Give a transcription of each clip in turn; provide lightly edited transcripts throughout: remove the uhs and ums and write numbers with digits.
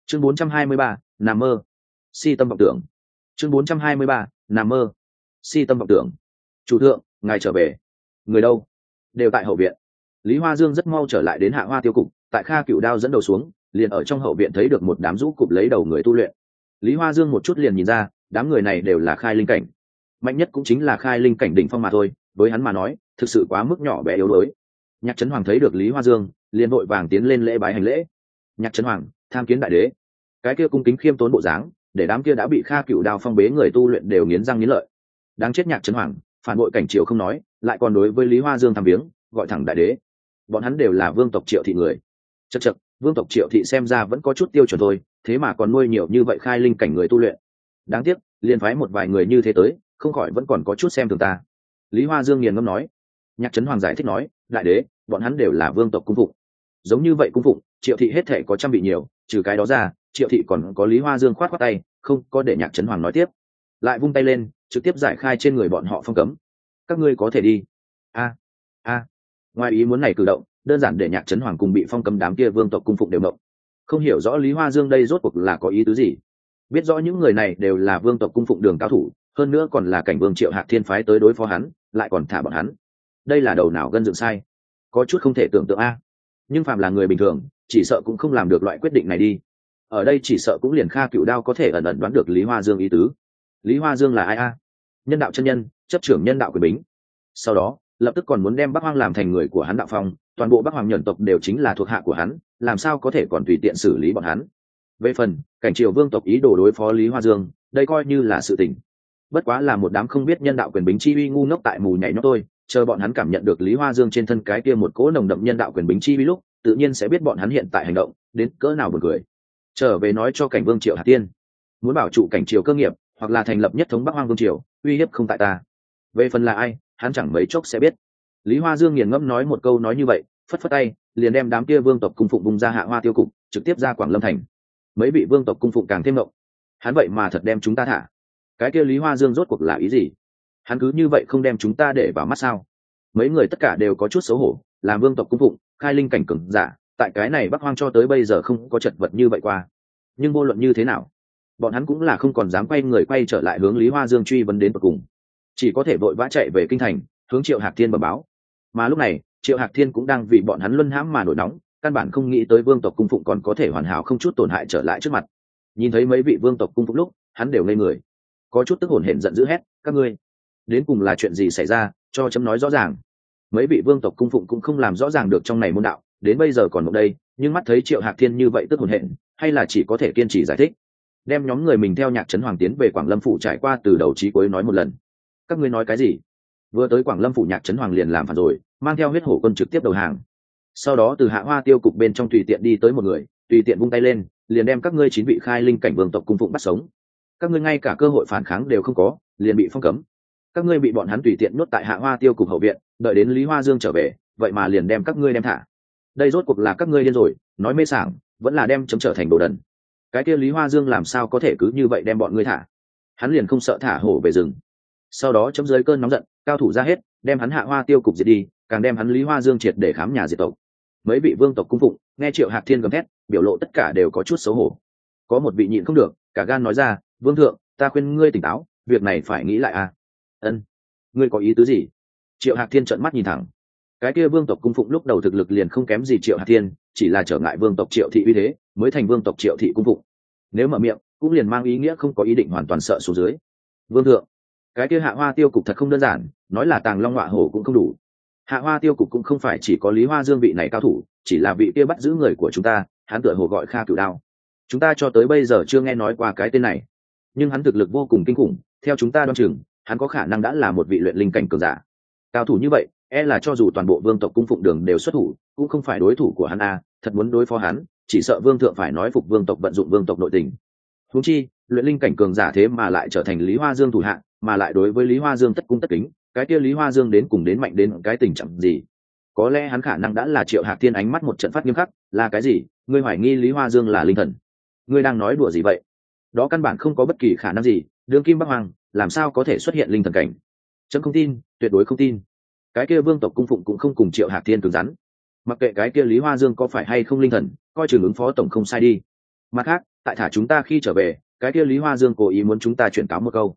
chương 423, nằm mơ. Si tâm vọng tưởng. chương 423, nằm mơ. Si tâm vọng tưởng. Chủ thượng, ngài trở về. Người đâu? Đều tại hậu viện. Lý Hoa Dương rất mau trở lại đến Hạ Hoa tiêu cục, tại Kha Cửu Đao dẫn đầu xuống, liền ở trong hậu viện thấy được một đám rũ cụp lấy đầu người tu luyện. Lý Hoa Dương một chút liền nhìn ra, đám người này đều là khai linh cảnh. Mạnh nhất cũng chính là khai linh cảnh đỉnh phong mà thôi, với hắn mà nói, thực sự quá mức nhỏ bé yếu đuối. Nhạc Trấn Hoàng thấy được Lý Hoa Dương, liền vội vàng tiến lên lễ bái hành lễ. Nhạc Trấn Hoàng, tham kiến đại đế. Cái kia cung kính khiêm tốn bộ dáng, để đám kia đã bị Kha Cửu Đao phong bế người tu luyện đều nghiến răng nghiến lợi. Đáng chết Nhạc Trấn Hoàng, phản bội cảnh triều không nói, lại còn đối với Lý Hoa Dương tham viếng, gọi thẳng đại đế. Bọn hắn đều là vương tộc Triệu thị người. Chậc chậc, vương tộc Triệu thị xem ra vẫn có chút tiêu chuẩn thôi, thế mà còn nuôi nhiều như vậy khai linh cảnh người tu luyện. Đáng tiếc, liền phái một vài người như thế tới, không khỏi vẫn còn có chút xem thường ta. Lý Hoa Dương nghiền ngẫm nói. Nhạc Trấn Hoàng giải thích nói, đại đế, bọn hắn đều là vương tộc cung phụng. Giống như vậy cung phụng, Triệu thị hết thể có trăm vị nhiều, trừ cái đó ra, Triệu thị còn có Lý Hoa Dương khoát khoát tay, không có để Nhạc Trấn Hoàng nói tiếp, lại vung tay lên, trực tiếp giải khai trên người bọn họ phong cấm. Các ngươi có thể đi. Ngoài ý muốn này cử động, đơn giản để Nhạc Trấn Hoàng cùng bị phong cấm đám kia vương tộc cung phụng đều mộng. Không hiểu rõ Lý Hoa Dương đây rốt cuộc là có ý tứ gì. Biết rõ những người này đều là vương tộc cung phụng đường cao thủ, hơn nữa còn là cảnh vương Triệu Hạc Thiên phái tới đối phó hắn, lại còn thả bọn hắn. Đây là đầu nào gân dựng sai, có chút không thể tưởng tượng a. Nhưng phàm là người bình thường, chỉ sợ cũng không làm được loại quyết định này đi. Ở đây chỉ sợ cũng liền Kha Cửu Đao có thể ẩn ẩn đoán được Lý Hoa Dương ý tứ. Lý Hoa Dương là ai a? Nhân đạo chân nhân, chấp trưởng nhân đạo quyền bính. Sau đó, lập tức còn muốn đem Bắc Hoang làm thành người của hắn đạo phong, toàn bộ Bắc Hoang nhân tộc đều chính là thuộc hạ của hắn, làm sao có thể còn tùy tiện xử lý bọn hắn. Về phần cảnh triều vương tộc ý đồ đối phó Lý Hoa Dương, đây coi như là sự tình. Bất quá là một đám không biết nhân đạo quyền bính chi uy ngu ngốc tại mù nhảy nhót thôi, chờ bọn hắn cảm nhận được Lý Hoa Dương trên thân cái kia một cỗ nồng đậm nhân đạo quyền bính chi uy lúc, tự nhiên sẽ biết bọn hắn hiện tại hành động đến cỡ nào buồn cười. Trở về nói cho cảnh vương Triệu Hạc Tiên, muốn bảo trụ cảnh triều cơ nghiệp, hoặc là thành lập nhất thống Bắc Hoang vương triều, uy hiếp không tại ta. Về phần là ai, hắn chẳng mấy chốc sẽ biết. Lý Hoa Dương nghiền ngẫm nói một câu nói như vậy, phất phất tay, liền đem đám kia vương tộc cung phụng bung ra Hạ Hoa tiêu cục, trực tiếp ra Quảng Lâm thành. Mấy vị vương tộc cung phụng càng thêm động. Hắn vậy mà thật đem chúng ta thả. Cái kia Lý Hoa Dương rốt cuộc là ý gì? Hắn cứ như vậy không đem chúng ta để vào mắt sao? Mấy người tất cả đều có chút xấu hổ, làm vương tộc cung phụng, khai linh cảnh cường giả, tại cái này Bắc Hoang cho tới bây giờ không có chật vật như vậy qua. Nhưng vô luận như thế nào, bọn hắn cũng là không còn dám quay trở lại hướng Lý Hoa Dương truy vấn đến tận cùng, chỉ có thể vội vã chạy về kinh thành, hướng Triệu Hạc Thiên bẩm báo. Mà lúc này, Triệu Hạc Thiên cũng đang vì bọn hắn luân hãm mà nổi nóng, căn bản không nghĩ tới vương tộc cung phụng còn có thể hoàn hảo không chút tổn hại trở lại trước mặt. Nhìn thấy mấy vị vương tộc cung phụng lúc, hắn đều ngây người, có chút tức hổn hển giận dữ hét, các ngươi đến cùng là chuyện gì xảy ra, cho chấm nói rõ ràng. Mấy vị vương tộc cung phụng cũng không làm rõ ràng được trong này môn đạo, đến bây giờ còn một đây, nhưng mắt thấy Triệu Hạc Thiên như vậy tức hổn hển, hay là chỉ có thể kiên trì giải thích, đem nhóm người mình theo Nhạc Trấn Hoàng tiến về Quảng Lâm phủ trải qua từ đầu chí cuối nói một lần. Các ngươi nói cái gì? Vừa tới Quảng Lâm phủ Nhạc Trấn Hoàng liền làm phản rồi, mang theo huyết hổ quân trực tiếp đầu hàng. Sau đó từ Hạ Hoa tiêu cục bên trong tùy tiện đi tới một người, tùy tiện vung tay lên, liền đem các ngươi 9 vị khai linh cảnh vương tộc cung phụng bắt sống. Các ngươi ngay cả cơ hội phản kháng đều không có, liền bị phong cấm. Các ngươi bị bọn hắn tùy tiện nuốt tại Hạ Hoa tiêu cục hậu viện, đợi đến Lý Hoa Dương trở về, vậy mà liền đem các ngươi đem thả. Đây rốt cuộc là các ngươi điên rồi, nói mê sảng, vẫn là đem chấm trở thành đồ đần. Cái kia Lý Hoa Dương làm sao có thể cứ như vậy đem bọn ngươi thả? Hắn liền không sợ thả hổ về rừng. Sau đó chấm dưới cơn nóng giận, cao thủ ra hết, đem hắn Hạ Hoa tiêu cục diệt đi, càng đem hắn Lý Hoa Dương triệt để khám nhà diệt tộc. Mấy vị vương tộc cung phụng nghe Triệu Hạc Thiên gầm thét, biểu lộ tất cả đều có chút xấu hổ. Có một vị nhịn không được, cả gan nói ra, vương thượng, ta khuyên ngươi tỉnh táo, việc này phải nghĩ lại à. Ân, ngươi có ý tứ gì? Triệu Hạc Thiên trợn mắt nhìn thẳng. Cái kia vương tộc cung phụng lúc đầu thực lực liền không kém gì Triệu Hạc Thiên, chỉ là trở ngại vương tộc Triệu thị uy thế, mới thành vương tộc Triệu thị cung phụng. Nếu mở miệng, cũng liền mang ý nghĩa không có ý định hoàn toàn sợ xuống dưới. Vương thượng, cái kia Hạ Hoa tiêu cục thật không đơn giản, nói là tàng long ngọa hổ cũng không đủ. Hạ Hoa tiêu cục cũng không phải chỉ có Lý Hoa Dương vị này cao thủ, chỉ là vị kia bắt giữ người của chúng ta, hắn tựa hồ gọi Kha Cửu Đao. Chúng ta cho tới bây giờ chưa nghe nói qua cái tên này, nhưng hắn thực lực vô cùng kinh khủng, theo chúng ta đoán chừng, hắn có khả năng đã là một vị luyện linh cảnh cường giả. Cao thủ như vậy, e là cho dù toàn bộ vương tộc cung phụng đường đều xuất thủ, cũng không phải đối thủ của hắn a, thật muốn đối phó hắn, chỉ sợ vương thượng phải nói phục vương tộc vận dụng vương tộc nội tình. Huống chi, luyện linh cảnh cường giả thế mà lại trở thành Lý Hoa Dương thủ hạ, mà lại đối với Lý Hoa Dương tất cung tất kính, cái kia Lý Hoa Dương đến cùng đến mạnh đến cái tình trạng gì? Có lẽ hắn khả năng đã là Triệu Hạc Thiên ánh mắt một trận phát nghiêm khắc, là cái gì? Ngươi hoài nghi Lý Hoa Dương là linh thần? Ngươi đang nói đùa gì vậy? Đó căn bản không có bất kỳ khả năng gì, đương kim Bắc Hoàng làm sao có thể xuất hiện linh thần cảnh? Chấm không tin, tuyệt đối không tin. Cái kia vương tộc cung phụng cũng không cùng Triệu Hạc Thiên cứng rắn. Mặc kệ cái kia Lý Hoa Dương có phải hay không linh thần, coi chừng ứng phó tổng không sai đi. Mặt khác, tại thả chúng ta khi trở về, cái kia Lý Hoa Dương cố ý muốn chúng ta chuyển cáo một câu.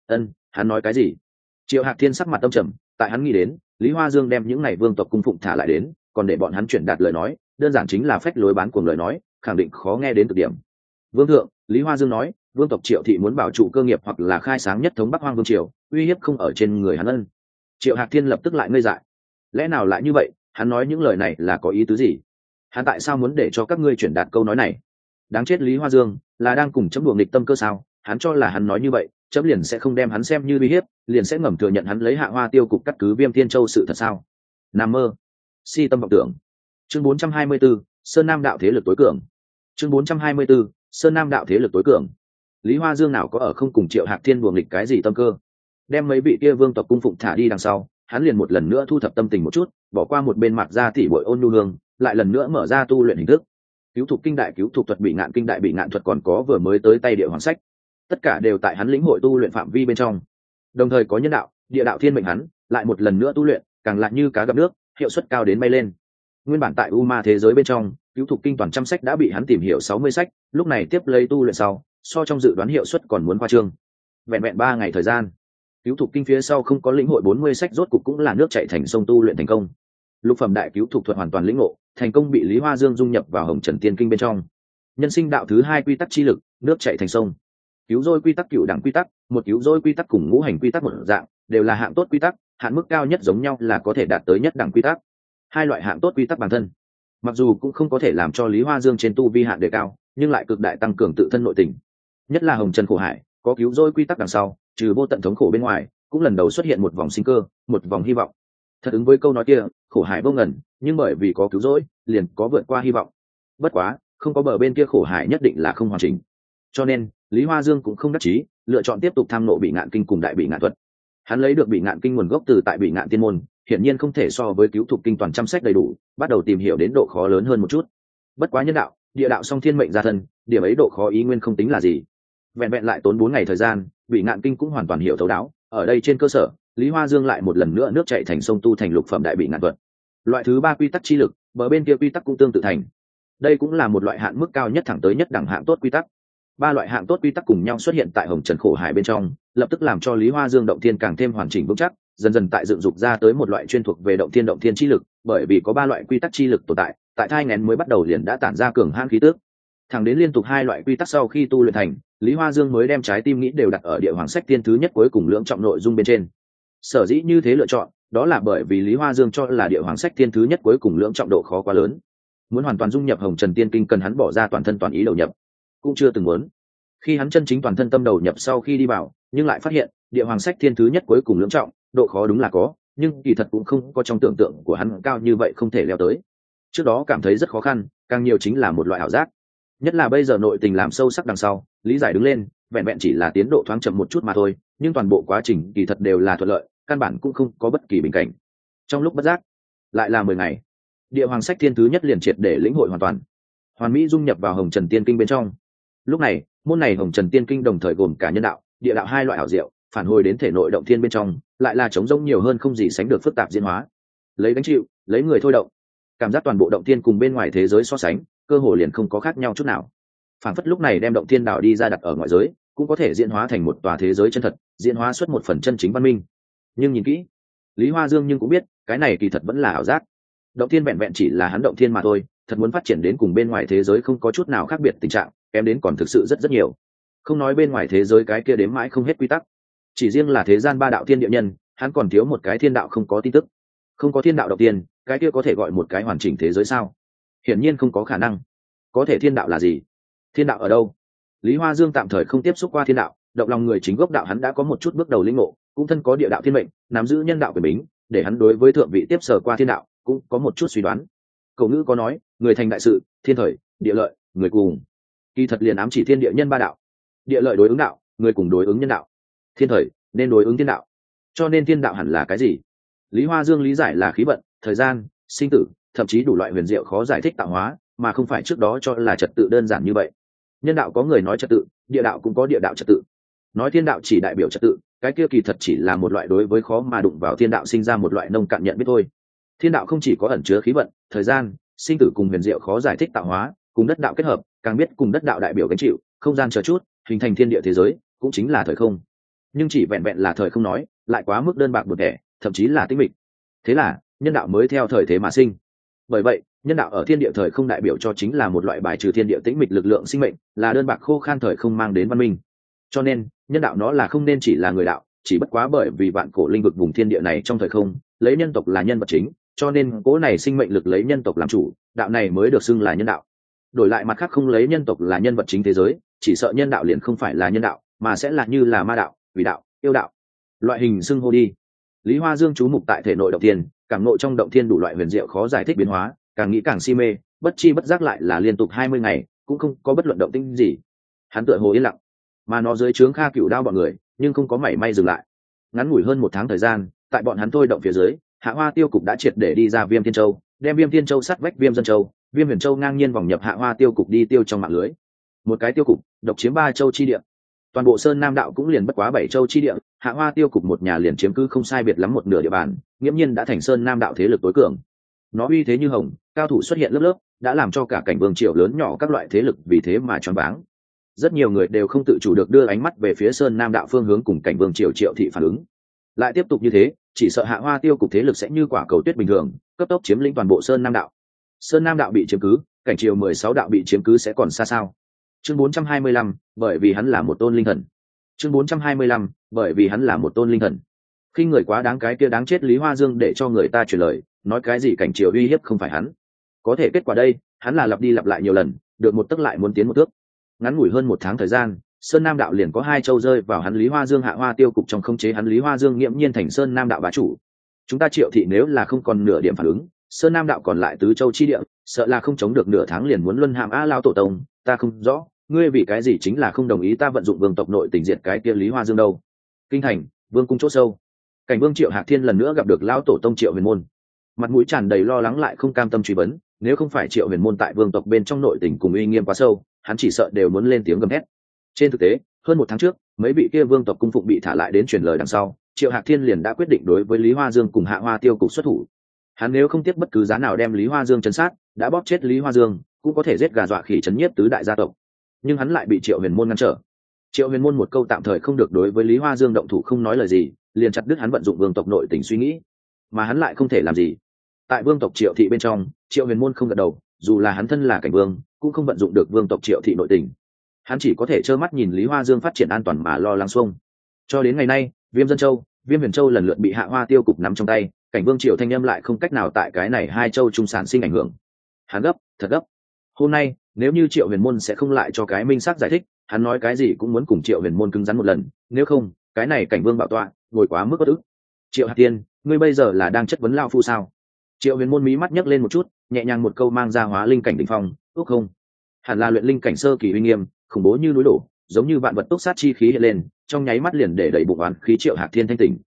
Hắn nói cái gì? Triệu Hạc Thiên sắc mặt âm trầm, tại hắn nghĩ đến Lý Hoa Dương đem những ngày vương tộc cung phụng thả lại đến, còn để bọn hắn chuyển đạt lời nói, đơn giản chính là phách lối bán cuồng lời nói, khẳng định khó nghe đến cực điểm. Vương thượng, Lý Hoa Dương nói vương tộc Triệu thị muốn bảo trụ cơ nghiệp hoặc là khai sáng nhất thống Bắc Hoang vương triều, uy hiếp không ở trên người hắn. Triệu Hạc Thiên lập tức lại ngây dại. Lẽ nào lại như vậy? Hắn nói những lời này là có ý tứ gì? Hắn tại sao muốn để cho các ngươi chuyển đạt câu nói này? Đáng chết, Lý Hoa Dương là đang cùng chấm đùa nghịch tâm cơ sao? Hắn cho là hắn nói như vậy chấm liền sẽ không đem hắn xem như uy hiếp, liền sẽ ngầm thừa nhận hắn lấy Hạ Hoa Tiêu cục cắt cứ Viêm Thiên Châu sự thật sao? Nằm mơ, si tâm vọng tưởng. Chương 424, Sơn Nam đạo thế lực tối cường. Chương 424, Sơn Nam đạo thế lực tối cường. Lý Hoa Dương nào có ở không cùng Triệu Hạc Thiên đùa nghịch cái gì tâm cơ? Đem mấy vị kia vương tộc cung phụng thả đi đằng sau, hắn liền một lần nữa thu thập tâm tình một chút, bỏ qua một bên mặt ra tỉ bội ôn nhu hương, lại lần nữa mở ra tu luyện hình thức. Cứu thục kinh đại cứu thục thuật, bị ngạn kinh đại bị ngạn thuật, còn có vừa mới tới tay địa hoàng sách, tất cả đều tại hắn lĩnh hội tu luyện phạm vi bên trong. Đồng thời có nhân đạo, địa đạo thiên mệnh hắn lại một lần nữa tu luyện, càng lại như cá gặp nước, hiệu suất cao đến bay lên. Nguyên bản tại u ma thế giới bên trong, cứu thục kinh toàn trăm sách đã bị hắn tìm hiểu 60 sách, lúc này tiếp lấy tu luyện sau, so trong dự đoán hiệu suất còn muốn khoa trương. Vẹn vẹn 3 ngày thời gian, cứu thục kinh phía sau không có lĩnh hội 40 sách rốt cục cũng là nước chảy thành sông tu luyện thành công. Lục phẩm đại cứu thục thuật hoàn toàn lĩnh ngộ, thành công bị Lý Hoa Dương dung nhập vào Hồng Trần Tiên Kinh bên trong. Nhân sinh đạo thứ 2 quy tắc chi lực, nước chảy thành sông. Cứu rỗi quy tắc, cựu đẳng quy tắc, một cứu rỗi quy tắc cùng ngũ hành quy tắc một dạng, đều là hạng tốt quy tắc, hạn mức cao nhất giống nhau là có thể đạt tới nhất đẳng quy tắc. Hai loại hạng tốt quy tắc bản thân, mặc dù cũng không có thể làm cho Lý Hoa Dương trên tu vi hạn đề cao, nhưng lại cực đại tăng cường tự thân nội tình. Nhất là Hồng Trần khổ hải, có cứu rỗi quy tắc đằng sau, trừ vô tận thống khổ bên ngoài, cũng lần đầu xuất hiện một vòng sinh cơ, một vòng hy vọng. Thật ứng với câu nói kia, khổ hải vô ngần, nhưng bởi vì có cứu rỗi, liền có vượt qua hy vọng. Bất quá, không có bờ bên kia khổ hải nhất định là không hoàn chỉnh. Cho nên, Lý Hoa Dương cũng không đắc chí, lựa chọn tiếp tục tham nộ bị ngạn kinh cùng đại bị ngạn thuật. Hắn lấy được bị ngạn kinh nguồn gốc từ tại bị ngạn tiên môn, hiển nhiên không thể so với cứu thục kinh toàn trăm sách đầy đủ, bắt đầu tìm hiểu đến độ khó lớn hơn một chút. Bất quá nhân đạo, địa đạo song thiên mệnh gia thân, điểm ấy độ khó ý nguyên không tính là gì. Vẹn vẹn lại tốn 4 ngày thời gian, bị ngạn kinh cũng hoàn toàn hiểu thấu đáo. Ở đây trên cơ sở, Lý Hoa Dương lại một lần nữa nước chảy thành sông tu thành lục phẩm đại bị ngạn thuật. Loại thứ 3 quy tắc chi lực, bờ bên kia quy tắc cũng tương tự thành. Đây cũng là một loại hạn mức cao nhất thẳng tới nhất đẳng hạng tốt quy tắc. 3 loại hạng tốt quy tắc cùng nhau xuất hiện tại Hồng Trần khổ hải bên trong, lập tức làm cho Lý Hoa Dương động thiên càng thêm hoàn chỉnh vững chắc, dần dần tại dựng dục ra tới một loại chuyên thuộc về động thiên chi lực, bởi vì có 3 loại quy tắc chi lực tồn tại thai nghén mới bắt đầu liền đã tản ra cường hãn khí tức. Thẳng đến liên tục 2 loại quy tắc sau khi tu luyện thành, Lý Hoa Dương mới đem trái tim nghĩ đều đặt ở địa hoàng sách tiên thứ nhất cuối cùng lưỡng trọng nội dung bên trên. Sở dĩ như thế lựa chọn, đó là bởi vì Lý Hoa Dương cho là địa hoàng sách tiên thứ nhất cuối cùng lưỡng trọng độ khó quá lớn. Muốn hoàn toàn dung nhập Hồng Trần Tiên Kinh cần hắn bỏ ra toàn thân toàn ý đầu nhập, cũng chưa từng muốn. Khi hắn chân chính toàn thân tâm đầu nhập sau khi đi vào, nhưng lại phát hiện địa hoàng sách thiên thứ nhất cuối cùng lưỡng trọng, độ khó đúng là có, nhưng kỳ thật cũng không có trong tưởng tượng của hắn cao như vậy không thể leo tới. Trước đó cảm thấy rất khó khăn, càng nhiều chính là một loại ảo giác. Nhất là bây giờ nội tình làm sâu sắc đằng sau, lý giải đứng lên, vẹn vẹn chỉ là tiến độ thoáng chậm một chút mà thôi, nhưng toàn bộ quá trình kỳ thật đều là thuận lợi, căn bản cũng không có bất kỳ bình cảnh. Trong lúc bất giác, lại là 10 ngày, địa hoàng sách thiên thứ nhất liền triệt để lĩnh hội hoàn mỹ dung nhập vào Hồng Trần Tiên Kinh bên trong. Lúc này, môn này Hồng Trần Tiên Kinh đồng thời gồm cả nhân đạo, địa đạo 2 loại ảo diệu, phản hồi đến thể nội động thiên bên trong, lại là trống rỗng nhiều hơn không gì sánh được phức tạp diễn hóa. Lấy gánh chịu, lấy người thôi động, cảm giác toàn bộ động thiên cùng bên ngoài thế giới so sánh, cơ hồ liền không có khác nhau chút nào. Phản phất lúc này đem động thiên đảo đi ra đặt ở ngoại giới, cũng có thể diễn hóa thành một tòa thế giới chân thật, diễn hóa xuất một phần chân chính văn minh. Nhưng nhìn kỹ, Lý Hoa Dương nhưng cũng biết, cái này kỳ thật vẫn là ảo giác. Động thiên vẹn vẹn chỉ là hắn động thiên mà thôi, thật muốn phát triển đến cùng bên ngoài thế giới không có chút nào khác biệt tình trạng, kém đến còn thực sự rất nhiều. Không nói bên ngoài thế giới cái kia đếm mãi không hết quy tắc, chỉ riêng là thế gian 3 đạo thiên địa nhân, hắn còn thiếu một cái thiên đạo không có tin tức. Không có thiên đạo đầu tiên, cái kia có thể gọi một cái hoàn chỉnh thế giới sao? Hiển nhiên không có khả năng. Có thể thiên đạo là gì? Thiên đạo ở đâu? Lý Hoa Dương tạm thời không tiếp xúc qua thiên đạo, động lòng người chính gốc đạo hắn đã có một chút bước đầu lĩnh ngộ, cũng thân có địa đạo thiên mệnh, nắm giữ nhân đạo quyền bính, để hắn đối với thượng vị tiếp sở qua thiên đạo cũng có một chút suy đoán. Cổ ngữ có nói, người thành đại sự, thiên thời, địa lợi, người cùng. Kỳ thật liền ám chỉ thiên địa nhân 3 đạo. Địa lợi đối ứng đạo, người cùng đối ứng nhân đạo. Thiên thời nên đối ứng thiên đạo. Cho nên thiên đạo hẳn là cái gì? Lý Hoa Dương lý giải là khí vận, thời gian, sinh tử, thậm chí đủ loại huyền diệu khó giải thích tạo hóa, mà không phải trước đó cho là trật tự đơn giản như vậy. Nhân đạo có người nói trật tự, địa đạo cũng có địa đạo trật tự. Nói thiên đạo chỉ đại biểu trật tự, cái kia kỳ thật chỉ là một loại đối với khó mà đụng vào thiên đạo sinh ra một loại nông cạn nhận biết thôi. Thiên đạo không chỉ có ẩn chứa khí vận, thời gian, sinh tử cùng huyền diệu khó giải thích tạo hóa, cùng đất đạo kết hợp, càng biết cùng đất đạo đại biểu gánh chịu không gian chờ chút hình thành thiên địa thế giới cũng chính là thời không. Nhưng chỉ vẹn vẹn là thời không nói lại quá mức đơn bạc một đẻ, thậm chí là tĩnh mịch. Thế là nhân đạo mới theo thời thế mà sinh. Bởi vậy nhân đạo ở thiên địa thời không đại biểu cho chính là một loại bài trừ thiên địa tĩnh mịch lực lượng sinh mệnh, là đơn bạc khô khan thời không mang đến văn minh. Cho nên nhân đạo nó là không nên chỉ là người đạo, chỉ bất quá bởi vì vạn cổ linh vực vùng thiên địa này trong thời không lấy nhân tộc là nhân vật chính, cho nên cố này sinh mệnh lực lấy nhân tộc làm chủ, đạo này mới được xưng là nhân đạo. Đổi lại mặt khác không lấy nhân tộc là nhân vật chính thế giới, chỉ sợ nhân đạo liền không phải là nhân đạo, mà sẽ là như là ma đạo, quỷ đạo, yêu đạo loại hình xưng hô đi. Lý Hoa Dương chú mục tại thể nội động thiên, cảm nội trong động thiên đủ loại huyền diệu khó giải thích biến hóa, càng nghĩ càng si mê, bất chi bất giác lại là liên tục 20 ngày cũng không có bất luận động tĩnh gì. Hắn tựa hồ yên lặng, mà nó dưới trướng Kha Cửu Đao bọn người nhưng không có mảy may dừng lại. Ngắn ngủi hơn 1 tháng thời gian, tại bọn hắn thôi động phía dưới, Hạ Hoa Tiêu cục đã triệt để đi ra Viêm Thiên Châu, đem Viêm Thiên Châu sát vách Viêm Dân Châu, Viêm Huyền Châu ngang nhiên vòng nhập Hạ Hoa Tiêu cục đi tiêu trong mạng lưới. Một cái tiêu cục độc chiếm 3 châu chi địa, toàn bộ Sơn Nam đạo cũng liền bất quá 7 châu chi địa, Hạ Hoa Tiêu cục một nhà liền chiếm cứ không sai biệt lắm một nửa địa bàn, nghiễm nhiên đã thành Sơn Nam đạo thế lực tối cường. Nó uy thế như hồng, cao thủ xuất hiện lớp lớp, đã làm cho cả cảnh vương triều lớn nhỏ các loại thế lực vì thế mà choáng váng. Rất nhiều người đều không tự chủ được đưa ánh mắt về phía Sơn Nam đạo phương hướng cùng cảnh vương triều Triệu thị phản ứng. Lại tiếp tục như thế, chỉ sợ Hạ Hoa Tiêu cục thế lực sẽ như quả cầu tuyết bình thường, cấp tốc chiếm lĩnh toàn bộ Sơn Nam đạo. Sơn Nam đạo bị chiếm cứ, cảnh triều 16 đạo bị chiếm cứ sẽ còn xa sao? Chương 425, bởi vì hắn là một tôn linh thần. Chương 425, bởi vì hắn là một tôn linh thần. Khi người quá đáng cái kia đáng chết Lý Hoa Dương để cho người ta truyền lời, nói cái gì cảnh triều uy hiếp không phải hắn. Có thể kết quả đây, hắn là lặp đi lặp lại nhiều lần, được một tấc lại muốn tiến một thước. Ngắn ngủi hơn 1 tháng thời gian, Sơn Nam đạo liền có 2 châu rơi vào hắn Lý Hoa Dương Hạ Hoa Tiêu cục trong khống chế, hắn Lý Hoa Dương nghiễm nhiên thành Sơn Nam đạo bá chủ. Chúng ta Triệu thị nếu là không còn nửa điểm phản ứng, Sơn Nam đạo còn lại tứ châu chi địa, sợ là không chống được nửa tháng liền muốn luân hãm A Lao tổ tông. Ta không rõ, ngươi vì cái gì chính là không đồng ý ta vận dụng vương tộc nội tình diệt cái kia Lý Hoa Dương đâu? Kinh thành, vương cung chỗ sâu, cảnh vương Triệu Hạc Thiên lần nữa gặp được Lão tổ tông Triệu Huyền Môn, mặt mũi tràn đầy lo lắng lại không cam tâm truy vấn. Nếu không phải Triệu Huyền Môn tại vương tộc bên trong nội tình cùng uy nghiêm quá sâu, hắn chỉ sợ đều muốn lên tiếng gầm hét. Trên thực tế, hơn 1 tháng trước, mấy vị kia vương tộc cung phụng bị thả lại đến truyền lời đằng sau, Triệu Hạc Thiên liền đã quyết định đối với Lý Hoa Dương cùng Hạ Hoa Tiêu cục xuất thủ. Hắn nếu không tiếc bất cứ giá nào đem Lý Hoa Dương chấn sát, đã bóp chết Lý Hoa Dương, cũng có thể giết gà dọa khỉ chấn nhiếp tứ đại gia tộc. Nhưng hắn lại bị Triệu Huyền Môn ngăn trở. Triệu Huyền Môn một câu tạm thời không được đối với Lý Hoa Dương động thủ không nói lời gì, liền chặt đứt hắn vận dụng vương tộc nội tình suy nghĩ, mà hắn lại không thể làm gì. Tại vương tộc Triệu thị bên trong, Triệu Huyền Môn không gật đầu, dù là hắn thân là cảnh vương, cũng không vận dụng được vương tộc Triệu thị nội tình. Hắn chỉ có thể trơ mắt nhìn Lý Hoa Dương phát triển an toàn mà lo lắng xuông. Cho đến ngày nay, Viêm Dân Châu, Viêm Huyền Châu lần lượt bị Hạ Hoa Tiêu cục nắm trong tay, cảnh vương Triệu thanh âm lại không cách nào tại cái này 2 châu trung sản sinh ảnh hưởng. Hắn gấp, thật gấp. Hôm nay, nếu như Triệu Huyền Môn sẽ không lại cho cái minh xác giải thích, hắn nói cái gì cũng muốn cùng Triệu Huyền Môn cứng rắn một lần, nếu không, cái này cảnh vương bảo tọa, ngồi quá mức bất ức. Triệu Hạc Tiên, ngươi bây giờ là đang chất vấn lão phu sao? Triệu Huyền Môn mí mắt nhấc lên một chút, nhẹ nhàng một câu mang ra hóa linh cảnh đỉnh phong, ước không? Hẳn là luyện linh cảnh sơ kỳ uy nghiêm, khủng bố như núi đổ, giống như vạn vật túc sát chi khí hiện lên, trong nháy mắt liền để đẩy bụng oán khí Triệu Hạc Thiên thanh tỉnh.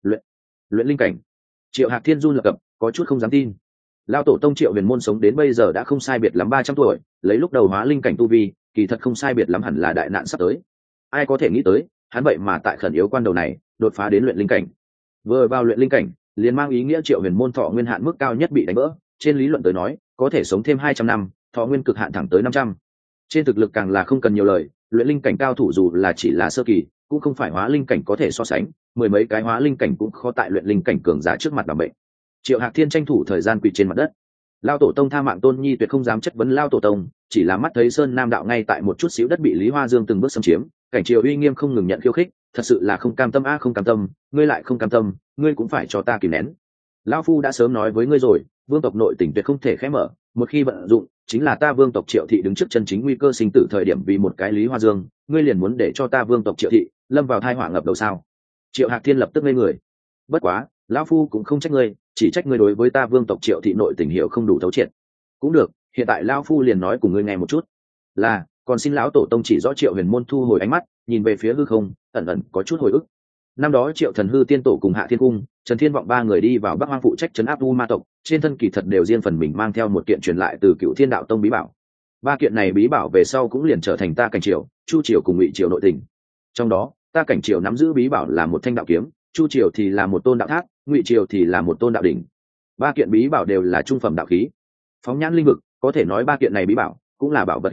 Luyện linh cảnh. Triệu Hạc Thiên run lập cập, có chút không dám tin. Lão tổ tông Triệu Huyền Môn sống đến bây giờ đã không sai biệt lắm 300 tuổi, lấy lúc đầu hóa linh cảnh tu vi, kỳ thật không sai biệt lắm hẳn là đại nạn sắp tới. Ai có thể nghĩ tới, hắn vậy mà tại khẩn yếu quan đầu này, đột phá đến luyện linh cảnh. Vừa vào luyện linh cảnh, liền mang ý nghĩa Triệu Huyền Môn thọ nguyên hạn mức cao nhất bị đánh vỡ, trên lý luận tới nói, có thể sống thêm 200 năm, thọ nguyên cực hạn thẳng tới 500. Trên thực lực càng là không cần nhiều lời, luyện linh cảnh cao thủ dù là chỉ là sơ kỳ, cũng không phải hóa linh cảnh có thể so sánh, mười mấy cái hóa linh cảnh cũng khó tại luyện linh cảnh cường giả trước mặt đảm bệnh. Triệu Hạc Thiên tranh thủ thời gian quỳ trên mặt đất. Lao tổ tông tha mạng Tôn Nhi tuyệt không dám chất vấn Lao tổ tông, chỉ là mắt thấy Sơn Nam đạo ngay tại một chút xíu đất bị Lý Hoa Dương từng bước xâm chiếm, cảnh triều uy nghiêm không ngừng nhận khiêu khích, thật sự là không cam tâm a, không cam tâm, ngươi lại không cam tâm, ngươi cũng phải cho ta kìm nén. Lão phu đã sớm nói với ngươi rồi, vương tộc nội tình tuyệt không thể khẽ mở, một khi vận dụng, chính là ta vương tộc Triệu thị đứng trước chân chính nguy cơ sinh tử thời điểm, vì một cái Lý Hoa Dương, ngươi liền muốn để cho ta vương tộc Triệu thị lâm vào tai họa ngập đầu sao? Triệu Hạc Thiên lập tức ngây người. Bất quá, lão phu cũng không trách ngươi, chỉ trách ngươi đối với ta vương tộc Triệu thị nội tình hiểu không đủ thấu triệt. Cũng được, hiện tại lão phu liền nói cùng ngươi nghe một chút. Là, còn xin lão tổ tông chỉ rõ. Triệu Huyền Môn thu hồi ánh mắt, nhìn về phía hư không, ẩn ẩn có chút hồi ức. Năm đó Triệu Thần Hư tiên tổ cùng Hạ Thiên Cung, Trần Thiên Vọng 3 người đi vào Bắc Hoang phụ trách trấn áp U Ma tộc, trên thân kỳ thật đều riêng phần mình mang theo một kiện truyền lại từ Cựu Thiên Đạo Tông bí bảo. 3 kiện này bí bảo về sau cũng liền trở thành ta cảnh triều, Chu triều cùng Ngụy triều nội tình. Trong đó, ta cảnh triều nắm giữ bí bảo là một thanh đạo kiếm, Chu triều thì là một tôn đạo tháp, Ngụy triều thì là một tôn đạo đỉnh. 3 kiện bí bảo đều là trung phẩm đạo khí. Phóng nhãn linh vực, có thể nói 3 kiện này bí bảo cũng là bảo vật hiếm có,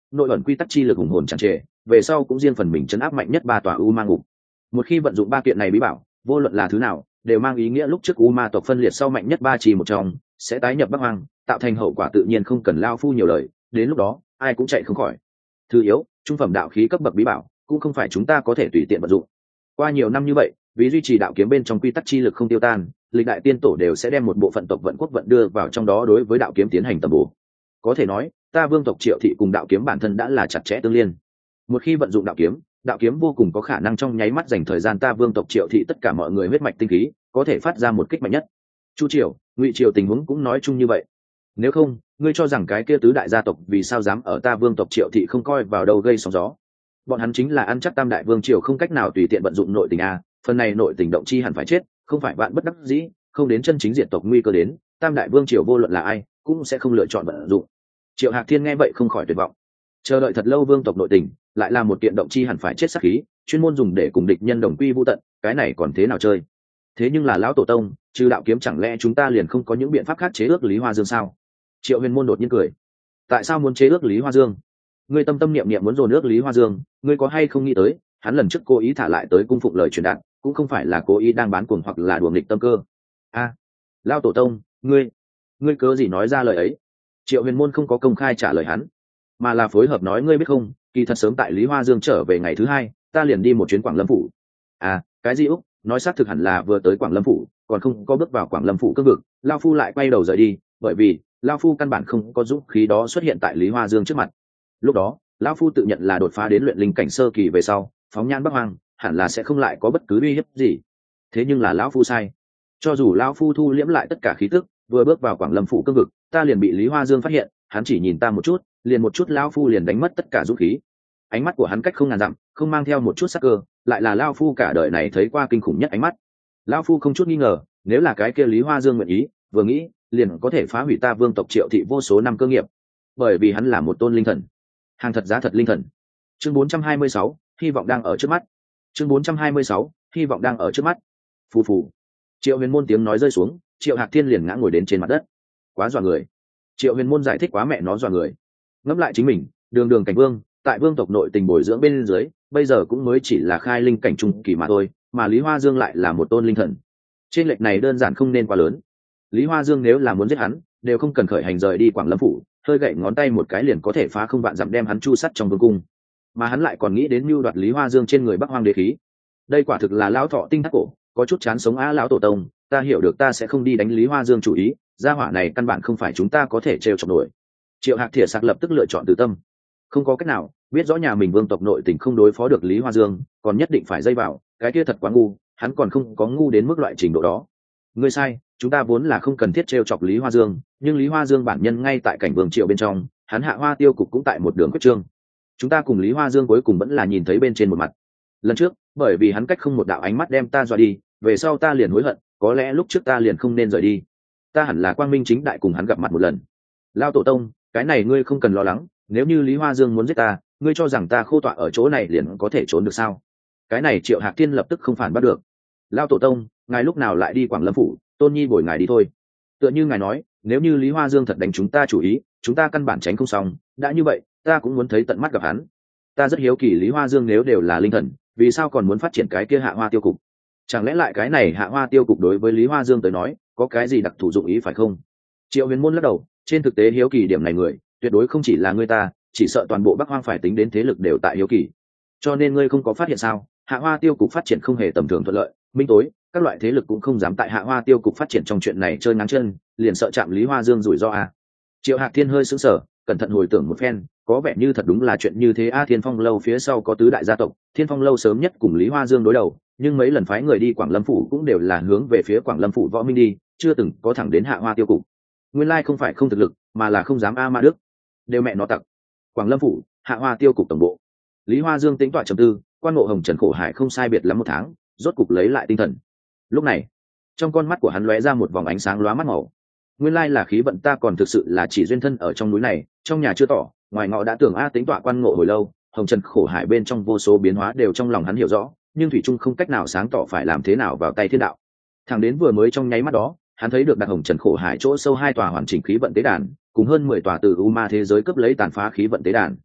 nội ẩn quy tắc chi lực hùng hồn tràn trề, về sau cũng riêng phần mình chấn áp mạnh nhất ba tòa u ma ngục. Một khi vận dụng ba kiện này bí bảo, vô luận là thứ nào đều mang ý nghĩa lúc trước u ma tộc phân liệt sau mạnh nhất ba chi một trong sẽ tái nhập Bắc Hoang, tạo thành hậu quả tự nhiên không cần lao phu nhiều lời, đến lúc đó ai cũng chạy không khỏi. Thứ yếu, trung phẩm đạo khí cấp bậc bí bảo cũng không phải chúng ta có thể tùy tiện vận dụng. Qua nhiều năm như vậy, vì duy trì đạo kiếm bên trong quy tắc chi lực không tiêu tan, lịch đại tiên tổ đều sẽ đem một bộ phận tộc vận quốc vận đưa vào trong đó đối với đạo kiếm tiến hành tầm bổ. Có thể nói, ta vương tộc Triệu thị cùng đạo kiếm bản thân đã là chặt chẽ tương liên. Một khi vận dụng đạo kiếm vô cùng có khả năng trong nháy mắt dành thời gian ta vương tộc Triệu thị tất cả mọi người huyết mạch tinh khí, có thể phát ra một kích mạnh nhất. Chu Triều, Ngụy Triều tình huống cũng nói chung như vậy. Nếu không, ngươi cho rằng cái kia tứ đại gia tộc vì sao dám ở ta vương tộc Triệu thị không coi vào đâu gây sóng gió? Bọn hắn chính là ăn chắc tam đại vương triều không cách nào tùy tiện vận dụng nội tình a, phần này nội tình động chi hẳn phải chết, không phải vạn bất đắc dĩ, không đến chân chính diệt tộc nguy cơ đến, tam đại vương triều vô luận là ai cũng sẽ không lựa chọn vận dụng. Triệu Hạc Thiên nghe vậy không khỏi tuyệt vọng. Chờ đợi thật lâu vương tộc nội tình, lại là một kiện động chi hẳn phải chết sát khí, chuyên môn dùng để cùng địch nhân đồng quy vu tận, cái này còn thế nào chơi? Thế nhưng là lão tổ tông, trừ đạo kiếm chẳng lẽ chúng ta liền không có những biện pháp khác chế ước Lý Hoa Dương sao? Triệu Huyền Môn đột nhiên cười. Tại sao muốn chế ước Lý Hoa Dương? Ngươi tâm tâm niệm niệm muốn dồn ước Lý Hoa Dương, ngươi có hay không nghĩ tới, hắn lần trước cố ý thả lại tới cung phụng lời truyền đạt, cũng không phải là cố ý đang bán cuồng hoặc là đùa nghịch tâm cơ. A, lão tổ tông, ngươi cớ gì nói ra lời ấy? Triệu Huyền Môn không có công khai trả lời hắn, mà là phối hợp nói ngươi biết không, kỳ thật sớm tại Lý Hoa Dương trở về ngày thứ hai, ta liền đi một chuyến Quảng Lâm phủ. À, cái gì Úc? Nói xác thực hẳn là vừa tới Quảng Lâm phủ, còn không có bước vào Quảng Lâm phủ cương vực, lão phu lại quay đầu rời đi, bởi vì lão phu căn bản không có dũng khí đó xuất hiện tại Lý Hoa Dương trước mặt. Lúc đó, lão phu tự nhận là đột phá đến luyện linh cảnh sơ kỳ về sau, phóng nhan Bắc Hoang, hẳn là sẽ không lại có bất cứ uy hiếp gì. Thế nhưng là lão phu sai. Cho dù lão phu thu liễm lại tất cả khí tức, vừa bước vào Quảng Lâm phủ cương vực, ta liền bị Lý Hoa Dương phát hiện, hắn chỉ nhìn ta một chút, liền một chút lão phu liền đánh mất tất cả dũng khí. Ánh mắt của hắn cách không ngàn dặm, không mang theo một chút sắc cơ, lại là lão phu cả đời này thấy qua kinh khủng nhất ánh mắt. Lão phu không chút nghi ngờ, nếu là cái kia Lý Hoa Dương nguyện ý, vừa nghĩ, liền có thể phá hủy ta vương tộc Triệu thị vô số năm cơ nghiệp, bởi vì hắn là một tôn linh thần, hàng thật giá thật linh thần. Chương 426, hy vọng đang ở trước mắt. Chương 426, hy vọng đang ở trước mắt. Phù phù. Triệu Huyền Môn tiếng nói rơi xuống, Triệu Hạc Thiên liền ngã ngồi đến trên mặt đất. Quá dọa người. Triệu Huyền Môn giải thích quá mẹ nó dọa người. Ngẫm lại chính mình, đường đường cảnh vương, tại vương tộc nội tình bồi dưỡng bên dưới, bây giờ cũng mới chỉ là khai linh cảnh trung kỳ mà thôi, mà Lý Hoa Dương lại là một tôn linh thần. Trên lệch này đơn giản không nên quá lớn. Lý Hoa Dương nếu là muốn giết hắn, đều không cần khởi hành rời đi Quảng Lâm phủ, hơi gậy ngón tay một cái liền có thể phá không vạn dặm đem hắn chu sắt trong vương cung, mà hắn lại còn nghĩ đến mưu đoạt Lý Hoa Dương trên người Bắc Hoang đế khí. Đây quả thực là lão thọ tinh thác cổ, có chút chán sống á lão tổ tông, ta hiểu được ta sẽ không đi đánh Lý Hoa Dương chủ ý, gia hỏa này căn bản không phải chúng ta có thể trêu chọc nổi. Triệu Hạc Thiệt sặc lập tức lựa chọn từ tâm, không có cách nào, biết rõ nhà mình vương tộc nội tình không đối phó được Lý Hoa Dương, còn nhất định phải dây vào, cái kia thật quá ngu, hắn còn không có ngu đến mức loại trình độ đó. Ngươi sai, chúng ta vốn là không cần thiết trêu chọc Lý Hoa Dương, nhưng Lý Hoa Dương bản nhân ngay tại cảnh vương triệu bên trong, hắn Hạ Hoa tiêu cục cũng tại một đường quyết trương. Chúng ta cùng Lý Hoa Dương cuối cùng vẫn là nhìn thấy bên trên một mặt. Lần trước, bởi vì hắn cách không một đạo ánh mắt đem ta dọa đi, về sau ta liền hối hận, có lẽ lúc trước ta liền không nên rời đi. Ta hẳn là quang minh chính đại cùng hắn gặp mặt một lần. Lao tổ tông, cái này ngươi không cần lo lắng, nếu như Lý Hoa Dương muốn giết ta, ngươi cho rằng ta khô tọa ở chỗ này liền có thể trốn được sao? Cái này Triệu Hạc Thiên lập tức không phản bắt được. Lao tổ tông, ngài lúc nào lại đi Quảng Lâm phủ, Tôn Nhi bồi ngài đi thôi. Tựa như ngài nói, nếu như Lý Hoa Dương thật đánh chúng ta chủ ý, chúng ta căn bản tránh không xong, đã như vậy, ta cũng muốn thấy tận mắt gặp hắn. Ta rất hiếu kỳ Lý Hoa Dương nếu đều là linh thần, vì sao còn muốn phát triển cái kia Hạ Hoa tiêu cục? Chẳng lẽ lại cái này Hạ Hoa tiêu cục đối với Lý Hoa Dương tới nói, có cái gì đặc thù dụng ý phải không? Triệu Huyền Môn lắc đầu, trên thực tế hiếu kỳ điểm này người, tuyệt đối không chỉ là ngươi ta, chỉ sợ toàn bộ Bắc Hoang phải tính đến thế lực đều tại hiếu kỳ. Cho nên ngươi không có phát hiện sao? Hạ Hoa tiêu cục phát triển không hề tầm thường thuận lợi, minh tối, các loại thế lực cũng không dám tại Hạ Hoa tiêu cục phát triển trong chuyện này chơi ngắn chân, liền sợ chạm Lý Hoa Dương rủi ro a. Triệu Hạc Thiên hơi sững sờ, cẩn thận hồi tưởng một phen, có vẻ như thật đúng là chuyện như thế a. Thiên Phong lâu phía sau có tứ đại gia tộc, Thiên Phong lâu sớm nhất cùng Lý Hoa Dương đối đầu, nhưng mấy lần phái người đi Quảng Lâm phủ cũng đều là hướng về phía Quảng Lâm phủ võ minh đi, chưa từng có thẳng đến Hạ Hoa tiêu cục. Nguyên lai không phải không thực lực, mà là không dám a ma đức. Đều mẹ nó tặc. Quảng Lâm phủ, Hạ Hoa tiêu cục tổng bộ. Lý Hoa Dương tính tọa trầm tư, quan ngộ Hồng Trần khổ hải không sai biệt lắm một tháng, rốt cục lấy lại tinh thần. Lúc này, trong con mắt của hắn lóe ra một vòng ánh sáng lóa mắt màu. Nguyên lai là khí vận ta còn thực sự là chỉ duyên thân ở trong núi này, trong nhà chưa tỏ, ngoài ngõ đã tưởng a tính tọa quan ngộ hồi lâu, Hồng Trần khổ hải bên trong vô số biến hóa đều trong lòng hắn hiểu rõ, nhưng thủy trung không cách nào sáng tỏ phải làm thế nào vào tay thiên đạo. Thẳng đến vừa mới trong nháy mắt đó, hắn thấy được đặt Hồng Trần khổ hải chỗ sâu hai tòa hoàn chỉnh khí vận tế đàn, cùng hơn 10 tòa từ u ma thế giới cấp lấy tàn phá khí vận tế đàn.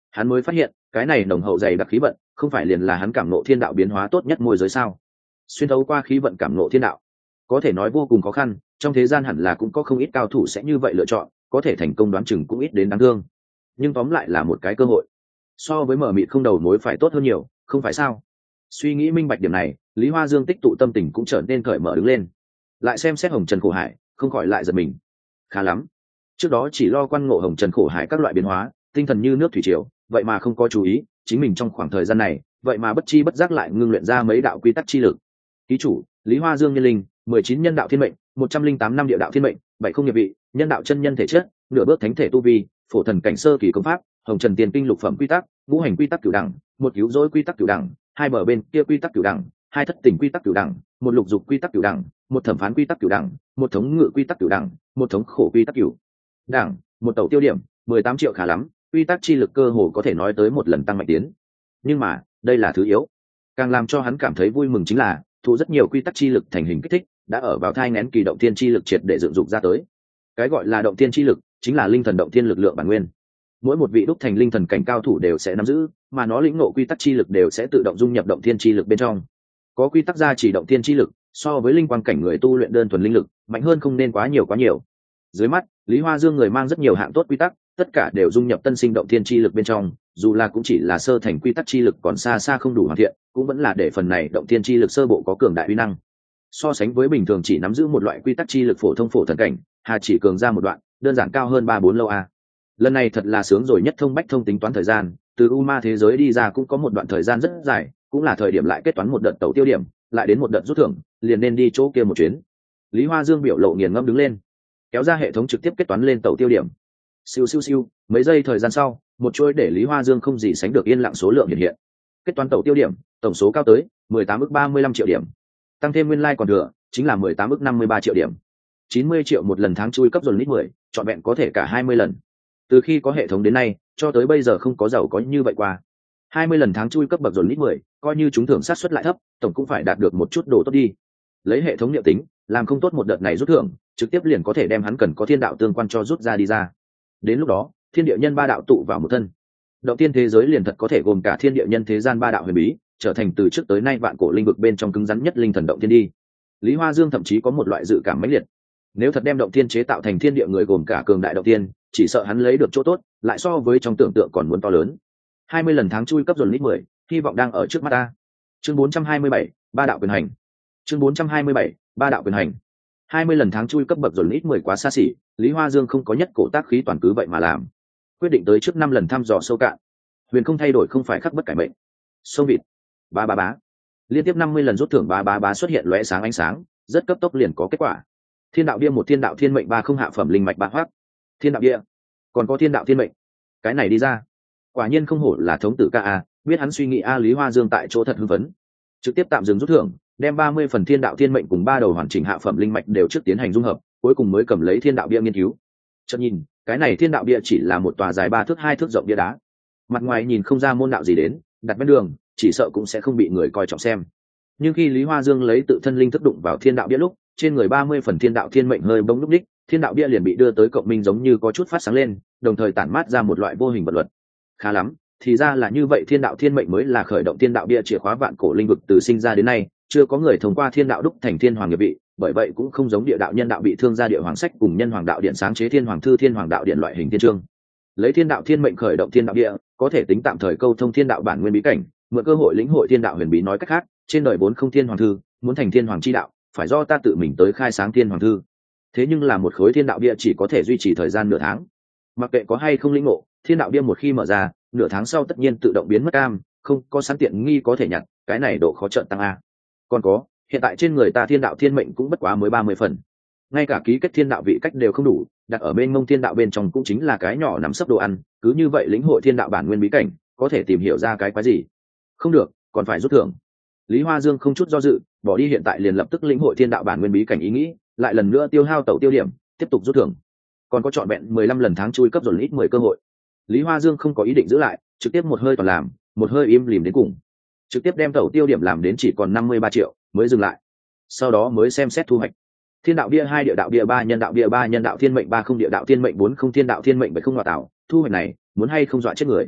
Hắn mới phát hiện cái này nồng hậu dày đặc khí vận không phải liền là hắn cảm nộ thiên đạo biến hóa tốt nhất môi giới sao. Xuyên thấu qua khí vận cảm nộ thiên đạo có thể nói vô cùng khó khăn, trong thế gian hẳn là cũng có không ít cao thủ sẽ như vậy lựa chọn, có thể thành công đoán chừng cũng ít đến đáng thương, nhưng tóm lại là một cái cơ hội so với mở mịt không đầu mối phải tốt hơn nhiều, không phải sao? Suy nghĩ minh bạch điểm này, Lý Hoa Dương tích tụ tâm tình cũng trở nên cởi mở đứng lên, lại xem xét Hồng Trần Khổ Hải, không khỏi lại giật mình. Khá lắm, trước đó chỉ lo quan ngộ Hồng Trần Khổ Hải các loại biến hóa, tinh thần như nước thủy triều, vậy mà không có chú ý chính mình trong khoảng thời gian này vậy mà bất chi bất giác lại ngưng luyện ra mấy đạo quy tắc chi lực. Ký chủ Lý Hoa Dương nhân linh 19 nhân đạo thiên mệnh, 108 năm địa đạo thiên mệnh, 70 nghiệp vị, nhân đạo chân nhân thể chất, nửa bước thánh thể tu vi, phổ thần cảnh sơ kỳ công pháp, Hồng Trần tiền kinh lục phẩm quy tắc, ngũ hành quy tắc cửu đẳng, một cứu rỗi quy tắc cửu đẳng, hai bờ bên kia quy tắc cửu đẳng, hai thất tình quy tắc cửu đẳng, một lục dục quy tắc cửu đẳng, một thẩm phán quy tắc cửu đẳng, một thống ngự quy tắc cửu đẳng, một thống khổ quy tắc cửu đẳng, một tẩu tiêu điểm 18 triệu. Khá lắm, quy tắc chi lực cơ hồ có thể nói tới một lần tăng mạnh tiến. Nhưng mà đây là thứ yếu, càng làm cho hắn cảm thấy vui mừng chính là thu rất nhiều quy tắc chi lực thành hình kích thích đã ở vào thai nghén kỳ động thiên chi lực triệt để dựng dục ra tới. Cái gọi là động thiên chi lực chính là linh thần động thiên lực lượng bản nguyên, mỗi một vị đúc thành linh thần cảnh cao thủ đều sẽ nắm giữ, mà nó lĩnh ngộ quy tắc chi lực đều sẽ tự động dung nhập động thiên chi lực bên trong. Có quy tắc gia chỉ động thiên chi lực so với linh quang cảnh người tu luyện đơn thuần linh lực mạnh hơn không nên quá nhiều. Dưới mắt Lý Hoa Dương người mang rất nhiều hạng tốt quy tắc, tất cả đều dung nhập tân sinh động thiên chi lực bên trong, dù là cũng chỉ là sơ thành quy tắc chi lực còn xa xa không đủ hoàn thiện, cũng vẫn là để phần này động thiên chi lực sơ bộ có cường đại uy năng. So sánh với bình thường chỉ nắm giữ một loại quy tắc chi lực phổ thông phổ thần cảnh, hà chỉ cường ra một đoạn đơn giản cao hơn 3-4 lâu a. Lần này thật là sướng rồi, nhất thông bách thông tính toán thời gian, từ u ma thế giới đi ra cũng có một đoạn thời gian rất dài, cũng là thời điểm lại kết toán một đợt tẩu tiêu điểm, lại đến một đợt rút thưởng, liền nên đi chỗ kia một chuyến. Lý Hoa Dương biểu lộ nghiền ngẫm đứng lên, kéo ra hệ thống trực tiếp kết toán lên tẩu tiêu điểm. Siêu siêu siêu, mấy giây thời gian sau, một chuỗi để Lý Hoa Dương không gì sánh được yên lặng số lượng hiện. Kết toán tẩu tiêu điểm, tổng số cao tới 18 ức 35 triệu điểm, tăng thêm nguyên lai còn thừa, chính là 18 ức 53 triệu điểm. 90 triệu một lần tháng chui cấp dồn lít 10, trọn vẹn có thể cả 20 lần. Từ khi có hệ thống đến nay, cho tới bây giờ không có giàu có như vậy qua. 20 lần tháng chui cấp bậc dồn lít 10, coi như chúng thưởng sát suất lại thấp, tổng cũng phải đạt được một chút đồ tốt đi. Lấy hệ thống liệu tính, làm không tốt một đợt này rút thưởng, trực tiếp liền có thể đem hắn cần có thiên đạo tương quan cho rút ra đi ra. Đến lúc đó, thiên địa nhân ba đạo tụ vào một thân, động tiên thế giới liền thật có thể gồm cả thiên địa nhân thế gian ba đạo huyền bí, trở thành từ trước tới nay vạn cổ linh vực bên trong cứng rắn nhất linh thần động tiên đi. Lý Hoa Dương thậm chí có một loại dự cảm mãnh liệt, nếu thật đem động tiên chế tạo thành thiên địa người gồm cả cường đại động tiên, chỉ sợ hắn lấy được chỗ tốt lại so với trong tưởng tượng còn muốn to lớn. 20 lần tháng chui cấp dồn lít 10, hy vọng đang ở trước mắt ta. Chương 427, ba đạo quyền hành. Chương 427, ba đạo quyền hành. 20 lần tháng chui cấp bậc dồn lít 10 quá xa xỉ, Lý Hoa Dương không có nhất cổ tác khí toàn cứ vậy mà làm. Quyết định tới trước 5 lần thăm dò sâu cạn. Huyền không thay đổi không phải khắc bất cải mệnh. Sông vịt. Ba ba bá. Liên tiếp 50 lần rút thưởng ba ba bá xuất hiện lóe sáng ánh sáng, rất cấp tốc liền có kết quả. Thiên đạo bia một, thiên đạo thiên mệnh ba, không hạ phẩm linh mạch ba hoác. Thiên đạo bia, còn có thiên đạo thiên mệnh. Cái này đi ra, quả nhiên không hổ là thống tử ca a, biết hắn suy nghĩ a. Lý Hoa Dương tại chỗ thật hưng phấn, trực tiếp tạm dừng rút thưởng, đem 30 phần thiên đạo thiên mệnh cùng 3 đầu hoàn chỉnh hạ phẩm linh mạch đều trước tiến hành dung hợp, cuối cùng mới cầm lấy thiên đạo bia nghiên cứu. Chợt nhìn, cái này thiên đạo bia chỉ là một tòa dài 3 thước 2 thước rộng bia đá, mặt ngoài nhìn không ra môn đạo gì đến, đặt bên đường chỉ sợ cũng sẽ không bị người coi trọng xem. Nhưng khi Lý Hoa Dương lấy tự thân linh thức đụng vào thiên đạo bia lúc, trên người 30 phần thiên đạo thiên mệnh hơi bỗng lúc đích, thiên đạo bia liền bị đưa tới cộng minh giống như có chút phát sáng lên, đồng thời tản mát ra một loại vô hình vật luật. Khá lắm, thì ra là như vậy, thiên đạo thiên mệnh mới là khởi động thiên đạo bia chìa khóa vạn cổ linh vực, từ sinh ra đến nay chưa có người thông qua thiên đạo đúc thành thiên hoàng nghiệp vị, bởi vậy cũng không giống địa đạo nhân đạo bị thương gia địa hoàng sách cùng nhân hoàng đạo điện sáng chế thiên hoàng thư thiên hoàng đạo điện loại hình thiên chương. Lấy thiên đạo thiên mệnh khởi động thiên đạo bia, có thể tính tạm thời câu thông thiên đạo bản nguyên bí cảnh, mượn cơ hội lĩnh hội thiên đạo huyền bí. Nói cách khác, trên đời vốn không thiên hoàng thư, muốn thành thiên hoàng chi đạo, phải do ta tự mình tới khai sáng thiên hoàng thư. Thế nhưng là một khối thiên đạo bia chỉ có thể duy trì thời gian nửa tháng, mặc kệ có hay không lĩnh ngộ, thiên đạo bia một khi mở ra, nửa tháng sau tất nhiên tự động biến mất cam, không có sẵn tiện nghi có thể nhặt, cái này độ khó trợn tăng a. Còn có, hiện tại trên người ta thiên đạo thiên mệnh cũng bất quá mới 30 phần, ngay cả ký kết thiên đạo vị cách đều không đủ, đặt ở bên mông thiên đạo bên trong cũng chính là cái nhỏ nắm sấp đồ ăn, cứ như vậy lĩnh hội thiên đạo bản nguyên bí cảnh, có thể tìm hiểu ra cái quái gì? Không được, còn phải rút thưởng. Lý Hoa Dương không chút do dự, bỏ đi hiện tại liền lập tức lĩnh hội thiên đạo bản nguyên bí cảnh ý nghĩ, lại lần nữa tiêu hao tẩu tiêu điểm, tiếp tục rút thưởng. Còn có trọn vẹn 15 lần tháng chui cấp dồn ít 10 cơ hội. Lý Hoa Dương không có ý định giữ lại, trực tiếp một hơi toàn làm, một hơi im lìm đến cùng, trực tiếp đem tẩu tiêu điểm làm đến chỉ còn 53 triệu mới dừng lại, sau đó mới xem xét thu hoạch. Thiên đạo bia 2, địa đạo bia 3, nhân đạo bia 3, nhân đạo thiên mệnh 3, không địa đạo thiên mệnh 4, không thiên đạo thiên mệnh 7, không ngoại tạo. Thu hoạch này muốn hay không dọa chết người.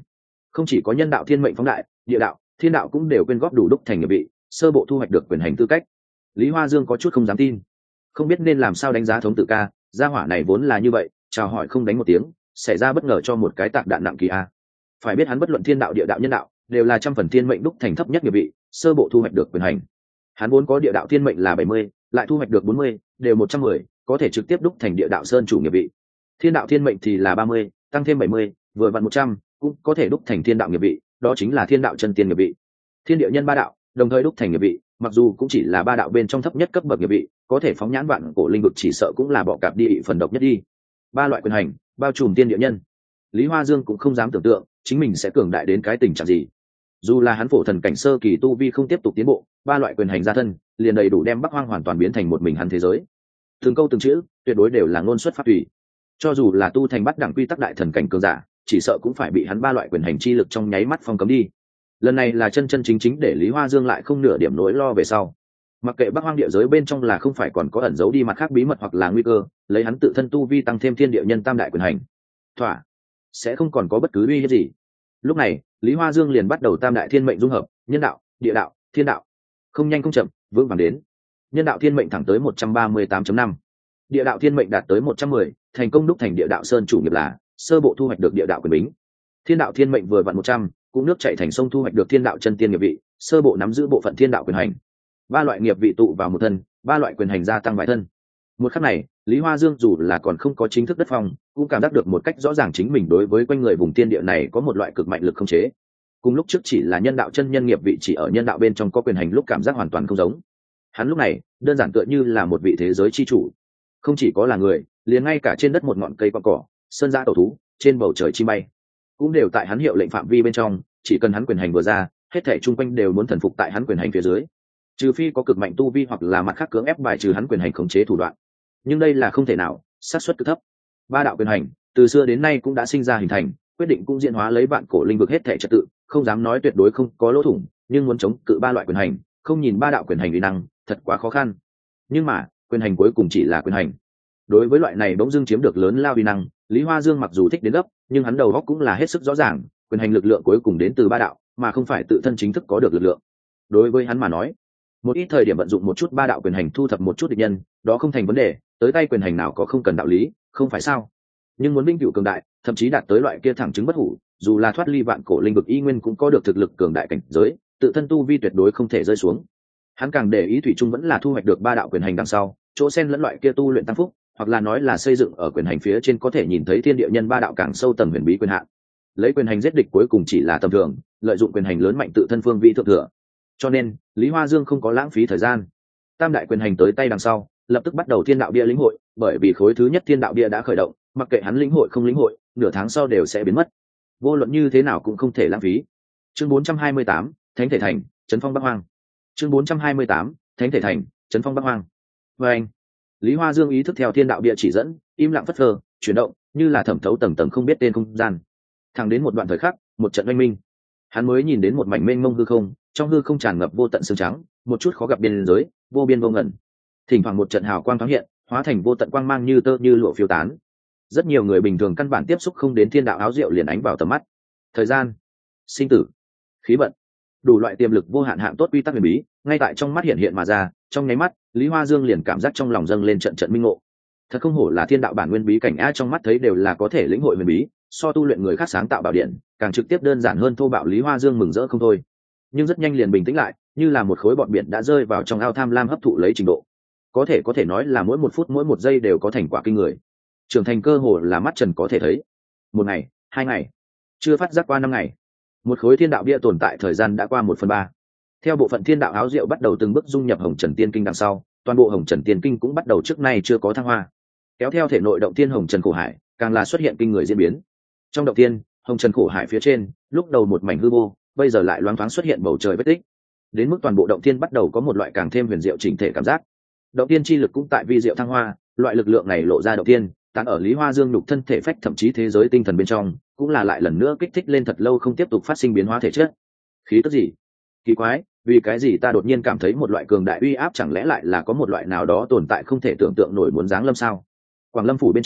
Không chỉ có nhân đạo thiên mệnh phóng đại, địa đạo, thiên đạo cũng đều quyên góp đủ đúc thành nghiệp vị, sơ bộ thu hoạch được quyền hành tư cách. Lý Hoa Dương có chút không dám tin, không biết nên làm sao đánh giá thống tự ca, gia hỏa này vốn là như vậy, chào hỏi không đánh một tiếng, xảy ra bất ngờ cho một cái tạc đạn nặng kỳ a. Phải biết hắn bất luận thiên đạo, địa đạo, nhân đạo đều là 100% thiên mệnh đúc thành thấp nhất nghiệp vị, sơ bộ thu hoạch được quyền hành. Hắn vốn có địa đạo thiên mệnh là 70, lại thu hoạch được 40, đều 110, có thể trực tiếp đúc thành địa đạo sơn chủ nghiệp vị. Thiên đạo thiên mệnh thì là 30, tăng thêm 70, vừa vặn 100, cũng có thể đúc thành thiên đạo nghiệp vị, đó chính là thiên đạo chân tiên nghiệp vị. Thiên địa nhân ba đạo đồng thời đúc thành nghiệp vị, mặc dù cũng chỉ là ba đạo bên trong thấp nhất cấp bậc nghiệp vị, có thể phóng nhãn vạn cổ linh vực chỉ sợ cũng là bọ cạp đi phần độc nhất đi. Ba loại quyền hành bao trùm thiên địa nhân, Lý Hoa Dương cũng không dám tưởng tượng chính mình sẽ cường đại đến cái tình trạng gì. Dù là hắn phổ thần cảnh sơ kỳ tu vi không tiếp tục tiến bộ, ba loại quyền hành gia thân liền đầy đủ đem Bắc Hoang hoàn toàn biến thành một mình hắn thế giới. Từng câu từng chữ tuyệt đối đều là ngôn xuất pháp tùy, cho dù là tu thành bắt đẳng quy tắc đại thần cảnh cường giả, chỉ sợ cũng phải bị hắn ba loại quyền hành chi lực trong nháy mắt phong cấm đi. Lần này là chân chân chính chính để Lý Hoa Dương lại không nửa điểm nỗi lo về sau. Mặc kệ Bắc Hoang địa giới bên trong là không phải còn có ẩn giấu đi mặt khác bí mật hoặc là nguy cơ, lấy hắn tự thân tu vi tăng thêm thiên địa nhân tam đại quyền hành, thỏa sẽ không còn có bất cứ uy hiếp gì. Lúc này, Lý Hoa Dương liền bắt đầu tam đại thiên mệnh dung hợp, nhân đạo, địa đạo, thiên đạo. Không nhanh không chậm, vững vàng đến. Nhân đạo thiên mệnh thẳng tới 138.5. Địa đạo thiên mệnh đạt tới 110, thành công đúc thành địa đạo sơn chủ nghiệp là sơ bộ thu hoạch được địa đạo quyền bính. Thiên đạo thiên mệnh vừa vặn 100, cũng nước chảy thành sông thu hoạch được thiên đạo chân tiên nghiệp vị, sơ bộ nắm giữ bộ phận thiên đạo quyền hành. Ba loại nghiệp vị tụ vào một thân, ba loại quyền hành gia tăng vài thân. Một khắc này, Lý Hoa Dương dù là còn không có chính thức đất phong, cũng cảm giác được một cách rõ ràng chính mình đối với quanh người vùng tiên địa này có một loại cực mạnh lực khống chế. Cùng lúc trước chỉ là nhân đạo chân nhân nghiệp vị chỉ ở nhân đạo bên trong có quyền hành lúc cảm giác hoàn toàn không giống. Hắn lúc này, đơn giản tựa như là một vị thế giới chi chủ. Không chỉ có là người, liền ngay cả trên đất một ngọn cây qua cỏ, sơn giã tổ thú, trên bầu trời chim bay, cũng đều tại hắn hiệu lệnh phạm vi bên trong, chỉ cần hắn quyền hành vừa ra, hết thảy chung quanh đều muốn thần phục tại hắn quyền hành phía dưới. Trừ phi có cực mạnh tu vi hoặc là mặt khác cưỡng ép bài trừ hắn quyền hành khống chế thủ đoạn. Nhưng đây là không thể nào, xác suất cực thấp. Ba đạo quyền hành, từ xưa đến nay cũng đã sinh ra hình thành, quyết định cũng diễn hóa lấy vạn cổ linh vực hết thảy trật tự, không dám nói tuyệt đối không có lỗ thủng, nhưng muốn chống cự ba loại quyền hành, không nhìn ba đạo quyền hành uy năng, thật quá khó khăn. Nhưng mà, quyền hành cuối cùng chỉ là quyền hành. Đối với loại này bỗng dưng chiếm được lớn lao uy năng, Lý Hoa Dương mặc dù thích đến gấp, nhưng hắn đầu óc cũng là hết sức rõ ràng, quyền hành lực lượng cuối cùng đến từ ba đạo, mà không phải tự thân chính thức có được lực lượng. Đối với hắn mà nói, một ít thời điểm vận dụng một chút ba đạo quyền hành thu thập một chút địch nhân, đó không thành vấn đề, tới tay quyền hành nào có không cần đạo lý, không phải sao? Nhưng muốn vĩnh cửu cường đại, thậm chí đạt tới loại kia thẳng chứng bất hủ, dù là thoát ly vạn cổ linh vực y nguyên cũng có được thực lực cường đại cảnh giới, tự thân tu vi tuyệt đối không thể rơi xuống. Hắn càng để ý thủy chung vẫn là thu hoạch được ba đạo quyền hành đằng sau, chỗ xen lẫn loại kia tu luyện tăng phúc, hoặc là nói là xây dựng ở quyền hành phía trên có thể nhìn thấy thiên địa nhân ba đạo càng sâu tầng huyền bí quyền hạn. Lấy quyền hành giết địch cuối cùng chỉ là tầm thường, lợi dụng quyền hành lớn mạnh tự thân phương vị thượng thừa. Cho nên, Lý Hoa Dương không có lãng phí thời gian. Tam đại quyền hành tới tay đằng sau, lập tức bắt đầu thiên đạo bia lĩnh hội, bởi vì khối thứ nhất thiên đạo bia đã khởi động, mặc kệ hắn lĩnh hội không lĩnh hội, nửa tháng sau đều sẽ biến mất. Vô luận như thế nào cũng không thể lãng phí. Chương 428, Thánh thể thành, trấn phong Bắc Hoang. Chương 428, Thánh thể thành, trấn phong Bắc Hoang. Và anh, Lý Hoa Dương ý thức theo thiên đạo bia chỉ dẫn, im lặng phất phơ, chuyển động, như là thẩm thấu tầng tầng không biết tên không gian. Thẳng đến một đoạn thời khắc, một trận oanh minh, hắn mới nhìn đến một mảnh mênh mông hư không, trong hư không tràn ngập vô tận sương trắng, một chút khó gặp biên giới, vô biên vô ngần. Thỉnh thoảng một trận hào quang thoáng hiện, hóa thành vô tận quang mang như tơ như lụa phiêu tán. Rất nhiều người bình thường căn bản tiếp xúc không đến thiên đạo áo diệu liền ánh vào tầm mắt. Thời gian, sinh tử, khí vận, đủ loại tiềm lực vô hạn hạng tốt quy tắc huyền bí, ngay tại trong mắt hiện hiện mà ra, trong nháy mắt, Lý Hoa Dương liền cảm giác trong lòng dâng lên trận trận minh ngộ. Thật không hổ là thiên đạo bản nguyên bí cảnh a, trong mắt thấy đều là có thể lĩnh hội huyền bí, so tu luyện người khác sáng tạo bảo điện, càng trực tiếp đơn giản hơn thô bạo. Lý Hoa Dương mừng rỡ không thôi. Nhưng rất nhanh liền bình tĩnh lại, như là một khối bọt biển đã rơi vào trong ao tham lam hấp thụ lấy trình độ. Có thể nói là mỗi một phút mỗi một giây đều có thành quả kinh người. Trưởng thành cơ hồ là mắt trần có thể thấy. Một ngày, 2 ngày, chưa phát giác qua 5 ngày. Một khối thiên đạo bia tồn tại thời gian đã qua 1/3. Theo bộ phận thiên đạo áo diệu bắt đầu từng bước dung nhập Hồng Trần Tiên Kinh đằng sau, toàn bộ Hồng Trần Tiên Kinh cũng bắt đầu trước nay chưa có thăng hoa. Kéo theo thể nội động tiên Hồng Trần Khổ Hải, càng là xuất hiện kinh người diễn biến. Trong động tiên, Hồng Trần Khổ Hải phía trên, lúc đầu một mảnh hư vô, bây giờ lại loáng thoáng xuất hiện bầu trời vết tích. Đến mức toàn bộ động tiên bắt đầu có một loại càng thêm huyền diệu chỉnh thể cảm giác. Động tiên chi lực cũng tại vi diệu thăng hoa, loại lực lượng này lộ ra động tiên, tán ở Lý Hoa Dương nhục thân thể phách thậm chí thế giới tinh thần bên trong, cũng là lại lần nữa kích thích lên thật lâu không tiếp tục phát sinh biến hóa thể chất. Khí tức gì? Kỳ quái, vì cái gì ta đột nhiên cảm thấy một loại cường đại uy áp, chẳng lẽ lại là có một loại nào đó tồn tại không thể tưởng tượng nổi muốn giáng lâm sao? Quảng Lâm phủ bên trong,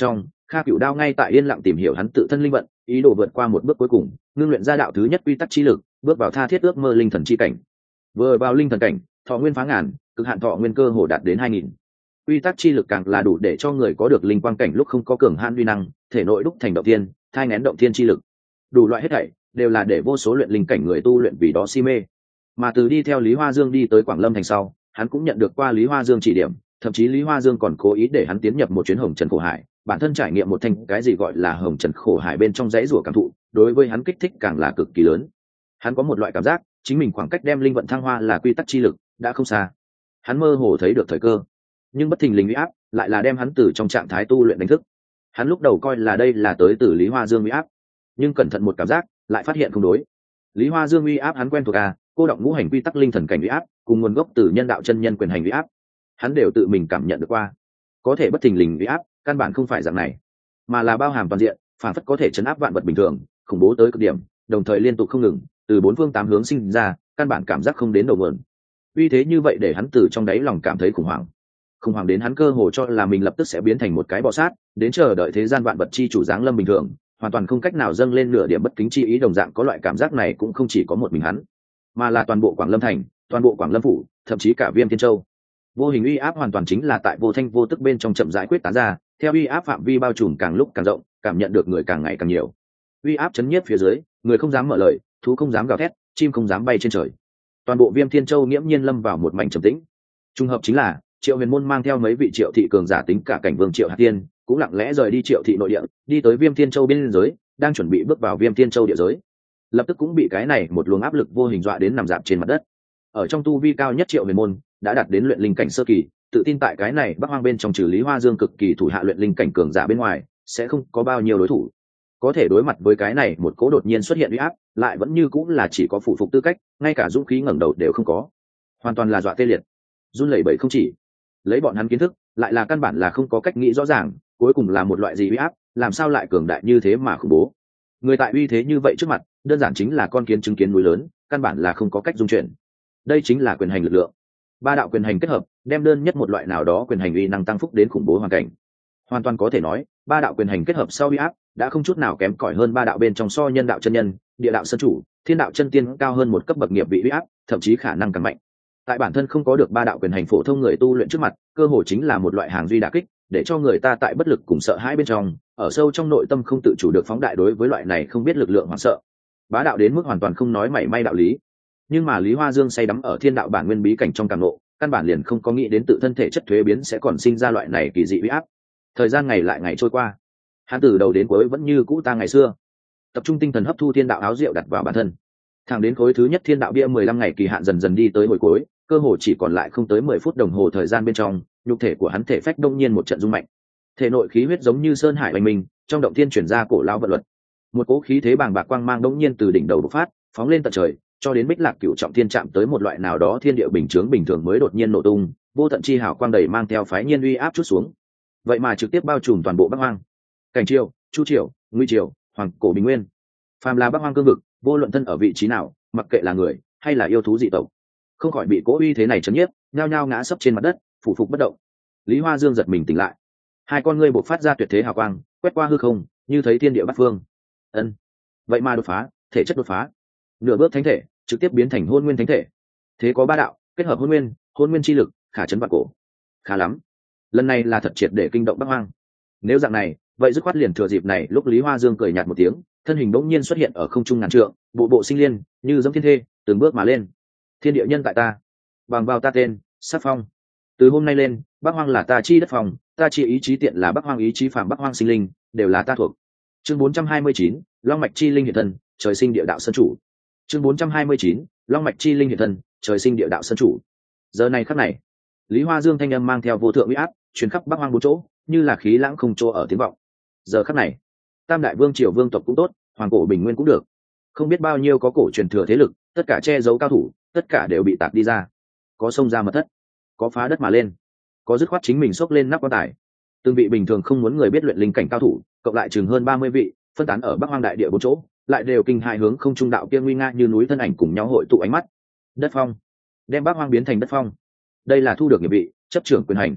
Kha Cửu Đao ngay tại yên lặng tìm hiểu hắn tự thân linh vận, ý đồ vượt qua một bước cuối cùng, ngưng luyện ra đạo thứ nhất quy tắc chi lực, bước vào tha thiết ước mơ linh thần chi cảnh. Vừa vào linh thần cảnh, thọ nguyên phá ngàn, cực hạn thọ nguyên cơ hồ đạt đến 2000. Quy tắc chi lực càng là đủ để cho người có được linh quang cảnh lúc không có cường hãn uy năng, thể nội đúc thành động thiên, thai nghén động thiên chi lực. Đủ loại hết thảy đều là để vô số luyện linh cảnh người tu luyện vì đó si mê. Mà từ đi theo Lý Hoa Dương đi tới Quảng Lâm thành sau, hắn cũng nhận được qua Lý Hoa Dương chỉ điểm, thậm chí Lý Hoa Dương còn cố ý để hắn tiến nhập một chuyến hồng trần khổ hải, bản thân trải nghiệm một thanh cái gì gọi là hồng trần khổ hải bên trong dãy rủa cảm thụ, đối với hắn kích thích càng là cực kỳ lớn. Hắn có một loại cảm giác, chính mình khoảng cách đem linh vận thăng hoa là quy tắc chi lực đã không xa. Hắn mơ hồ thấy được thời cơ, nhưng bất thình lình uy áp lại là đem hắn từ trong trạng thái tu luyện đánh thức. Hắn lúc đầu coi là đây là tới từ Lý Hoa Dương uy áp, nhưng cẩn thận một cảm giác lại phát hiện không đối. Lý Hoa Dương uy áp hắn quen thuộc cô động ngũ hành quy tắc linh thần cảnh uy áp cùng nguồn gốc từ nhân đạo chân nhân quyền hành uy áp, hắn đều tự mình cảm nhận được qua. Có thể bất thình lình uy áp căn bản không phải dạng này, mà là bao hàm toàn diện, phản phất có thể chấn áp vạn vật bình thường, khủng bố tới cực điểm, đồng thời liên tục không ngừng, từ bốn phương tám hướng sinh ra, căn bản cảm giác không đến đầu nguồn. Uy thế như vậy để hắn từ trong đáy lòng cảm thấy khủng hoảng đến hắn cơ hồ cho là mình lập tức sẽ biến thành một cái bò sát, đến chờ đợi thế gian vạn vật chi chủ giáng lâm bình thường, hoàn toàn không cách nào dâng lên nửa điểm bất kính chi ý. Đồng dạng có loại cảm giác này cũng không chỉ có một mình hắn, mà là toàn bộ Quảng Lâm thành, toàn bộ Quảng Lâm phủ, thậm chí cả Viêm Thiên Châu. Vô hình uy áp hoàn toàn chính là tại vô thanh vô tức bên trong chậm rãi quyết tán ra, theo uy áp phạm vi bao trùm càng lúc càng rộng, cảm nhận được người càng ngày càng nhiều. Uy áp chấn nhiếp phía dưới, người không dám mở lời, thú không dám gào thét, chim không dám bay trên trời. Toàn bộ Viêm Thiên Châu nghiễm nhiên lâm vào một mảnh trầm tĩnh. Trùng hợp chính là Triệu Huyền Môn mang theo mấy vị Triệu thị cường giả tính cả cảnh vương Triệu Hạt Tiên, cũng lặng lẽ rời đi Triệu thị nội địa, đi tới Viêm Thiên Châu biên giới, đang chuẩn bị bước vào Viêm Thiên Châu địa giới. Lập tức cũng bị cái này một luồng áp lực vô hình dọa đến nằm rạp trên mặt đất. Ở trong tu vi cao nhất Triệu Huyền Môn đã đạt đến luyện linh cảnh sơ kỳ, tự tin tại cái này Bắc Hoang bên trong trừ Lý Hoa Dương cực kỳ thủ hạ luyện linh cảnh cường giả bên ngoài, sẽ không có bao nhiêu đối thủ. Có thể đối mặt với cái này một cỗ đột nhiên xuất hiện uy áp, lại vẫn như cũng là chỉ có phụ phục tư cách, ngay cả dũng khí ngẩng đầu đều không có, hoàn toàn là dọa tê liệt, run lẩy bẩy không chỉ. Lấy bọn hắn kiến thức, lại là căn bản là không có cách nghĩ rõ ràng, cuối cùng là một loại gì uy áp, làm sao lại cường đại như thế mà khủng bố. Người tại uy thế như vậy trước mặt, đơn giản chính là con kiến chứng kiến núi lớn, căn bản là không có cách dung chuyển. Đây chính là quyền hành lực lượng. Ba đạo quyền hành kết hợp, đem đơn nhất một loại nào đó quyền hành uy năng tăng phúc đến khủng bố hoàn cảnh. Hoàn toàn có thể nói, ba đạo quyền hành kết hợp sau uy áp đã không chút nào kém cỏi hơn ba đạo bên trong so nhân đạo chân nhân, địa đạo sơn chủ, thiên đạo chân tiên cao hơn một cấp bậc nghiệp vị uy áp, thậm chí khả năng càng mạnh. Tại bản thân không có được ba đạo quyền hành phổ thông người tu luyện trước mặt, cơ hội chính là một loại hàng duy đả kích, để cho người ta tại bất lực cùng sợ hãi bên trong, ở sâu trong nội tâm không tự chủ được phóng đại đối với loại này không biết lực lượng hoảng sợ. Bá đạo đến mức hoàn toàn không nói mảy may đạo lý. Nhưng mà Lý Hoa Dương say đắm ở thiên đạo bản nguyên bí cảnh trong cảm ngộ, căn bản liền không có nghĩ đến tự thân thể chất thuế biến sẽ còn sinh ra loại này kỳ dị uy áp. Thời gian ngày lại ngày trôi qua, hắn từ đầu đến cuối vẫn như cũ ta ngày xưa, tập trung tinh thần hấp thu thiên đạo áo rượu đặt vào bản thân. Thẳng đến khối thứ nhất thiên đạo bia 15 ngày kỳ hạn dần dần đi tới hồi cuối, cơ hồ chỉ còn lại không tới 10 phút đồng hồ thời gian bên trong, nhục thể của hắn thể phách đông nhiên một trận rung mạnh. Thể nội khí huyết giống như sơn hải oanh minh, trong động thiên chuyển ra cổ lao vận luật. Một cỗ khí thế bàng bạc quang mang đông nhiên từ đỉnh đầu bộc phát, phóng lên tận trời, cho đến Bích Lạc Cửu trọng thiên chạm tới một loại nào đó thiên địa bình chướng bình thường mới đột nhiên nổ tung, vô tận chi hào quang đầy mang theo phái nhiên uy áp chút xuống. Vậy mà trực tiếp bao trùm toàn bộ Bắc Hoang. Cảnh Triều, Chu Triều, Ngụy Triều, Hoàng Cổ Bình Nguyên. Phàm là Bắc Hoang cương vực, vô luận thân ở vị trí nào, mặc kệ là người hay là yêu thú dị tộc, không khỏi bị cỗ uy thế này chấn nhiếp, nhao nhao ngã sấp trên mặt đất, phủ phục bất động. Lý Hoa Dương giật mình tỉnh lại, hai con ngươi bộc phát ra tuyệt thế hào quang, quét qua hư không, như thấy thiên địa bát phương. Ân, vậy mà đột phá, thể chất đột phá, nửa bước thánh thể, trực tiếp biến thành hôn nguyên thánh thể. Thế có ba đạo, kết hợp hôn nguyên chi lực, khả chấn vạn cổ. Khá lắm, lần này là thật triệt để kinh động Bắc Hoang. Nếu dạng này, vậy dứt khoát liền thừa dịp này, lúc Lý Hoa Dương cười nhạt một tiếng, thân hình bỗng nhiên xuất hiện ở không trung ngàn trượng, bộ bộ sinh liên, như giống thiên thê, từng bước mà lên. Thiên địa nhân tại ta, bằng vào ta tên, sát phong. Từ hôm nay lên, Bắc Hoang là ta chi đất phòng, ta chi ý chí tiện là Bắc Hoang ý chí phàm Bắc Hoang sinh linh, đều là ta thuộc. Chương 429, Long mạch chi linh hiện thân, trời sinh địa đạo sơn chủ. Chương 429, Long mạch chi linh hiện thân, trời sinh địa đạo sơn chủ. Giờ này khắc này, Lý Hoa Dương thanh âm mang theo vô thượng uy áp, truyền khắp Bắc Hoang bốn chỗ, như là khí lãng không chỗ ở tiếng vọng. Giờ khắc này, Tam đại vương triều vương tộc cũng tốt, Hoàng Cổ Bình Nguyên cũng được, không biết bao nhiêu có cổ truyền thừa thế lực, tất cả che giấu cao thủ, tất cả đều bị tạc đi ra. Có xông ra mật thất, có phá đất mà lên, có dứt khoát chính mình xốc lên nắp quan tài. Từng vị bình thường không muốn người biết luyện linh cảnh cao thủ, cộng lại chừng hơn 30 vị, phân tán ở Bắc Hoang đại địa bốn chỗ, lại đều kinh hại hướng không trung đạo kia nguy nga như núi thân ảnh cùng nhau hội tụ ánh mắt. Đất phong, đem Bắc Hoang biến thành đất phong. Đây là thu được nghiệp vị, chấp trưởng quyền hành.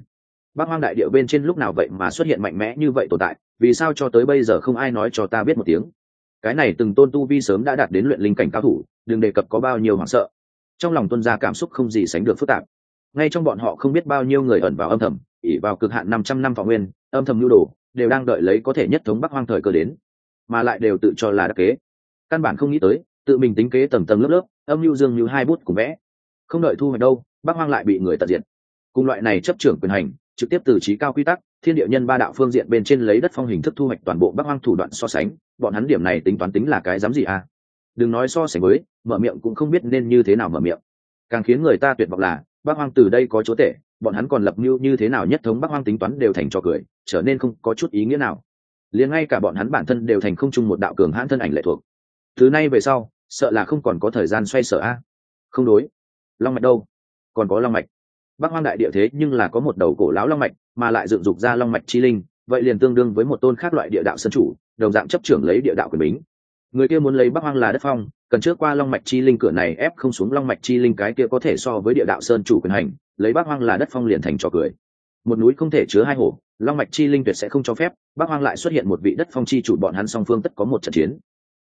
Bắc Hoang đại địa bên trên lúc nào vậy mà xuất hiện mạnh mẽ như vậy tồn tại, vì sao cho tới bây giờ không ai nói cho ta biết một tiếng? Cái này từng tôn tu vi sớm đã đạt đến luyện linh cảnh cao thủ, đừng đề cập có bao nhiêu hoảng sợ. Trong lòng tuân ra cảm xúc không gì sánh được phức tạp. Ngay trong bọn họ không biết bao nhiêu người ẩn vào âm thầm, ỷ vào cực hạn 500 năm thọ nguyên, âm thầm nhu đồ, đều đang đợi lấy có thể nhất thống Bắc Hoang thời cơ đến, mà lại đều tự cho là đắc kế. Căn bản không nghĩ tới, tự mình tính kế tầng tầng lớp lớp, âm mưu dương như hai bút cùng vẽ. Không đợi thu hoạch đâu, Bắc Hoang lại bị người tận diệt. Cùng loại này chấp trưởng quyền hành, trực tiếp từ trí cao quy tắc, thiên địa nhân ba đạo phương diện bên trên lấy đất phong hình thức thu hoạch toàn bộ Bắc Hoang thủ đoạn so sánh, bọn hắn điểm này tính toán tính là cái dám gì à? Đừng nói so sánh với, mở miệng cũng không biết nên như thế nào mở miệng. Càng khiến người ta tuyệt vọng là, Bắc Hoang từ đây có chỗ tệ, bọn hắn còn lập mưu như thế nào nhất thống Bắc Hoang tính toán đều thành trò cười, trở nên không có chút ý nghĩa nào. Liền ngay cả bọn hắn bản thân đều thành không chung một đạo cường hãn thân ảnh lệ thuộc. Từ nay về sau, sợ là không còn có thời gian xoay sở a. Không đối, long mạch đâu? Còn có long mạch. Bắc Hoang đại địa thế nhưng là có một đầu cổ lão long mạch, mà lại dựng dục ra long mạch chi linh, vậy liền tương đương với một tôn khác loại địa đạo sơn chủ, đồng dạng chấp trưởng lấy địa đạo quyền bính. Người kia muốn lấy Bắc Hoang là đất phong, cần trước qua long mạch chi linh cửa này ép không xuống long mạch chi linh cái kia có thể so với địa đạo sơn chủ quyền hành, lấy Bắc Hoang là đất phong liền thành trò cười. Một núi không thể chứa hai hổ, long mạch chi linh tuyệt sẽ không cho phép Bắc Hoang lại xuất hiện một vị đất phong chi chủ, bọn hắn song phương tất có một trận chiến.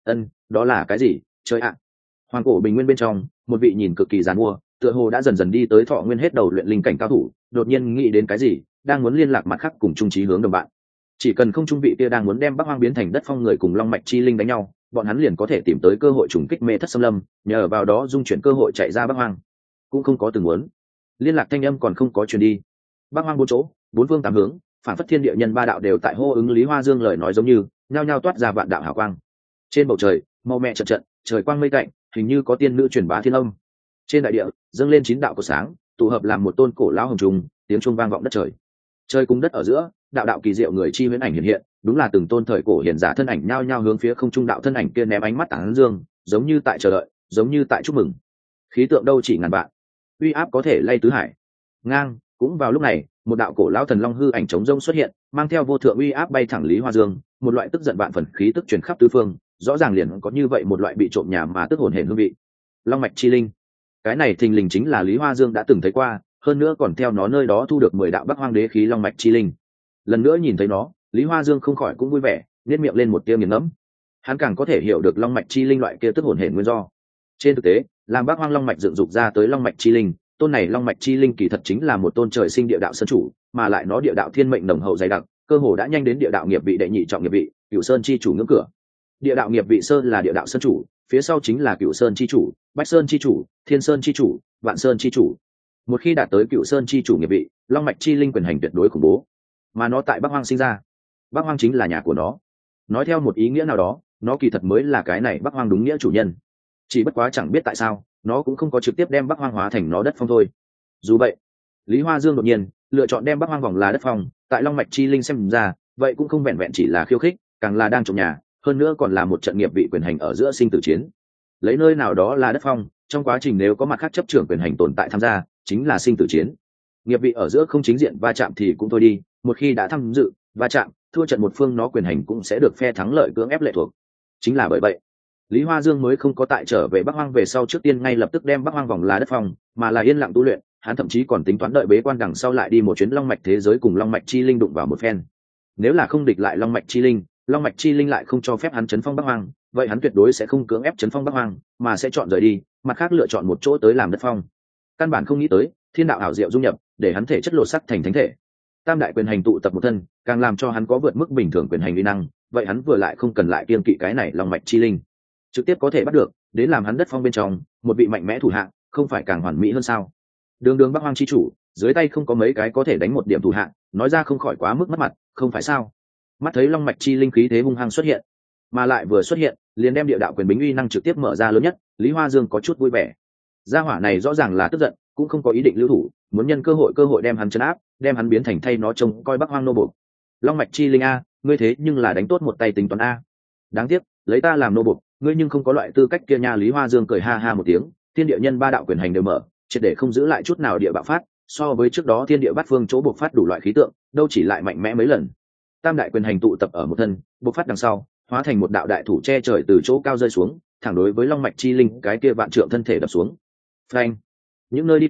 Đó là cái gì? Trời ạ! Hoàng cổ bình nguyên bên trong, một vị nhìn cực kỳ giàn mua, tựa hồ đã dần dần đi tới thọ nguyên hết đầu luyện linh cảnh cao thủ, đột nhiên nghĩ đến cái gì, đang muốn liên lạc mặt khác cùng chung chí hướng đồng bạn. Chỉ cần không trung vị kia đang muốn đem Bắc Hoang biến thành đất phong người cùng long mạch chi linh đánh nhau, bọn hắn liền có thể tìm tới cơ hội trùng kích mê thất xâm lâm, nhờ vào đó dung chuyển cơ hội chạy ra Bắc Hoang. Cũng không có từng muốn, liên lạc thanh âm còn không có truyền đi. Bắc Hoang bốn chỗ, bốn phương tám hướng, phản phất thiên địa nhân ba đạo đều tại hô ứng Lý Hoa Dương lời nói, giống như nhao nhao toát ra vạn đạo hào quang. Trên bầu trời, màu mẹ trận trận, trời quang mây tạnh, hình như có tiên nữ truyền bá thiên âm. Trên đại địa, dâng lên 9 đạo của sáng, tụ hợp làm một tôn cổ lão hồng trùng, tiếng chuông vang vọng đất trời. Trời cùng đất ở giữa, đạo đạo kỳ diệu người chi huyễn ảnh hiện hiện, đúng là từng tôn thời cổ hiển giả thân ảnh nhao nhao hướng phía không trung đạo thân ảnh kia ném ánh mắt tán dương, giống như tại chờ đợi, giống như tại chúc mừng. Khí tượng đâu chỉ ngàn vạn, uy áp có thể lay tứ hải. Ngang, cũng vào lúc này, một đạo cổ lão thần long hư ảnh trống rông xuất hiện, mang theo vô thượng uy áp bay thẳng Lý Hoa Dương, một loại tức giận vạn phần khí tức truyền khắp tứ phương, rõ ràng liền có như vậy một loại bị trộm nhà mà tức hồn hển hương vị. Long mạch chi linh, cái này thình lình chính là Lý Hoa Dương đã từng thấy qua, hơn nữa còn theo nó nơi đó thu được 10 đạo Bắc Hoang đế khí long mạch chi linh. Lần nữa nhìn thấy nó, Lý Hoa Dương không khỏi cũng vui vẻ, nhếch miệng lên một tia nghiền ngẫm. Hắn càng có thể hiểu được long mạch chi linh loại kia tức hồn hển nguyên do. Trên thực tế, làm Bắc Hoang long mạch dựng dục ra tới long mạch chi linh, tôn này long mạch chi linh kỳ thật chính là một tôn trời sinh địa đạo sơn chủ, mà lại nó địa đạo thiên mệnh nồng hậu dày đặc, cơ hồ đã nhanh đến địa đạo nghiệp vị đệ nhị trọng nghiệp vị, Cửu Sơn chi chủ ngưỡng cửa. Địa đạo nghiệp vị sơn là địa đạo sơn chủ, phía sau chính là Cửu Sơn chi chủ, Bách Sơn chi chủ, Thiên Sơn chi chủ, Vạn Sơn chi chủ. Một khi đạt tới Cửu Sơn chi chủ nghiệp vị, long mạch chi linh quyền hành tuyệt đối khủng bố. Mà nó tại Bắc Hoang sinh ra, Bắc Hoang chính là nhà của nó. Nói theo một ý nghĩa nào đó, nó kỳ thật mới là cái này Bắc Hoang đúng nghĩa chủ nhân. Chỉ bất quá chẳng biết tại sao, nó cũng không có trực tiếp đem Bắc Hoang hóa thành nó đất phong thôi. Dù vậy, Lý Hoa Dương đột nhiên lựa chọn đem Bắc Hoang vòng là đất phong, tại long mạch chi linh xem ra, vậy cũng không vẹn vẹn chỉ là khiêu khích, càng là đang trộm nhà, hơn nữa còn là một trận nghiệp vị quyền hành ở giữa sinh tử chiến. Lấy nơi nào đó là đất phong, trong quá trình nếu có mặt khác chấp trưởng quyền hành tồn tại tham gia, chính là sinh tử chiến. Nghiệp vị ở giữa không chính diện va chạm thì cũng thôi đi, một khi đã tham dự va chạm, thua trận một phương nó quyền hành cũng sẽ được phe thắng lợi cưỡng ép lệ thuộc. Chính là bởi vậy, Lý Hoa Dương mới không có tại trở về Bắc Hoang về sau trước tiên ngay lập tức đem Bắc Hoang vòng là đất phong, mà là yên lặng tu luyện. Hắn thậm chí còn tính toán đợi bế quan đằng sau lại đi một chuyến long mạch thế giới cùng long mạch chi linh đụng vào một phen. Nếu là không địch lại long mạch chi linh, long mạch chi linh lại không cho phép hắn chấn phong Bắc Hoang, vậy hắn tuyệt đối sẽ không cưỡng ép chấn phong Bắc Hoang, mà sẽ chọn rời đi, mặt khác lựa chọn một chỗ tới làm đất phong. Căn bản không nghĩ tới, thiên đạo ảo diệu dung nhập, để hắn thể chất lột sắc thành thánh thể. Tam đại quyền hành tụ tập một thân, càng làm cho hắn có vượt mức bình thường quyền hành uy năng, vậy hắn vừa lại không cần lại kiêng kỵ cái này long mạch chi linh, trực tiếp có thể bắt được, đến làm hắn đất phong bên trong một vị mạnh mẽ thủ hạng, không phải càng hoàn mỹ hơn sao? Đường đường Bắc Hoang chi chủ, dưới tay không có mấy cái có thể đánh một điểm thủ hạng, nói ra không khỏi quá mức mất mặt, không phải sao? Mắt thấy long mạch chi linh khí thế hung hăng xuất hiện, mà lại vừa xuất hiện liền đem địa đạo quyền bính uy năng trực tiếp mở ra lớn nhất, Lý Hoa Dương có chút vui vẻ. Gia hỏa này rõ ràng là tức giận, cũng không có ý định lưu thủ, muốn nhân cơ hội đem hắn trấn áp, đem hắn biến thành thay nó trông coi Bắc Hoang nô bộc. Long mạch chi linh a, ngươi thế nhưng là đánh tốt một tay tính toán a. Đáng tiếc, lấy ta làm nô bộc, ngươi nhưng không có loại tư cách kia nha. Lý Hoa Dương cười ha ha một tiếng, thiên địa nhân ba đạo quyền hành đều mở, triệt để không giữ lại chút nào địa bạo phát, so với trước đó thiên địa bát phương chỗ bộc phát đủ loại khí tượng, đâu chỉ lại mạnh mẽ mấy lần. Tam đại quyền hành tụ tập ở một thân, bộc phát đằng sau, hóa thành một đạo đại thủ che trời từ chỗ cao rơi xuống, thẳng đối với long mạch chi linh cái kia vạn trượng thân thể đập xuống. Phanh! Những nơi đi qua,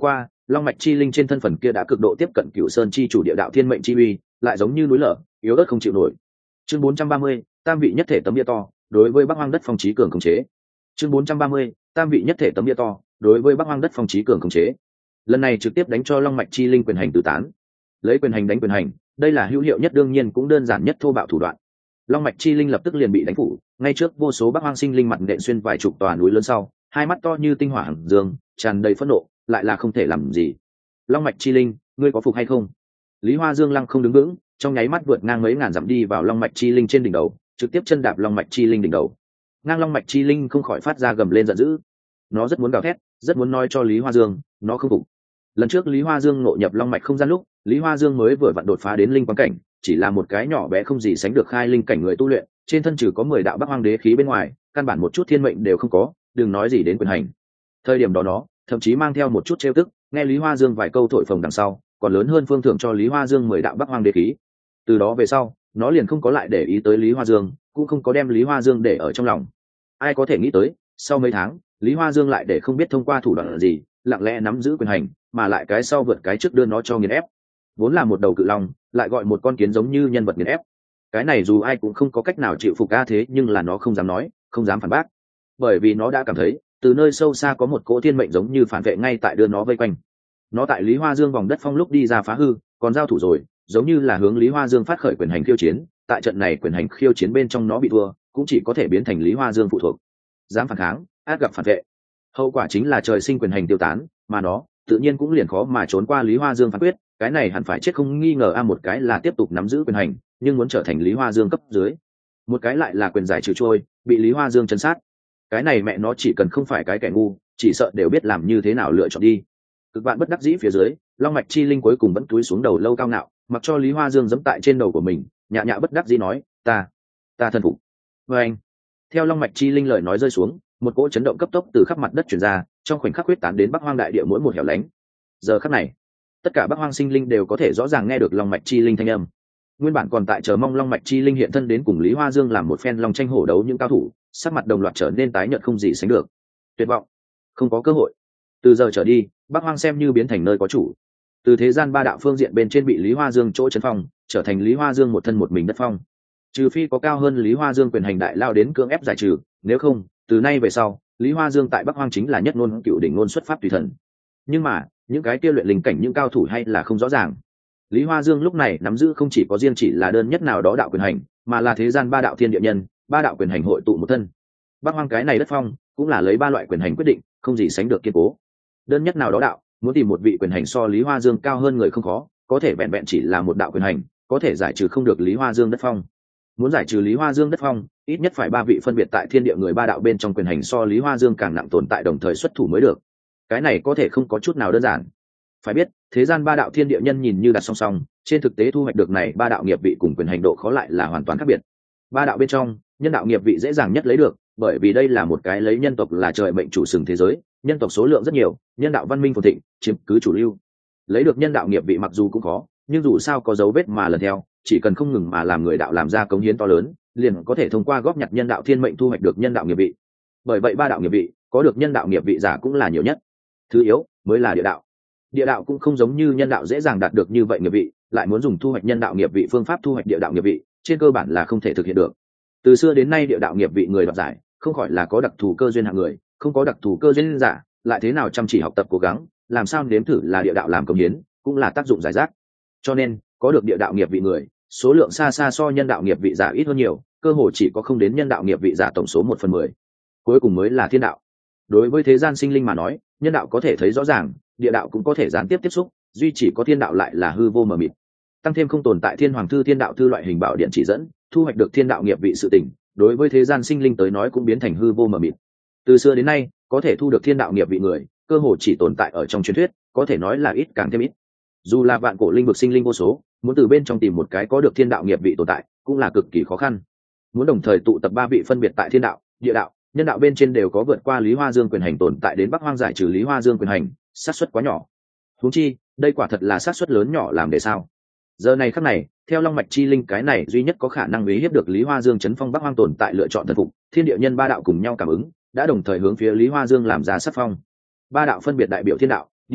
long mạch chi linh trên thân phần kia đã cực độ tiếp cận cửu sơn chi chủ địa đạo thiên mệnh chi uy, lại giống như núi lở yếu ớt không chịu nổi. Chương 430, tam vị nhất thể tấm bia to đối với bắc hoang đất phong trí cường khống chế. Chương 430, tam vị nhất thể tấm bia to đối với bắc hoang đất phong trí cường khống chế. Lần này trực tiếp đánh cho long mạch chi linh quyền hành tứ tán. Lấy quyền hành đánh quyền hành, đây là hữu hiệu nhất, đương nhiên cũng đơn giản nhất thô bạo thủ đoạn. Long mạch chi linh lập tức liền bị đánh phủ, ngay trước vô số bắc hoang sinh linh mặt nện xuyên vài chục tòa núi lớn sau, hai mắt to như tinh hỏa hằng dương, tràn đầy phẫn nộ, lại là không thể làm gì. Long mạch chi linh, ngươi có phục hay không? Lý Hoa Dương lăng không đứng vững, trong nháy mắt vượt ngang mấy ngàn dặm đi vào long mạch chi linh trên đỉnh đầu, trực tiếp chân đạp long mạch chi linh đỉnh đầu. Ngang long mạch chi linh không khỏi phát ra gầm lên giận dữ. Nó rất muốn gào thét, rất muốn nói cho Lý Hoa Dương, nó không phục. Lần trước Lý Hoa Dương ngộ nhập long mạch không gian lúc, Lý Hoa Dương mới vừa vặn đột phá đến linh quang cảnh, chỉ là một cái nhỏ bé không gì sánh được khai linh cảnh người tu luyện, trên thân trừ có 10 đạo bắc hoang đế khí bên ngoài, căn bản một chút thiên mệnh đều không có, đừng nói gì đến quyền hành. Thời điểm đó nó thậm chí mang theo một chút trêu tức, nghe Lý Hoa Dương vài câu thổi phồng đằng sau, còn lớn hơn phương thưởng cho Lý Hoa Dương 10 đạo bắc hoang đế khí. Từ đó về sau, nó liền không có lại để ý tới Lý Hoa Dương, cũng không có đem Lý Hoa Dương để ở trong lòng. Ai có thể nghĩ tới, sau mấy tháng, Lý Hoa Dương lại để không biết thông qua thủ đoạn gì, lặng lẽ nắm giữ quyền hành, mà lại cái sau vượt cái trước đưa nó cho nghiền ép. Vốn là một đầu cự long, lại gọi một con kiến giống như nhân vật nghiền ép. Cái này dù ai cũng không có cách nào chịu phục a, thế nhưng là nó không dám nói, không dám phản bác, bởi vì nó đã cảm thấy từ nơi sâu xa có một cỗ thiên mệnh giống như phản vệ ngay tại đưa nó vây quanh. Nó tại Lý Hoa Dương vòng đất phong lúc đi ra phá hư, còn giao thủ rồi, giống như là hướng Lý Hoa Dương phát khởi quyền hành khiêu chiến. Tại trận này quyền hành khiêu chiến bên trong nó bị thua, cũng chỉ có thể biến thành Lý Hoa Dương phụ thuộc. Dám phản kháng, ác gặp phản vệ, hậu quả chính là trời sinh quyền hành tiêu tán, mà nó tự nhiên cũng liền khó mà trốn qua Lý Hoa Dương phán quyết. Cái này hẳn phải chết không nghi ngờ a. Một cái là tiếp tục nắm giữ quyền hành, nhưng muốn trở thành Lý Hoa Dương cấp dưới; một cái lại là quyền giải trừ trôi, bị Lý Hoa Dương chấn sát. Cái này mẹ nó chỉ cần không phải cái kẻ ngu, chỉ sợ đều biết làm như thế nào lựa chọn đi. Cực bạn bất đắc dĩ phía dưới, long mạch chi linh cuối cùng vẫn cúi xuống đầu lâu cao ngạo, mặc cho Lý Hoa Dương giẫm tại trên đầu của mình, nhạ nhạ bất đắc dĩ nói, ta thần phục. Và anh, theo long mạch chi linh lời nói rơi xuống, một cỗ chấn động cấp tốc từ khắp mặt đất truyền ra, trong khoảnh khắc huyết tán đến bắc hoang đại địa mỗi một hẻo lánh. Giờ khắc này, tất cả bắc hoang sinh linh đều có thể rõ ràng nghe được long mạch chi linh thanh âm. Nguyên bản còn tại chờ mong long mạch chi linh hiện thân đến cùng Lý Hoa Dương làm một phen long tranh hổ đấu những cao thủ, sắc mặt đồng loạt trở nên tái nhợt không gì sánh được. Tuyệt vọng, không có cơ hội. Từ giờ trở đi, bắc hoang xem như biến thành nơi có chủ. Từ thế gian ba đạo phương diện bên trên bị Lý Hoa Dương chỗ chấn phong, trở thành Lý Hoa Dương một thân một mình đất phong. Trừ phi có cao hơn Lý Hoa Dương quyền hành đại lao đến cưỡng ép giải trừ, nếu không, từ nay về sau, Lý Hoa Dương tại bắc hoang chính là nhất ngôn cựu đỉnh ngôn xuất pháp tùy thần. Nhưng mà, những cái kia luyện linh cảnh những cao thủ hay là không rõ ràng. Lý Hoa Dương lúc này nắm giữ không chỉ có riêng chỉ là đơn nhất nào đó đạo quyền hành, mà là thế gian ba đạo thiên địa nhân, ba đạo quyền hành hội tụ một thân. Bắc hoang cái này đất phong cũng là lấy ba loại quyền hành quyết định, không gì sánh được kiên cố. Đơn nhất nào đó đạo, muốn tìm một vị quyền hành so Lý Hoa Dương cao hơn người không khó, có thể vẹn vẹn chỉ là một đạo quyền hành, có thể giải trừ không được Lý Hoa Dương đất phong. Muốn giải trừ Lý Hoa Dương đất phong, ít nhất phải ba vị phân biệt tại thiên địa người ba đạo bên trong quyền hành so Lý Hoa Dương càng nặng tồn tại đồng thời xuất thủ mới được. Cái này có thể không có chút nào đơn giản. Phải biết, thế gian ba đạo thiên địa nhân nhìn như đặt song song, trên thực tế thu hoạch được này ba đạo nghiệp vị cùng quyền hành độ khó lại là hoàn toàn khác biệt. Ba đạo bên trong, nhân đạo nghiệp vị dễ dàng nhất lấy được, bởi vì đây là một cái lấy nhân tộc là trời mệnh chủ sừng thế giới, nhân tộc số lượng rất nhiều, nhân đạo văn minh phồn thịnh, chiếm cứ chủ lưu. Lấy được nhân đạo nghiệp vị mặc dù cũng khó, nhưng dù sao có dấu vết mà lần theo, chỉ cần không ngừng mà làm người đạo làm ra cống hiến to lớn, liền có thể thông qua góp nhặt nhân đạo thiên mệnh thu hoạch được nhân đạo nghiệp vị. Bởi vậy ba đạo nghiệp vị, có được nhân đạo nghiệp vị giả cũng là nhiều nhất. Thứ yếu mới là địa đạo. Địa đạo cũng không giống như nhân đạo dễ dàng đạt được như vậy nghiệp vị, lại muốn dùng thu hoạch nhân đạo nghiệp vị phương pháp thu hoạch địa đạo nghiệp vị, trên cơ bản là không thể thực hiện được. Từ xưa đến nay địa đạo nghiệp vị người đoạt giải, không khỏi là có đặc thù cơ duyên hạng người, không có đặc thù cơ duyên giả, lại thế nào chăm chỉ học tập cố gắng, làm sao nếm thử là địa đạo làm công hiến, cũng là tác dụng giải rác. Cho nên, có được địa đạo nghiệp vị người, số lượng xa xa so nhân đạo nghiệp vị giả ít hơn nhiều, cơ hội chỉ có không đến nhân đạo nghiệp vị giả tổng số 1/10. Cuối cùng mới là thiên đạo. Đối với thế gian sinh linh mà nói, nhân đạo có thể thấy rõ ràng, địa đạo cũng có thể gián tiếp tiếp xúc, duy chỉ có thiên đạo lại là hư vô mờ mịt. Tăng thêm không tồn tại thiên hoàng thư thiên đạo thư loại hình bảo điện chỉ dẫn, thu hoạch được thiên đạo nghiệp vị sự tình, đối với thế gian sinh linh tới nói cũng biến thành hư vô mờ mịt. Từ xưa đến nay, có thể thu được thiên đạo nghiệp vị người, cơ hồ chỉ tồn tại ở trong truyền thuyết, có thể nói là ít càng thêm ít. Dù là vạn cổ linh vực sinh linh vô số, muốn từ bên trong tìm một cái có được thiên đạo nghiệp vị tồn tại, cũng là cực kỳ khó khăn. Muốn đồng thời tụ tập ba vị phân biệt tại thiên đạo, địa đạo, nhân đạo bên trên đều có vượt qua Lý Hoa Dương quyền hành tồn tại đến Bắc Hoang giải trừ Lý Hoa Dương quyền hành, xác suất quá nhỏ. Huống chi, đây quả thật là xác suất lớn nhỏ làm để sao? Giờ này khắc này, theo long mạch chi linh cái này duy nhất có khả năng uy hiếp được Lý Hoa Dương chấn phong Bắc Hoang tồn tại lựa chọn thần phục, thiên địa nhân ba đạo cùng nhau cảm ứng, đã đồng thời hướng phía Lý Hoa Dương làm ra sát phong. Ba đạo phân biệt đại biểu thiên đạo, địa đạo,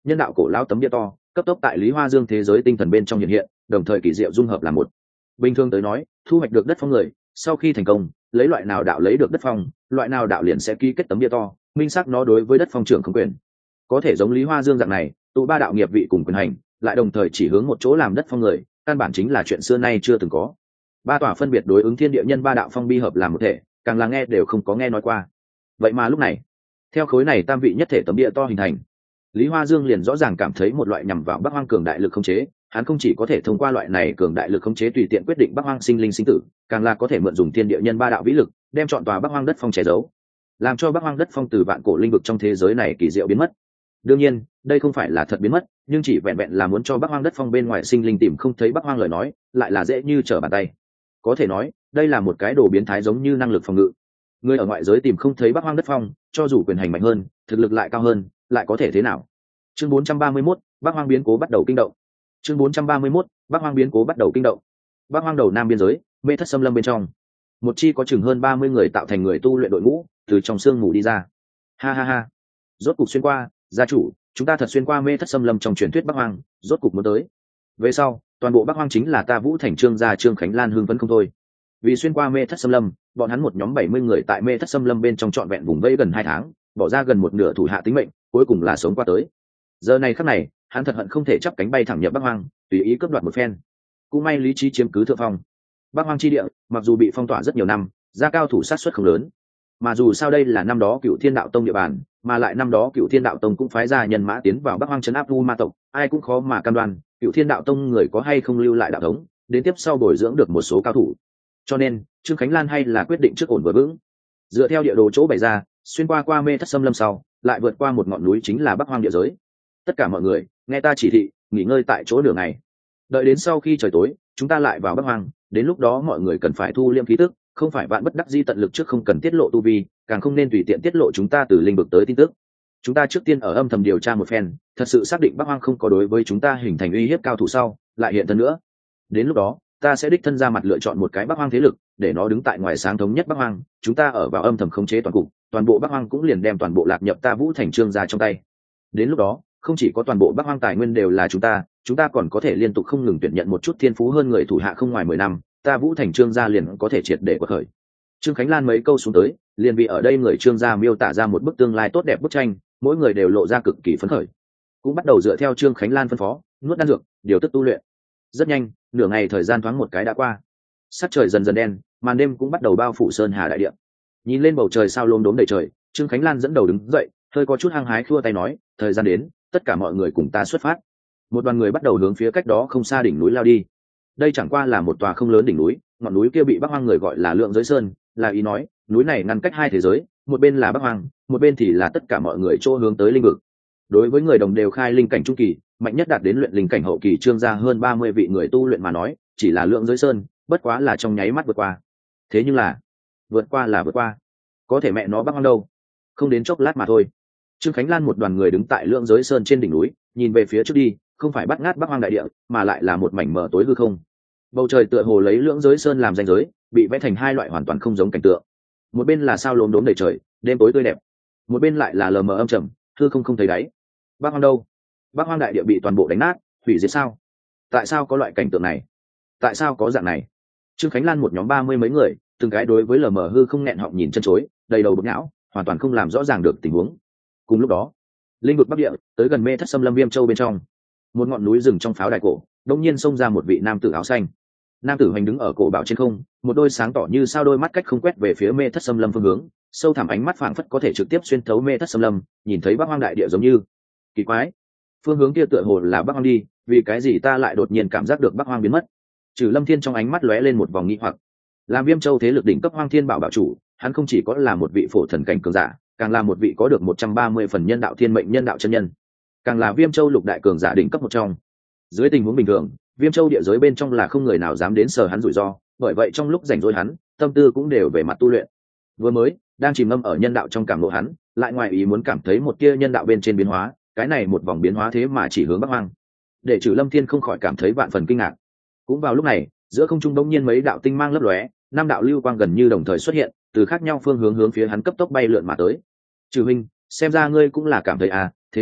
nhân đạo cổ lao tấm bia to cấp tốc tại Lý Hoa Dương thế giới tinh thần bên trong hiện hiện, đồng thời kỳ diệu dung hợp là một. Bình thường tới nói, thu hoạch được đất phong người, sau khi thành công, lấy loại nào đạo lấy được đất phong, loại nào đạo liền sẽ ký kết tấm bia to, minh xác nó đối với đất phong trưởng không quyền. Có thể giống Lý Hoa Dương dạng này, tụ ba đạo nghiệp vị cùng quyền hành, lại đồng thời chỉ hướng một chỗ làm đất phong người, căn bản chính là chuyện xưa nay chưa từng có. Ba tòa phân biệt đối ứng thiên địa nhân ba đạo phong bi hợp làm một thể, càng là nghe đều không có nghe nói qua. Vậy mà lúc này, theo khối này tam vị nhất thể tấm bia to hình thành, Lý Hoa Dương liền rõ ràng cảm thấy một loại nhằm vào Bắc Hoang cường đại lực khống chế, hắn không chỉ có thể thông qua loại này cường đại lực khống chế tùy tiện quyết định Bắc Hoang sinh linh sinh tử, càng là có thể mượn dùng thiên địa nhân ba đạo vĩ lực, đem chọn tòa Bắc Hoang đất phong che giấu, làm cho Bắc Hoang đất phong từ vạn cổ linh vực trong thế giới này kỳ diệu biến mất. Đương nhiên, đây không phải là thật biến mất, nhưng chỉ vẹn vẹn là muốn cho Bắc Hoang đất phong bên ngoài sinh linh tìm không thấy Bắc Hoang lời nói, lại là dễ như trở bàn tay. Có thể nói, đây là một cái đồ biến thái giống như năng lực phòng ngự. Người ở ngoại giới tìm không thấy Bắc Hoang đất phong, cho dù quyền hành mạnh hơn, thực lực lại cao hơn, lại có thể thế nào? Chương 431, Bắc Hoang biến cố bắt đầu kinh động. Chương 431, Bắc Hoang biến cố bắt đầu kinh động. Bắc Hoang đầu nam biên giới, Mê Thất Xâm Lâm bên trong, một chi có chừng hơn 30 người tạo thành người tu luyện đội ngũ, từ trong sương mù đi ra. Ha ha ha, rốt cục xuyên qua, gia chủ, chúng ta thật xuyên qua Mê Thất Xâm Lâm trong truyền thuyết Bắc Hoang, rốt cục muốn tới. Về sau, toàn bộ Bắc Hoang chính là ta Vũ Thành Trương gia Trương Khánh Lan hưng phấn không thôi. Vì xuyên qua Mê Thất Xâm Lâm, bọn hắn một nhóm 70 người tại Mê Thất Xâm Lâm bên trong trọn vẹn vùng vây gần 2 tháng, bỏ ra gần một nửa thủ hạ tính mệnh, cuối cùng là sống qua tới. Giờ này khắc này, hắn thật hận không thể chắp cánh bay thẳng nhập Bắc Hoang, tùy ý cướp đoạt một phen. Cũng may lý trí chiếm cứ thượng phong. Bắc Hoang chi địa, mặc dù bị phong tỏa rất nhiều năm, gia cao thủ sát xuất không lớn. Mà dù sao đây là năm đó Cựu Thiên Đạo Tông địa bàn, mà lại năm đó Cựu Thiên Đạo Tông cũng phái ra nhân mã tiến vào Bắc Hoang trấn áp U Ma tộc, ai cũng khó mà cam đoan, Cựu Thiên Đạo Tông người có hay không lưu lại đạo thống, đến tiếp sau bồi dưỡng được một số cao thủ. Cho nên, Trương Khánh Lan hay là quyết định trước ổn vừa vững. Dựa theo địa đồ chỗ bày ra, xuyên qua Mê Thất Xâm Lâm sau, lại vượt qua một ngọn núi chính là Bắc Hoang địa giới. Tất cả mọi người, nghe ta chỉ thị, nghỉ ngơi tại chỗ nửa ngày. Đợi đến sau khi trời tối, chúng ta lại vào Bắc Hoang, đến lúc đó mọi người cần phải thu liêm khí tức, không phải vạn bất đắc di tận lực trước không cần tiết lộ tu vi, càng không nên tùy tiện tiết lộ chúng ta từ linh vực tới tin tức. Chúng ta trước tiên ở âm thầm điều tra một phen, thật sự xác định Bắc Hoang không có đối với chúng ta hình thành uy hiếp cao thủ sau, lại hiện thân nữa. Đến lúc đó, ta sẽ đích thân ra mặt lựa chọn một cái Bắc Hoang thế lực, để nó đứng tại ngoài sáng thống nhất Bắc Hoang, chúng ta ở vào âm thầm khống chế toàn cục, toàn bộ Bắc Hoang cũng liền đem toàn bộ lạc nhập ta Vũ Thành Trương gia trong tay. Đến lúc đó, không chỉ có toàn bộ Bắc Hoang tài nguyên đều là chúng ta còn có thể liên tục không ngừng tuyển nhận một chút thiên phú hơn người thủ hạ không ngoài 10 năm, ta Vũ Thành Trương gia liền có thể triệt để quật khởi. Trương Khánh Lan mấy câu xuống tới, liền vì ở đây người Trương gia miêu tả ra một bức tương lai tốt đẹp bức tranh, mỗi người đều lộ ra cực kỳ phấn khởi. Cũng bắt đầu dựa theo Trương Khánh Lan phân phó, nuốt đan dược, điều tức tu luyện. Rất nhanh, nửa ngày thời gian thoáng một cái đã qua. Sắc trời dần dần đen, màn đêm cũng bắt đầu bao phủ sơn hà đại địa. Nhìn lên bầu trời sao lốm đốm đầy trời, Trương Khánh Lan dẫn đầu đứng dậy, hơi có chút hăng hái khua tay nói, thời gian đến, tất cả mọi người cùng ta xuất phát. Một đoàn người bắt đầu hướng phía cách đó không xa đỉnh núi lao đi. Đây chẳng qua là một tòa không lớn đỉnh núi, ngọn núi kia bị Bắc Hoang người gọi là Lượng Giới Sơn, là ý nói, núi này ngăn cách hai thế giới, một bên là Bắc Hoang, một bên thì là tất cả mọi người chỗ hướng tới linh vực. Đối với người đồng đều khai linh cảnh trung kỳ, mạnh nhất đạt đến luyện linh cảnh hậu kỳ Trương gia hơn 30 vị người tu luyện mà nói, chỉ là Lượng Giới Sơn, bất quá là trong nháy mắt vượt qua. Thế nhưng là, vượt qua, có thể mẹ nó Bắc Hoang đâu, không đến chốc lát mà thôi. Trương Khánh Lan một đoàn người đứng tại Lượng Giới Sơn trên đỉnh núi, nhìn về phía trước đi, không phải bắt ngát Bắc Hoang đại địa, mà lại là một mảnh mờ tối hư không. Bầu trời tựa hồ lấy Lượng Giới Sơn làm ranh giới, bị vẽ thành hai loại hoàn toàn không giống cảnh tượng. Một bên là sao lốm đốm đầy trời, đêm tối tươi đẹp, một bên lại là lờ mờ âm trầm, hư không không thấy đáy. Bắc Hoang đâu? Bắc Hoang đại địa bị toàn bộ đánh nát, hủy diệt sao? Tại sao có loại cảnh tượng này? Tại sao có dạng này? Trương Khánh Lan một nhóm 30 mấy người, từng cái đối với lờ mờ hư không nghẹn họng nhìn chân chối, đầy đầu bực não, hoàn toàn không làm rõ ràng được tình huống. Cùng lúc đó, linh vực bắc địa, tới gần Mê Thất Xâm Lâm Viêm Châu bên trong, một ngọn núi rừng trong pháo đài cổ, đột nhiên xông ra một vị nam tử áo xanh. Nam tử hoành đứng ở cổ bảo trên không, một đôi sáng tỏ như sao đôi mắt cách không quét về phía Mê Thất Xâm Lâm phương hướng, sâu thẳm ánh mắt phảng phất có thể trực tiếp xuyên thấu Mê Thất Xâm Lâm, nhìn thấy Bắc Hoang đại địa giống như. Kỳ quái, phương hướng kia tựa hồ là Bắc Hoang đi, vì cái gì ta lại đột nhiên cảm giác được Bắc Hoang biến mất? Trừ Lâm Thiên trong ánh mắt lóe lên một vòng nghi hoặc. Làm Viêm Châu thế lực đỉnh cấp Hoang Thiên Bảo bảo chủ, hắn không chỉ có là một vị phổ thần cảnh cường giả, càng là một vị có được 130 phần nhân đạo thiên mệnh nhân đạo chân nhân, càng là Viêm Châu lục đại cường giả đỉnh cấp một trong. Dưới tình huống bình thường, Viêm Châu địa giới bên trong là không người nào dám đến sờ hắn rủi ro, bởi vậy trong lúc rảnh rỗi hắn, tâm tư cũng đều về mặt tu luyện. Vừa mới đang chìm ngâm ở nhân đạo trong cảm ngộ hắn, lại ngoài ý muốn cảm thấy một tia nhân đạo bên trên biến hóa, cái này một vòng biến hóa thế mà chỉ hướng Bắc Hoang, để Trừ Lâm Thiên không khỏi cảm thấy vạn phần kinh ngạc. Cũng vào lúc này, giữa không trung bỗng nhiên mấy đạo tinh mang lấp lóe, năm đạo lưu quang gần như đồng thời xuất hiện, từ khác nhau phương hướng hướng phía hắn cấp tốc bay lượn mà tới. Trừ huynh, xem ra ngươi cũng là cảm thấy à, thế nào,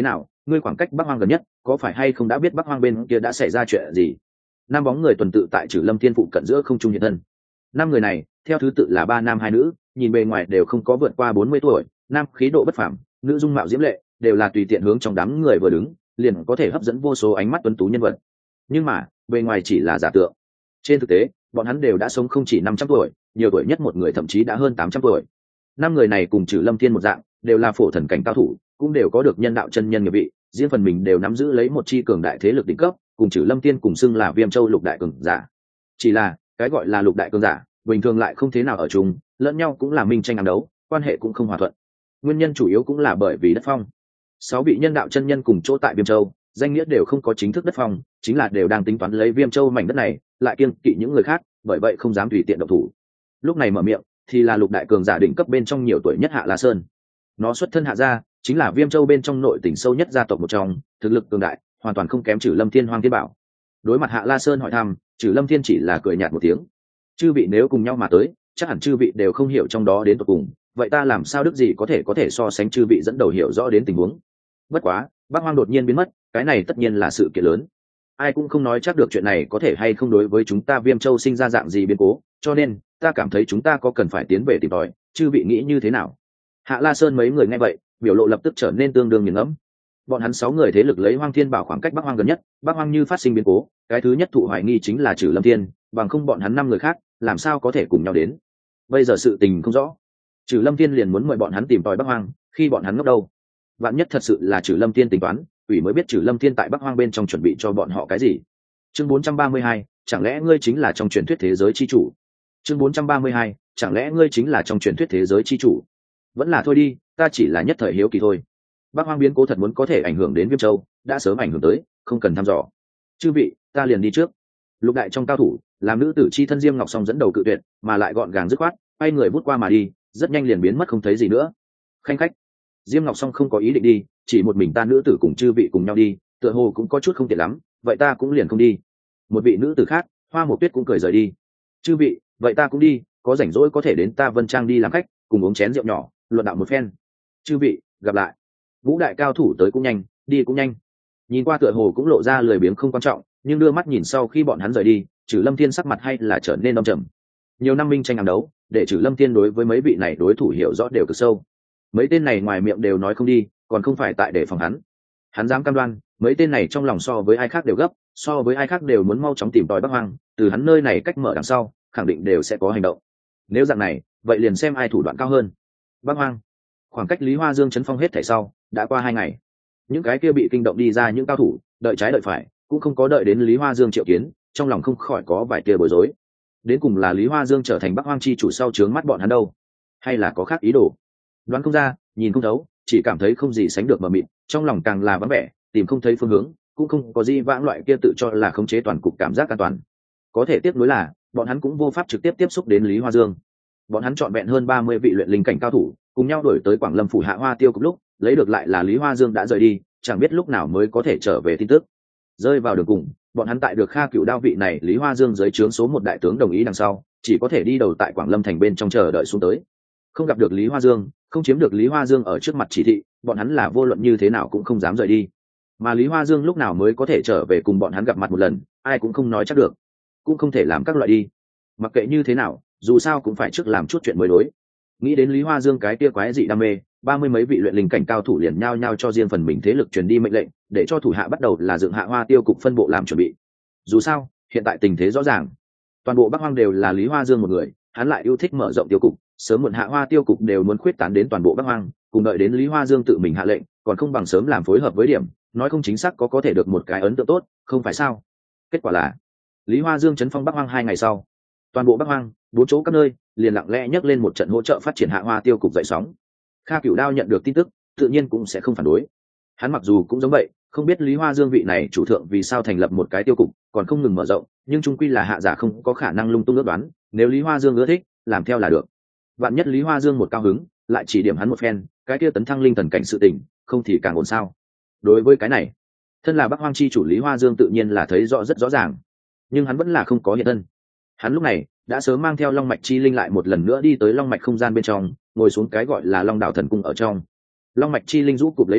ngươi khoảng cách Bắc Hoang gần nhất, có phải hay không đã biết Bắc Hoang bên kia đã xảy ra chuyện gì? Năm bóng người tuần tự tại Trử Lâm Thiên phụ cận giữa không trung hiện thân. Năm người này, theo thứ tự là ba nam hai nữ, nhìn bề ngoài đều không có vượt qua 40 tuổi, nam khí độ bất phàm, nữ dung mạo diễm lệ, đều là tùy tiện hướng trong đám người vừa đứng, liền có thể hấp dẫn vô số ánh mắt tuấn tú nhân vật. Nhưng mà, bề ngoài chỉ là giả tượng. Trên thực tế, bọn hắn đều đã sống không chỉ 500 tuổi, nhiều tuổi nhất một người thậm chí đã hơn 800 tuổi. Năm người này cùng Trử Lâm Thiên một dạng, đều là phổ thần cảnh cao thủ, cũng đều có được nhân đạo chân nhân nghiệp vị, riêng phần mình đều nắm giữ lấy một chi cường đại thế lực đỉnh cấp, cùng Trử Lâm Thiên cùng xưng là Viêm Châu lục đại cường giả. Chỉ là, cái gọi là lục đại cường giả, bình thường lại không thế nào ở chung, lẫn nhau cũng là minh tranh ám đấu, quan hệ cũng không hòa thuận. Nguyên nhân chủ yếu cũng là bởi vì đất phong. 6 vị nhân đạo chân nhân cùng chỗ tại Viêm Châu, danh nghĩa đều không có chính thức đất phong, chính là đều đang tính toán lấy Viêm Châu mảnh đất này, lại kiêng kỵ những người khác, bởi vậy không dám tùy tiện động thủ. Lúc này mở miệng, thì là lục đại cường giả đỉnh cấp bên trong nhiều tuổi nhất Hạ La Sơn. Nó xuất thân Hạ gia, chính là Viêm Châu bên trong nội tỉnh sâu nhất gia tộc một trong, thực lực cường đại, hoàn toàn không kém Trử Lâm Thiên Hoang Thiên Bảo. Đối mặt Hạ La Sơn hỏi thăm, Trử Lâm Thiên chỉ là cười nhạt một tiếng. Chư vị nếu cùng nhau mà tới, chắc hẳn chư vị đều không hiểu trong đó đến tận cùng, vậy ta làm sao đức gì có thể so sánh chư vị dẫn đầu hiểu rõ đến tình huống. Bất quá, Bắc Hoang đột nhiên biến mất, cái này tất nhiên là sự kiện lớn. Ai cũng không nói chắc được chuyện này có thể hay không đối với chúng ta Viêm Châu sinh ra dạng gì biến cố, cho nên ta cảm thấy chúng ta có cần phải tiến về tìm tòi, chư vị nghĩ như thế nào? Hạ La Sơn mấy người nghe vậy, biểu lộ lập tức trở nên tương đương nghiền ngẫm. Bọn hắn 6 người thế lực lấy Hoang Thiên Bảo khoảng cách Bắc Hoang gần nhất, Bắc Hoang như phát sinh biến cố, cái thứ nhất thụ hoài nghi chính là Trử Lâm Thiên, bằng không bọn hắn 5 người khác, làm sao có thể cùng nhau đến? Bây giờ sự tình không rõ, Trử Lâm Thiên liền muốn mời bọn hắn tìm tòi Bắc Hoang, khi bọn hắn ngốc đâu? Vạn nhất thật sự là Trử Lâm Thiên tính toán, ủy mới biết Trử Lâm Thiên tại Bắc Hoang bên trong chuẩn bị cho bọn họ cái gì. Chương 432, chẳng lẽ ngươi chính là trong truyền thuyết thế giới chi chủ? Chương 432, chẳng lẽ ngươi chính là trong truyền thuyết thế giới chi chủ? Vẫn là thôi đi, ta chỉ là nhất thời hiếu kỳ thôi. Bắc Hoang biến cố thật muốn có thể ảnh hưởng đến Viêm Châu, đã sớm ảnh hưởng tới, không cần thăm dò. Chư vị, ta liền đi trước. Lục đại trong cao thủ, làm nữ tử chi thân Diêm Ngọc Song dẫn đầu cự tuyệt, mà lại gọn gàng dứt khoát, bay người vút qua mà đi, rất nhanh liền biến mất không thấy gì nữa. Khanh khách, Diêm Ngọc Song không có ý định đi, chỉ một mình ta nữ tử cùng chư vị cùng nhau đi, tựa hồ cũng có chút không tiện lắm, vậy ta cũng liền không đi. Một vị nữ tử khác, Hoa Mộc Tuyết cũng cười rời đi. Chư vị, vậy ta cũng đi, có rảnh rỗi có thể đến ta Vân Trang đi làm khách, cùng uống chén rượu nhỏ, luận đạo một phen. Chư vị, gặp lại. Ngũ đại cao thủ tới cũng nhanh, đi cũng nhanh. Nhìn qua tựa hồ cũng lộ ra lười biếng không quan trọng, nhưng đưa mắt nhìn sau khi bọn hắn rời đi, Trử Lâm Thiên sắc mặt hay là trở nên âm trầm. Nhiều năm minh tranh ám đấu, để Trử Lâm Thiên đối với mấy vị này đối thủ hiểu rõ đều cực sâu. Mấy tên này ngoài miệng đều nói không đi, còn không phải tại để phòng hắn. Hắn dám cam đoan, mấy tên này trong lòng so với ai khác đều gấp, so với ai khác đều muốn mau chóng tìm tòi Bắc Hoang, từ hắn nơi này cách mở đằng sau, khẳng định đều sẽ có hành động. Nếu dạng này, vậy liền xem ai thủ đoạn cao hơn. Bắc Hoang, khoảng cách Lý Hoa Dương chấn phong hết thảy sau, đã qua 2 ngày. Những cái kia bị kinh động đi ra những cao thủ, đợi trái đợi phải, cũng không có đợi đến Lý Hoa Dương triệu kiến, trong lòng không khỏi có vài tia bối rối. Đến cùng là Lý Hoa Dương trở thành Bắc Hoang chi chủ sau trướng mắt bọn hắn đâu, hay là có khác ý đồ? Đoán không ra, nhìn không thấu, chỉ cảm thấy không gì sánh được mờ mịt, trong lòng càng là vắng vẻ, tìm không thấy phương hướng, cũng không có gì vãng loại kia tự cho là khống chế toàn cục cảm giác an toàn. Có thể tiếp nối là, bọn hắn cũng vô pháp trực tiếp tiếp xúc đến Lý Hoa Dương. Bọn hắn chọn vẹn hơn 30 vị luyện linh cảnh cao thủ, cùng nhau đuổi tới Quảng Lâm phủ Hạ Hoa Tiêu cục lúc, lấy được lại là Lý Hoa Dương đã rời đi, chẳng biết lúc nào mới có thể trở về tin tức. Rơi vào đường cùng, bọn hắn tại được Kha Cửu Đao vị này Lý Hoa Dương dưới trướng số 1 đại tướng đồng ý đằng sau, chỉ có thể đi đầu tại Quảng Lâm thành bên trong chờ đợi xuống tới. Không gặp được Lý Hoa Dương, không chiếm được Lý Hoa Dương ở trước mặt chỉ thị, bọn hắn là vô luận như thế nào cũng không dám rời đi. Mà Lý Hoa Dương lúc nào mới có thể trở về cùng bọn hắn gặp mặt một lần, ai cũng không nói chắc được, cũng không thể làm các loại đi. Mặc kệ như thế nào, dù sao cũng phải trước làm chút chuyện mới đối. Nghĩ đến Lý Hoa Dương cái kia quái dị đam mê, 30 mấy vị luyện linh cảnh cao thủ liền nhao nhao cho riêng phần mình thế lực truyền đi mệnh lệnh, để cho thủ hạ bắt đầu là dựng Hạ Hoa Tiêu cục phân bộ làm chuẩn bị. Dù sao, hiện tại tình thế rõ ràng, toàn bộ Bắc Hoang đều là Lý Hoa Dương một người, hắn lại yêu thích mở rộng tiêu cục, sớm muộn Hạ Hoa Tiêu cục đều muốn khuyết tán đến toàn bộ Bắc Hoang, cùng đợi đến Lý Hoa Dương tự mình hạ lệnh, còn không bằng sớm làm phối hợp với điểm, nói không chính xác có thể được một cái ấn tượng tốt, không phải sao? Kết quả là, Lý Hoa Dương chấn phong Bắc Hoang 2 ngày sau, toàn bộ Bắc Hoang, 4 chỗ các nơi, liền lặng lẽ nhấc lên một trận hỗ trợ phát triển Hạ Hoa Tiêu cục dậy sóng. Kha Cửu Đao nhận được tin tức, tự nhiên cũng sẽ không phản đối. Hắn mặc dù cũng giống vậy, không biết Lý Hoa Dương vị này chủ thượng vì sao thành lập một cái tiêu cục, còn không ngừng mở rộng, nhưng chung quy là hạ giả không có khả năng lung tung ước đoán, nếu Lý Hoa Dương ưa thích, làm theo là được. Vạn nhất Lý Hoa Dương một cao hứng, lại chỉ điểm hắn một phen, cái kia tấn thăng linh thần cảnh sự tình, không thì càng ổn sao? Đối với cái này, thân là Bắc Hoang chi chủ Lý Hoa Dương tự nhiên là thấy rõ rất rõ ràng, nhưng hắn vẫn là không có hiện thân. Hắn lúc này đã sớm mang theo Long Mạch Chi Linh lại một lần nữa đi tới Long Mạch không gian bên trong, ngồi xuống cái gọi là Long Đảo Thần Cung ở trong. Long Mạch Chi Linh rũ cụp lấy đầu,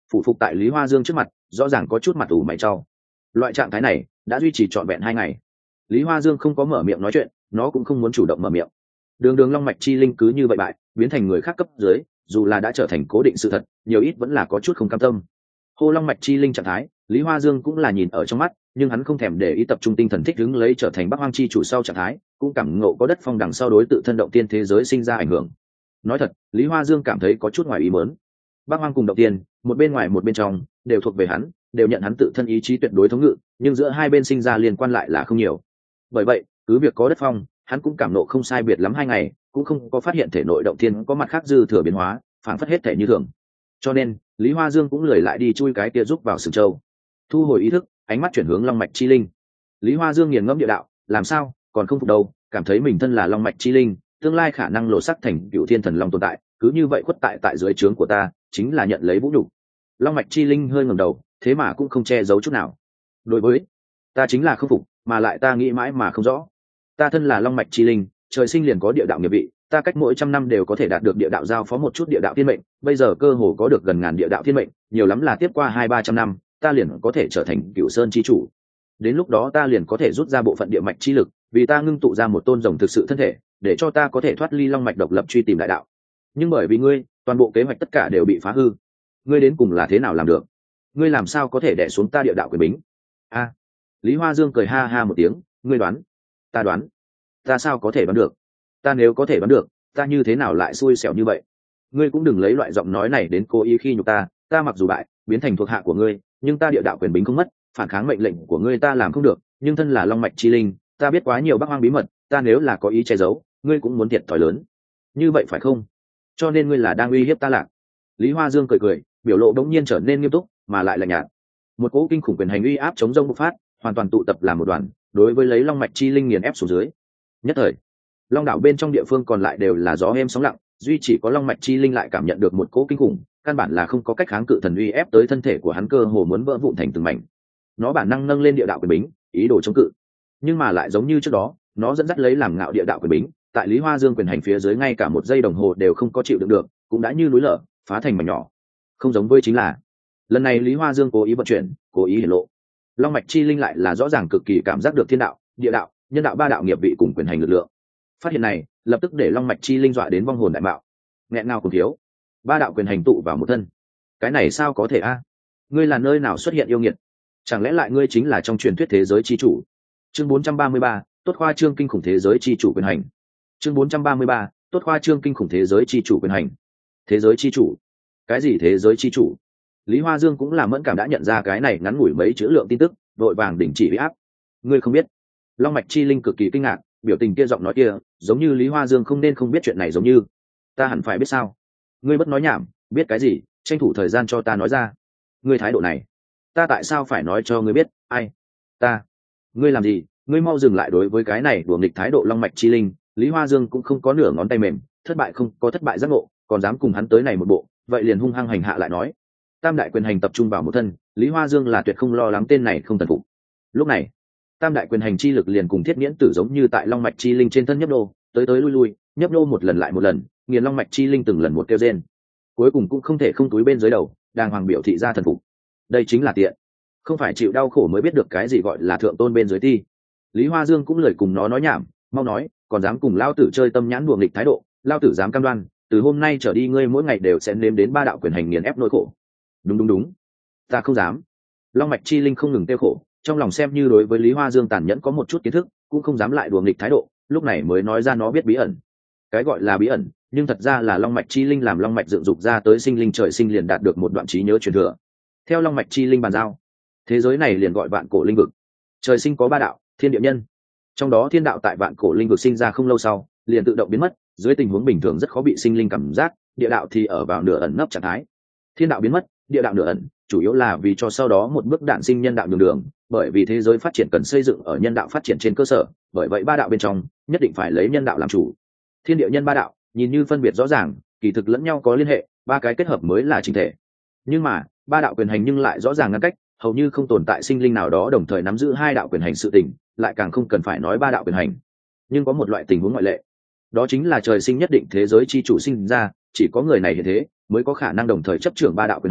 phủ phục tại Lý Hoa Dương trước mặt, rõ ràng có chút mặt ủ mày trao. Loại trạng thái này đã duy trì trọn vẹn 2 ngày. Lý Hoa Dương không có mở miệng nói chuyện, nó cũng không muốn chủ động mở miệng. Đường long mạch chi linh cứ như vậy bại, biến thành người khác cấp dưới, dù là đã trở thành cố định sự thật, nhiều ít vẫn là có chút không cam tâm. Hô long mạch chi linh trạng thái, Lý Hoa Dương cũng là nhìn ở trong mắt, nhưng hắn không thèm để ý, tập trung tinh thần thích ứng lấy trở thành Bắc Hoang chi chủ sau trạng thái, cũng cảm ngộ có đất phong đằng sau đối tự thân động tiên thế giới sinh ra ảnh hưởng. Nói thật, Lý Hoa Dương cảm thấy có chút ngoài ý muốn. Bắc Hoang cùng động tiên, một bên ngoài một bên trong, đều thuộc về hắn, đều nhận hắn tự thân ý chí tuyệt đối thống ngự, nhưng giữa hai bên sinh ra liên quan lại là không nhiều. Bởi vậy, cứ việc có đất phong, hắn cũng cảm nộ không sai biệt lắm 2 ngày, cũng không có phát hiện thể nội động thiên có mặt khác dư thừa biến hóa, phản phất hết thể như thường. Cho nên, Lý Hoa Dương cũng lười lại đi chui cái kia giúp vào sừng châu. Thu hồi ý thức, ánh mắt chuyển hướng long mạch chi linh. Lý Hoa Dương nghiền ngẫm địa đạo, làm sao, còn không phục đâu, cảm thấy mình thân là long mạch chi linh, tương lai khả năng lộ sắc thành cựu thiên thần long tồn tại, cứ như vậy khuất tại dưới trướng của ta, chính là nhận lấy vũ nhục. Long mạch chi linh hơi ngẩng đầu, thế mà cũng không che giấu chút nào. Đối với ta chính là không phục, mà lại ta nghĩ mãi mà không rõ. Ta thân là long mạch chi linh, trời sinh liền có địa đạo nghiệp vị, ta cách mỗi 100 năm đều có thể đạt được địa đạo giao phó một chút địa đạo thiên mệnh, bây giờ cơ hồ có được gần ngàn địa đạo thiên mệnh, nhiều lắm là tiếp qua 200-300 năm, ta liền có thể trở thành Cửu Sơn chi chủ. Đến lúc đó ta liền có thể rút ra bộ phận địa mạch chi lực, vì ta ngưng tụ ra một tôn rồng thực sự thân thể, để cho ta có thể thoát ly long mạch độc lập truy tìm đại đạo. Nhưng bởi vì ngươi, toàn bộ kế hoạch tất cả đều bị phá hư. Ngươi đến cùng là thế nào làm được? Ngươi làm sao có thể đè xuống ta địa đạo quyền bính? A. Lý Hoa Dương cười ha ha một tiếng, ngươi đoán? Ta đoán. Ta sao có thể đoán được? Ta nếu có thể đoán được, ta như thế nào lại xui xẻo như vậy? Ngươi cũng đừng lấy loại giọng nói này đến cố ý khi nhục ta, ta mặc dù bại, biến thành thuộc hạ của ngươi, nhưng ta địa đạo quyền bính không mất, phản kháng mệnh lệnh của ngươi ta làm không được, nhưng thân là long mạch chi linh, ta biết quá nhiều Bắc Hoang bí mật, ta nếu là có ý che giấu, ngươi cũng muốn thiệt thòi lớn. Như vậy phải không? Cho nên ngươi là đang uy hiếp ta lạc. Lý Hoa Dương cười cười, biểu lộ đống nhiên trở nên nghiêm túc, mà lại lạnh nhạt. Một cỗ kinh khủng quyền hành uy áp chống rông bộc phát, hoàn toàn tụ tập làm một đoàn, đối với lấy long mạch chi linh nghiền ép xuống dưới. Nhất thời, long đảo bên trong địa phương còn lại đều là gió êm sóng lặng, duy chỉ có long mạch chi linh lại cảm nhận được một cỗ kinh khủng, căn bản là không có cách kháng cự thần uy ép tới thân thể của hắn, cơ hồ muốn vỡ vụn thành từng mảnh. Nó bản năng nâng lên địa đạo quyền bính, ý đồ chống cự, nhưng mà lại giống như trước đó, nó dẫn dắt lấy làm ngạo địa đạo quyền bính, tại Lý Hoa Dương quyền hành phía dưới ngay cả một giây đồng hồ đều không có chịu đựng được, cũng đã như núi lở, phá thành mảnh nhỏ. Không giống với chính là, lần này Lý Hoa Dương cố ý vận chuyển, cố ý hiển lộ, long mạch chi linh lại là rõ ràng cực kỳ cảm giác được thiên đạo, địa đạo, nhân đạo 3 đạo nghiệp vị cùng quyền hành lực lượng. Phát hiện này lập tức để long mạch chi linh dọa đến vong hồn đại mạo, nghẹn ngào cùng thiếu. 3 đạo quyền hành tụ vào một thân, cái này sao có thể a? Ngươi là nơi nào xuất hiện yêu nghiệt? Chẳng lẽ lại ngươi chính là trong truyền thuyết thế giới chi chủ? Chương 433, tốt khoa trương kinh khủng thế giới chi chủ quyền hành. Chương 433, tốt khoa trương kinh khủng thế giới chi chủ quyền hành. Thế giới chi chủ? Cái gì thế giới chi chủ? Lý Hoa Dương cũng là mẫn cảm đã nhận ra cái này ngắn ngủi mấy chữ lượng tin tức, vội vàng đình chỉ uy áp. Ngươi không biết? Long mạch chi linh cực kỳ kinh ngạc, biểu tình kia, giọng nói kia, giống như Lý Hoa Dương không nên không biết chuyện này giống như. Ta hẳn phải biết sao? Ngươi bất nói nhảm, biết cái gì, tranh thủ thời gian cho ta nói ra. Ngươi thái độ này, ta tại sao phải nói cho ngươi biết? Ai? Ta? Ngươi làm gì? Ngươi mau dừng lại. Đối với cái này đùa nghịch thái độ long mạch chi linh, Lý Hoa Dương cũng không có nửa ngón tay mềm, thất bại không có thất bại giác ngộ, còn dám cùng hắn tới này một bộ, vậy liền hung hăng hành hạ lại nói. Tam đại quyền hành tập trung vào một thân, Lý Hoa Dương là tuyệt không lo lắng tên này không thần phục. Lúc này, tam đại quyền hành chi lực liền cùng thiết nghiễn tử giống như tại long mạch chi linh trên thân nhấp nô, tới lui lui, nhấp nô một lần lại một lần, nghiền long mạch chi linh từng lần một kêu rên. Cuối cùng cũng không thể không túi bên dưới đầu, đàng hoàng biểu thị ra thần phục. Đây chính là tiện, không phải chịu đau khổ mới biết được cái gì gọi là thượng tôn bên dưới ti. Lý Hoa Dương cũng lời cùng nó nói nhảm, mau nói, còn dám cùng lao tử chơi tâm nhãn đùa nghịch thái độ, lao tử dám cam đoan, từ hôm nay trở đi ngươi mỗi ngày đều sẽ nếm đến 3 đạo quyền hành nghiền ép nỗi khổ. Đúng, ta không dám. Long mạch chi linh không ngừng tiêu khổ, trong lòng xem như đối với Lý Hoa Dương tàn nhẫn có một chút kiến thức, cũng không dám lại đùa nghịch thái độ, lúc này mới nói ra nó biết bí ẩn. Cái gọi là bí ẩn, nhưng thật ra là long mạch chi linh làm long mạch dựng dục ra tới sinh linh trời sinh liền đạt được một đoạn trí nhớ truyền thừa. Theo long mạch chi linh bàn giao, thế giới này liền gọi vạn cổ linh vực. Trời sinh có 3 đạo, thiên địa nhân. Trong đó thiên đạo tại vạn cổ linh vực sinh ra không lâu sau, liền tự động biến mất, dưới tình huống bình thường rất khó bị sinh linh cảm giác, địa đạo thì ở vào nửa ẩn nấp trạng thái. Thiên đạo biến mất, địa đạo nửa ẩn, chủ yếu là vì cho sau đó một bước đạn sinh nhân đạo nhường đường, bởi vì thế giới phát triển cần xây dựng ở nhân đạo phát triển trên cơ sở, bởi vậy 3 đạo bên trong nhất định phải lấy nhân đạo làm chủ. Thiên địa nhân 3 đạo nhìn như phân biệt rõ ràng, kỳ thực lẫn nhau có liên hệ, 3 cái kết hợp mới là chỉnh thể. Nhưng mà 3 đạo quyền hành nhưng lại rõ ràng ngăn cách, hầu như không tồn tại sinh linh nào đó đồng thời nắm giữ 2 đạo quyền hành sự tình, lại càng không cần phải nói 3 đạo quyền hành. Nhưng có một loại tình huống ngoại lệ, đó chính là trời sinh nhất định thế giới chi chủ sinh ra, chỉ có người này hiện thế mới có khả năng đồng thời chấp trưởng 3 đạo quyền hành,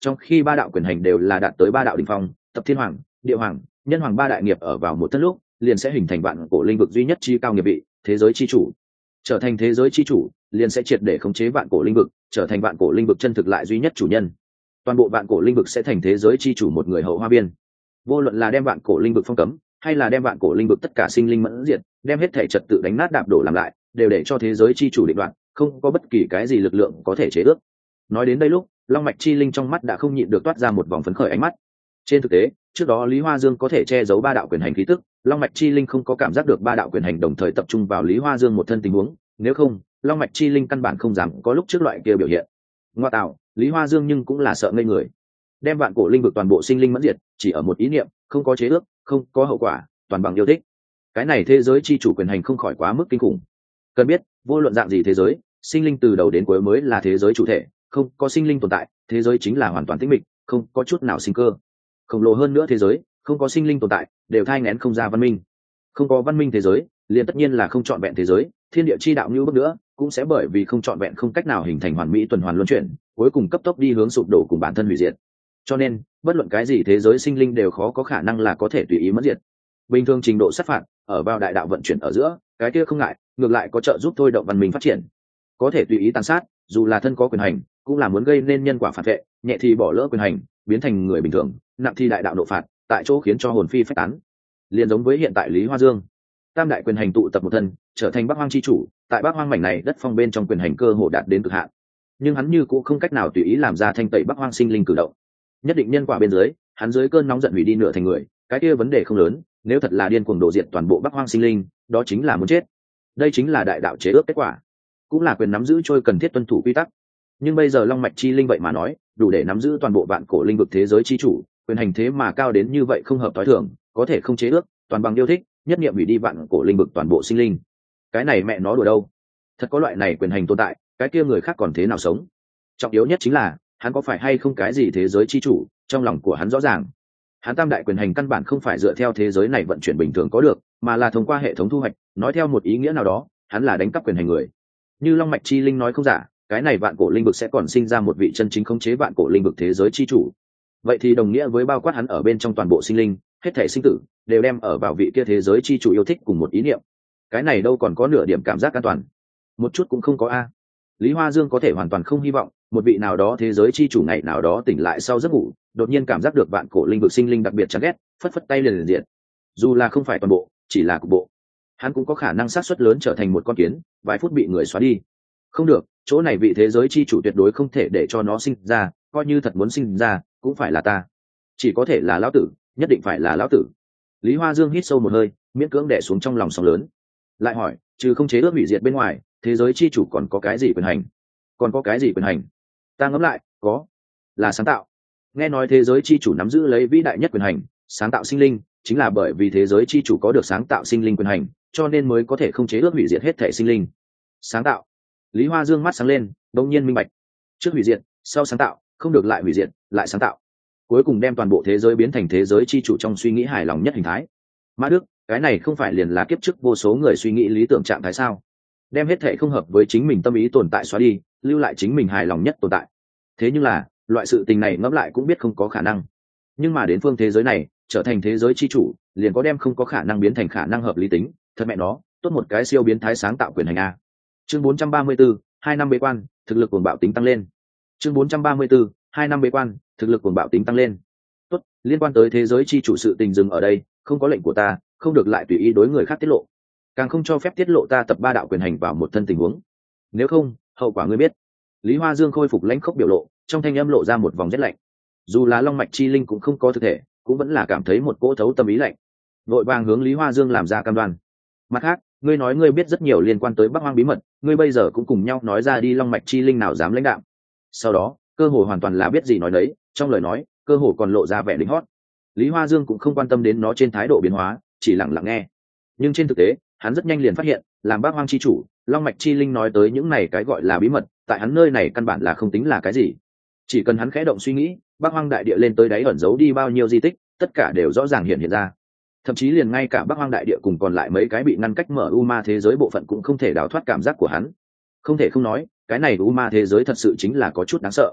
trong khi ba đạo quyền hành đều là đạt tới ba đạo đỉnh phong, tập thiên hoàng, địa hoàng, nhân hoàng ba đại nghiệp ở vào một thân lúc, liền sẽ hình thành vạn cổ linh vực duy nhất chi cao nghiệp vị, thế giới chi chủ. Trở thành thế giới chi chủ, liền sẽ triệt để khống chế vạn cổ linh vực, trở thành vạn cổ linh vực chân thực lại duy nhất chủ nhân. Toàn bộ vạn cổ linh vực sẽ thành thế giới chi chủ một người hậu hoa biên. Vô luận là đem vạn cổ linh vực phong cấm, hay là đem vạn cổ linh vực tất cả sinh linh mẫn diệt, đem hết thể trật tự đánh nát đạp đổ làm lại, đều để cho thế giới chi chủ định đoạt, không có bất kỳ cái gì lực lượng có thể chế ước. Nói đến đây lúc, long mạch chi linh trong mắt đã không nhịn được toát ra một vòng phấn khởi ánh mắt. Trên thực tế, trước đó Lý Hoa Dương có thể che giấu ba đạo quyền hành khí tức, long mạch chi linh không có cảm giác được ba đạo quyền hành đồng thời tập trung vào Lý Hoa Dương một thân tình huống, nếu không, long mạch chi linh căn bản không dám có lúc trước loại kia biểu hiện. Ngoa tạo, Lý Hoa Dương nhưng cũng là sợ ngây người. Đem vạn cổ linh vực toàn bộ sinh linh mẫn diệt, chỉ ở một ý niệm, không có chế ước, không có hậu quả, toàn bằng yêu thích. Cái này thế giới chi chủ quyền hành không khỏi quá mức kinh khủng. Cần biết, vô luận dạng gì thế giới, sinh linh từ đầu đến cuối mới là thế giới chủ thể, không có sinh linh tồn tại, thế giới chính là hoàn toàn tĩnh mịch, không có chút nào sinh cơ. Khổng lồ hơn nữa thế giới, không có sinh linh tồn tại, đều thai nghén không ra văn minh. Không có văn minh thế giới, liền tất nhiên là không trọn vẹn thế giới, thiên địa chi đạo như bước nữa, cũng sẽ bởi vì không trọn vẹn không cách nào hình thành hoàn mỹ tuần hoàn luân chuyển, cuối cùng cấp tốc đi hướng sụp đổ cùng bản thân hủy diệt. Cho nên, bất luận cái gì thế giới sinh linh đều khó có khả năng là có thể tùy ý mất diệt. Bình thường trình độ sát phạt, ở vào đại đạo vận chuyển ở giữa, cái kia không ngại, ngược lại có trợ giúp thôi động văn minh phát triển. Có thể tùy ý tàn sát, dù là thân có quyền hành, cũng là muốn gây nên nhân quả phản vệ, nhẹ thì bỏ lỡ quyền hành, biến thành người bình thường, nặng thì đại đạo nộ phạt, tại chỗ khiến cho hồn phi phách tán. Liên giống với hiện tại Lý Hoa Dương, tam đại quyền hành tụ tập một thân, trở thành Bắc Hoang chi chủ, tại Bắc Hoang mảnh này đất phong bên trong quyền hành cơ hồ đạt đến cực hạn. Nhưng hắn như cũng không cách nào tùy ý làm ra thanh tẩy Bắc Hoang sinh linh cử động. Nhất định nhân quả bên dưới, hắn dưới cơn nóng giận hủy đi nửa thành người, cái kia vấn đề không lớn, nếu thật là điên cuồng đổ diệt toàn bộ Bắc Hoang sinh linh, đó chính là muốn chết. Đây chính là đại đạo chế ước kết quả, cũng là quyền nắm giữ trôi cần thiết tuân thủ quy tắc. Nhưng bây giờ long mạch chi linh vậy mà nói, đủ để nắm giữ toàn bộ vạn cổ linh vực thế giới chi chủ, quyền hành thế mà cao đến như vậy không hợp tối thường, có thể không chế ước, toàn bằng yêu thích, nhất niệm hủy đi vạn cổ linh vực toàn bộ sinh linh. Cái này mẹ nó đùa đâu? Thật có loại này quyền hành tồn tại, cái kia người khác còn thế nào sống? Trọng yếu nhất chính là, hắn có phải hay không cái gì thế giới chi chủ, trong lòng của hắn rõ ràng. Hắn tam đại quyền hành căn bản không phải dựa theo thế giới này vận chuyển bình thường có được, mà là thông qua hệ thống thu hoạch, nói theo một ý nghĩa nào đó, hắn là đánh cắp quyền hành người. Như long mạch chi linh nói không giả, cái này vạn cổ linh vực sẽ còn sinh ra một vị chân chính khống chế vạn cổ linh vực thế giới chi chủ. Vậy thì đồng nghĩa với bao quát hắn ở bên trong toàn bộ sinh linh, hết thể sinh tử đều đem ở vào vị kia thế giới chi chủ yêu thích cùng một ý niệm. Cái này đâu còn có nửa điểm cảm giác an toàn, một chút cũng không có a. Lý Hoa Dương có thể hoàn toàn không hy vọng một vị nào đó thế giới chi chủ ngày nào đó tỉnh lại sau giấc ngủ, đột nhiên cảm giác được vạn cổ linh vực sinh linh đặc biệt chán ghét, phất phất tay liền diện. Dù là không phải toàn bộ, chỉ là cục bộ, hắn cũng có khả năng xác suất lớn trở thành một con kiến, vài phút bị người xóa đi. Không được, chỗ này vị thế giới chi chủ tuyệt đối không thể để cho nó sinh ra, coi như thật muốn sinh ra, cũng phải là ta. Chỉ có thể là lão tử, nhất định phải là lão tử. Lý Hoa Dương hít sâu một hơi, miễn cưỡng đè xuống trong lòng sóng lớn. Lại hỏi, trừ không chế ước hủy diệt bên ngoài, thế giới chi chủ còn có cái gì quyền hành? Còn có cái gì quyền hành? Ta ngẫm lại, có, là sáng tạo. Nghe nói thế giới chi chủ nắm giữ lấy vĩ đại nhất quyền hành, sáng tạo sinh linh, chính là bởi vì thế giới chi chủ có được sáng tạo sinh linh quyền hành, cho nên mới có thể không chế ước hủy diệt hết thể sinh linh. Sáng tạo. Lý Hoa Dương mắt sáng lên, đột nhiên minh bạch. Trước hủy diệt, sau sáng tạo, không được lại hủy diệt, lại sáng tạo. Cuối cùng đem toàn bộ thế giới biến thành thế giới chi chủ trong suy nghĩ hài lòng nhất hình thái. Mã Đức, cái này không phải liền là kiếp trước vô số người suy nghĩ lý tưởng trạng thái sao? Đem hết thể không hợp với chính mình tâm ý tồn tại xóa đi, lưu lại chính mình hài lòng nhất tồn tại. Thế nhưng là, loại sự tình này ngẫm lại cũng biết không có khả năng. Nhưng mà đến phương thế giới này, trở thành thế giới chi chủ, liền có đem không có khả năng biến thành khả năng hợp lý tính, thật mẹ nó, tốt một cái siêu biến thái sáng tạo quyền hành a. Chương 434, 2 năm bế quan, thực lực cuồng bạo tính tăng lên. Chương 434, 2 năm bế quan, thực lực cuồng bạo tính tăng lên. Tốt, liên quan tới thế giới chi chủ sự tình dừng ở đây, không có lệnh của ta, không được lại tùy ý đối người khác tiết lộ, càng không cho phép tiết lộ ta tập ba đạo quyền hành vào một thân tình huống. Nếu không, hậu quả ngươi biết. Lý Hoa Dương khôi phục lãnh khốc biểu lộ, trong thanh âm lộ ra một vòng rét lạnh. Dù là long mạch chi linh cũng không có thực thể, cũng vẫn là cảm thấy một cỗ thấu tâm ý lạnh. Vội vàng hướng Lý Hoa Dương làm ra cam đoan. Mặt khác, ngươi nói ngươi biết rất nhiều liên quan tới Bắc Hoang bí mật, ngươi bây giờ cũng cùng nhau nói ra đi, long mạch chi linh nào dám lãnh đạo. Sau đó, cơ hồ hoàn toàn là biết gì nói đấy, trong lời nói, cơ hồ còn lộ ra vẻ lính hót. Lý Hoa Dương cũng không quan tâm đến nó trên thái độ biến hóa, chỉ lặng lặng nghe. Nhưng trên thực tế, hắn rất nhanh liền phát hiện, làm Bắc Hoang chi chủ, long mạch chi linh nói tới những này cái gọi là bí mật, tại hắn nơi này căn bản là không tính là cái gì. Chỉ cần hắn khẽ động suy nghĩ, Bắc Hoang đại địa lên tới đáy ẩn giấu đi bao nhiêu di tích, tất cả đều rõ ràng hiện ra. Thậm chí liền ngay cả Bắc Hoang đại địa cùng còn lại mấy cái bị ngăn cách mở u ma thế giới bộ phận cũng không thể đào thoát cảm giác của hắn. Không thể không nói, cái này u ma thế giới thật sự chính là có chút đáng sợ.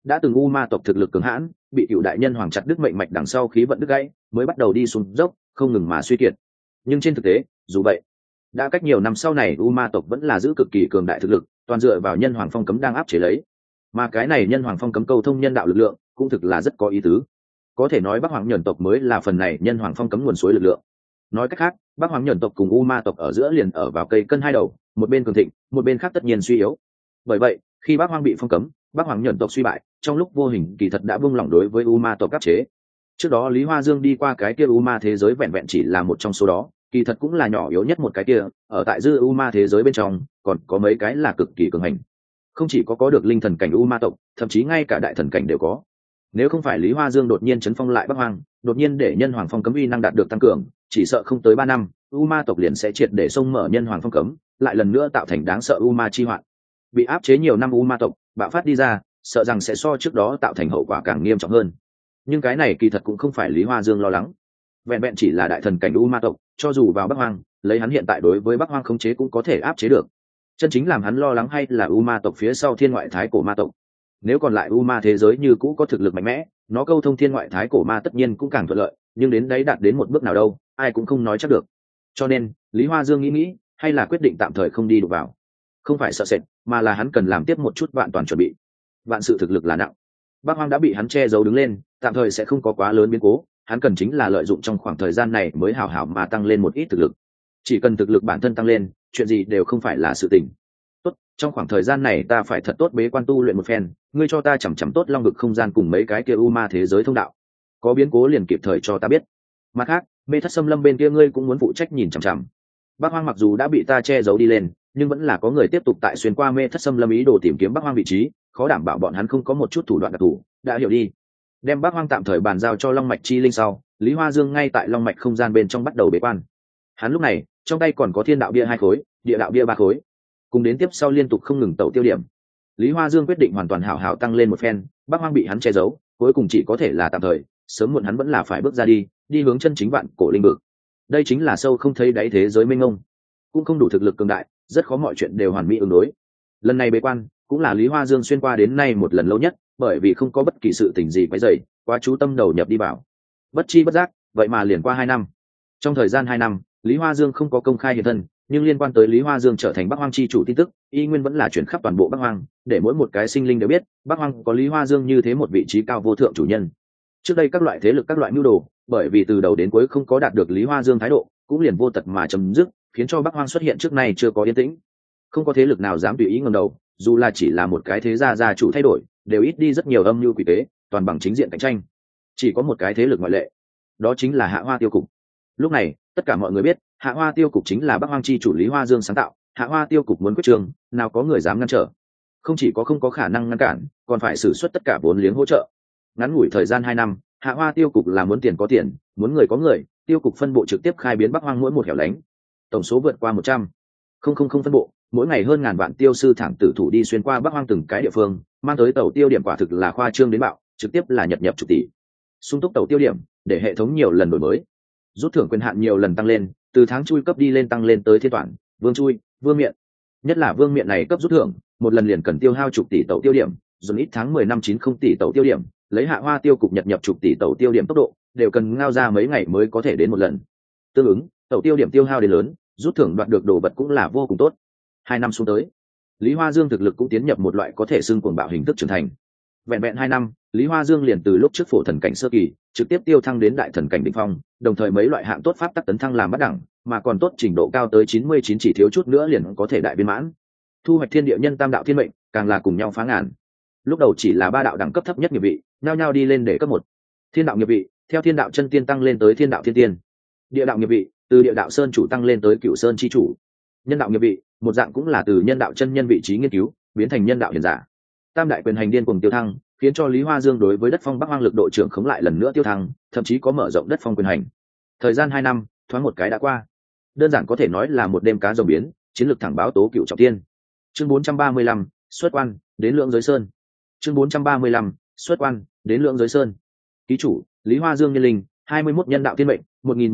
đã từng u ma tộc thực lực cường hãn, bị cựu đại nhân hoàng chặt đứt mệnh mạch đằng sau khí vận đứt gãy, mới bắt đầu đi xuống dốc, không ngừng mà suy kiệt. Nhưng trên thực tế, dù vậy, đã cách nhiều năm sau này u ma tộc vẫn là giữ cực kỳ cường đại thực lực, toàn dựa vào nhân hoàng phong cấm đang áp chế lấy. Mà cái này nhân hoàng phong cấm câu thông nhân đạo lực lượng, cũng thực là rất có ý tứ. Có thể nói Bắc Hoàng Nhẫn tộc mới là phần này nhân hoàng phong cấm nguồn suối lực lượng. Nói cách khác, Bắc Hoàng Nhẫn tộc cùng u ma tộc ở giữa liền ở vào cây cân hai đầu, một bên cường thịnh, một bên khác tất nhiên suy yếu. Bởi vậy, khi Bắc Hoàng bị phong cấm, Bắc Hoàng Nhẫn tộc suy bại, trong lúc vô hình kỳ thật đã buông lỏng đối với u ma tộc áp chế. Trước đó Lý Hoa Dương đi qua cái kia u ma thế giới vẹn vẹn chỉ là một trong số đó, kỳ thật cũng là nhỏ yếu nhất một cái kia, ở tại dư u ma thế giới bên trong, còn có mấy cái là cực kỳ cường hành. Không chỉ có được linh thần cảnh u ma tộc, thậm chí ngay cả đại thần cảnh đều có. Nếu không phải Lý Hoa Dương đột nhiên chấn phong lại Bắc Hoàng, đột nhiên để nhân hoàng phong cấm uy năng đạt được tăng cường, chỉ sợ không tới 3 năm, u ma tộc liền sẽ triệt để xông mở nhân hoàng phong cấm, lại lần nữa tạo thành đáng sợ u ma chi hoạn. Bị áp chế nhiều năm u ma tộc bạo phát đi ra, sợ rằng sẽ so trước đó tạo thành hậu quả càng nghiêm trọng hơn. Nhưng cái này kỳ thật cũng không phải Lý Hoa Dương lo lắng. Vẹn vẹn chỉ là đại thần cảnh u ma tộc, cho dù vào Bắc Hoang, lấy hắn hiện tại đối với Bắc Hoang khống chế cũng có thể áp chế được. Chân chính làm hắn lo lắng hay là u ma tộc phía sau thiên ngoại thái cổ ma tộc. Nếu còn lại u ma thế giới như cũ có thực lực mạnh mẽ, nó câu thông thiên ngoại thái cổ ma tất nhiên cũng càng thuận lợi, nhưng đến đấy đạt đến một bước nào đâu, ai cũng không nói chắc được. Cho nên, Lý Hoa Dương nghĩ, hay là quyết định tạm thời không đi đụng vào. Không phải sợ sệt, mà là hắn cần làm tiếp một chút vạn toàn chuẩn bị. Vạn sự thực lực là nặng. Bắc Hoang đã bị hắn che giấu đứng lên, tạm thời sẽ không có quá lớn biến cố, hắn cần chính là lợi dụng trong khoảng thời gian này mới hảo hảo mà tăng lên một ít thực lực. Chỉ cần thực lực bản thân tăng lên, chuyện gì đều không phải là sự tình. Tốt, trong khoảng thời gian này ta phải thật tốt bế quan tu luyện một phen, ngươi cho ta chằm chằm tốt long vực không gian cùng mấy cái kia u ma thế giới thông đạo. Có biến cố liền kịp thời cho ta biết. Mặt khác, Mê Thất Xâm Lâm bên kia ngươi cũng muốn phụ trách nhìn chằm chằm. Bắc Hoang mặc dù đã bị ta che giấu đi lên, nhưng vẫn là có người tiếp tục tại xuyên qua Mê Thất Xâm Lâm ý đồ tìm kiếm Bắc Hoang vị trí, khó đảm bảo bọn hắn không có một chút thủ đoạn đặc thù, đã hiểu đi. Đem Bắc Hoang tạm thời bàn giao cho Long Mạch Chi Linh sau, Lý Hoa Dương ngay tại Long Mạch không gian bên trong bắt đầu bế quan. Hắn lúc này, trong tay còn có Thiên Đạo Bia 2 khối, Địa Đạo Bia 3 khối, cùng đến tiếp sau liên tục không ngừng tẩu tiêu điểm. Lý Hoa Dương quyết định hoàn toàn hảo hảo tăng lên một phen, Bắc Hoang bị hắn che giấu, cuối cùng chỉ có thể là tạm thời, sớm muộn hắn vẫn là phải bước ra đi hướng chân chính vạn cổ linh vực. Đây chính là sâu không thấy đáy thế giới mênh mông, cũng không đủ thực lực cường đại, rất khó mọi chuyện đều hoàn mỹ ứng đối. Lần này bế quan cũng là Lý Hoa Dương xuyên qua đến nay một lần lâu nhất, bởi vì không có bất kỳ sự tình gì quấy rầy, quá chú tâm đầu nhập đi vào. Bất chi bất giác, vậy mà liền qua 2 năm. Trong thời gian 2 năm, Lý Hoa Dương không có công khai hiện thân, nhưng liên quan tới Lý Hoa Dương trở thành Bắc Hoang chi chủ tin tức, y nguyên vẫn là chuyển khắp toàn bộ Bắc Hoang, để mỗi một cái sinh linh đều biết, Bắc Hoang có Lý Hoa Dương như thế một vị trí cao vô thượng chủ nhân. Trước đây các loại thế lực các loại mưu đồ, bởi vì từ đầu đến cuối không có đạt được Lý Hoa Dương thái độ, cũng liền vô tật mà chấm dứt, khiến cho Bắc Hoang xuất hiện trước nay chưa có yên tĩnh. Không có thế lực nào dám tùy ý ngẩng đầu, dù là chỉ là một cái thế gia chủ thay đổi, đều ít đi rất nhiều âm mưu quỷ kế, toàn bằng chính diện cạnh tranh. Chỉ có một cái thế lực ngoại lệ, đó chính là Hạ Hoa Tiêu Cục. Lúc này, tất cả mọi người biết, Hạ Hoa Tiêu Cục chính là Bắc Hoang chi chủ Lý Hoa Dương sáng tạo, Hạ Hoa Tiêu Cục muốn quyết trường, nào có người dám ngăn trở. Không chỉ có không có khả năng ngăn cản, còn phải sử xuất tất cả vốn liếng hỗ trợ. Ngắn ngủi thời gian 2 năm, Hạ Hoa Tiêu Cục là muốn tiền có tiền, muốn người có người, Tiêu Cục phân bộ trực tiếp khai biến Bắc Hoang mỗi một hẻo lánh. Tổng số vượt qua 100,000 phân bộ, mỗi ngày hơn ngàn vạn tiêu sư thẳng tử thủ đi xuyên qua Bắc Hoang từng cái địa phương, mang tới tàu tiêu điểm quả thực là khoa trương đến bạo, trực tiếp là nhập chục tỷ. Sung túc tàu tiêu điểm, để hệ thống nhiều lần đổi mới. Rút thưởng quyền hạn nhiều lần tăng lên, từ tháng chui cấp đi lên tăng lên tới thiên toản, vương chui, vương miện. Nhất là vương miện này cấp rút thưởng, một lần liền cần tiêu hao chục tỷ tàu tiêu điểm, dồn ít tháng 10 năm 90 tỷ tàu tiêu điểm, lấy Hạ Hoa Tiêu Cục nhập chục tỷ tàu tiêu điểm tốc độ, đều cần ngao ra mấy ngày mới có thể đến một lần. Tương ứng, tàu tiêu điểm tiêu hao đến lớn, rút thưởng đoạt được đồ vật cũng là vô cùng tốt. 2 năm xuống tới, Lý Hoa Dương thực lực cũng tiến nhập một loại có thể xưng cuồng bạo hình thức trưởng thành. Vẹn vẹn 2 năm, Lý Hoa Dương liền từ lúc trước phổ thần cảnh sơ kỳ, trực tiếp tiêu thăng đến đại thần cảnh đỉnh phong, đồng thời mấy loại hạng tốt pháp tắc tấn thăng làm bắt đẳng, mà còn tốt trình độ cao tới 99 chỉ thiếu chút nữa liền có thể đại viên mãn. Thu hoạch thiên địa nhân tam đạo thiên mệnh, càng là cùng nhau phá ngàn. Lúc đầu chỉ là 3 đạo đẳng cấp thấp nhất nghiệp vị, nhao nhao đi lên để cấp 1. Thiên đạo nghiệp vị, theo thiên đạo chân tiên tăng lên tới thiên đạo thiên tiên. Địa đạo nghiệp vị, từ địa đạo sơn chủ tăng lên tới cửu sơn chi chủ. Nhân đạo nghiệp vị, một dạng cũng là từ nhân đạo chân nhân vị trí nghiên cứu biến thành nhân đạo hiền giả. Tam đại quyền hành điên cùng tiêu thăng, khiến cho Lý Hoa Dương đối với đất phong Bắc Hoang lực độ trưởng khống lại lần nữa tiêu thăng, thậm chí có mở rộng đất phong quyền hành. Thời gian 2 năm, thoáng một cái đã qua. Đơn giản có thể nói là một đêm cá rồng biến, chiến lược thẳng báo tố cựu trọng thiên. Chương 435, xuất quan, đến Lượng Giới Sơn. Chương 435, xuất quan, đến Lượng Giới Sơn. Ký chủ, Lý Hoa Dương nhân linh, 21 nhân đạo thiên mệnh,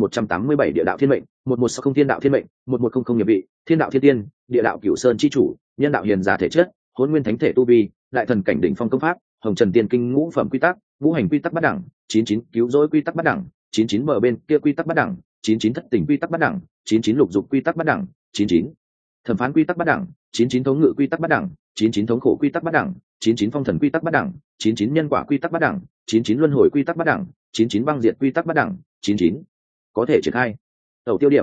1187 địa đạo thiên mệnh, 1160 thiên đạo thiên mệnh, 1100 nghiệp vị, thiên đạo thiên tiên, địa đạo cửu sơn chi chủ, nhân đạo hiền giả thể chất, hỗn nguyên thánh thể tu vi, đại thần cảnh đỉnh phong công pháp, hồng trần tiên kinh ngũ phẩm quy tắc, ngũ hành quy tắc bát đẳng, 99 cứu rỗi quy tắc bát đẳng, 99 bờ bên kia quy tắc bát đẳng, 99 thất tình quy tắc bát đẳng, 99 lục dục quy tắc bát đẳng, 99 thẩm phán quy tắc bát đẳng, 99 thống ngự quy tắc bát đẳng, 99 thống khổ quy tắc bát đẳng, 99 phong thần quy tắc bát đẳng, 99 nhân quả quy tắc bát đẳng, 99 luân hồi quy tắc bát đẳng, 99 băng diệt quy tắc bát đẳng, 99 có thể triển khai. Tẩu tiêu điểm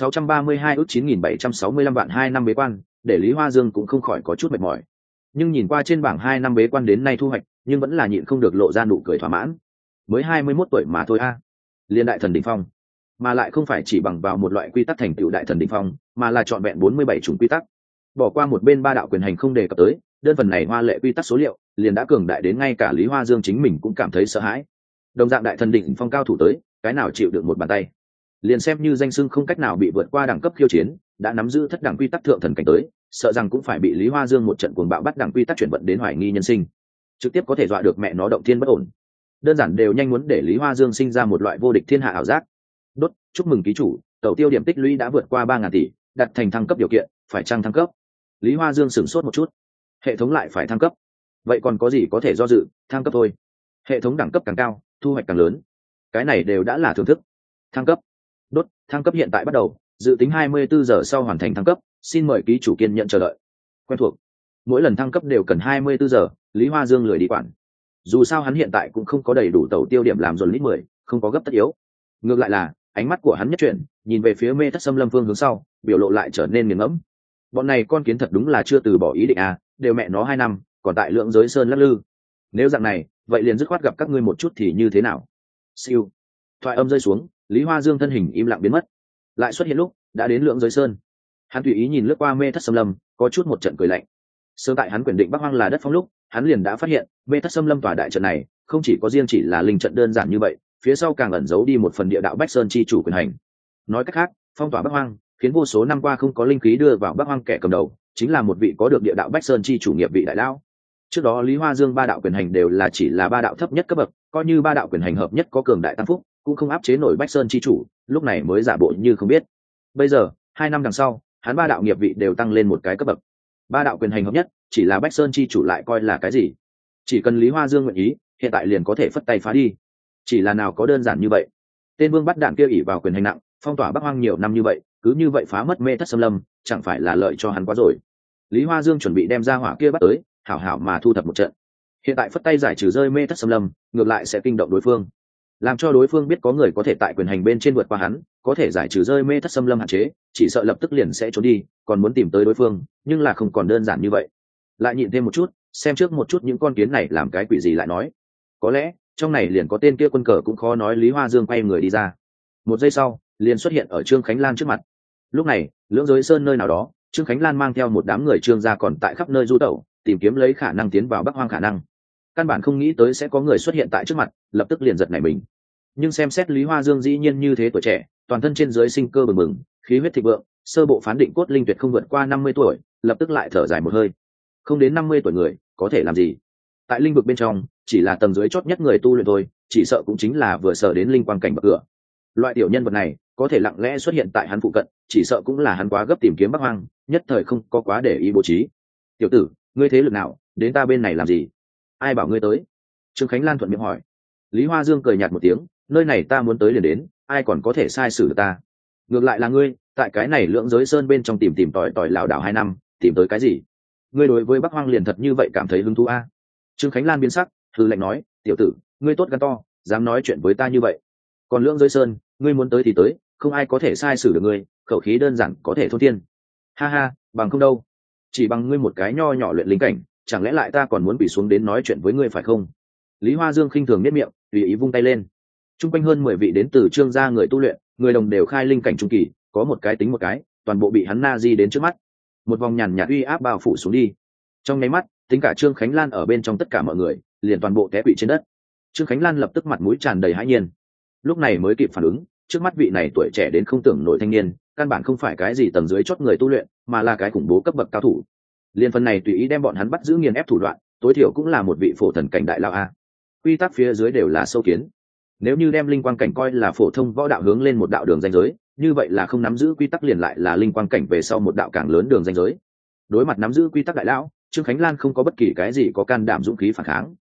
632 ước 9765 vạn 2 năm bế quan, để Lý Hoa Dương cũng không khỏi có chút mệt mỏi. Nhưng nhìn qua trên bảng 2 năm bế quan đến nay thu hoạch, nhưng vẫn là nhịn không được lộ ra nụ cười thỏa mãn. Mới 21 tuổi mà thôi a. Liên đại thần đỉnh phong, mà lại không phải chỉ bằng vào một loại quy tắc thành tựu đại thần đỉnh phong, mà là chọn vẹn 47 chủng quy tắc. Bỏ qua một bên ba đạo quyền hành không đề cập tới, đơn phần này hoa lệ quy tắc số liệu, liền đã cường đại đến ngay cả Lý Hoa Dương chính mình cũng cảm thấy sợ hãi. Đồng dạng đại thần đỉnh phong cao thủ tới, cái nào chịu được một bàn tay. Liền xem như danh xưng không cách nào bị vượt qua đẳng cấp khiêu chiến, đã nắm giữ thất đẳng quy tắc thượng thần cảnh tới, sợ rằng cũng phải bị Lý Hoa Dương một trận cuồng bạo bắt đẳng quy tắc chuyển vận đến hoài nghi nhân sinh, trực tiếp có thể dọa được mẹ nó động thiên bất ổn. Đơn giản đều nhanh muốn để Lý Hoa Dương sinh ra một loại vô địch thiên hạ ảo giác. Đốt, chúc mừng ký chủ, tẩu tiêu điểm tích lũy đã vượt qua 3.000 tỷ, đặt thành thăng cấp điều kiện, phải chăng thăng cấp? Lý Hoa Dương sửng sốt một chút. Hệ thống lại phải thăng cấp, vậy còn có gì có thể do dự, thăng cấp thôi. Hệ thống đẳng cấp càng cao, thu hoạch càng lớn, cái này đều đã là thưởng thức. Thăng cấp. Đốt, thăng cấp hiện tại bắt đầu, dự tính 24 giờ sau hoàn thành thăng cấp, xin mời ký chủ kiên nhận chờ đợi. Quen thuộc, mỗi lần thăng cấp đều cần 24 giờ, Lý Hoa Dương lười đi quản. Dù sao hắn hiện tại cũng không có đầy đủ tẩu tiêu điểm làm dồn lít 10, không có gấp tất yếu. Ngược lại là ánh mắt của hắn nhất chuyển, nhìn về phía Mê Thất Xâm Lâm phương hướng sau, biểu lộ lại trở nên nghiền ngẫm. Bọn này con kiến thật đúng là chưa từ bỏ ý định à, đều mẹ nó 2 năm, còn tại Lượng Giới Sơn lắc lư. Nếu dạng này, vậy liền dứt khoát gặp các ngươi một chút thì như thế nào? Siêu. Thoại âm rơi xuống, Lý Hoa Dương thân hình im lặng biến mất, lại xuất hiện lúc đã đến Lượng Giới Sơn. Hắn tùy ý nhìn lướt qua Mê Thất Xâm Lâm, có chút một trận cười lạnh. Sớm tại hắn quyền định Bắc Hoang là đất phong lúc, hắn liền đã phát hiện Mê Thất Xâm Lâm tòa đại trận này không chỉ có riêng chỉ là linh trận đơn giản như vậy, phía sau càng ẩn giấu đi một phần địa đạo Bách Sơn chi chủ quyền hành. Nói cách khác, phong tỏa Bắc Hoang khiến vô số năm qua không có linh khí đưa vào Bắc Hoang kẻ cầm đầu chính là một vị có được địa đạo Bách Sơn chi chủ nghiệp vị đại lão. Trước đó Lý Hoa Dương ba đạo quyền hành đều là chỉ là ba đạo thấp nhất cấp bậc, coi như ba đạo quyền hành hợp nhất có cường đại tăng phúc, cũng không áp chế nổi Bách Sơn chi chủ, lúc này mới giả bộ như không biết. Bây giờ, 2 năm đằng sau, hắn ba đạo nghiệp vị đều tăng lên một cái cấp bậc. Ba đạo quyền hành hợp nhất, chỉ là Bách Sơn chi chủ lại coi là cái gì? Chỉ cần Lý Hoa Dương nguyện ý, hiện tại liền có thể phất tay phá đi. Chỉ là nào có đơn giản như vậy. Tên Vương Bắt Đạn kia ỷ vào quyền hành nặng, phong tỏa Bắc Hoang nhiều năm như vậy, cứ như vậy phá mất Mê Thất Xâm Lâm, chẳng phải là lợi cho hắn quá rồi. Lý Hoa Dương chuẩn bị đem ra hỏa kia bắt tới, hảo hảo mà thu thập một trận. Hiện tại phất tay giải trừ rơi Mê Thất Xâm Lâm, ngược lại sẽ kinh động đối phương, làm cho đối phương biết có người có thể tại quyền hành bên trên vượt qua hắn, có thể giải trừ rơi Mê Thất Xâm Lâm hạn chế, chỉ sợ lập tức liền sẽ trốn đi, còn muốn tìm tới đối phương, nhưng là không còn đơn giản như vậy. Lại nhịn thêm một chút, xem trước một chút những con kiến này làm cái quỷ gì lại nói. Có lẽ trong này liền có tên kia quân cờ cũng khó nói. Lý Hoa Dương quay người đi ra, một giây sau liền xuất hiện ở Trương Khánh Lan trước mặt. Lúc này Lưỡng Giới Sơn nơi nào đó, Trương Khánh Lan mang theo một đám người Trương gia còn tại khắp nơi du tẩu, tìm kiếm lấy khả năng tiến vào Bắc Hoang khả năng. Căn bản không nghĩ tới sẽ có người xuất hiện tại trước mặt, lập tức liền giật nảy mình. Nhưng xem xét Lý Hoa Dương dĩ nhiên như thế tuổi trẻ, toàn thân trên dưới sinh cơ bừng bừng, khí huyết thịnh vượng, sơ bộ phán định cốt linh tuyệt không vượt qua 50 tuổi, lập tức lại thở dài một hơi. Không đến 50 tuổi người có thể làm gì? Tại linh vực bên trong, chỉ là tầng dưới chót nhất người tu luyện thôi, chỉ sợ cũng chính là vừa sợ đến linh quang cảnh bậc cửa. Loại tiểu nhân vật này có thể lặng lẽ xuất hiện tại hắn phụ cận, chỉ sợ cũng là hắn quá gấp tìm kiếm Bắc Hoang, nhất thời không có quá để ý bố trí. Tiểu tử, ngươi thế lực nào, đến ta bên này làm gì? Ai bảo ngươi tới? Trương Khánh Lan thuận miệng hỏi. Lý Hoa Dương cười nhạt một tiếng, nơi này ta muốn tới liền đến, ai còn có thể sai xử ta? Ngược lại là ngươi, tại cái này Lưỡng Giới Sơn bên trong tìm tòi lảo đảo 2 năm, tìm tới cái gì? Ngươi đối với Bắc Hoang liền thật như vậy cảm thấy hứng thú a? Trương Khánh Lan biến sắc, hừ lạnh nói, tiểu tử, ngươi tốt gan to, dám nói chuyện với ta như vậy. Còn Lưỡng Giới Sơn, ngươi muốn tới thì tới, không ai có thể sai xử được ngươi, khẩu khí đơn giản có thể thôn thiên. Ha ha, bằng không đâu, chỉ bằng ngươi một cái nho nhỏ luyện linh cảnh, chẳng lẽ lại ta còn muốn bị xuống đến nói chuyện với ngươi phải không? Lý Hoa Dương khinh thường nhếch miệng, tùy ý vung tay lên. Trung quanh hơn 10 vị đến từ Trương gia người tu luyện, người đồng đều khai linh cảnh trung kỳ, có một cái tính một cái, toàn bộ bị hắn na di đến trước mắt. Một vòng nhàn nhạt uy áp bao phủ xuống đi. Trong nháy mắt, tính cả Trương Khánh Lan ở bên trong tất cả mọi người, liền toàn bộ té quỵ trên đất. Trương Khánh Lan lập tức mặt mũi tràn đầy hãi nhiên. Lúc này mới kịp phản ứng, trước mắt vị này tuổi trẻ đến không tưởng nổi thanh niên, căn bản không phải cái gì tầng dưới chót người tu luyện, mà là cái khủng bố cấp bậc cao thủ. Liên phần này tùy ý đem bọn hắn bắt giữ nghiền ép thủ đoạn, tối thiểu cũng là một vị phổ thần cảnh đại lão a. Quy tắc phía dưới đều là sâu kiến. Nếu như đem linh quang cảnh coi là phổ thông võ đạo hướng lên một đạo đường ranh giới, như vậy là không nắm giữ quy tắc liền lại là linh quang cảnh về sau một đạo càng lớn đường ranh giới. Đối mặt nắm giữ quy tắc đại lão, Trương Khánh Lan không có bất kỳ cái gì có can đảm dũng khí phản kháng.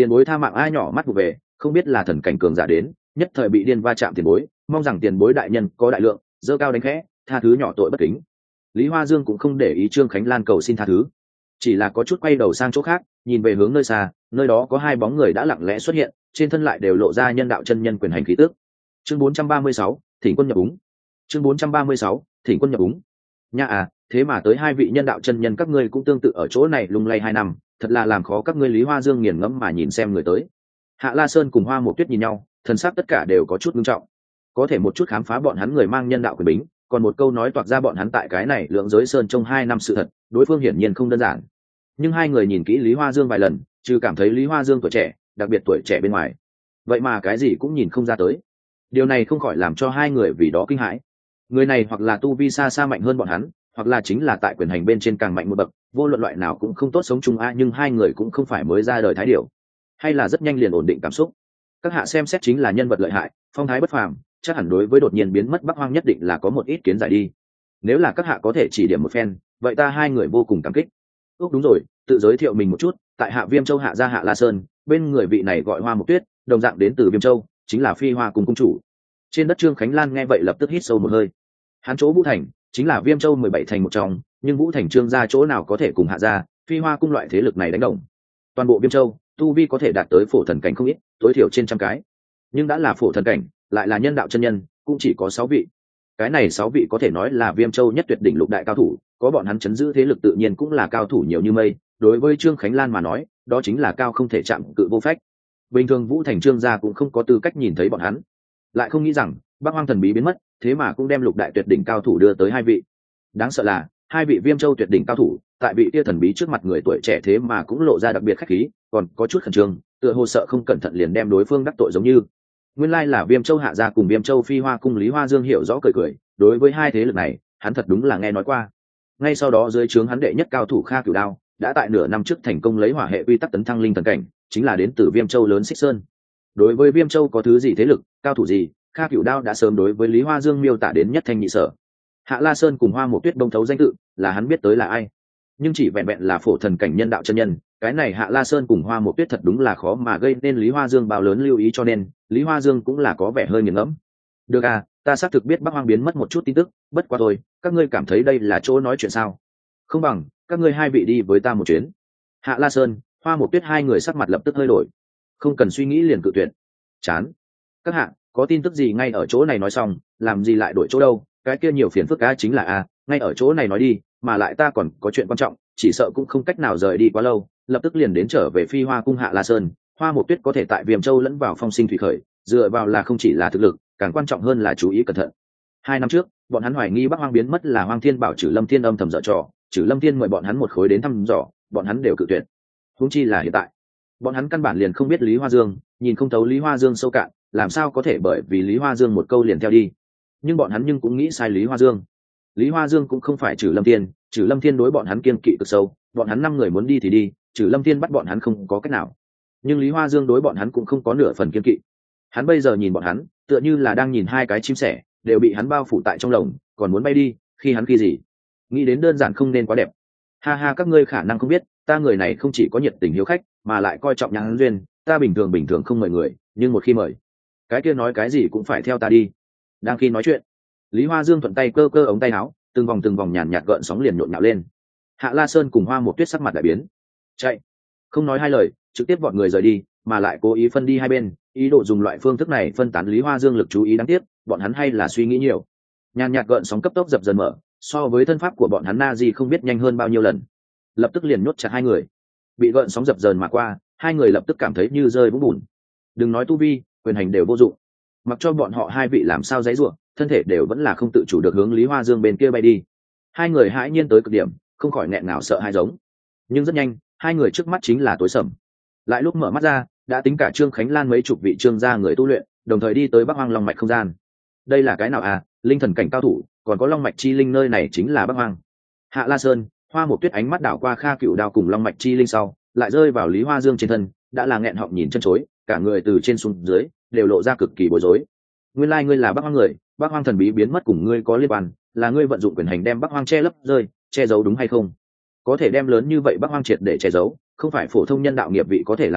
Tiền bối tha mạng, ai nhỏ mắt vụ về, không biết là thần cảnh cường giả đến, nhất thời bị điên va chạm tiền bối, mong rằng tiền bối đại nhân có đại lượng, dơ cao đánh khẽ, tha thứ nhỏ tội bất kính. Lý Hoa Dương cũng không để ý Trương Khánh Lan cầu xin tha thứ, chỉ là có chút quay đầu sang chỗ khác, nhìn về hướng nơi xa, nơi đó có hai bóng người đã lặng lẽ xuất hiện, trên thân lại đều lộ ra nhân đạo chân nhân quyền hành khí tức. Chương 436, Thỉnh quân nhập úng. Chương 436, Thỉnh quân nhập úng. Nha à, thế mà tới hai vị nhân đạo chân nhân các ngươi cũng tương tự ở chỗ này lung lay 2 năm, thật là làm khó các ngươi. Lý Hoa Dương nghiền ngẫm mà nhìn xem người tới. Hạ La Sơn cùng Hoa Mộ Tuyết nhìn nhau, thần sắc tất cả đều có chút nghiêm trọng. Có thể một chút khám phá bọn hắn người mang nhân đạo quyền bính, còn một câu nói toạc ra bọn hắn tại cái này lượng giới sơn trong 2 năm sự thật, đối phương hiển nhiên không đơn giản. Nhưng hai người nhìn kỹ Lý Hoa Dương vài lần, trừ cảm thấy Lý Hoa Dương tuổi trẻ, đặc biệt tuổi trẻ bên ngoài, vậy mà cái gì cũng nhìn không ra tới. Điều này không khỏi làm cho hai người vì đó kinh hãi. Người này hoặc là tu vi xa xa mạnh hơn bọn hắn, hoặc là chính là tại quyền hành bên trên càng mạnh một bậc, vô luận loại nào cũng không tốt sống chung a. Nhưng hai người cũng không phải mới ra đời thái điểu, hay là rất nhanh liền ổn định cảm xúc. Các hạ xem xét chính là nhân vật lợi hại, phong thái bất phàm, chắc hẳn đối với đột nhiên biến mất Bắc Hoang nhất định là có một ít kiến giải đi. Nếu là các hạ có thể chỉ điểm một phen, vậy ta hai người vô cùng cảm kích. Đúng rồi, tự giới thiệu mình một chút, tại Hạ Viêm Châu Hạ gia Hạ La Sơn, bên người vị này gọi Hoa Mộc Tuyết, đồng dạng đến từ Viêm Châu, chính là Phi Hoa cùng cung chủ. Trên đất Trương Khánh Lan nghe vậy lập tức hít sâu một hơi. Hắn chỗ Vũ Thành chính là Viêm Châu 17 thành một trong, nhưng Vũ Thành Trương gia chỗ nào có thể cùng Hạ gia, Phi Hoa cung loại thế lực này đánh đồng. Toàn bộ Viêm Châu, tu vi có thể đạt tới phổ thần cảnh không ít, tối thiểu trên trăm cái. Nhưng đã là phổ thần cảnh, lại là nhân đạo chân nhân, cũng chỉ có 6 vị. Cái này 6 vị có thể nói là Viêm Châu nhất tuyệt đỉnh lục đại cao thủ, có bọn hắn chấn giữ thế lực tự nhiên cũng là cao thủ nhiều như mây. Đối với Trương Khánh Lan mà nói, đó chính là cao không thể chạm cự vô phách. Bình thường Vũ Thành Trương gia cũng không có tư cách nhìn thấy bọn hắn, lại không nghĩ rằng Bắc Hoang thần bí biến mất, thế mà cũng đem lục đại tuyệt đỉnh cao thủ đưa tới hai vị. Đáng sợ là hai vị Viêm Châu tuyệt đỉnh cao thủ, tại vị tia thần bí trước mặt người tuổi trẻ thế mà cũng lộ ra đặc biệt khách khí, còn có chút khẩn trương, tựa hồ sợ không cẩn thận liền đem đối phương đắc tội giống như. Nguyên lai là Viêm Châu Hạ gia cùng Viêm Châu Phi Hoa cung. Lý Hoa Dương hiểu rõ cười cười, đối với hai thế lực này, hắn thật đúng là nghe nói qua. Ngay sau đó dưới trướng hắn đệ nhất cao thủ Kha Cửu Đao, đã tại nửa năm trước thành công lấy hỏa hệ quy tắc tấn thăng linh thần cảnh, chính là đến từ Viêm Châu lớn Xích Sơn. Đối với Viêm Châu có thứ gì thế lực, cao thủ gì, Kha Cửu Đao đã sớm đối với Lý Hoa Dương miêu tả đến nhất thanh nhị sở. Hạ La Sơn cùng Hoa Mộc Tuyết đông thấu danh tự, là hắn biết tới là ai. Nhưng chỉ vẹn vẹn là phổ thần cảnh nhân đạo chân nhân, cái này Hạ La Sơn cùng Hoa Mộc Tuyết thật đúng là khó mà gây nên Lý Hoa Dương bao lớn lưu ý, cho nên Lý Hoa Dương cũng là có vẻ hơi nghiền ngẫm. Được à, ta xác thực biết Bắc Hoang biến mất một chút tin tức, bất quá thôi, các ngươi cảm thấy đây là chỗ nói chuyện sao? Không bằng các ngươi hai vị đi với ta một chuyến. Hạ La Sơn, Hoa Mộc Tuyết hai người sắc mặt lập tức hơi đổi, không cần suy nghĩ liền cự tuyệt. Chán. Các hạ, có tin tức gì ngay ở chỗ này nói xong, làm gì lại đổi chỗ đâu? Cái kia nhiều phiền phức á. Chính là ngay ở chỗ này nói đi, mà lại ta còn có chuyện quan trọng, chỉ sợ cũng không cách nào rời đi quá lâu, lập tức liền đến trở về Phi Hoa cung. Hạ La Sơn, Hoa Mộc Tuyết có thể tại Viêm Châu lẫn vào phong sinh thủy khởi, dựa vào là không chỉ là thực lực, càng quan trọng hơn là chú ý cẩn thận. 2 năm trước, bọn hắn hoài nghi Bắc Hoang biến mất là Hoang Thiên bảo Trử Lâm Thiên âm thầm dở trò, Trử Lâm Thiên mời bọn hắn một khối đến thăm dò, bọn hắn đều cự tuyệt. Huống chi là hiện tại, bọn hắn căn bản liền không biết Lý Hoa Dương, nhìn không thấu Lý Hoa Dương sâu cạn, làm sao có thể bởi vì Lý Hoa Dương một câu liền theo đi. Nhưng bọn hắn cũng nghĩ sai Lý Hoa Dương. Lý Hoa Dương cũng không phải Trử Lâm Thiên, Trử Lâm Thiên đối bọn hắn kiên kỵ cực sâu, bọn hắn 5 người muốn đi thì đi, Trử Lâm Thiên bắt bọn hắn không có cách nào. Nhưng Lý Hoa Dương đối bọn hắn cũng không có nửa phần kiên kỵ. Hắn bây giờ nhìn bọn hắn, tựa như là đang nhìn hai cái chim sẻ, đều bị hắn bao phủ tại trong lồng, còn muốn bay đi, khi hắn khi gì? Nghĩ đến đơn giản không nên quá đẹp. Ha ha, các ngươi khả năng không biết, ta người này không chỉ có nhiệt tình hiếu khách, mà lại coi trọng nhãn duyên, ta bình thường không mời người, nhưng một khi mời, cái kia nói cái gì cũng phải theo ta đi. Đang khi nói chuyện, Lý Hoa Dương thuận tay cơ cơ ống tay áo, từng vòng nhàn nhạt gợn sóng liền nhộn nhạo lên. Hạ La Sơn cùng Hoa Mộc Tuyết sắc mặt đại biến, chạy, không nói hai lời, trực tiếp vọt người rời đi, mà lại cố ý phân đi hai bên, ý đồ dùng loại phương thức này phân tán Lý Hoa Dương lực chú ý. Đáng tiếc, bọn hắn hay là suy nghĩ nhiều. Nhàn nhạt gợn sóng cấp tốc dập dần mở, so với thân pháp của bọn hắn na di không biết nhanh hơn bao nhiêu lần, lập tức liền nhốt chặt hai người. Bị gợn sóng dập dần mà qua, hai người lập tức cảm thấy như rơi vũng bùn. Đừng nói tu vi, quyền hành đều vô dụng. Mặc cho bọn họ hai vị làm sao giãy giụa, thân thể đều vẫn là không tự chủ được hướng Lý Hoa Dương bên kia bay đi. Hai người hãi nhiên tới cực điểm, không khỏi nghẹn ngào sợ hai giống. Nhưng rất nhanh, hai người trước mắt chính là tối sầm. Lại lúc mở mắt ra, đã tính cả Trương Khánh Lan mấy chục vị Trương gia người tu luyện, đồng thời đi tới Bắc Hoang Long mạch không gian. Đây là cái nào linh thần cảnh cao thủ, còn có Long mạch chi linh, nơi này chính là Bắc Hoang. Hạ La Sơn, Hoa Mộc Tuyết ánh mắt đảo qua Kha Cửu Đao cùng Long mạch chi linh sau, lại rơi vào Lý Hoa Dương trên thân, đã là nghẹn họng nhìn chân chối, cả người từ trên xuống dưới đều lộ ra cực kỳ bối rối. Nguyên lai ngươi là Bắc Hoang người, Bắc Hoang thần bí biến mất cùng ngươi có liên quan, là ngươi vận dụng quyền hành đem Bắc Hoang che lấp rơi, che giấu đúng hay không? Có thể đem lớn như vậy Bắc Hoang triệt để che giấu, không phải phổ thông nhân đạo nghiệp vị có thể làm được,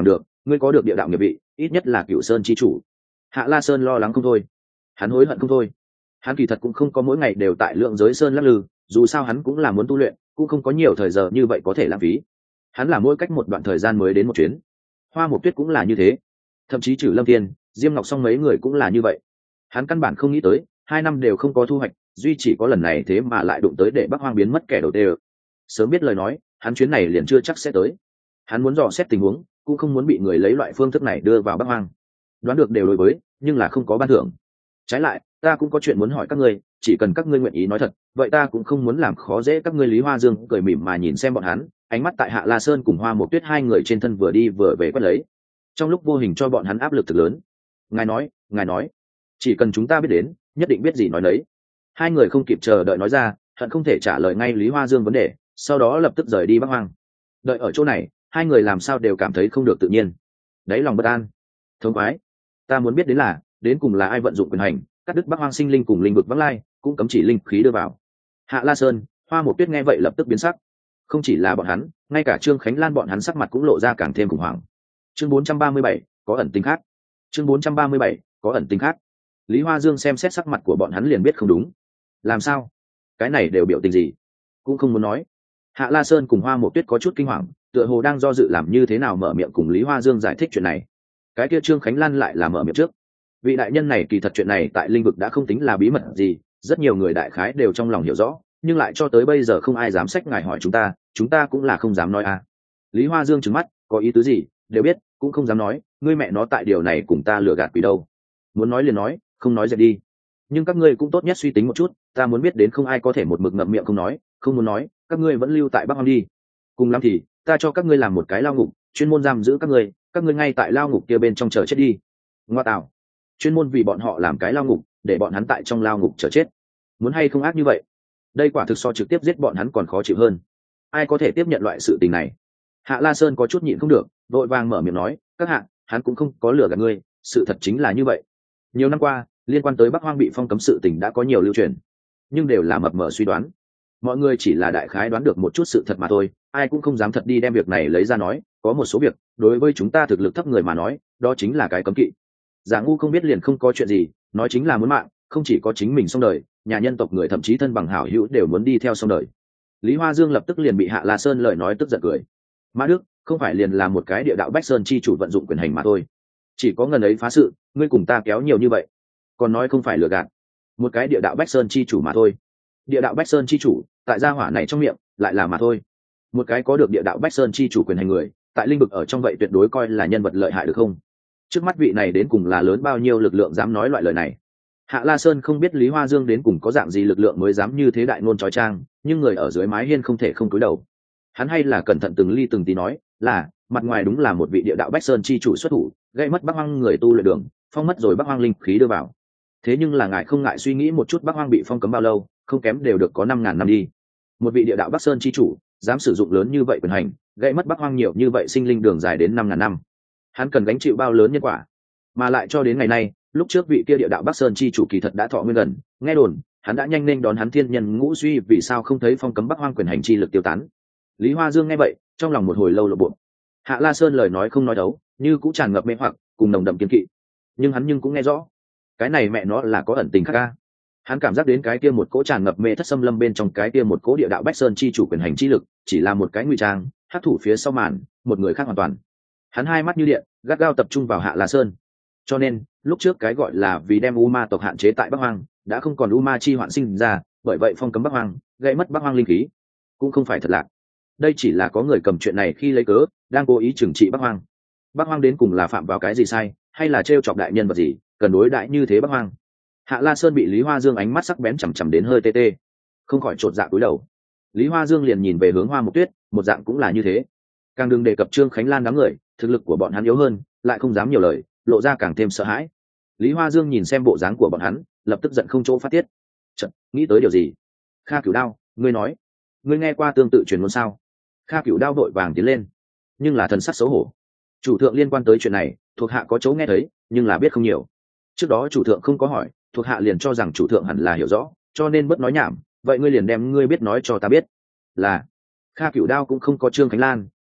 ngươi có được địa đạo nghiệp vị, ít nhất là Cửu Sơn chi chủ. Hạ La Sơn lo lắng không thôi, hắn hối hận không thôi. Hắn kỳ thật cũng không có mỗi ngày đều tại Lượng Giới Sơn lắc lư, dù sao hắn cũng là muốn tu luyện, cũng không có nhiều thời giờ như vậy có thể lãng phí. Hắn là mỗi cách một đoạn thời gian mới đến một chuyến. Hoa Mộc Tuyết cũng là như thế, thậm chí Trử Lâm Tiên, Diêm Ngọc Song mấy người cũng là như vậy. Hắn căn bản không nghĩ tới 2 năm đều không có thu hoạch, duy chỉ có lần này thế mà lại đụng tới để Bắc Hoang biến mất kẻ đầu tiên. Sớm biết lời nói, hắn chuyến này liền chưa chắc sẽ tới. Hắn muốn dò xét tình huống, cũng không muốn bị người lấy loại phương thức này đưa vào Bắc Hoang. Đoán được đều đối với, nhưng là không có ban thưởng. Trái lại, ta cũng có chuyện muốn hỏi các ngươi, chỉ cần các ngươi nguyện ý nói thật, vậy ta cũng không muốn làm khó dễ các ngươi. Lý Hoa Dương cười mỉm mà nhìn xem bọn hắn, ánh mắt tại Hạ La Sơn cùng Hoa Mộc Tuyết hai người trên thân vừa đi vừa về quét lấy, trong lúc vô hình cho bọn hắn áp lực thực lớn. Ngài nói, chỉ cần chúng ta biết đến, nhất định biết gì nói nấy. Hai người không kịp chờ đợi nói ra, hận không thể trả lời ngay Lý Hoa Dương vấn đề, sau đó lập tức rời đi Bắc Hoang. Đợi ở chỗ này, hai người làm sao đều cảm thấy không được tự nhiên, đáy lòng bất an. Thống khoái, ta muốn biết đến cùng là ai vận dụng quyền hành, cắt đứt Bắc Hoang sinh linh cùng linh vực vắng lai, cũng cấm chỉ linh khí đưa vào. Hạ La Sơn, Hoa Mộc Tuyết nghe vậy lập tức biến sắc. Không chỉ là bọn hắn, ngay cả Trương Khánh Lan bọn hắn sắc mặt cũng lộ ra càng thêm khủng hoảng. Chương 437, có ẩn tình khác. Chương 437, có ẩn tình khác. Lý Hoa Dương xem xét sắc mặt của bọn hắn liền biết không đúng. Làm sao? Cái này đều biểu tình gì? Cũng không muốn nói. Hạ La Sơn cùng Hoa Mộc Tuyết có chút kinh hoàng, tựa hồ đang do dự làm như thế nào mở miệng cùng Lý Hoa Dương giải thích chuyện này. Cái kia Trương Khánh Lan lại là mở miệng trước. Vị đại nhân này kỳ thật chuyện này tại linh vực đã không tính là bí mật gì, rất nhiều người đại khái đều trong lòng hiểu rõ, nhưng lại cho tới bây giờ không ai dám xách ngài hỏi chúng ta cũng là không dám nói à. Lý Hoa Dương trừng mắt, có ý tứ gì, đều biết, cũng không dám nói, ngươi mẹ nó tại điều này cùng ta lừa gạt quỷ đâu. Muốn nói liền nói, không nói dẹp đi. Nhưng các ngươi cũng tốt nhất suy tính một chút, ta muốn biết đến không ai có thể một mực ngậm miệng không nói, không muốn nói, các ngươi vẫn lưu tại Bắc Hoang đi. Cùng lắm thì, ta cho các ngươi làm một cái lao ngục, chuyên môn giam giữ các ngươi ngay tại lao ngục kia bên trong chờ chết đi. Ngoa tạo, chuyên môn vì bọn họ làm cái lao ngục, để bọn hắn tại trong lao ngục chờ chết. Muốn hay không ác như vậy? Đây quả thực so trực tiếp giết bọn hắn còn khó chịu hơn. Ai có thể tiếp nhận loại sự tình này? Hạ La Sơn có chút nhịn không được, vội vàng mở miệng nói, các hạ, hắn cũng không có lừa gạt ngươi, sự thật chính là như vậy. Nhiều năm qua, liên quan tới Bắc Hoang bị phong cấm sự tình đã có nhiều lưu truyền, nhưng đều là mập mờ suy đoán. Mọi người chỉ là đại khái đoán được một chút sự thật mà thôi, ai cũng không dám thật đi đem việc này lấy ra nói. Có một số việc, đối với chúng ta thực lực thấp người mà nói, đó chính là cái cấm kỵ. Giả ngu không biết liền không có chuyện gì, nói chính là muốn mạng, không chỉ có chính mình xong đời, nhà nhân tộc người thậm chí thân bằng hảo hữu đều muốn đi theo xong đời. Lý Hoa Dương lập tức liền bị Hạ La Sơn lời nói tức giận cười. Mã Đức, không phải liền là một cái địa đạo Bách Sơn chi chủ vận dụng quyền hành mà thôi, chỉ có ngần ấy phá sự, ngươi cùng ta kéo nhiều như vậy, còn nói không phải lừa gạt. Một cái địa đạo Bách Sơn chi chủ mà thôi. Địa đạo Bách Sơn chi chủ, tại gia hỏa này trong miệng, lại là mà thôi. Một cái có được địa đạo Bách Sơn chi chủ quyền hành người, tại linh vực ở trong vậy tuyệt đối coi là nhân vật lợi hại được không? Trước mắt vị này đến cùng là lớn bao nhiêu lực lượng dám nói loại lời này? Hạ La Sơn không biết Lý Hoa Dương đến cùng có dạng gì lực lượng mới dám như thế đại ngôn chói chang, nhưng người ở dưới mái hiên không thể không cúi đầu. Hắn hay là cẩn thận từng ly từng tí nói, là mặt ngoài đúng là một vị địa đạo Bách Sơn chi chủ xuất thủ, gây mất Bắc Hoang người tu luyện đường, phong mất rồi Bắc Hoang linh khí đưa vào. Thế nhưng là ngài không ngại suy nghĩ một chút, Bắc Hoang bị phong cấm bao lâu, không kém đều được có 5.000 năm đi. Một vị địa đạo Bắc Sơn chi chủ dám sử dụng lớn như vậy quyền hành, gây mất Bắc Hoang nhiều như vậy sinh linh đường dài đến 5.000 năm, hắn cần gánh chịu bao lớn nhân quả. Mà lại cho đến ngày nay, lúc trước vị kia địa đạo Bắc Sơn chi chủ kỳ thật đã thọ nguyên gần, nghe đồn hắn đã nhanh nên đón hắn thiên nhân ngũ suy, vì sao không thấy phong cấm Bắc Hoang quyền hành chi lực tiêu tán. Lý Hoa Dương nghe vậy, trong lòng một hồi lâu lộ bộ. Hạ La Sơn lời nói không nói đấu, như cũng tràn ngập mê hoặc cùng nồng đậm kiên kỵ, nhưng hắn cũng nghe rõ, cái này mẹ nó là có ẩn tình khác ca. Hắn cảm giác đến cái kia một cỗ tràn ngập mê thất xâm lâm bên trong cái kia một cỗ địa đạo Bách Sơn chi chủ quyền hành chi lực, chỉ là một cái ngụy trang, hắc thủ phía sau màn, một người khác hoàn toàn. Hắn hai mắt như điện, gắt gao tập trung vào Hạ La Sơn. Cho nên, lúc trước cái gọi là vì đem U Ma tộc hạn chế tại Bắc Hoang, đã không còn U Ma chi hoạn sinh ra, bởi vậy phong cấm Bắc Hoang, gây mất Bắc Hoang linh khí, cũng không phải thật lạc. Đây chỉ là có người cầm chuyện này khi lấy cớ, đang cố ý trừng trị Bắc Hoang. Bắc Hoang đến cùng là phạm vào cái gì sai, hay là trêu chọc đại nhân vật gì, cần đối đãi như thế Bắc Hoang? Hạ La Sơn bị Lý Hoa Dương ánh mắt sắc bén chằm chằm đến hơi tê tê, không khỏi chột dạ cúi đầu. Lý Hoa Dương liền nhìn về hướng Hoa Mộc Tuyết, một dạng cũng là như thế. Càng đừng đề cập Trương Khánh Lan đám người, thực lực của bọn hắn yếu hơn, lại không dám nhiều lời, lộ ra càng thêm sợ hãi. Lý Hoa Dương nhìn xem bộ dáng của bọn hắn, lập tức giận không chỗ phát tiết. Chợt nghĩ tới điều gì, Kha Cửu Đao, ngươi nói, ngươi nghe qua tương tự truyền ngôn sao? Kha Cửu Đao vội vàng tiến lên, nhưng là thần sắc xấu hổ. Chủ thượng liên quan tới chuyện này, thuộc hạ có chỗ nghe thấy, nhưng là biết không nhiều. Trước đó chủ thượng không có hỏi, thuộc hạ liền cho rằng chủ thượng hẳn là hiểu rõ, cho nên bất nói nhảm. Vậy ngươi liền đem ngươi biết nói cho ta biết. Là. Kha Cửu Đao cũng không có Trương Khánh Lan,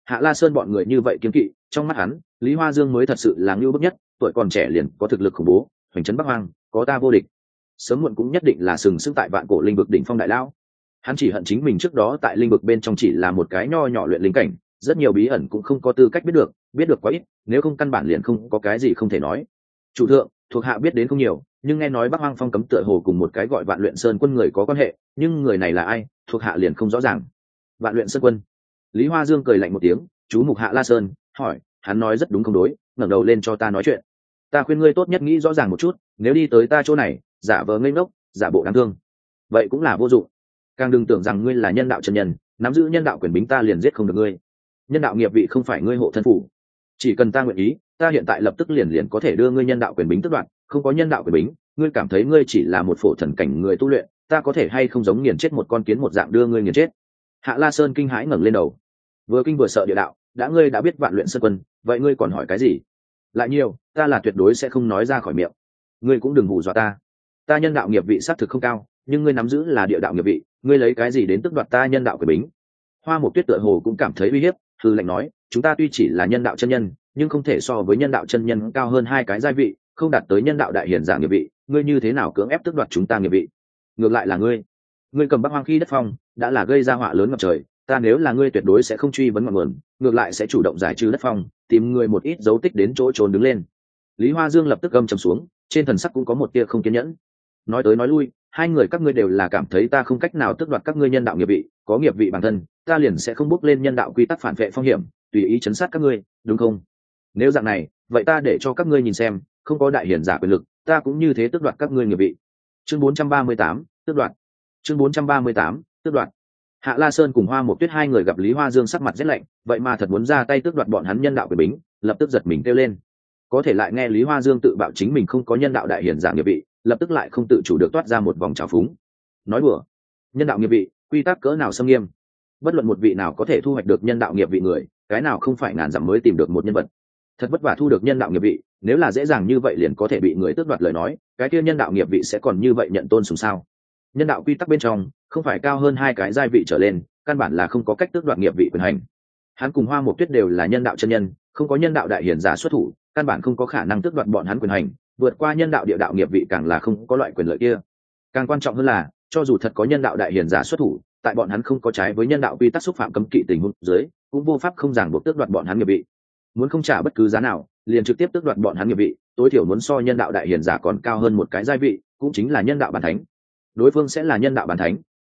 Hạ La Sơn bọn người như vậy kiêng kỵ, trong mắt hắn Lý Hoa Dương mới thật sự là ngưu bức nhất, tuổi còn trẻ liền có thực lực khủng bố, hoành trấn Bắc Hoang, có ta vô địch, sớm muộn cũng nhất định là sừng sững tại vạn cổ linh vực đỉnh phong đại lão. Hắn chỉ hận chính mình trước đó tại linh vực bên trong chỉ là một cái nho nhỏ luyện linh cảnh, rất nhiều bí ẩn cũng không có tư cách biết được quá ít, nếu không căn bản liền không có cái gì không thể nói. Chủ thượng, thuộc hạ biết đến không nhiều, nhưng nghe nói Bắc Hoang Phong cấm tựa hồ cùng một cái gọi Vạn Luyện Sơn quân người có quan hệ, nhưng người này là ai, thuộc hạ liền không rõ ràng. Vạn Luyện Sơn quân. Lý Hoa Dương cười lạnh một tiếng, chú mục Hạ La Sơn, hỏi, hắn nói rất đúng không đối, ngẩng đầu lên cho ta nói chuyện. Ta khuyên ngươi tốt nhất nghĩ rõ ràng một chút, nếu đi tới ta chỗ này, giả vờ ngây ngốc, giả bộ đáng thương, vậy cũng là vô dụng. Càng đừng tưởng rằng ngươi là nhân đạo chân nhân, nắm giữ nhân đạo quyền bính ta liền giết không được ngươi. Nhân đạo nghiệp vị không phải ngươi hộ thân phủ, chỉ cần ta nguyện ý, ta hiện tại lập tức liền có thể đưa ngươi nhân đạo quyền bính tước đoạt. Không có nhân đạo quyền bính, ngươi cảm thấy ngươi chỉ là một phổ thần cảnh người tu luyện, ta có thể hay không giống nghiền chết một con kiến một dạng đưa ngươi nghiền chết. Hạ La Sơn kinh hãi ngẩng lên đầu, vừa kinh vừa sợ địa đạo, ngươi đã biết Vạn Luyện Sơn quân, vậy ngươi còn hỏi cái gì? Lại nhiều, ta là tuyệt đối sẽ không nói ra khỏi miệng. Ngươi cũng đừng hù dọa ta. Ta nhân đạo nghiệp vị xác thực không cao, nhưng ngươi nắm giữ là địa đạo nghiệp vị, ngươi lấy cái gì đến tước đoạt ta nhân đạo quyền bính? Hoa Mộc Tuyết tựa hồ cũng cảm thấy uy hiếp, hư lệnh nói, chúng ta tuy chỉ là nhân đạo chân nhân, nhưng không thể so với nhân đạo chân nhân cao hơn hai cái giai vị, không đạt tới nhân đạo đại hiển giả nghiệp vị, ngươi như thế nào cưỡng ép tước đoạt chúng ta nghiệp vị? Ngược lại là ngươi cầm Bắc Hoang khi đất phong, đã là gây ra họa lớn ngập trời, ta nếu là ngươi tuyệt đối sẽ không truy vấn ngọn nguồn, ngược lại sẽ chủ động giải trừ đất phong, tìm người một ít dấu tích đến chỗ trốn đứng lên. Lý Hoa Dương lập tức gầm trầm xuống, trên thần sắc cũng có một tia không kiên nhẫn. Nói tới nói lui, hai người các ngươi đều là cảm thấy ta không cách nào tước đoạt các ngươi nhân đạo nghiệp vị, có nghiệp vị bản thân, ta liền sẽ không bước lên nhân đạo quy tắc phản vệ phong hiểm, tùy ý chấn sát các ngươi, đúng không? Nếu dạng này, vậy ta để cho các ngươi nhìn xem, không có đại hiển giả quyền lực, ta cũng như thế tước đoạt các ngươi nghiệp vị. Chương 438, tước đoạt. Chương 438, tước đoạt. Hạ La Sơn cùng Hoa Mộc Tuyết hai người gặp Lý Hoa Dương sắc mặt rét lạnh, vậy mà thật muốn ra tay tước đoạt bọn hắn nhân đạo quyền bính, lập tức giật mình kêu lên. Có thể lại nghe Lý Hoa Dương tự bạo chính mình không có nhân đạo đại hiển giả nghiệp vị, lập tức lại không tự chủ được toát ra một vòng trào phúng. Nói đùa, nhân đạo nghiệp vị, quy tắc cỡ nào xâm nghiêm, bất luận một vị nào có thể thu hoạch được nhân đạo nghiệp vị người, cái nào không phải ngàn dặm mới tìm được một nhân vật. Thật vất vả thu được nhân đạo nghiệp vị, nếu là dễ dàng như vậy liền có thể bị người tước đoạt lời nói, cái kia nhân đạo nghiệp vị sẽ còn như vậy nhận tôn sùng sao? Nhân đạo quy tắc bên trong, không phải cao hơn hai cái giai vị trở lên, căn bản là không có cách tước đoạt nghiệp vị quyền hành. Hắn cùng Hoa Mộc Tuyết đều là nhân đạo chân nhân, không có nhân đạo đại hiển giả xuất thủ, căn bản không có khả năng tước đoạt bọn hắn quyền hành, vượt qua nhân đạo địa đạo nghiệp vị càng là không có loại quyền lợi kia. Càng quan trọng hơn là, cho dù thật có nhân đạo đại hiển giả xuất thủ, tại bọn hắn không có trái với nhân đạo quy tắc xúc phạm cấm kỵ tình huống dưới, cũng vô pháp không ràng buộc tước đoạt bọn hắn nghiệp vị. Muốn không trả bất cứ giá nào, liền trực tiếp tước đoạt bọn hắn nghiệp vị, tối thiểu muốn so nhân đạo đại hiển giả còn cao hơn một cái giai vị, cũng chính là nhân đạo bản thánh. Đối phương sẽ là nhân đạo bản thánh?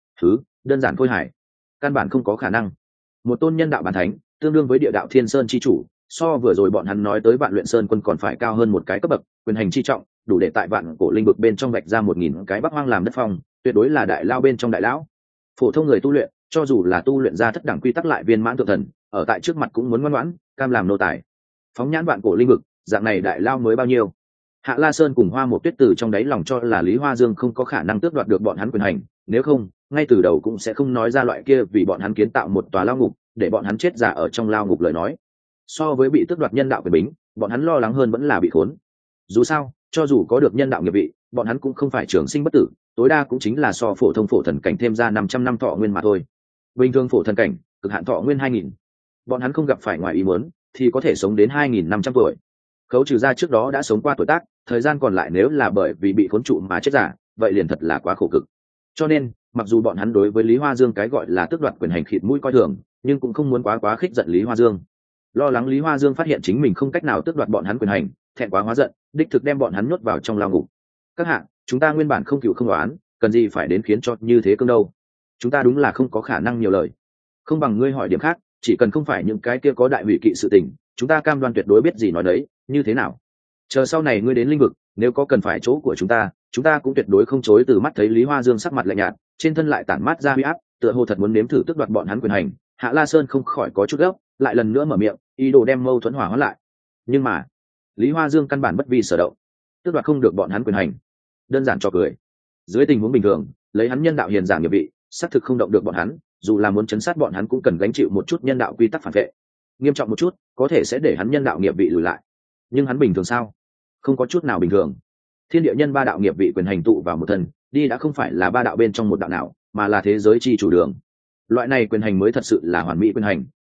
Đơn giản khôi hài, căn bản không có khả năng. Một tôn nhân đạo bản thánh, tương đương với địa đạo Thiên Sơn chi chủ, so vừa rồi bọn hắn nói tới Vạn Luyện Sơn quân còn phải cao hơn một cái cấp bậc, quyền hành chi trọng, đủ để tại vạn cổ linh vực bên trong vạch ra 1000 cái Bắc Hoang làm đất phong, tuyệt đối là đại lao bên trong đại lão. Phổ thông người tu luyện, cho dù là tu luyện ra thất đẳng quy tắc lại viên mãn thượng thần, ở tại trước mặt cũng muốn ngoan ngoãn, cam làm nô tài. Phóng nhãn vạn cổ linh vực, dạng này đại lao mới bao nhiêu? Hạ La Sơn cùng Hoa Mộc Tuyết từ trong đáy lòng cho là Lý Hoa Dương không có khả năng tước đoạt được bọn hắn quyền hành, nếu không, ngay từ đầu cũng sẽ không nói ra loại kia vì bọn hắn kiến tạo một tòa lao ngục, để bọn hắn chết giả ở trong lao ngục lời nói. So với bị tước đoạt nhân đạo quyền bính, bọn hắn lo lắng hơn vẫn là bị khốn. Dù sao, cho dù có được nhân đạo nghiệp vị, bọn hắn cũng không phải trường sinh bất tử, tối đa cũng chính là so phổ thông phổ thần cảnh thêm ra 500 năm thọ nguyên mà thôi. Bình thường phổ thần cảnh, cực hạn thọ nguyên 2000. Bọn hắn không gặp phải ngoài ý muốn, thì có thể sống đến 2500 tuổi. Khấu trừ ra trước đó đã sống qua tuổi tác, thời gian còn lại nếu là bởi vì bị khốn trụ mà chết giả, vậy liền thật là quá khổ cực. Cho nên, mặc dù bọn hắn đối với Lý Hoa Dương cái gọi là tước đoạt quyền hành khịt mũi coi thường, nhưng cũng không muốn quá khích giận Lý Hoa Dương. Lo lắng Lý Hoa Dương phát hiện chính mình không cách nào tước đoạt bọn hắn quyền hành, thẹn quá hóa giận, đích thực đem bọn hắn nhốt vào trong lao ngục. Các hạ, chúng ta nguyên bản không cựu không đoán, cần gì phải đến khiến cho như thế cương đâu? Chúng ta đúng là không có khả năng nhiều lời. Không bằng ngươi hỏi điểm khác, chỉ cần không phải những cái kia có đại hủy kỵ sự tình, chúng ta cam đoan tuyệt đối biết gì nói đấy, như thế nào? Chờ sau này ngươi đến linh vực, nếu có cần phải chỗ của chúng ta cũng tuyệt đối không chối từ. Mắt thấy Lý Hoa Dương sắc mặt lạnh nhạt, trên thân lại tản mát ra huy áp, tựa hồ thật muốn nếm thử tước đoạt bọn hắn quyền hành. Hạ La Sơn không khỏi có chút gấp, lại lần nữa mở miệng, ý đồ đem mâu thuẫn hòa hóa lại. Nhưng mà, Lý Hoa Dương căn bản bất vi sở động, tước đoạt không được bọn hắn quyền hành. Đơn giản cho cười. Dưới tình huống bình thường, lấy hắn nhân đạo hiền giả nghiệp vị, xác thực không động được bọn hắn, dù là muốn chấn sát bọn hắn cũng cần gánh chịu một chút nhân đạo quy tắc phản vệ. Nghiêm trọng một chút, có thể sẽ để hắn nhân đạo nghiệp vị lùi lại. Nhưng hắn bình thường sao? Không có chút nào bình thường. Thiên địa nhân ba đạo nghiệp vị quyền hành tụ vào một thân, đi đã không phải là ba đạo bên trong một đạo nào, mà là thế giới chi chủ đường. Loại này quyền hành mới thật sự là hoàn mỹ quyền hành,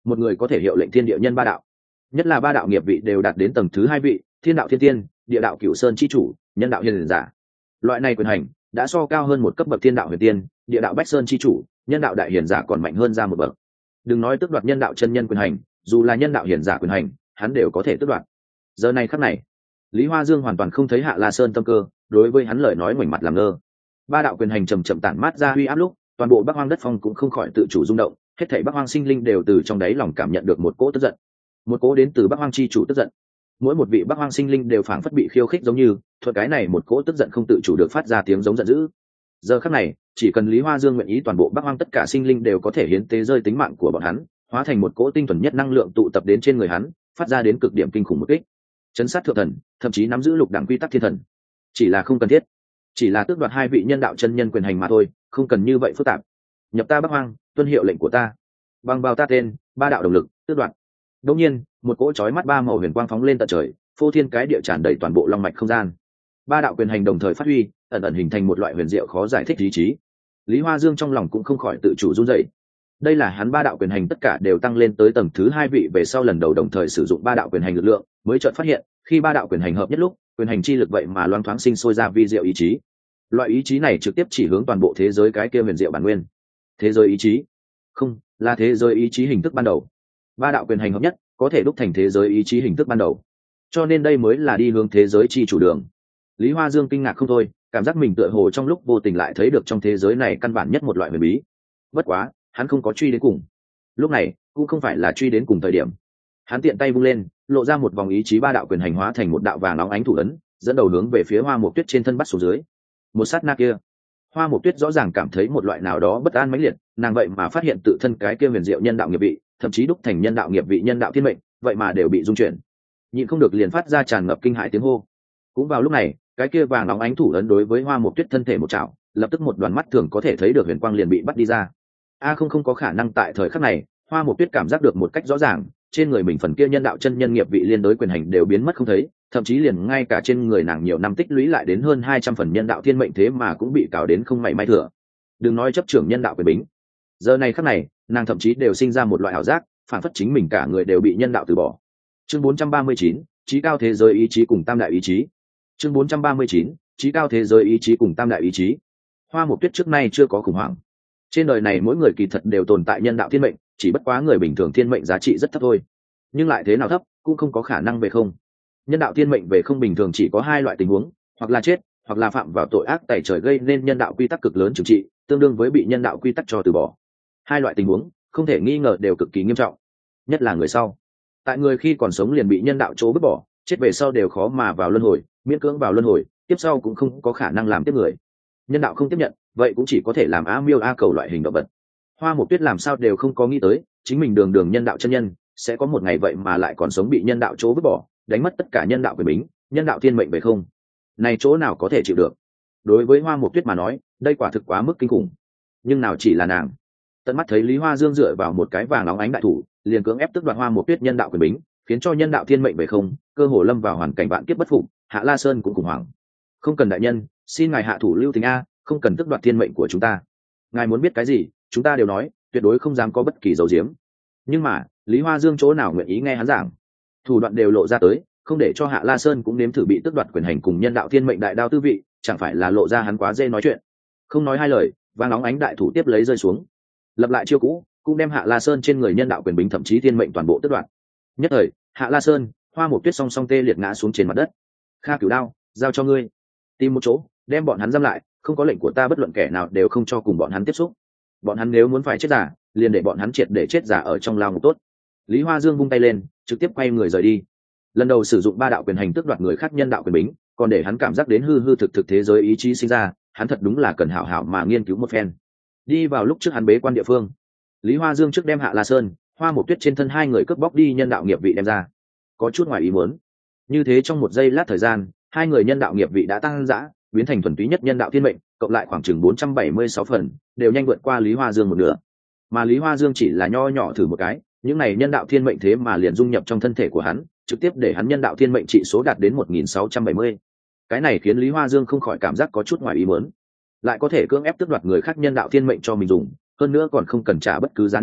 một người có thể hiệu lệnh thiên địa nhân ba đạo, nhất là ba đạo nghiệp vị đều đạt đến tầng thứ 2 vị, thiên đạo thiên tiên, địa đạo cửu sơn chi chủ, nhân đạo hiền giả. Loại này quyền hành đã so cao hơn một cấp bậc thiên đạo huyền tiên, địa đạo bách sơn chi chủ, nhân đạo đại hiền giả còn mạnh hơn ra một bậc. Đừng nói tước đoạt nhân đạo chân nhân quyền hành, dù là nhân đạo hiền giả quyền hành, hắn đều có thể tước đoạt. Giờ này khắc này, Lý Hoa Dương hoàn toàn không thấy Hạ La Sơn tâm cơ, đối với hắn lời nói ngoảnh mặt làm ngơ. Ba đạo quyền hành chậm chậm tản mát ra uy áp lúc, toàn bộ Bắc Hoang đất phong cũng không khỏi tự chủ rung động, hết thảy Bắc Hoang sinh linh đều từ trong đáy lòng cảm nhận được một cỗ tức giận, một cỗ đến từ Bắc Hoang chi chủ tức giận. Mỗi một vị Bắc Hoang sinh linh đều phảng phất bị khiêu khích giống như, thuật cái này một cỗ tức giận không tự chủ được phát ra tiếng giống giận dữ. Giờ khắc này, chỉ cần Lý Hoa Dương nguyện ý, toàn bộ Bắc Hoang tất cả sinh linh đều có thể hiến tế rơi tính mạng của bọn hắn, hóa thành một cỗ tinh thuần nhất năng lượng tụ tập đến trên người hắn, phát ra đến cực điểm kinh khủng một kích, chấn sát thượng thần, thậm chí nắm giữ lục đẳng quy tắc thiên thần. Chỉ là không cần thiết, chỉ là tước đoạt 2 vị nhân đạo chân nhân quyền hành mà thôi, không cần như vậy phức tạp. Nhập ta Bắc Hoang, tuân hiệu lệnh của ta, bằng vào ta tên, ba đạo đồng lực, tước đoạt. Đột nhiên, một cỗ chói mắt ba màu huyền quang phóng lên tận trời, phô thiên cái địa tràn đầy toàn bộ long mạch không gian. Ba đạo quyền hành đồng thời phát huy, ẩn ẩn hình thành một loại huyền diệu khó giải thích ý chí. Lý Hoa Dương trong lòng cũng không khỏi tự chủ run rẩy. Đây là hắn ba đạo quyền hành tất cả đều tăng lên tới tầng thứ 2 vị về sau lần đầu đồng thời sử dụng ba đạo quyền hành lực lượng, mới chợt phát hiện, khi ba đạo quyền hành hợp nhất lúc, quyền hành chi lực vậy mà loáng thoáng sinh sôi ra vi diệu ý chí. Loại ý chí này trực tiếp chỉ hướng toàn bộ thế giới cái kia huyền diệu bản nguyên. Thế giới ý chí? Không, là thế giới ý chí hình thức ban đầu. Ba đạo quyền hành hợp nhất, có thể đúc thành thế giới ý chí hình thức ban đầu. Cho nên đây mới là đi hướng thế giới chi chủ đường. Lý Hoa Dương kinh ngạc không thôi, cảm giác mình tựa hồ trong lúc vô tình lại thấy được trong thế giới này căn bản nhất một loại huyền bí. Bất quá, hắn không có truy đến cùng. Lúc này, cũng không phải là truy đến cùng thời điểm. Hắn tiện tay vung lên, lộ ra một vòng ý chí ba đạo quyền hành hóa thành một đạo vàng óng ánh thủ ấn, dẫn đầu hướng về phía Hoa Mộc Tuyết trên thân bắt xuống dưới. Một sát na kia, Hoa Mộc Tuyết rõ ràng cảm thấy một loại nào đó bất an mãnh liệt, nàng vậy mà phát hiện tự thân cái kia huyền diệu nhân đạo nghiệp vị, thậm chí đúc thành nhân đạo nghiệp vị nhân đạo thiên mệnh, vậy mà đều bị dung chuyển. Nhịn không được liền phát ra tràn ngập kinh hãi tiếng hô. Cũng vào lúc này, cái kia vàng óng ánh thủ ấn đối với Hoa Mộc Tuyết thân thể một chảo, lập tức một đoàn mắt thường có thể thấy được huyền quang liền bị bắt đi ra. Không có khả năng. Tại thời khắc này, Hoa Mộc Tuyết cảm giác được một cách rõ ràng, trên người mình phần kia nhân đạo chân nhân nghiệp vị liên đối quyền hành đều biến mất không thấy, thậm chí liền ngay cả trên người nàng nhiều năm tích lũy lại đến hơn 200 phần nhân đạo thiên mệnh thế mà cũng bị cào đến không mảy may thừa. Đừng nói chấp trưởng nhân đạo quyền bính, giờ này khắc này, nàng thậm chí đều sinh ra một loại ảo giác, phản phất chính mình cả người đều bị nhân đạo từ bỏ. Chương 439, trí cao thế giới ý chí cùng tam đại ý chí. Chương 439, trí cao thế giới ý chí cùng tam đại ý chí. Hoa Mộc Tuyết trước nay chưa có khủng hoảng. Trên đời này mỗi người kỳ thật đều tồn tại nhân đạo thiên mệnh, chỉ bất quá người bình thường thiên mệnh giá trị rất thấp thôi. Nhưng lại thế nào thấp, cũng không có khả năng về không. Nhân đạo thiên mệnh về không bình thường chỉ có 2 loại tình huống, hoặc là chết, hoặc là phạm vào tội ác tày trời gây nên nhân đạo quy tắc cực lớn trừng trị, tương đương với bị nhân đạo quy tắc cho từ bỏ. 2 loại tình huống, không thể nghi ngờ đều cực kỳ nghiêm trọng. Nhất là người sau. Tại người khi còn sống liền bị nhân đạo chỗ vứt bỏ, chết về sau đều khó mà vào luân hồi, miễn cưỡng vào luân hồi, tiếp sau cũng không có khả năng làm tiếp người. Nhân đạo không tiếp nhận, vậy cũng chỉ có thể làm a miêu a cầu loại hình động vật. Hoa Mộc Tuyết làm sao đều không có nghĩ tới, chính mình đường đường nhân đạo chân nhân, sẽ có một ngày vậy mà lại còn sống bị nhân đạo chỗ vứt bỏ, đánh mất tất cả nhân đạo quyền bính, nhân đạo thiên mệnh về không. Này chỗ nào có thể chịu được. Đối với Hoa Mộc Tuyết mà nói, đây quả thực quá mức kinh khủng. Nhưng nào chỉ là nàng. Tận mắt thấy Lý Hoa Dương dựa vào một cái vàng óng ánh đại thủ, liền cưỡng ép tức đoạt Hoa Mộc Tuyết nhân đạo quyền bính, khiến cho nhân đạo thiên mệnh về không, cơ hồ lâm vào hoàn cảnh vạn kiếp bất phục. Hạ La Sơn cũng khủng hoảng. Không cần đại nhân, xin ngài hạ thủ lưu tình a, không cần tức đoạt thiên mệnh của chúng ta. Ngài muốn biết cái gì, chúng ta đều nói, tuyệt đối không dám có bất kỳ dấu diếm. Nhưng mà, Lý Hoa Dương chỗ nào nguyện ý nghe hắn giảng. Thủ đoạn đều lộ ra tới, không để cho Hạ La Sơn cũng nếm thử bị tước đoạt quyền hành cùng nhân đạo thiên mệnh đại đao tư vị, chẳng phải là lộ ra hắn quá dễ nói chuyện. Không nói 2 lời, vàng óng ánh đại thủ tiếp lấy rơi xuống. Lập lại chiêu cũ, cũng đem Hạ La Sơn trên người nhân đạo quyền bính thậm chí thiên mệnh toàn bộ tước đoạt. Nhất thời, Hạ La Sơn, Hoa Mộc Tuyết song song tê liệt ngã xuống trên mặt đất. Kha Cửu Đao, giao cho ngươi. Tìm một chỗ, đem bọn hắn giam lại, không có lệnh của ta bất luận kẻ nào đều không cho cùng bọn hắn tiếp xúc. Bọn hắn nếu muốn phải chết giả, liền để bọn hắn triệt để chết giả ở trong lao ngục tốt. Lý Hoa Dương vung tay lên, trực tiếp quay người rời đi. Lần đầu sử dụng 3 đạo quyền hành tước đoạt người khác nhân đạo quyền bính, còn để hắn cảm giác đến hư hư thực thực thế giới ý chí sinh ra, hắn thật đúng là cần hảo hảo mà nghiên cứu một phen. Đi vào lúc trước hắn bế quan địa phương, Lý Hoa Dương trước đem Hạ La Sơn, Hoa Mộc Tuyết trên thân 2 người cướp bóc đi nhân đạo nghiệp vị đem ra. Có chút ngoài ý muốn. Như thế trong một giây lát thời gian, 2 người nhân đạo nghiệp vị đã tăng dã, biến thành thuần túy nhất nhân đạo thiên mệnh, cộng lại khoảng chừng 476 phần, đều nhanh vượt qua Lý Hoa Dương một nửa. Mà Lý Hoa Dương chỉ là nho nhỏ thử một cái, những này nhân đạo thiên mệnh thế mà liền dung nhập trong thân thể của hắn, trực tiếp để hắn nhân đạo thiên mệnh trị số đạt đến 1670. Cái này khiến Lý Hoa Dương không khỏi cảm giác có chút ngoài ý muốn. Lại có thể cưỡng ép tước đoạt người khác nhân đạo thiên mệnh cho mình dùng, hơn nữa còn không cần trả bất cứ giá nào,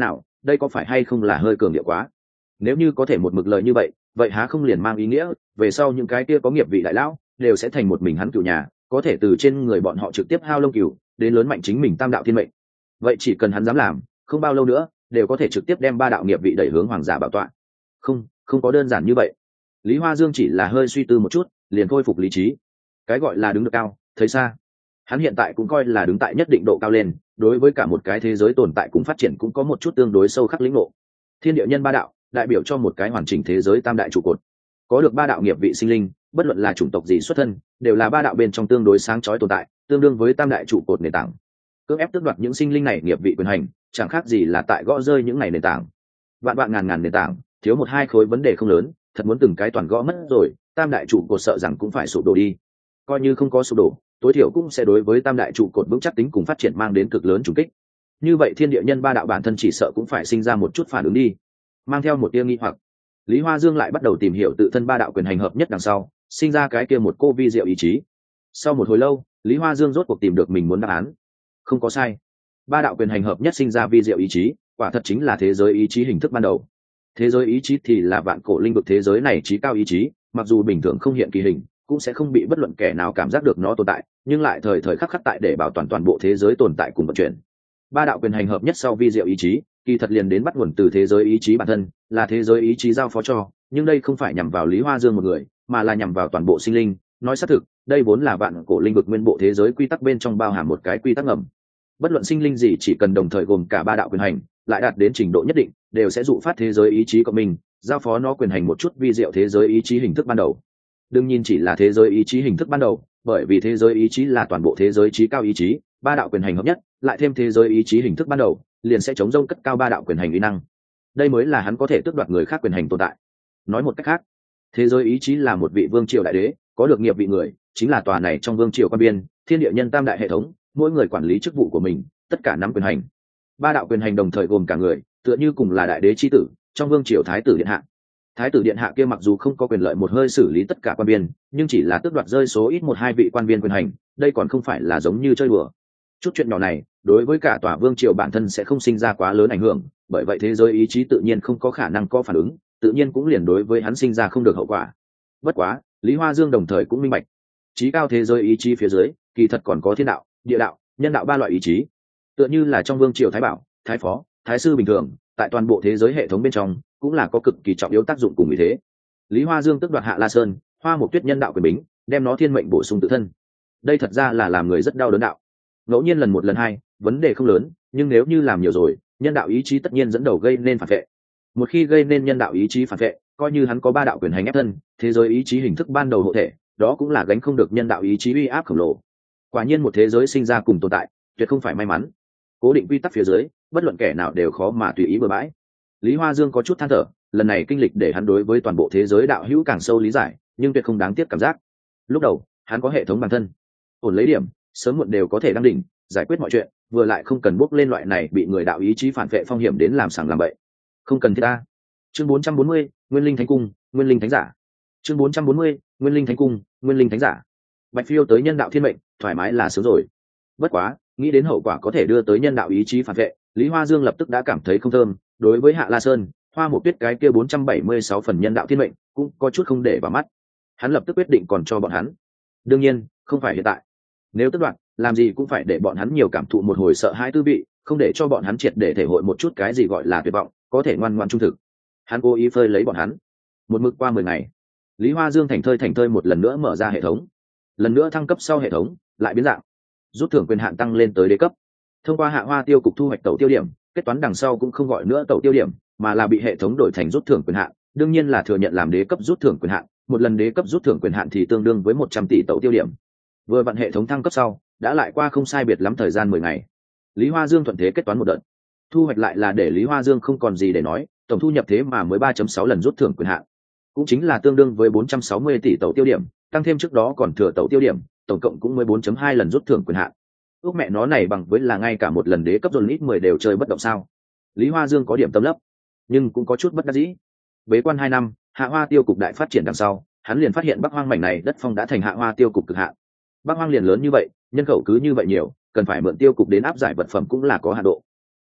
đây có phải hay không là hơi cường điệu quá? Nếu như có thể một mực lời như vậy há không liền mang ý nghĩa về sau những cái kia có nghiệp vị đại lão đều sẽ thành một mình hắn cửu nhà, có thể từ trên người bọn họ trực tiếp hao lông cửu đến lớn mạnh chính mình tam đạo thiên mệnh. Vậy chỉ cần hắn dám làm, không bao lâu nữa đều có thể trực tiếp đem ba đạo nghiệp vị đẩy hướng hoàng giả bảo tọa. Không có đơn giản như vậy. Lý Hoa Dương chỉ là hơi suy tư một chút liền khôi phục lý trí. Cái gọi là đứng được cao thấy xa, hắn hiện tại cũng coi là đứng tại nhất định độ cao lên, đối với cả một cái thế giới tồn tại cùng phát triển cũng có một chút tương đối sâu khắc lĩnh ngộ. Thiên địa nhân ba đạo đại biểu cho một cái hoàn chỉnh thế giới tam đại trụ cột, có được ba đạo nghiệp vị sinh linh, bất luận là chủng tộc gì xuất thân đều là ba đạo bên trong tương đối sáng chói tồn tại, tương đương với tam đại trụ cột nền tảng. Cưỡng ép tước đoạt những sinh linh này nghiệp vị quyền hành, chẳng khác gì là tại gõ rơi những này nền tảng. Vạn vạn ngàn ngàn nền tảng, thiếu một hai khối vấn đề không lớn, thật muốn từng cái toàn gõ mất rồi, tam đại trụ cột sợ rằng cũng phải sụp đổ đi. Coi như không có sụp đổ, tối thiểu cũng sẽ đối với tam đại trụ cột vững chắc tính cùng phát triển mang đến cực lớn trùng kích. Như vậy thiên địa nhân ba đạo bản thân chỉ sợ cũng phải sinh ra một chút phản ứng đi. Mang theo một tia nghi hoặc, Lý Hoa Dương lại bắt đầu tìm hiểu tự thân ba đạo quyền hành hợp nhất đằng sau sinh ra cái kia một cô vi diệu ý chí. Sau một hồi lâu, Lý Hoa Dương rốt cuộc tìm được mình muốn đáp án. Không có sai, ba đạo quyền hành hợp nhất sinh ra vi diệu ý chí, quả thật chính là thế giới ý chí hình thức ban đầu. Thế giới ý chí thì là vạn cổ linh vực thế giới này trí cao ý chí, mặc dù bình thường không hiện kỳ hình, cũng sẽ không bị bất luận kẻ nào cảm giác được nó tồn tại, nhưng lại thời thời khắc khắc tại để bảo toàn toàn bộ thế giới tồn tại cùng vận chuyển. Ba đạo quyền hành hợp nhất sau vi diệu ý chí, kỳ thật liền đến bắt nguồn từ thế giới ý chí bản thân, là thế giới ý chí giao phó cho, nhưng đây không phải nhằm vào Lý Hoa Dương một người, mà là nhằm vào toàn bộ sinh linh. Nói xác thực, đây vốn là vạn cổ linh vực nguyên bộ thế giới quy tắc bên trong bao hàm một cái quy tắc ngầm. Bất luận sinh linh gì chỉ cần đồng thời gồm cả ba đạo quyền hành, lại đạt đến trình độ nhất định, đều sẽ dụ phát thế giới ý chí của mình, giao phó nó quyền hành một chút vi diệu thế giới ý chí hình thức ban đầu. Đương nhiên chỉ là thế giới ý chí hình thức ban đầu, bởi vì thế giới ý chí là toàn bộ thế giới trí cao ý chí, ba đạo quyền hành hợp nhất, lại thêm thế giới ý chí hình thức ban đầu, liền sẽ chống rông cất cao ba đạo quyền hành uy năng. Đây mới là hắn có thể tước đoạt người khác quyền hành tồn tại. Nói một cách khác, thế giới ý chí là một vị vương triều đại đế, có được nghiệp vị người, chính là tòa này trong vương triều quan biên, thiên địa nhân tam đại hệ thống, mỗi người quản lý chức vụ của mình, tất cả nắm quyền hành. Ba đạo quyền hành đồng thời gồm cả người, tựa như cùng là đại đế chi tử, trong vương triều thái tử điện hạ. Thái tử điện hạ kia mặc dù không có quyền lợi một hơi xử lý tất cả quan biên, nhưng chỉ là tước đoạt rơi số ít một hai vị quan biên quyền hành, đây còn không phải là giống như chơi đùa. Chút chuyện nhỏ này, đối với cả tòa vương triều bản thân sẽ không sinh ra quá lớn ảnh hưởng, bởi vậy thế giới ý chí tự nhiên không có khả năng có phản ứng, tự nhiên cũng liền đối với hắn sinh ra không được hậu quả. Bất quá, Lý Hoa Dương đồng thời cũng minh bạch, chí cao thế giới ý chí phía dưới, kỳ thật còn có thiên đạo, địa đạo, nhân đạo ba loại ý chí. Tựa như là trong vương triều thái bảo, thái phó, thái sư bình thường, tại toàn bộ thế giới hệ thống bên trong, cũng là có cực kỳ trọng yếu tác dụng cùng ý thế. Lý Hoa Dương tức đoạt Hạ La Sơn, Hoa Mộc Tuyết nhân đạo quyền bính, đem nó thiên mệnh bổ sung tự thân. Đây thật ra là làm người rất đau đớn đạo. Ngẫu nhiên lần một lần hai, vấn đề không lớn, nhưng nếu như làm nhiều rồi, nhân đạo ý chí tất nhiên dẫn đầu gây nên phản vệ. Một khi gây nên nhân đạo ý chí phản vệ, coi như hắn có ba đạo quyền hành ép thân, thế giới ý chí hình thức ban đầu hộ thể, đó cũng là gánh không được nhân đạo ý chí uy áp khổng lồ. Quả nhiên một thế giới sinh ra cùng tồn tại, tuyệt không phải may mắn. Cố định quy tắc phía dưới, bất luận kẻ nào đều khó mà tùy ý bừa bãi. Lý Hoa Dương có chút than thở, lần này kinh lịch để hắn đối với toàn bộ thế giới đạo hữu càng sâu lý giải, nhưng tuyệt không đáng tiếc cảm giác. Lúc đầu, hắn có hệ thống bản thân, ổn lấy điểm, sớm muộn đều có thể đăng đỉnh, giải quyết mọi chuyện, vừa lại không cần bước lên loại này bị người đạo ý chí phản vệ phong hiểm đến làm sàng làm bậy. Không cần thiết ta. Chương 440, Nguyên Linh Thánh Cung, Nguyên Linh Thánh Giả. Chương 440, Nguyên Linh Thánh Cung, Nguyên Linh Thánh Giả. Bạch phiêu tới nhân đạo thiên mệnh, thoải mái là sướng rồi. Bất quá, nghĩ đến hậu quả có thể đưa tới nhân đạo ý chí phản vệ, Lý Hoa Dương lập tức đã cảm thấy không thơm, đối với Hạ La Sơn, Hoa Mộc Tuyết cái kia 476 phần nhân đạo thiên mệnh, cũng có chút không để vào mắt. Hắn lập tức quyết định còn cho bọn hắn. Đương nhiên, không phải hiện tại. Nếu tất đoạn, làm gì cũng phải để bọn hắn nhiều cảm thụ một hồi sợ hãi tư vị, không để cho bọn hắn triệt để thể hội một chút cái gì gọi là tuyệt vọng, có thể ngoan ngoãn trung thực. Hắn cố ý phơi lấy bọn hắn. Một mực qua 10 ngày, Lý Hoa Dương thành thơi một lần nữa mở ra hệ thống. Lần nữa thăng cấp sau hệ thống, lại biến dạng. Rút thưởng quyền hạn tăng lên tới đế cấp. Thông qua Hạ Hoa tiêu cục thu hoạch tẩu tiêu điểm, kết toán đằng sau cũng không gọi nữa tẩu tiêu điểm, mà là bị hệ thống đổi thành rút thưởng quyền hạn, đương nhiên là thừa nhận làm đế cấp rút thưởng quyền hạn, một lần đế cấp rút thưởng quyền hạn thì tương đương với 100 tỷ tẩu tiêu điểm. Vừa vặn hệ thống thăng cấp sau, đã lại qua không sai biệt lắm thời gian 10 ngày. Lý Hoa Dương thuận thế kết toán một đợt. Thu hoạch lại là để Lý Hoa Dương không còn gì để nói, tổng thu nhập thế mà mới 3.6 lần rút thưởng quyền hạn. Cũng chính là tương đương với 460 tỷ tẩu tiêu điểm, tăng thêm trước đó còn thừa tẩu tiêu điểm, tổng cộng cũng 14.2 lần rút thưởng quyền hạn. Ước mẹ nó này bằng với là ngay cả một lần đế cấp dồn ít 10 đều chơi bất động sao? Lý Hoa Dương có điểm tâm lấp, nhưng cũng có chút bất đắc dĩ. Bế quan 2 năm, Hạ Hoa tiêu cục đại phát triển đằng sau, hắn liền phát hiện Bắc Hoang mảnh này đất phong đã thành Hạ Hoa tiêu cục cực hạn. Bắc Hoang liền lớn như vậy, nhân khẩu cứ như vậy nhiều, cần phải mượn tiêu cục đến áp giải vật phẩm cũng là có hạn độ.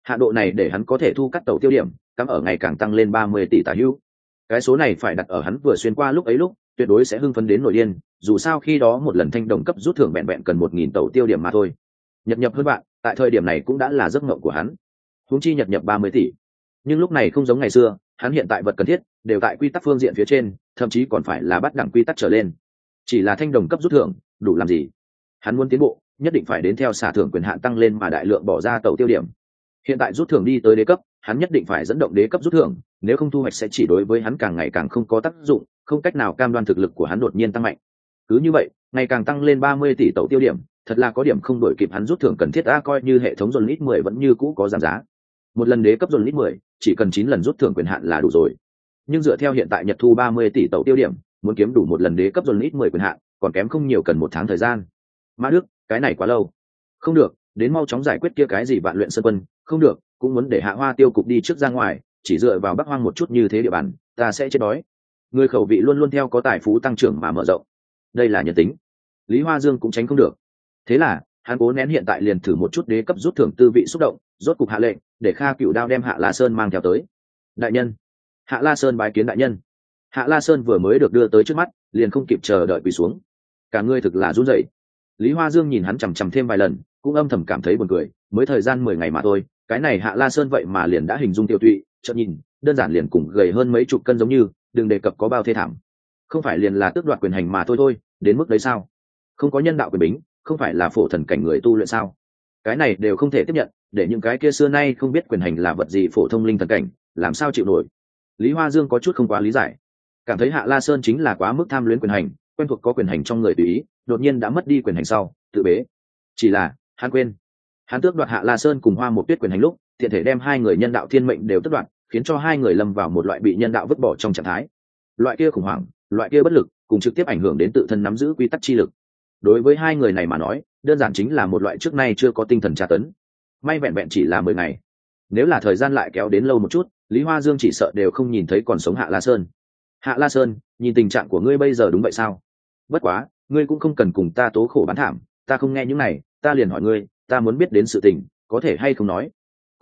Hạ độ này để hắn có thể thu cắt tàu tiêu điểm cắm ở ngày càng tăng lên 30 tỷ tả hữu. Cái số này phải đặt ở hắn vừa xuyên qua lúc ấy lúc tuyệt đối sẽ hưng phấn đến nổi điên, dù sao khi đó một lần thanh đồng cấp rút thưởng vẹn vẹn cần 1.000 tàu tiêu điểm mà thôi. Nhập hơn bạn tại thời điểm này cũng đã là giấc mộng của hắn, huống chi nhập 30 tỷ. Nhưng lúc này không giống ngày xưa, hắn hiện tại vật cần thiết đều tại quy tắc phương diện phía trên, thậm chí còn phải là bắt đẳng quy tắc trở lên. Chỉ là thanh đồng cấp rút thưởng đủ làm gì? Hắn muốn tiến bộ nhất định phải đến theo xả thưởng quyền hạn tăng lên mà đại lượng bỏ ra tàu tiêu điểm. Hiện tại rút thưởng đi tới đế cấp, hắn nhất định phải dẫn động đế cấp rút thưởng, nếu không thu hoạch sẽ chỉ đối với hắn càng ngày càng không có tác dụng, không cách nào cam đoan thực lực của hắn đột nhiên tăng mạnh. Cứ như vậy ngày càng tăng lên 30 tỷ tàu tiêu điểm, thật là có điểm không đổi kịp hắn rút thưởng cần thiết. Coi như hệ thống dồn lít 10 vẫn như cũ có giảm giá, một lần đế cấp dồn lít 10 chỉ cần 9 lần rút thưởng quyền hạn là đủ rồi. Nhưng dựa theo hiện tại nhật thu 30 tỷ tàu tiêu điểm, muốn kiếm đủ một lần đế cấp dồn lít 10 quyền hạn còn kém không nhiều, cần 1 tháng thời gian. Mã Đức, cái này quá lâu. Không được, đến mau chóng giải quyết kia cái gì Vạn Luyện Sơn Quân. Không được, cũng muốn để Hạ Hoa tiêu cục đi trước ra ngoài, chỉ dựa vào Bắc Hoang một chút như thế địa bàn ta sẽ chết đói. Người khẩu vị luôn luôn theo có tài phú tăng trưởng mà mở rộng, đây là nhân tính, Lý Hoa Dương cũng tránh không được. Thế là hắn cố nén hiện tại liền thử một chút đế cấp rút thưởng tư vị xúc động, rốt cục hạ lệnh để Kha Cựu Đao đem Hạ La Sơn mang theo tới. Đại nhân. Hạ La Sơn bái kiến đại nhân. Hạ La Sơn vừa mới được đưa tới trước mắt liền không kịp chờ đợi quỳ xuống, cả người thực là run rẩy. Lý Hoa Dương nhìn hắn chằm chằm thêm vài lần cũng âm thầm cảm thấy buồn cười, mới thời gian 10 ngày mà thôi, cái này Hạ La Sơn vậy mà liền đã hình dung tiêu tụy, chợt nhìn đơn giản liền cùng gầy hơn mấy chục cân giống như, đừng đề cập có bao thê thảm. Không phải liền là tước đoạt quyền hành mà thôi, đến mức đấy sao? Không có nhân đạo quyền bính, không phải là phổ thần cảnh người tu luyện sao? Cái này đều không thể tiếp nhận, để những cái kia xưa nay không biết quyền hành là vật gì phổ thông linh thần cảnh làm sao chịu nổi. Lý Hoa Dương có chút không quá lý giải, cảm thấy Hạ La Sơn chính là quá mức tham luyến quyền hành, quen thuộc có quyền hành trong người tùy ý, đột nhiên đã mất đi quyền hành sau tự bế. Chỉ là hắn quên, hắn tước đoạt Hạ La Sơn cùng Hoa Một Tuyết quyền hành lúc thiện thể đem hai người nhân đạo thiên mệnh đều tước đoạt, khiến cho hai người lâm vào một loại bị nhân đạo vứt bỏ trong trạng thái. Loại kia khủng hoảng, loại kia bất lực, cùng trực tiếp ảnh hưởng đến tự thân nắm giữ quy tắc chi lực. Đối với hai người này mà nói, đơn giản chính là một loại trước nay chưa có tinh thần tra tấn. May vẹn vẹn chỉ là 10 ngày, nếu là thời gian lại kéo đến lâu một chút, Lý Hoa Dương chỉ sợ đều không nhìn thấy còn sống Hạ La Sơn. Hạ La Sơn, nhìn tình trạng của ngươi bây giờ đúng vậy sao? Bất quá ngươi cũng không cần cùng ta tố khổ bán thảm, ta không nghe những này, ta liền hỏi ngươi, ta muốn biết đến sự tình, có thể hay không nói?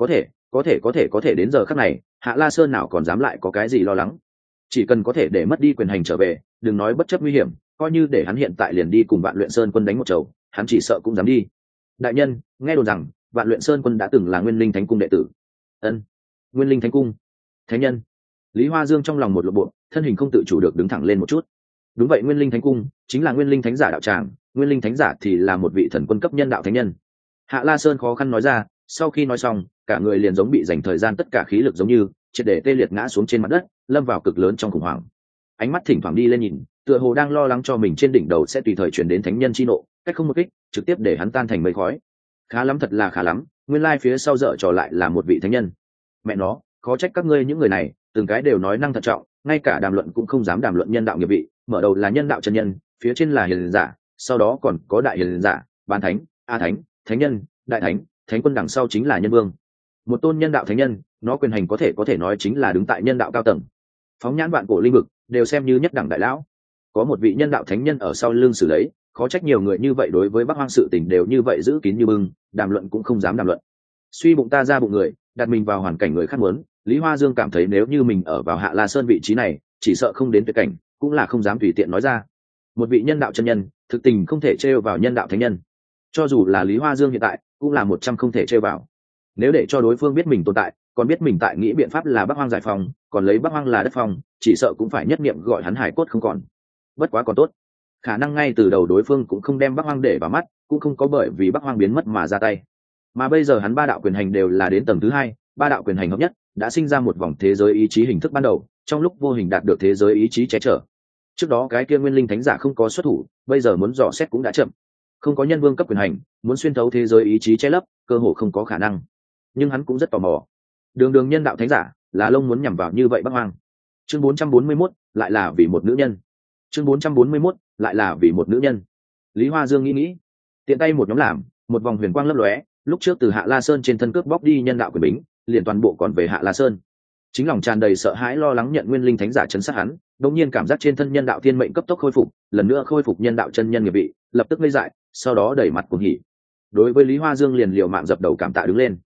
Có thể đến giờ khắc này, Hạ La Sơn nào còn dám lại có cái gì lo lắng. Chỉ cần có thể để mất đi quyền hành trở về, đừng nói bất chấp nguy hiểm, coi như để hắn hiện tại liền đi cùng Vạn Luyện Sơn Quân đánh một trầu, hắn chỉ sợ cũng dám đi. Đại nhân, nghe đồn rằng Vạn Luyện Sơn Quân đã từng là Nguyên Linh Thánh Cung đệ tử. Ân, Nguyên Linh Thánh Cung, thánh nhân. Lý Hoa Dương trong lòng một lộ bộ, thân hình không tự chủ được đứng thẳng lên một chút. Đúng vậy, Nguyên Linh Thánh Cung chính là Nguyên Linh Thánh giả đạo tràng, Nguyên Linh Thánh giả thì là một vị thần quân cấp nhân đạo thánh nhân. Hạ La Sơn khó khăn nói ra, sau khi nói xong, cả người liền giống bị dành thời gian tất cả khí lực giống như triệt để tê liệt ngã xuống trên mặt đất, lâm vào cực lớn trong khủng hoảng. Ánh mắt thỉnh thoảng đi lên nhìn, tựa hồ đang lo lắng cho mình trên đỉnh đầu sẽ tùy thời chuyển đến thánh nhân chi nộ, cách không một kích trực tiếp để hắn tan thành mây khói. Khá lắm, thật là khá lắm, nguyên lai phía sau dở trò lại là một vị thánh nhân. Mẹ nó, khó trách các ngươi những người này từng cái đều nói năng thận trọng, ngay cả đàm luận cũng không dám đàm luận nhân đạo nghiệp vị, mở đầu là nhân đạo chân nhân, phía trên là hiền giả, sau đó còn có đại hiền giả, bán thánh, a thánh, thánh nhân, đại thánh, thánh quân, đằng sau chính là nhân vương. Một tôn nhân đạo thánh nhân, nó quyền hành có thể nói chính là đứng tại nhân đạo cao tầng. Phóng nhãn vạn cổ linh vực đều xem như nhất đẳng đại lão, có một vị nhân đạo thánh nhân ở sau lưng xử lấy, khó trách nhiều người như vậy đối với Bắc Hoang sự tình đều như vậy giữ kín như bưng, đàm luận cũng không dám đàm luận. Suy bụng ta ra bụng người, đặt mình vào hoàn cảnh người khác muốn, Lý Hoa Dương cảm thấy nếu như mình ở vào Hạ La Sơn vị trí này, chỉ sợ không đến tuyệt cảnh, cũng là không dám tùy tiện nói ra. Một vị nhân đạo chân nhân, thực tình không thể trêu vào nhân đạo thánh nhân. Cho dù là Lý Hoa Dương hiện tại, cũng là 100 không thể trêu vào. Nếu để cho đối phương biết mình tồn tại, còn biết mình tại nghĩ biện pháp là Bắc Hoang giải phóng, còn lấy Bắc Hoang là đất phong, chỉ sợ cũng phải nhất niệm gọi hắn hải cốt không còn. Bất quá còn tốt, khả năng ngay từ đầu đối phương cũng không đem Bắc Hoang để vào mắt, cũng không có bởi vì Bắc Hoang biến mất mà ra tay. Mà bây giờ hắn ba đạo quyền hành đều là đến tầng thứ 2, ba đạo quyền hành hợp nhất, đã sinh ra một vòng thế giới ý chí hình thức ban đầu, trong lúc vô hình đạt được thế giới ý chí che chở. Trước đó cái kia Nguyên Linh Thánh giả không có xuất thủ, bây giờ muốn dò xét cũng đã chậm. Không có nhân vương cấp quyền hành, muốn xuyên thấu thế giới ý chí che lấp, cơ hồ không có khả năng. Nhưng hắn cũng rất tò mò, đường nhân đạo thánh giả là lông muốn nhằm vào như vậy Bắc Hoang. Chương 441, lại là vì một nữ nhân. Chương 441, lại là vì một nữ nhân. Lý Hoa Dương nghĩ, tiện tay một nhóm làm, một vòng huyền quang lấp lóe, lúc trước từ Hạ La Sơn trên thân cướp bóc đi nhân đạo quyền bính, liền toàn bộ còn về Hạ La Sơn. Chính lòng tràn đầy sợ hãi lo lắng nhận Nguyên Linh Thánh giả chấn sát hắn, đột nhiên cảm giác trên thân nhân đạo thiên mệnh cấp tốc khôi phục, lần nữa khôi phục nhân đạo chân nhân nghiệp vị, lập tức ngây dại, sau đó đẩy mặt cuồng hỉ. Đối với Lý Hoa Dương liền liều mạng dập đầu cảm tạ đứng lên.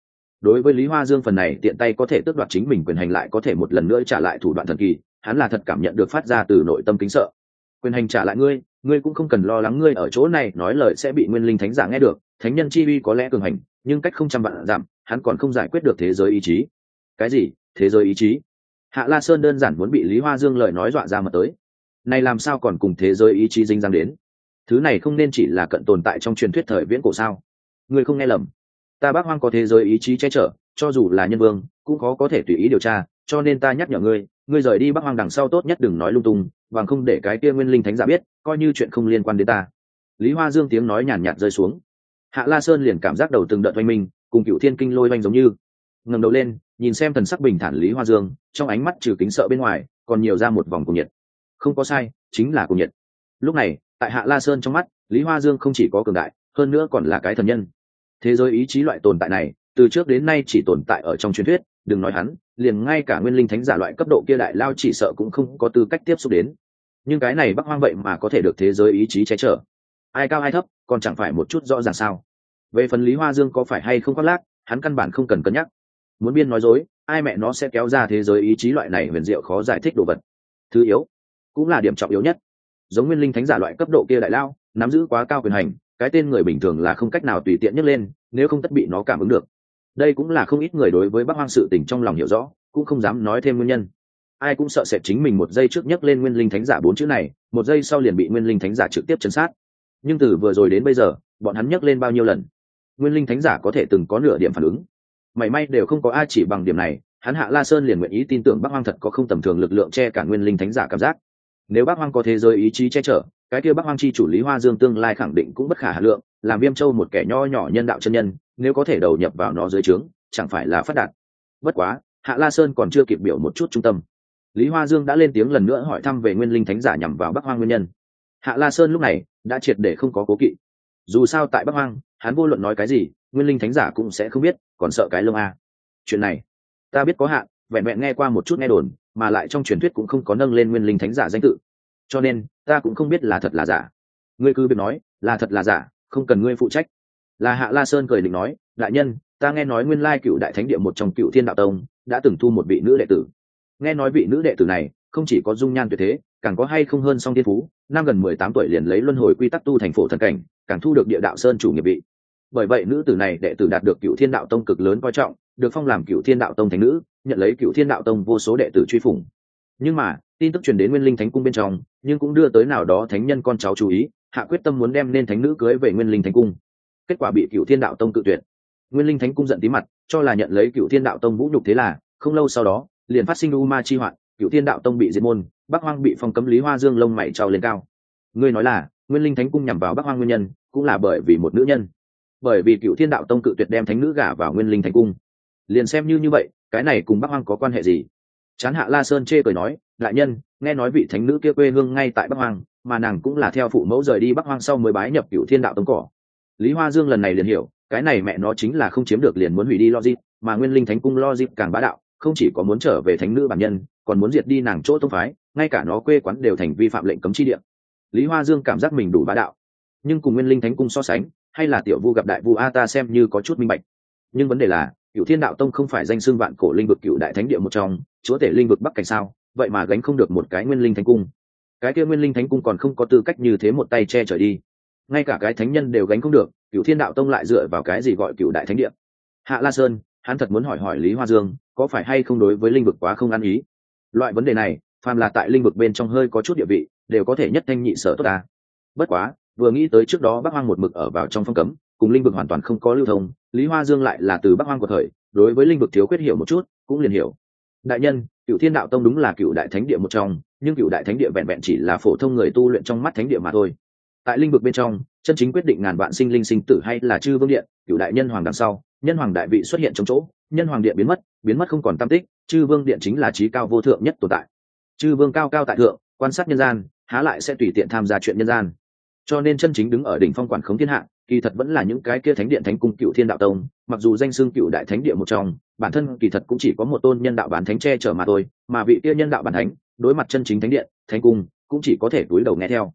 đối với Lý Hoa Dương phần này tiện tay có thể tước đoạt chính mình quyền hành lại có thể một lần nữa trả lại thủ đoạn thần kỳ, hắn là thật cảm nhận được phát ra từ nội tâm kính sợ. Quyền hành trả lại ngươi, ngươi cũng không cần lo lắng ngươi ở chỗ này nói lời sẽ bị Nguyên Linh Thánh giả nghe được, thánh nhân chi uy có lẽ cường hành, nhưng cách không trăm vạn dặm, hắn còn không giải quyết được thế giới ý chí. Cái gì? Thế giới ý chí? Hạ La Sơn đơn giản muốn bị Lý Hoa Dương lời nói dọa ra mà tới. Này làm sao còn cùng thế giới ý chí dính dáng đến? Thứ này không nên chỉ là cận tồn tại trong truyền thuyết thời viễn cổ sao? Ngươi không nghe lầm, ta Bắc Hoang có thế giới ý chí che chở, cho dù là nhân vương cũng khó có thể tùy ý điều tra, cho nên ta nhắc nhở ngươi, ngươi rời đi Bắc Hoang đằng sau tốt nhất đừng nói lung tung, bằng không để cái kia Nguyên Linh Thánh giả biết, coi như chuyện không liên quan đến ta. Lý Hoa Dương tiếng nói nhàn nhạt rơi xuống. Hạ La Sơn liền cảm giác đầu từng đợt oanh minh, cùng Cựu Thiên Kinh lôi oanh giống như. Ngẩng đầu lên, nhìn xem thần sắc bình thản Lý Hoa Dương, trong ánh mắt trừ kính sợ bên ngoài, còn nhiều ra một vòng cuồng nhiệt. Không có sai, chính là cuồng nhiệt. Lúc này, tại Hạ La Sơn trong mắt, Lý Hoa Dương không chỉ có cường đại, hơn nữa còn là cái thần nhân. Thế giới ý chí loại tồn tại này, từ trước đến nay chỉ tồn tại ở trong truyền thuyết, đừng nói hắn, liền ngay cả Nguyên Linh Thánh giả loại cấp độ kia đại lao chỉ sợ cũng không có tư cách tiếp xúc đến. Nhưng cái này Bắc Hoang vậy mà có thể được thế giới ý chí che chở, ai cao ai thấp còn chẳng phải một chút rõ ràng sao? Về phần Lý Hoa Dương có phải hay không khoác lác, hắn căn bản không cần cân nhắc. Muốn biên nói dối, ai mẹ nó sẽ kéo ra thế giới ý chí loại này huyền diệu khó giải thích đồ vật. Thứ yếu, cũng là điểm trọng yếu nhất, giống Nguyên Linh Thánh giả loại cấp độ kia đại lao, nắm giữ quá cao quyền hành, cái tên người bình thường là không cách nào tùy tiện nhấc lên, nếu không tất bị nó cảm ứng được. Đây cũng là không ít người đối với Bắc Hoang sự tình trong lòng hiểu rõ, cũng không dám nói thêm nguyên nhân. Ai cũng sợ sệt chính mình một giây trước nhấc lên Nguyên Linh Thánh giả 4 chữ này, một giây sau liền bị Nguyên Linh Thánh giả trực tiếp trấn sát. Nhưng từ vừa rồi đến bây giờ, bọn hắn nhấc lên bao nhiêu lần, Nguyên Linh Thánh giả có thể từng có nửa điểm phản ứng. Mảy may đều không có ai chỉ bằng điểm này, hắn Hạ La Sơn liền nguyện ý tin tưởng Bắc Hoang thật có không tầm thường lực lượng che cả Nguyên Linh Thánh giả cảm giác. Nếu Bắc Hoang có thế giới ý chí che chở, cái kia Bắc Hoang chi chủ Lý Hoa Dương tương lai khẳng định cũng bất khả hà lượng, làm Viêm Châu một kẻ nho nhỏ nhân đạo chân nhân, nếu có thể đầu nhập vào nó dưới trướng, chẳng phải là phát đạt. Bất quá, Hạ La Sơn còn chưa kịp biểu một chút trung tâm, Lý Hoa Dương đã lên tiếng lần nữa hỏi thăm về Nguyên Linh Thánh giả nhằm vào Bắc Hoang nguyên nhân. Hạ La Sơn lúc này đã triệt để không có cố kỵ. Dù sao tại Bắc Hoang, hắn vô luận nói cái gì, Nguyên Linh Thánh giả cũng sẽ không biết, còn sợ cái lông a. Chuyện này, ta biết có hạn, vẹn vẹn nghe qua một chút nghe đồn, mà lại trong truyền thuyết cũng không có nâng lên Nguyên Linh Thánh giả danh tự, cho nên ta cũng không biết là thật là giả. Ngươi cứ việc nói, là thật là giả, không cần ngươi phụ trách. Là Hạ La Sơn cười định nói, đại nhân, ta nghe nói nguyên lai Cựu Đại Thánh Địa một trong Cựu Thiên Đạo Tông đã từng thu một vị nữ đệ tử. Nghe nói vị nữ đệ tử này không chỉ có dung nhan tuyệt thế, càng có hay không hơn song thiên phú, năm gần 18 tuổi liền lấy luân hồi quy tắc tu thành phổ thần cảnh, càng thu được Địa Đạo Sơn chủ nghiệp vị. Bởi vậy nữ tử này đệ tử đạt được Cựu Thiên Đạo Tông cực lớn coi trọng, được phong làm Cựu Thiên Đạo Tông thánh nữ, nhận lấy Cựu Thiên Đạo Tông vô số đệ tử truy phủng. Nhưng mà tin tức truyền đến Nguyên Linh Thánh Cung bên trong, nhưng cũng đưa tới nào đó thánh nhân con cháu chú ý, hạ quyết tâm muốn đem nên thánh nữ cưới về Nguyên Linh Thánh Cung. Kết quả bị Cựu Thiên Đạo Tông cự tuyệt. Nguyên Linh Thánh Cung giận tí mặt, cho là nhận lấy Cựu Thiên Đạo Tông vũ nhục, thế là không lâu sau đó liền phát sinh u ma chi hoạn, Cựu Thiên Đạo Tông bị diệt môn, Bắc Hoang bị phong cấm. Lý Hoa Dương lông mày trao lên cao. Ngươi nói là Nguyên Linh Thánh Cung nhằm vào Bắc Hoang nguyên nhân cũng là bởi vì một nữ nhân? Bởi vì Cựu Thiên Đạo Tông cự tuyệt đem thánh nữ gả vào Nguyên Linh Thánh Cung, liền xem như vậy, cái này cùng Bắc Hoang có quan hệ gì? Chán Hạ La Sơn chê cười nói, đại nhân, nghe nói vị thánh nữ kia quê hương ngay tại Bắc Hoang, mà nàng cũng là theo phụ mẫu rời đi Bắc Hoang sau mới bái nhập Cựu Thiên Đạo Tông cỏ. Lý Hoa Dương lần này liền hiểu, cái này mẹ nó chính là không chiếm được liền muốn hủy đi logic, mà Nguyên Linh Thánh Cung logic càng bá đạo, không chỉ có muốn trở về thánh nữ bản nhân, còn muốn diệt đi nàng chỗ tông phái, ngay cả nó quê quán đều thành vi phạm lệnh cấm chi địa. Lý Hoa Dương cảm giác mình đủ bá đạo, nhưng cùng Nguyên Linh Thánh Cung so sánh, hay là tiểu vu gặp đại vu a, ta xem như có chút minh bạch. Nhưng vấn đề là, Cựu Thiên Đạo Tông không phải danh xưng vạn cổ linh vực Cựu Đại Thánh Địa một trong, chúa tể linh vực Bắc Cảnh sao? Vậy mà gánh không được một cái Nguyên Linh Thánh Cung. Cái kia Nguyên Linh Thánh Cung còn không có tư cách như thế một tay che trời đi. Ngay cả cái thánh nhân đều gánh không được, Cựu Thiên Đạo Tông lại dựa vào cái gì gọi Cựu Đại Thánh Địa? Hạ La Sơn, hắn thật muốn hỏi hỏi Lý Hoa Dương, có phải hay không đối với linh vực quá không ăn ý? Loại vấn đề này, phàm là tại linh vực bên trong hơi có chút địa vị, đều có thể nhất thanh nhị sở tốt ta. Bất quá, vừa nghĩ tới trước đó Bắc Hoang một mực ở vào trong phong cấm, cùng linh vực hoàn toàn không có lưu thông, Lý Hoa Dương lại là từ Bắc Hoang của thời, đối với linh vực thiếu khuyết hiểu một chút, cũng liền hiểu. Đại nhân, Cựu Thiên Đạo Tông đúng là Cựu Đại Thánh Địa một trong, nhưng Cựu Đại Thánh Địa vẹn vẹn chỉ là phổ thông người tu luyện trong mắt thánh địa mà thôi. Tại linh vực bên trong, chân chính quyết định ngàn vạn sinh linh sinh tử hay là Chư Vương Điện, Cựu Đại Nhân Hoàng đằng sau, Nhân Hoàng đại vị xuất hiện trong chỗ, Nhân Hoàng Điện biến mất không còn tăm tích, Chư Vương Điện chính là chí cao vô thượng nhất tồn tại. Chư Vương cao cao tại thượng, quan sát nhân gian, há lại sẽ tùy tiện tham gia chuyện nhân gian. Cho nên chân chính đứng ở đỉnh phong quản khống thiên hạ, kỳ thật vẫn là những cái kia thánh điện thánh cung Cựu Thiên Đạo Tông, mặc dù danh xưng Cựu Đại Thánh Địa một trong, bản thân kỳ thật cũng chỉ có một tôn nhân đạo bản thánh che chở mà thôi, mà vị kia nhân đạo bản thánh, đối mặt chân chính thánh điện, thánh cung, cũng chỉ có thể cúi đầu nghe theo.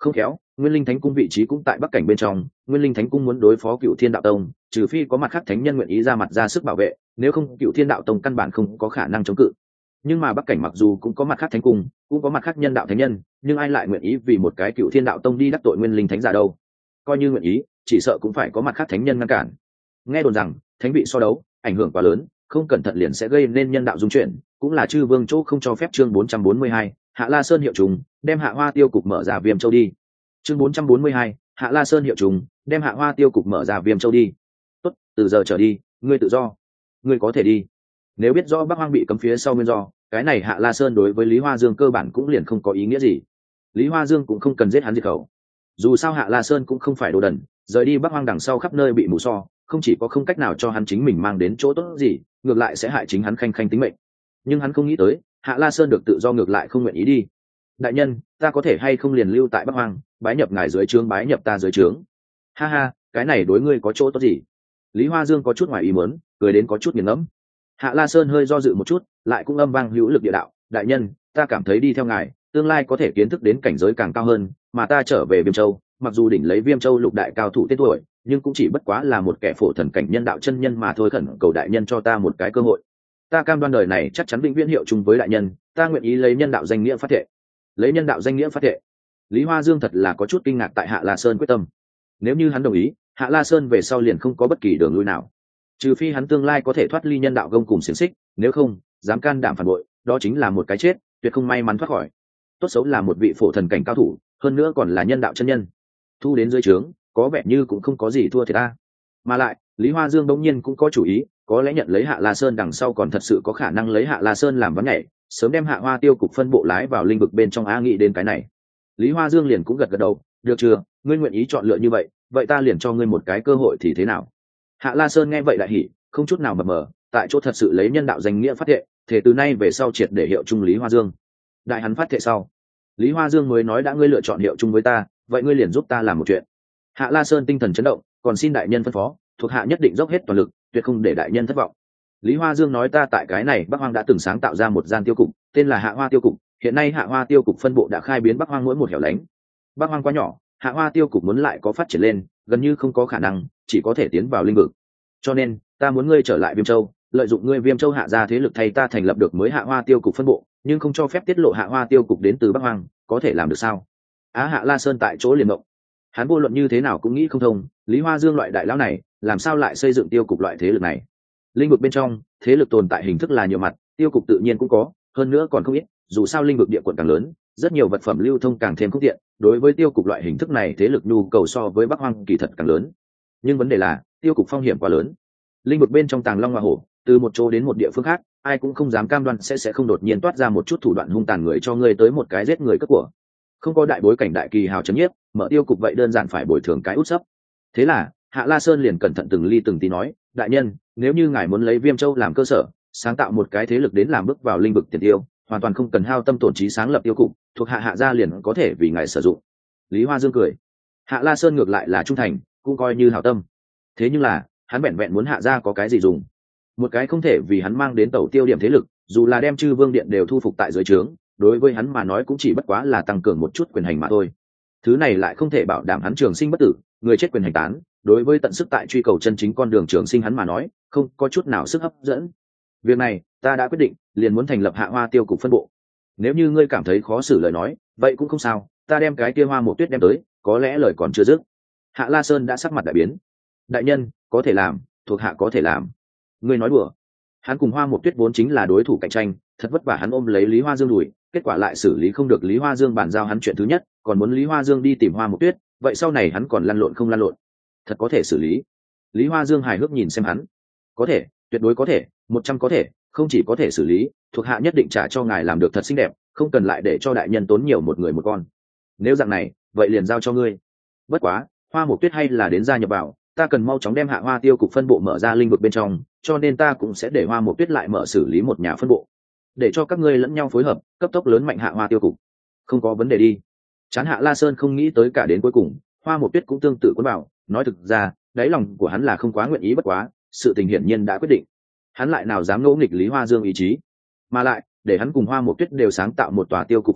Không khéo Nguyên Linh Thánh Cung vị trí cũng tại bắc cảnh bên trong, Nguyên Linh Thánh Cung muốn đối phó Cựu Thiên Đạo Tông, trừ phi có mặt khác thánh nhân nguyện ý ra mặt ra sức bảo vệ, nếu không Cựu Thiên Đạo Tông căn bản không có khả năng chống cự. Nhưng mà bắc cảnh mặc dù cũng có mặt khác thánh cung, cũng có mặt khác nhân đạo thánh nhân, nhưng ai lại nguyện ý vì một cái Cựu Thiên Đạo Tông đi đắc tội Nguyên Linh Thánh giả đâu? Coi như nguyện ý, chỉ sợ cũng phải có mặt khác thánh nhân ngăn cản. Nghe đồn rằng thánh vị so đấu ảnh hưởng quá lớn, không cẩn thận liền sẽ gây nên nhân đạo dung chuyển, cũng là chư vương chỗ không cho phép. Chương 442, Hạ La Sơn hiệu trùng, đem Hạ Hoa Tiêu cục mở ra Viêm Châu đi. Chương 442, Hạ La Sơn hiệu trùng, đem Hạ Hoa Tiêu cục mở ra Viêm Châu đi. Tốt, từ giờ trở đi, ngươi tự do, ngươi có thể đi. Nếu biết rõ Bắc Hoang bị cấm phía sau nguyên do, cái này Hạ La Sơn đối với Lý Hoa Dương cơ bản cũng liền không có ý nghĩa gì. Lý Hoa Dương cũng không cần giết hắn diệt khẩu. Dù sao Hạ La Sơn cũng không phải đồ đần, rời đi Bắc Hoang đằng sau khắp nơi bị mù so, không chỉ có không cách nào cho hắn chính mình mang đến chỗ tốt gì, ngược lại sẽ hại chính hắn khanh khanh tính mệnh. Nhưng hắn không nghĩ tới, Hạ La Sơn được tự do ngược lại không nguyện ý đi. Đại nhân, ta có thể hay không liền lưu tại Bắc Hoang, bái nhập ngài dưới trướng, bái nhập ta dưới trướng? Ha ha, cái này đối ngươi có chỗ tốt gì? Lý Hoa Dương có chút ngoài ý muốn, cười đến có chút nghiền ngẫm. Hạ La Sơn hơi do dự một chút, lại cũng âm vang hữu lực địa đạo: đại nhân, ta cảm thấy đi theo ngài, tương lai có thể kiến thức đến cảnh giới càng cao hơn, mà ta trở về Viêm Châu, mặc dù đỉnh lấy Viêm Châu lục đại cao thủ tên tuổi, nhưng cũng chỉ bất quá là một kẻ phổ thần cảnh nhân đạo chân nhân mà thôi. Khẩn cầu đại nhân cho ta một cái cơ hội, ta cam đoan đời này chắc chắn vĩnh viễn hiệu chung với đại nhân, ta nguyện ý lấy nhân đạo danh nghĩa phát thệ. Lấy nhân đạo danh nghĩa phát thệ? Lý Hoa Dương thật là có chút kinh ngạc tại Hạ La Sơn quyết tâm. Nếu như hắn đồng ý, Hạ La Sơn về sau liền không có bất kỳ đường lui nào, trừ phi hắn tương lai có thể thoát ly nhân đạo gông cùng xiềng xích, nếu không dám can đảm phản bội, đó chính là một cái chết, tuyệt không may mắn thoát khỏi. Tốt xấu là một vị phổ thần cảnh cao thủ, hơn nữa còn là nhân đạo chân nhân, thu đến dưới trướng có vẻ như cũng không có gì thua thiệt ta. Mà lại Lý Hoa Dương bỗng nhiên cũng có chủ ý, có lẽ nhận lấy Hạ La Sơn đằng sau còn thật sự có khả năng lấy Hạ La Sơn làm ván nhảy, sớm đem Hạ Hoa Tiêu cục phân bộ lái vào linh vực bên trong. Nghĩ đến cái này, Lý Hoa Dương liền cũng gật gật đầu: được chưa, ngươi nguyện ý chọn lựa như vậy, vậy ta liền cho ngươi một cái cơ hội thì thế nào? Hạ La Sơn nghe vậy đại hỉ, không chút nào mập mờ, tại chỗ thật sự lấy nhân đạo danh nghĩa phát thệ, thể từ nay về sau triệt để hiệu chung Lý Hoa Dương. Đại hắn phát thệ sau, Lý Hoa Dương mới nói: đã ngươi lựa chọn hiệu chung với ta, vậy ngươi liền giúp ta làm một chuyện. Hạ La Sơn tinh thần chấn động, còn xin đại nhân phân phó, thuộc hạ nhất định dốc hết toàn lực, tuyệt không để đại nhân thất vọng. Lý Hoa Dương nói: ta tại cái này Bắc Hoang đã từng sáng tạo ra một gian tiêu cục, tên là Hạ Hoa Tiêu cục, hiện nay Hạ Hoa Tiêu cục phân bộ đã khai biến Bắc Hoang mỗi một hẻo lánh. Bắc Hoang quá nhỏ, Hạ Hoa Tiêu cục muốn lại có phát triển lên, gần như không có khả năng, chỉ có thể tiến vào linh vực. Cho nên, ta muốn ngươi trở lại Viêm Châu, lợi dụng ngươi Viêm Châu hạ gia thế lực thay ta thành lập được mới Hạ Hoa Tiêu cục phân bộ, nhưng không cho phép tiết lộ Hạ Hoa Tiêu cục đến từ Bắc Hoang, có thể làm được sao? Hạ La Sơn tại chỗ liền động. Hắn vô luận như thế nào cũng nghĩ không thông, Lý Hoa Dương loại đại lão này, làm sao lại xây dựng tiêu cục loại thế lực này? Linh vực bên trong, thế lực tồn tại hình thức là nhiều mặt, tiêu cục tự nhiên cũng có, hơn nữa còn không ít, dù sao linh vực địa quận càng lớn, rất nhiều vật phẩm lưu thông càng thêm không tiện, đối với tiêu cục loại hình thức này thế lực nhu cầu so với Bắc Hoang kỳ thật càng lớn. Nhưng vấn đề là, tiêu cục phong hiểm quá lớn. Linh vực bên trong tàng long hoa hổ, từ một chỗ đến một địa phương khác, ai cũng không dám cam đoan sẽ không đột nhiên toát ra một chút thủ đoạn hung tàn người cho ngươi tới một cái giết người cướp của. Không có đại bối cảnh đại kỳ hào chấn nhiếp, mở tiêu cục vậy đơn giản phải bồi thường cái út sấp. Thế là Hạ La Sơn liền cẩn thận từng ly từng tí nói: đại nhân, nếu như ngài muốn lấy Viêm Châu làm cơ sở, sáng tạo một cái thế lực đến làm bước vào linh vực tiền tiêu, hoàn toàn không cần hao tâm tổn trí sáng lập tiêu cục, thuộc hạ Hạ gia liền có thể vì ngài sử dụng. Lý Hoa Dương cười. Hạ La Sơn ngược lại là trung thành, cũng coi như hảo tâm. Thế nhưng là hắn vẹn vẹn muốn Hạ gia có cái gì dùng? Một cái không thể vì hắn mang đến tẩu tiêu điểm thế lực, dù là đem chư vương điện đều thu phục tại dưới trướng, đối với hắn mà nói cũng chỉ bất quá là tăng cường một chút quyền hành mà thôi. Thứ này lại không thể bảo đảm hắn trường sinh bất tử, người chết quyền hành tán, đối với tận sức tại truy cầu chân chính con đường trường sinh hắn mà nói, không có chút nào sức hấp dẫn. Việc này, ta đã quyết định, liền muốn thành lập Hạ Hoa Tiêu cục phân bộ. Nếu như ngươi cảm thấy khó xử lời nói, vậy cũng không sao, ta đem cái kia Hoa Mộ Tuyết đem tới, có lẽ lời còn chưa dứt. Hạ La Sơn đã sắc mặt đại biến. Đại nhân, có thể làm, thuộc hạ có thể làm. Ngươi nói đùa? Hắn cùng Hoa Mộ Tuyết vốn chính là đối thủ cạnh tranh, thật vất vả hắn ôm lấy Lý Hoa Dương đuổi, kết quả lại xử lý không được Lý Hoa Dương bàn giao hắn chuyện thứ nhất, còn muốn Lý Hoa Dương đi tìm Hoa Mộ Tuyết, vậy sau này hắn còn lăn lộn không lăn lộn? Thật có thể xử lý? Lý Hoa Dương hài hước nhìn xem hắn. Có thể, tuyệt đối có thể, 100 có thể, không chỉ có thể xử lý, thuộc hạ nhất định trả cho ngài làm được thật xinh đẹp, không cần lại để cho đại nhân tốn nhiều một người một con. Nếu dạng này, vậy liền giao cho ngươi. Bất quá, Hoa Mộ Tuyết hay là đến gia nhập vào, ta cần mau chóng đem Hạ Hoa Tiêu cục phân bộ mở ra linh vực bên trong, cho nên ta cũng sẽ để Hoa Mộ Tuyết lại mở xử lý một nhà phân bộ, để cho các ngươi lẫn nhau phối hợp, cấp tốc lớn mạnh Hạ Hoa Tiêu cục. Không có vấn đề đi. Chán Hạ La Sơn không nghĩ tới cả đến cuối cùng, Hoa Mộ Tuyết cũng tương tự cuốn bảo, nói thực ra, đáy lòng của hắn là không quá nguyện ý, bất quá, sự tình hiển nhiên đã quyết định. Hắn lại nào dám ngỗ nghịch Lý Hoa Dương ý chí, mà lại để hắn cùng Hoa Mộ Tuyết đều sáng tạo một tòa tiêu cục phân bộ,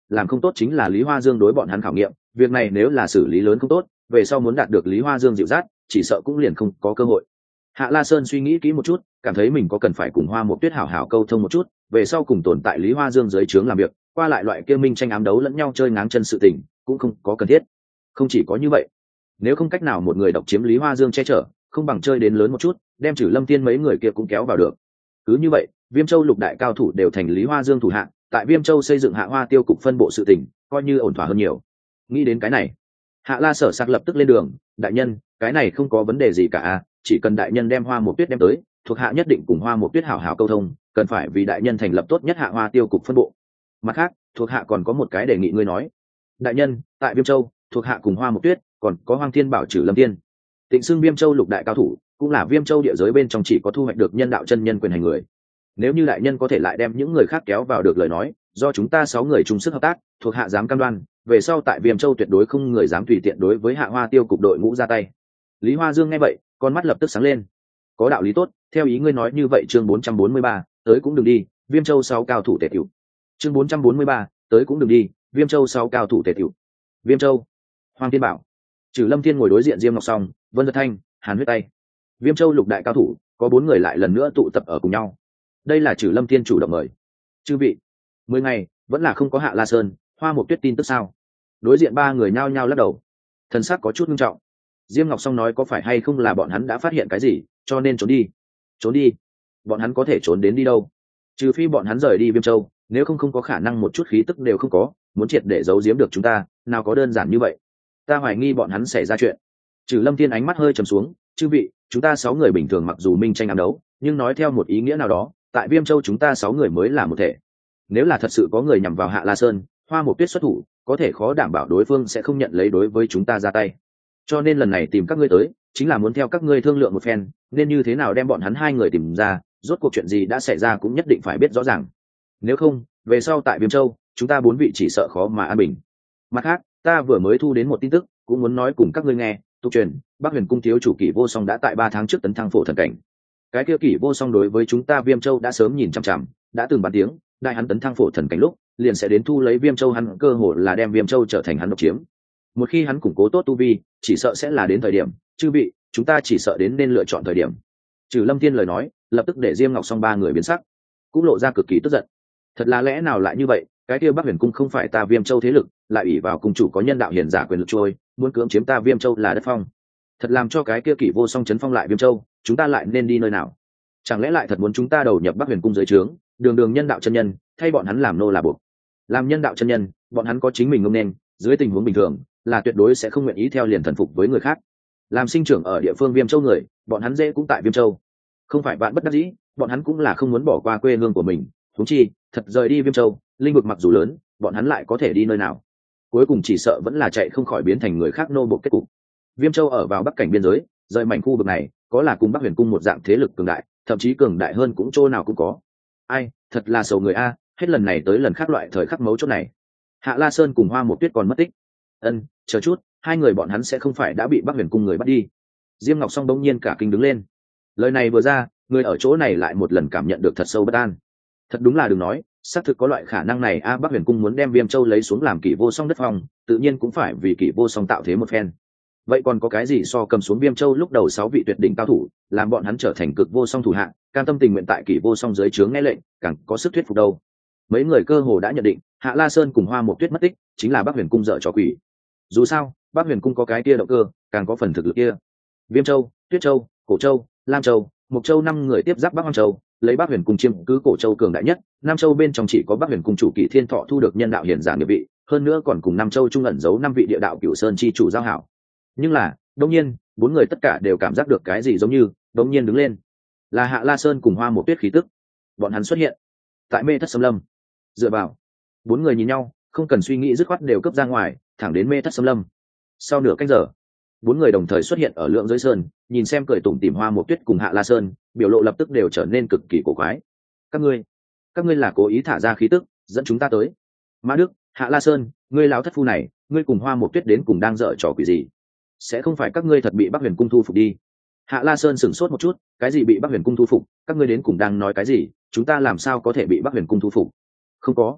làm không tốt chính là Lý Hoa Dương đối bọn hắn khảo nghiệm, việc này nếu là xử lý lớn không tốt, về sau muốn đạt được Lý Hoa Dương dịu dắt, chỉ sợ cũng liền không có cơ hội. Hạ La Sơn suy nghĩ kỹ một chút, cảm thấy mình có cần phải cùng Hoa Mộc Tuyết hảo hảo câu thông một chút, về sau cùng tồn tại Lý Hoa Dương dưới trướng làm việc, qua lại loại kia minh tranh ám đấu lẫn nhau chơi ngáng chân sự tình, cũng không có cần thiết. Không chỉ có như vậy, nếu không cách nào một người độc chiếm Lý Hoa Dương che chở, không bằng chơi đến lớn một chút, đem Trử Lâm Tiên mấy người kia cũng kéo vào được. Cứ như vậy, Viêm Châu lục đại cao thủ đều thành Lý Hoa Dương thủ hạ, tại Viêm Châu xây dựng Hạ Hoa tiêu cục phân bộ sự tình, coi như ổn thỏa hơn nhiều. Nghĩ đến cái này, Hạ La Sở Sạc lập tức lên đường, đại nhân, cái này không có vấn đề gì cả, chỉ cần đại nhân đem Hoa Mộc Tuyết đem tới, thuộc hạ nhất định cùng Hoa Mộc Tuyết hảo hảo câu thông, cần phải vì đại nhân thành lập tốt nhất Hạ Hoa tiêu cục phân bộ. Mặt khác, thuộc hạ còn có một cái đề nghị ngươi nói. Đại nhân, tại Viêm Châu, thuộc hạ cùng Hoa Mộc Tuyết, còn có Hoang Thiên Bảo Trử Lâm Tiên. Tịnh xưng Viêm Châu lục đại cao thủ, cũng là Viêm Châu địa giới bên trong chỉ có thu hoạch được nhân đạo chân nhân quyền hành người. Nếu như đại nhân có thể lại đem những người khác kéo vào được lời nói, do chúng ta 6 người chung sức hợp tác, thuộc hạ dám cam đoan, về sau tại Viêm Châu tuyệt đối không người dám tùy tiện đối với Hạ Hoa tiêu cục đội ngũ ra tay. Lý Hoa Dương nghe vậy, con mắt lập tức sáng lên. Có đạo lý tốt, theo ý ngươi nói như vậy. Chương 443, tới cũng đừng đi, Viêm Châu 6 cao thủ tề tiểu. Chương 443, tới cũng đừng đi, Viêm Châu 6 cao thủ tề tiểu. Viêm Châu, Hoàng Thiên Bảo, Trử Lâm Thiên ngồi đối diện Diêm Ngọc Song, Vân Giật Thanh, Hàn Huyết Tay. Viêm Châu lục đại cao thủ, có 4 người lại lần nữa tụ tập ở cùng nhau. Đây là Trử Lâm Thiên chủ động mời. Chư vị, 10 ngày vẫn là không có Hạ La Sơn, Hoa Mộc Tuyết tin tức sao? Đối diện 3 người nhao nhao lắc đầu, thần sắc có chút nghiêm trọng. Diêm Ngọc Song nói có phải hay không là bọn hắn đã phát hiện cái gì, cho nên trốn đi. Trốn đi? Bọn hắn có thể trốn đến đi đâu? Trừ phi bọn hắn rời đi Viêm Châu, nếu không có khả năng một chút khí tức đều không có, muốn triệt để giấu giếm được chúng ta, nào có đơn giản như vậy. Ta hoài nghi bọn hắn xảy ra chuyện. Trừ Lâm Thiên ánh mắt hơi trầm xuống, chư vị, chúng ta 6 người bình thường mặc dù minh tranh ám đấu, nhưng nói theo một ý nghĩa nào đó, tại Viêm Châu chúng ta 6 người mới là một thể. Nếu là thật sự có người nhằm vào Hạ La Sơn, Hoa Mộc Tuyết xuất thủ, có thể khó đảm bảo đối phương sẽ không nhận lấy đối với chúng ta ra tay. Cho nên lần này tìm các ngươi tới, chính là muốn theo các ngươi thương lượng một phen, nên như thế nào đem bọn hắn 2 người tìm ra, rốt cuộc chuyện gì đã xảy ra cũng nhất định phải biết rõ ràng. Nếu không, về sau tại Viêm Châu, chúng ta 4 vị chỉ sợ khó mà an bình. Mặt khác, ta vừa mới thu đến một tin tức, cũng muốn nói cùng các ngươi nghe, tục truyền, Bắc Huyền cung thiếu chủ Kỷ Vô Song đã tại 3 tháng trước tấn thăng phổ thần cảnh. Cái kia Kỷ Vô Song đối với chúng ta Viêm Châu đã sớm nhìn chằm chằm, đã từng bàn tiếng, đại hắn tấn thăng phổ thần cảnh lúc, liền sẽ đến thu lấy Viêm Châu, hắn cơ hội là đem Viêm Châu trở thành hắn độc chiếm. Một khi hắn củng cố tốt tu vi, chỉ sợ sẽ là đến thời điểm, chư vị, chúng ta chỉ sợ đến nên lựa chọn thời điểm. Trừ Lâm Thiên lời nói, lập tức để Diêm Ngọc Song 3 người biến sắc, cũng lộ ra cực kỳ tức giận. Thật là lẽ nào lại như vậy, cái kia Bắc Huyền cung không phải ta Viêm Châu thế lực, lại ủy vào cung chủ có nhân đạo hiền giả quyền lực trôi, muốn cưỡng chiếm ta Viêm Châu là đất phong. Thật làm cho cái kia Kỷ Vô Song chấn phong lại Viêm Châu, chúng ta lại nên đi nơi nào? Chẳng lẽ lại thật muốn chúng ta đầu nhập Bắc Huyền cung dưới trướng, đường đường nhân đạo chân nhân, thay bọn hắn làm nô là buộc? Làm nhân đạo chân nhân, bọn hắn có chính mình ngông nên, dưới tình huống bình thường, là tuyệt đối sẽ không nguyện ý theo liền thần phục với người khác. Làm sinh trưởng ở địa phương Viêm Châu người, bọn hắn dễ cũng tại Viêm Châu. Không phải bạn bất đắc dĩ, bọn hắn cũng là không muốn bỏ qua quê hương của mình, huống chi, thật rời đi Viêm Châu, linh vực mặc dù lớn, bọn hắn lại có thể đi nơi nào? Cuối cùng chỉ sợ vẫn là chạy không khỏi biến thành người khác nô bộc kết cục. Viêm Châu ở vào bắc cảnh biên giới, rời mảnh khu vực này, có là cùng Bắc Huyền cung một dạng thế lực cường đại, thậm chí cường đại hơn cũng chỗ nào cũng có. Ai, thật là sầu người a, hết lần này tới lần khác loại thời khắc mấu chốt này. Hạ La Sơn cùng Hoa Mộc Tuyết còn mất tích. Chờ chút, 2 người bọn hắn sẽ không phải đã bị Bắc Huyền cung người bắt đi? Diêm Ngọc Song bỗng nhiên cả kinh đứng lên. Lời này vừa ra, người ở chỗ này lại một lần cảm nhận được thật sâu bất an. Thật đúng là đừng nói, xác thực có loại khả năng này Bắc Huyền cung muốn đem Viêm Châu lấy xuống làm Kỷ Vô Song đất phong, tự nhiên cũng phải vì Kỷ Vô Song tạo thế một phen. Vậy còn có cái gì so cầm xuống Viêm Châu lúc đầu 6 vị tuyệt đỉnh cao thủ, làm bọn hắn trở thành cực vô song thủ hạ, cam tâm tình nguyện tại Kỷ Vô Song dưới trướng nghe lệnh, càng có sức thuyết phục đâu. Mấy người cơ hồ đã nhận định, Hạ La Sơn cùng Hoa Mộc Tuyết mất tích, chính là Bắc Huyền cung dở trò quỷ. Dù sao, Bắc Huyền cung có cái kia động cơ, càng có phần thực lực kia. Viêm Châu, Tuyết Châu, Cổ Châu, Lam Châu, Mộc Châu 5 người tiếp giáp Bắc Hoang Châu, lấy Bắc Huyền cung chiếm cứ Cổ Châu cường đại nhất, Nam Châu bên trong chỉ có Bắc Huyền cung chủ Kỷ Thiên Thọ thu được nhân đạo hiển giả nghiệp vị, hơn nữa còn cùng Nam Châu trung ẩn giấu 5 vị địa đạo Cửu Sơn chi chủ giao hảo. Nhưng là, đột nhiên, 4 người tất cả đều cảm giác được cái gì giống như, đột nhiên đứng lên. Là Hạ La Sơn cùng Hoa Mộc Tuyết khí tức. Bọn hắn xuất hiện tại Mê Thất Sâm Lâm. Dựa vào, 4 người nhìn nhau, không cần suy nghĩ dứt khoát đều cấp ra ngoài, thẳng đến Mê Thất Sâm Lâm. Sau nửa canh giờ, 4 người đồng thời xuất hiện ở Lượng Giới Sơn, nhìn xem cười tủm tỉm Hoa Mộc Tuyết cùng Hạ La Sơn, biểu lộ lập tức đều trở nên cực kỳ cổ quái. Các ngươi là cố ý thả ra khí tức, dẫn chúng ta tới. Mã Đức, Hạ La Sơn, ngươi lão thất phu này, ngươi cùng Hoa Mộc Tuyết đến cùng đang dở trò quỷ gì? Sẽ không phải các ngươi thật bị Bắc Huyền cung thu phục đi? Hạ La Sơn sửng sốt một chút, cái gì bị Bắc Huyền cung thu phục, các ngươi đến cùng đang nói cái gì, chúng ta làm sao có thể bị Bắc Huyền cung thu phục? Không có,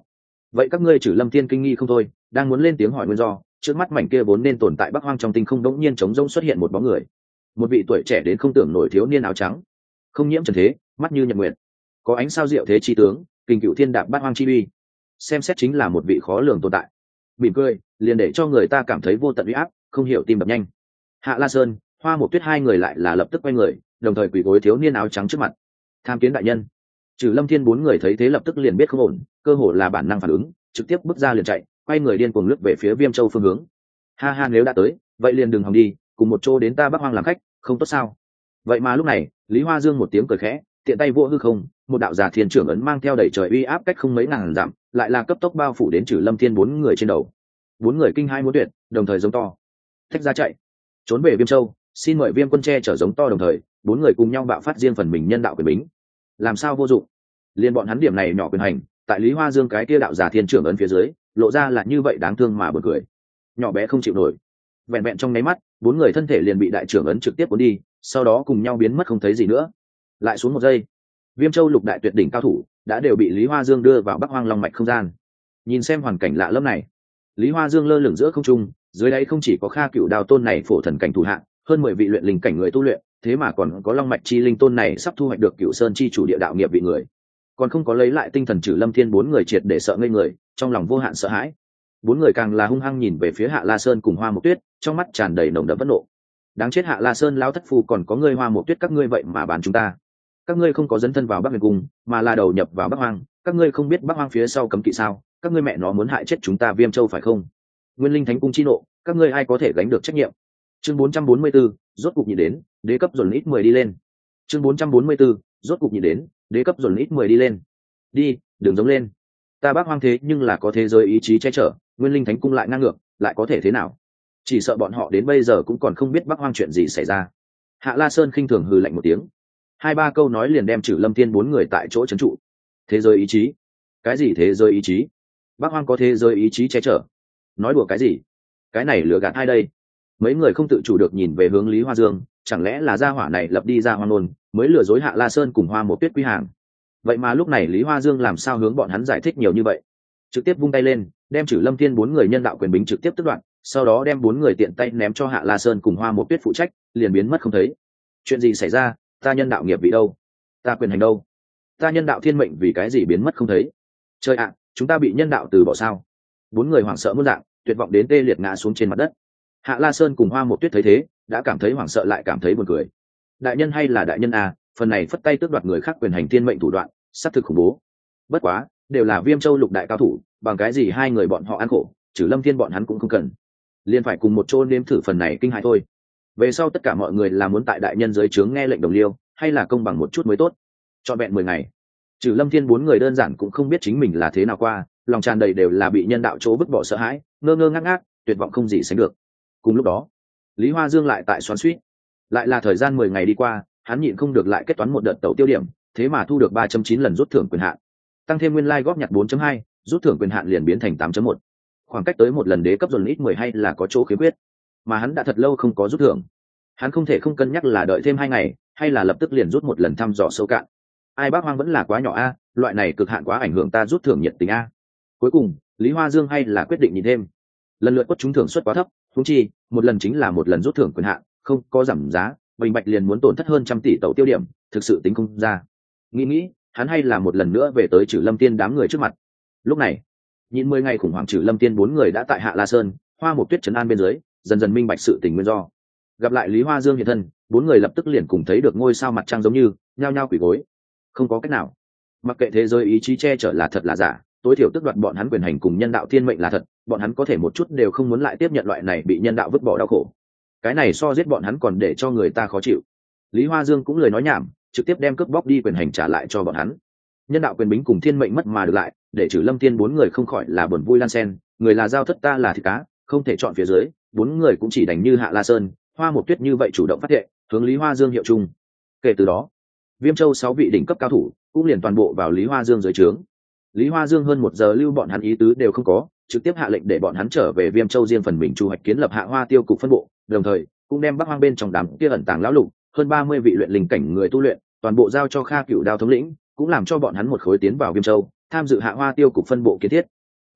vậy các ngươi Trử Lâm Tiên kinh nghi không thôi, đang muốn lên tiếng hỏi nguyên do, trước mắt mảnh kia vốn nên tồn tại Bắc Hoang trong tinh không đống nhiên trống rỗng xuất hiện một bóng người, một vị tuổi trẻ đến không tưởng nổi thiếu niên áo trắng, không nhiễm trần thế, mắt như nhật nguyệt, có ánh sao diệu thế chi tướng, kình cựu thiên đạp bát hoang chi uy, xem xét chính là một vị khó lường tồn tại. Mỉm cười liền để cho người ta cảm thấy vô tận uy áp, không hiểu tim đập nhanh. Hạ La Sơn, Hoa Mộc Tuyết hai người lại là lập tức quay người, đồng thời quỳ gối thiếu niên áo trắng trước mặt. Tham kiến đại nhân. Trừ Lâm Thiên bốn người thấy thế lập tức liền biết không ổn, cơ hồ là bản năng phản ứng, trực tiếp bước ra liền chạy, quay người điên cuồng lướt về phía Viêm Châu phương hướng. Ha ha, nếu đã tới, vậy liền đừng hòng đi, cùng một chỗ đến ta Bắc Hoang làm khách, không tốt sao? Vậy mà lúc này, Lý Hoa Dương một tiếng cười khẽ, tiện tay vỗ hư không, một đạo giả thiên trưởng ấn mang theo đẩy trời uy áp cách không mấy ngàn dặm, lại là cấp tốc bao phủ đến Trừ Lâm Thiên bốn người trên đầu. Bốn người kinh hai muốn tuyệt, đồng thời giống to, thách ra chạy, trốn về Viêm Châu, xin mời Viêm Quân che chở giống to đồng thời, bốn người cùng nhau bạo phát riêng phần mình nhân đạo quyền bính. Làm sao vô dụng? Liên bọn hắn điểm này nhỏ quyền hành, tại Lý Hoa Dương cái kia đạo giả thiên trưởng ấn phía dưới, lộ ra là như vậy đáng thương mà buồn cười. Nhỏ bé không chịu nổi. Vẹn vẹn trong nháy mắt, bốn người thân thể liền bị đại trưởng ấn trực tiếp cuốn đi, sau đó cùng nhau biến mất không thấy gì nữa. Lại xuống một giây, Viêm Châu lục đại tuyệt đỉnh cao thủ đã đều bị Lý Hoa Dương đưa vào Bắc Hoang Long mạch không gian. Nhìn xem hoàn cảnh lạ lẫm này, Lý Hoa Dương lơ lửng giữa không trung, dưới đáy không chỉ có Kha Cựu Đao tôn này phổ thần cảnh thủ hạng, hơn 10 vị luyện linh cảnh người tu luyện, thế mà còn có Long mạch chi linh tôn này sắp thu hoạch được Cựu Sơn chi chủ địa đạo nghiệp vị người, còn không có lấy lại tinh thần Trừ Lâm Thiên bốn người triệt để sợ ngây người, trong lòng vô hạn sợ hãi. Bốn người càng là hung hăng nhìn về phía Hạ La Sơn cùng Hoa Mộc Tuyết, trong mắt tràn đầy nồng đậm phẫn nộ. Đáng chết Hạ La Sơn lão thất phu, còn có ngươi Hoa Mộc Tuyết, các ngươi vậy mà bán chúng ta. Các ngươi không có dấn thân vào Bắc Huyền Cung, mà là đầu nhập vào Bắc Hoang, các ngươi không biết Bắc Hoang phía sau cấm kỵ sao? Các ngươi mẹ nó muốn hại chết chúng ta Viêm Châu phải không? Nguyên Linh Thánh Cung chi nộ, các ngươi ai có thể gánh được trách nhiệm? Chương 444, rốt cục nhị đến, đế cấp dồn ít 10 đi lên. Chương 444, rốt cục nhị đến, đế cấp dồn ít 10 đi lên. Đi, đừng giống lên. Ta Bắc Hoang thế nhưng là có thế giới ý chí che chở, Nguyên Linh Thánh Cung lại ngang ngược, lại có thể thế nào? Chỉ sợ bọn họ đến bây giờ cũng còn không biết Bắc Hoang chuyện gì xảy ra. Hạ La Sơn khinh thường hừ lạnh một tiếng, hai ba câu nói liền đem Trừ Lâm Thiên bốn người tại chỗ trấn trụ. Thế giới ý chí? Cái gì thế giới ý chí? Bắc Hoang có thế giới ý chí che chở? Nói đùa cái gì? Cái này lừa gạt ai đây? Mấy người không tự chủ được nhìn về hướng Lý Hoa Dương, chẳng lẽ là gia hỏa này lập đi ra hoang nôn, mới lừa dối Hạ La Sơn cùng Hoa Mộc Tuyết quy hàng? Vậy mà lúc này Lý Hoa Dương làm sao hướng bọn hắn giải thích nhiều như vậy? Trực tiếp vung tay lên, đem Trừ Lâm Thiên bốn người nhân đạo quyền bính trực tiếp tước đoạt, sau đó đem bốn người tiện tay ném cho Hạ La Sơn cùng Hoa Mộc Tuyết phụ trách, liền biến mất không thấy. Chuyện gì xảy ra? Ta nhân đạo nghiệp vị đâu? Ta quyền hành đâu? Ta nhân đạo thiên mệnh vì cái gì biến mất không thấy? Trời ạ, chúng ta bị nhân đạo từ bỏ sao? Bốn người hoảng sợ muôn dạng, tuyệt vọng đến tê liệt ngã xuống trên mặt đất. Hạ La Sơn cùng Hoa Mộc Tuyết thấy thế, đã cảm thấy hoảng sợ lại cảm thấy buồn cười. Đại nhân hay là đại nhân à, phần này phất tay tước đoạt người khác quyền hành thiên mệnh thủ đoạn, xác thực khủng bố. Bất quá, đều là Viêm Châu lục đại cao thủ, bằng cái gì hai người bọn họ ăn khổ, Trừ Lâm Thiên bọn hắn cũng không cần, liền phải cùng một chỗ nếm thử phần này kinh hãi thôi. Về sau tất cả mọi người là muốn tại đại nhân dưới trướng nghe lệnh đồng liêu, hay là công bằng một chút mới tốt. Trọn vẹn 10 ngày, Trừ Lâm Thiên bốn người đơn giản cũng không biết chính mình là thế nào qua, lòng tràn đầy đều là bị nhân đạo chỗ vứt bỏ sợ hãi, ngơ ngơ ngác ngác, tuyệt vọng không gì sánh được. Cùng lúc đó, Lý Hoa Dương lại tại xoắn xuýt. Lại là thời gian 10 ngày đi qua, hắn nhịn không được lại kết toán một đợt tẩu tiêu điểm, thế mà thu được 3.9 lần rút thưởng quyền hạn. Tăng thêm nguyên lai góp nhặt 4.2, rút thưởng quyền hạn liền biến thành 8.1. Khoảng cách tới một lần đế cấp dồn ít 10 hay là có chỗ khiếm khuyết. Mà hắn đã thật lâu không có rút thưởng. Hắn không thể không cân nhắc là đợi thêm 2 ngày, hay là lập tức liền rút một lần thăm dò sâu cạn. Ai Bắc Hoang vẫn là quá nhỏ a, loại này cực hạn quá ảnh hưởng ta rút thưởng nhiệt tình a. Cuối cùng, Lý Hoa Dương hay là quyết định nhìn thêm. Lần lượt quất trúng thưởng suất quá thấp, huống chi, một lần chính là một lần rút thưởng quyền hạn, không có giảm giá, Bình Bạch liền muốn tổn thất hơn 100 tỷ tẩu tiêu điểm, thực sự tính không ra. Nghĩ, hắn hay là một lần nữa về tới Trừ Lâm Tiên đám người trước mặt. Lúc này, nhìn 10 ngày khủng hoảng Trừ Lâm Tiên bốn người đã tại Hạ La Sơn, Hoa Mộc Tuyết trấn an bên dưới, dần dần minh bạch sự tình nguyên do. Gặp lại Lý Hoa Dương hiện thân, bốn người lập tức liền cùng thấy được ngôi sao mặt trăng giống như, nhao nhao quỳ gối. Không có cách nào, mặc kệ thế giới ý chí che chở là thật là giả, tối thiểu tước đoạt bọn hắn quyền hành cùng nhân đạo thiên mệnh là thật, bọn hắn có thể một chút đều không muốn lại tiếp nhận loại này bị nhân đạo vứt bỏ đau khổ. Cái này so giết bọn hắn còn để cho người ta khó chịu. Lý Hoa Dương cũng lời nói nhảm, trực tiếp đem cướp bóc đi quyền hành trả lại cho bọn hắn. Nhân đạo quyền bính cùng thiên mệnh mất mà được lại, để Trừ Lâm Tiên bốn người không khỏi là buồn vui lan sen, người là giao thất ta là thịt cá, không thể chọn phía dưới, bốn người cũng chỉ đành như Hạ La Sơn, Hoa Mộc Tuyết như vậy chủ động phát hiện, hướng Lý Hoa Dương hiệu chung. Kể từ đó, Viêm Châu 6 vị đỉnh cấp cao thủ cũng liền toàn bộ vào Lý Hoa Dương dưới trướng. Lý Hoa Dương hơn 1 giờ lưu bọn hắn ý tứ đều không có, trực tiếp hạ lệnh để bọn hắn trở về Viêm Châu riêng phần mình chu hoạch kiến lập Hạ Hoa Tiêu cục phân bộ, đồng thời cũng đem Bắc Hoang bên trong đám kia ẩn tàng lão lục, hơn 30 vị luyện linh cảnh người tu luyện, toàn bộ giao cho Kha Cựu Đao thống lĩnh, cũng làm cho bọn hắn một khối tiến vào Viêm Châu, tham dự Hạ Hoa Tiêu cục phân bộ kiến thiết.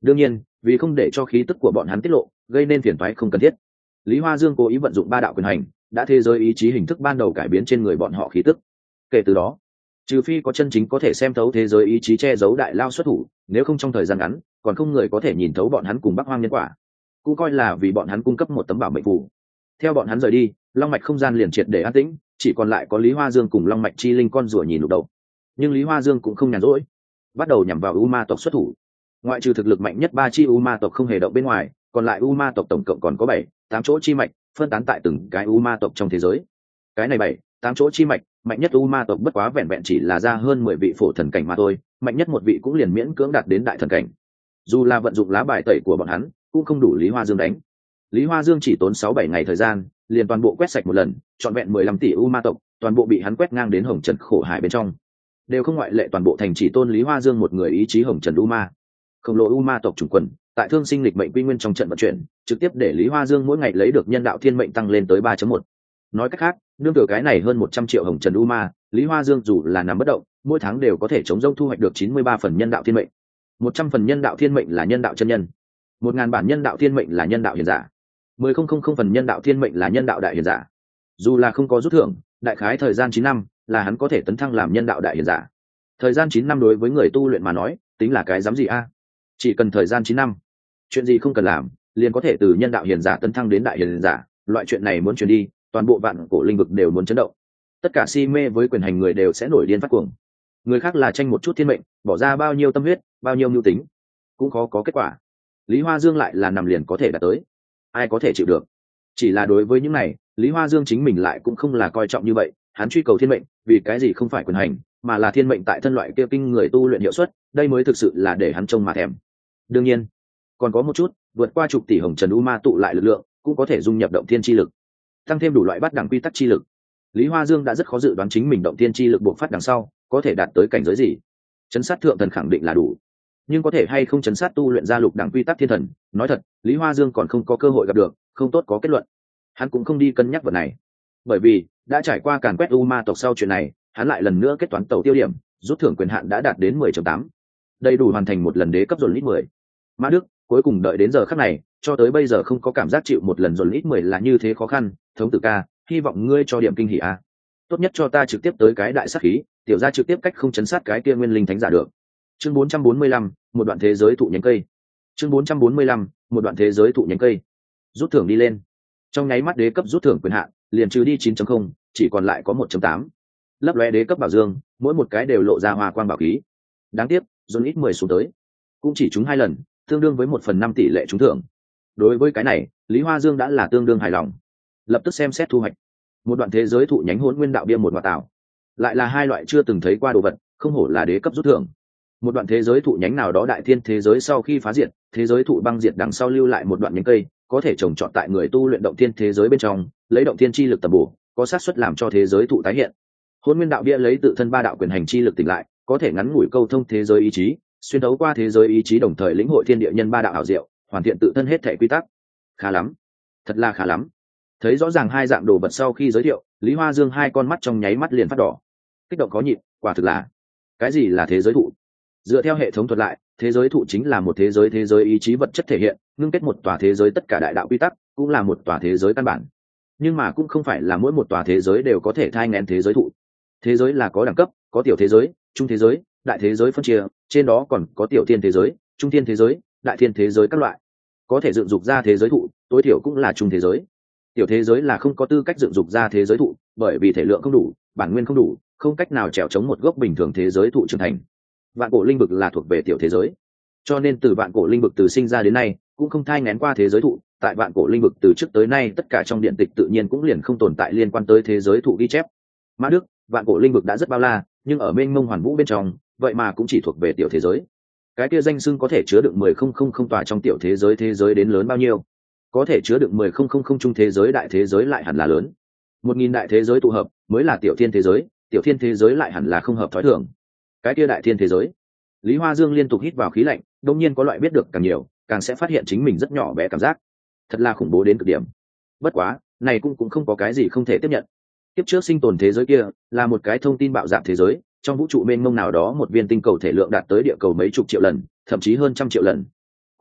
đương nhiên vì không để cho khí tức của bọn hắn tiết lộ gây nên phiền toái không cần thiết, Lý Hoa Dương cố ý vận dụng ba đạo quyền hành, đã thế giới ý chí hình thức ban đầu cải biến trên người bọn họ khí tức. Kể từ đó, trừ phi có chân chính có thể xem thấu thế giới ý chí che giấu đại lao xuất thủ, nếu không trong thời gian ngắn còn không người có thể nhìn thấu bọn hắn cùng Bắc Hoang nhân quả, cũng coi là vì bọn hắn cung cấp một tấm bảo mệnh phù. Theo bọn hắn rời đi, long mạch không gian liền triệt để an tĩnh, chỉ còn lại có Lý Hoa Dương cùng long mạch chi linh con rùa nhìn lục đầu. Nhưng Lý Hoa Dương cũng không nhàn rỗi, bắt đầu nhằm vào U Ma tộc xuất thủ. Ngoại trừ thực lực mạnh nhất ba chi U Ma tộc không hề động bên ngoài, còn lại U Ma tộc tổng cộng còn có 7-8 chỗ chi mạch, phân tán tại từng cái U Ma tộc trong thế giới. Cái này 7-8 chỗ chi mạch, mạnh nhất U Ma tộc bất quá vẹn vẹn chỉ là ra hơn 10 vị phổ thần cảnh mà thôi, mạnh nhất một vị cũng liền miễn cưỡng đạt đến đại thần cảnh. Dù là vận dụng lá bài tẩy của bọn hắn, cũng không đủ Lý Hoa Dương đánh. Lý Hoa Dương chỉ tốn 6-7 ngày thời gian, liền toàn bộ quét sạch một lần, trọn vẹn 15 tỷ U Ma tộc, toàn bộ bị hắn quét ngang đến hồng trần khổ hải bên trong. Đều không ngoại lệ, toàn bộ thành chỉ tôn Lý Hoa Dương một người ý chí hồng trần U Ma. Khổng lồ U Ma tộc chủng quần, tại thương sinh lịch mệnh quy nguyên trong trận vận chuyển, trực tiếp để Lý Hoa Dương mỗi ngày lấy được nhân đạo thiên mệnh tăng lên tới 3.1. Nói cách khác, nương tựa cái này hơn 100 triệu hồng trần U Ma, Lý Hoa Dương dù là nằm bất động, mỗi tháng đều có thể chống rông thu hoạch được 93 phần nhân đạo thiên mệnh. 100 phần nhân đạo thiên mệnh là nhân đạo chân nhân, 1000 bản nhân đạo thiên mệnh là nhân đạo hiền giả, 10,000 phần nhân đạo thiên mệnh là nhân đạo đại hiền giả. Dù là không có rút thưởng, đại khái thời gian 9 năm là hắn có thể tấn thăng làm nhân đạo đại hiền giả. Thời gian 9 năm đối với người tu luyện mà nói, tính là cái dám gì a? Chỉ cần thời gian 9 năm, chuyện gì không cần làm, liền có thể từ nhân đạo hiền giả tấn thăng đến đại hiền giả. Loại chuyện này muốn truyền đi, toàn bộ vạn cổ linh vực đều muốn chấn động. Tất cả si mê với quyền hành người đều sẽ nổi điên phát cuồng. Người khác là tranh một chút thiên mệnh, bỏ ra bao nhiêu tâm huyết, bao nhiêu mưu tính, cũng khó có kết quả. Lý Hoa Dương lại là nằm liền có thể đạt tới, ai có thể chịu được? Chỉ là đối với những này, Lý Hoa Dương chính mình lại cũng không là coi trọng như vậy. Hắn truy cầu thiên mệnh, vì cái gì không phải quyền hành, mà là thiên mệnh tại thân loại kia kinh người tu luyện hiệu suất, đây mới thực sự là để hắn trông mà thèm. Đương nhiên, còn có một chút, vượt qua chục tỷ hồng trần u ma tụ lại lực lượng, cũng có thể dung nhập động thiên chi lực, tăng thêm đủ loại bát đẳng quy tắc chi lực. Lý Hoa Dương đã rất khó dự đoán chính mình động thiên chi lực buộc phát đằng sau có thể đạt tới cảnh giới gì. Chấn sát thượng thần khẳng định là đủ, nhưng có thể hay không chấn sát tu luyện ra lục đẳng quy tắc thiên thần, nói thật, Lý Hoa Dương còn không có cơ hội gặp được, không tốt có kết luận. Hắn cũng không đi cân nhắc vật này, bởi vì đã trải qua càn quét u ma tộc sau chuyện này, hắn lại lần nữa kết toán tàu tiêu điểm, rút thưởng quyền hạn đã đạt đến 10.8, đầy đủ hoàn thành một lần đế cấp dồn lít 10. Mã Đức, cuối cùng đợi đến giờ khắc này, cho tới bây giờ không có cảm giác chịu một lần dồn lít 10 là như thế khó khăn. Thống tử ca, hy vọng ngươi cho điểm kinh hỉ a. Tốt nhất cho ta trực tiếp tới cái đại sát khí, tiểu gia trực tiếp cách không chấn sát cái kia nguyên linh thánh giả được. Chương 445, một đoạn thế giới thụ nhánh cây. Chương 445, một đoạn thế giới thụ nhánh cây. Rút thưởng đi lên. Trong nháy mắt đế cấp rút thưởng quyền hạn liền trừ đi 9.0, chỉ còn lại có 1.8. Lấp lóe đế cấp bảo dương, mỗi một cái đều lộ ra hoa quang bảo khí. Đáng tiếc, dồn ít 10 xuống tới, cũng chỉ trúng 2 lần, tương đương với 1/5 tỷ lệ trúng thưởng. Đối với cái này, Lý Hoa Dương đã là tương đương hài lòng. Lập tức xem xét thu hoạch. Một đoạn thế giới thụ nhánh hỗn nguyên đạo bia một quả tảo, lại là hai loại chưa từng thấy qua đồ vật, không hổ là đế cấp rút thưởng. Một đoạn thế giới thụ nhánh nào đó đại thiên thế giới sau khi phá diệt, thế giới thụ băng diệt đằng sau lưu lại một đoạn nhánh cây, có thể trồng trọt tại người tu luyện động thiên thế giới bên trong, lấy động thiên chi lực tầm bổ, có xác suất làm cho thế giới thụ tái hiện. Hỗn nguyên đạo bia lấy tự thân ba đạo quyền hành chi lực tỉnh lại, có thể ngắn ngủi câu thông thế giới ý chí, xuyên đấu qua thế giới ý chí, đồng thời lĩnh hội thiên địa nhân ba đạo ảo diệu, hoàn thiện tự thân hết thể quy tắc. Khá lắm, thật là khá lắm. Thấy rõ ràng hai dạng đồ vật sau khi giới thiệu, Lý Hoa Dương hai con mắt trong nháy mắt liền phát đỏ, kích động khó nhịn. Quả thực là, cái gì là thế giới thụ? Dựa theo hệ thống thuật lại, thế giới thụ chính là một thế giới ý chí vật chất thể hiện, ngưng kết một tòa thế giới tất cả đại đạo quy tắc, cũng là một tòa thế giới căn bản. Nhưng mà cũng không phải là mỗi một tòa thế giới đều có thể thai nghén thế giới thụ. Thế giới là có đẳng cấp, có tiểu thế giới, trung thế giới, đại thế giới phân chia, trên đó còn có tiểu thiên thế giới, trung thiên thế giới, đại thiên thế giới các loại. Có thể dựng dục ra thế giới thụ, tối thiểu cũng là trung thế giới. Tiểu thế giới là không có tư cách dựng dục ra thế giới thụ, bởi vì thể lượng không đủ, bản nguyên không đủ, không cách nào trèo chống một gốc bình thường thế giới thụ trưởng thành. Vạn cổ linh vực là thuộc về tiểu thế giới, cho nên từ vạn cổ linh vực từ sinh ra đến nay cũng không thai nghén qua thế giới thụ. Tại vạn cổ linh vực từ trước tới nay, tất cả trong điện tịch tự nhiên cũng liền không tồn tại liên quan tới thế giới thụ ghi chép. Mã Đức, vạn cổ linh vực đã rất bao la, nhưng ở mênh mông hoàn vũ bên trong, vậy mà cũng chỉ thuộc về tiểu thế giới. Cái kia danh xưng có thể chứa đựng 10,000 tòa trong tiểu thế giới đến lớn bao nhiêu? Có thể chứa đựng 10,000 trung thế giới, đại thế giới lại hẳn là lớn. 1000 đại thế giới tụ hợp mới là tiểu thiên thế giới, tiểu thiên thế giới lại hẳn là không hợp thói thường. Cái kia đại thiên thế giới. Lý Hoa Dương liên tục hít vào khí lạnh, đột nhiên có loại biết được càng nhiều, càng sẽ phát hiện chính mình rất nhỏ bé cảm giác. Thật là khủng bố đến cực điểm. Bất quá, này cũng không có cái gì không thể tiếp nhận. Tiếp trước sinh tồn thế giới kia là một cái thông tin bạo dạn thế giới, trong vũ trụ mênh mông nào đó một viên tinh cầu thể lượng đạt tới địa cầu mấy chục triệu lần, thậm chí hơn trăm triệu lần.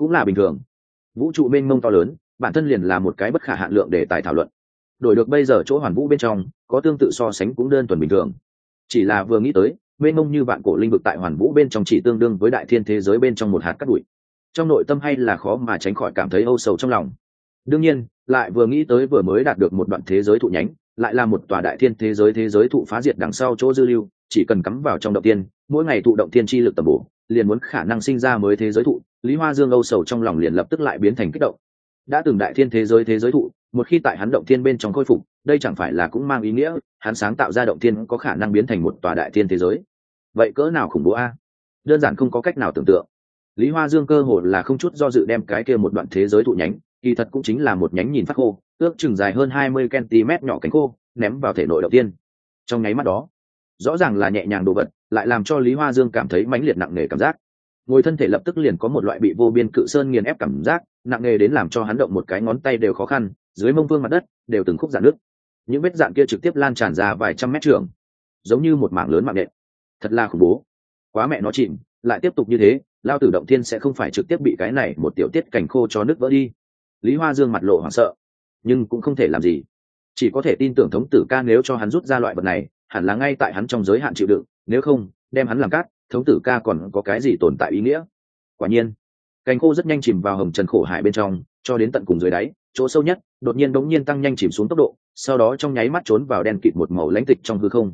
cũng là bình thường. Vũ trụ mênh mông to lớn, bản thân liền là một cái bất khả hạn lượng để tài thảo luận. Đổi được bây giờ chỗ hoàn vũ bên trong có tương tự so sánh cũng đơn thuần bình thường. Chỉ là vừa nghĩ tới mênh mông như vạn cổ linh vực tại hoàn vũ bên trong chỉ tương đương với đại thiên thế giới bên trong một hạt cát bụi, trong nội tâm hay là khó mà tránh khỏi cảm thấy âu sầu trong lòng. Đương nhiên lại vừa nghĩ tới vừa mới đạt được một đoạn thế giới thụ nhánh, lại là một tòa đại thiên thế giới thụ phá diệt đằng sau chỗ dư lưu, chỉ cần cắm vào trong động tiên, mỗi ngày thụ động thiên chi lực tầm bổ, liền muốn khả năng sinh ra mới thế giới thụ. Lý Hoa Dương âu sầu trong lòng liền lập tức lại biến thành kích động. Đã từng đại thiên thế giới thụ, một khi tại hắn động thiên bên trong khôi phục, đây chẳng phải là cũng mang ý nghĩa hắn sáng tạo ra động thiên có khả năng biến thành một tòa đại thiên thế giới. Vậy cỡ nào khủng bố a? Đơn giản không có cách nào tưởng tượng. Lý Hoa Dương cơ hồ là không chút do dự đem cái kia một đoạn thế giới thụ nhánh, kỳ thật cũng chính là một nhánh nhìn phát khô, ước chừng dài hơn 20 cm nhỏ cánh khô, ném vào thể nội động tiên. Trong nháy mắt đó, rõ ràng là nhẹ nhàng đồ vật, lại làm cho Lý Hoa Dương cảm thấy mãnh liệt nặng nề cảm giác. Ngồi thân thể lập tức liền có một loại bị vô biên cự sơn nghiền ép cảm giác, nặng nề đến làm cho hắn động một cái ngón tay đều khó khăn, dưới mông vương mặt đất đều từng khúc rạn nước. Những vết rạn kia trực tiếp lan tràn ra vài trăm mét trường, giống như một mảng lớn mạng nện. Thật là khủng bố. Quá mẹ nó chìm, lại tiếp tục như thế, lao tử động thiên sẽ không phải trực tiếp bị cái này một tiểu tiết cảnh khô cho nứt vỡ đi. Lý Hoa Dương mặt lộ hoảng sợ, nhưng cũng không thể làm gì, chỉ có thể tin tưởng thống tử ca nếu cho hắn rút ra loại vật này, hẳn là ngay tại hắn trong giới hạn chịu đựng, nếu không đem hắn làm cát, thống tử ca còn có cái gì tồn tại ý nghĩa. Quả nhiên cành khô rất nhanh chìm vào hồng trần khổ hải bên trong, cho đến tận cùng dưới đáy chỗ sâu nhất, đột nhiên bỗng nhiên tăng nhanh chìm xuống tốc độ, sau đó trong nháy mắt trốn vào đen kịt một màu lãnh tịch trong hư không.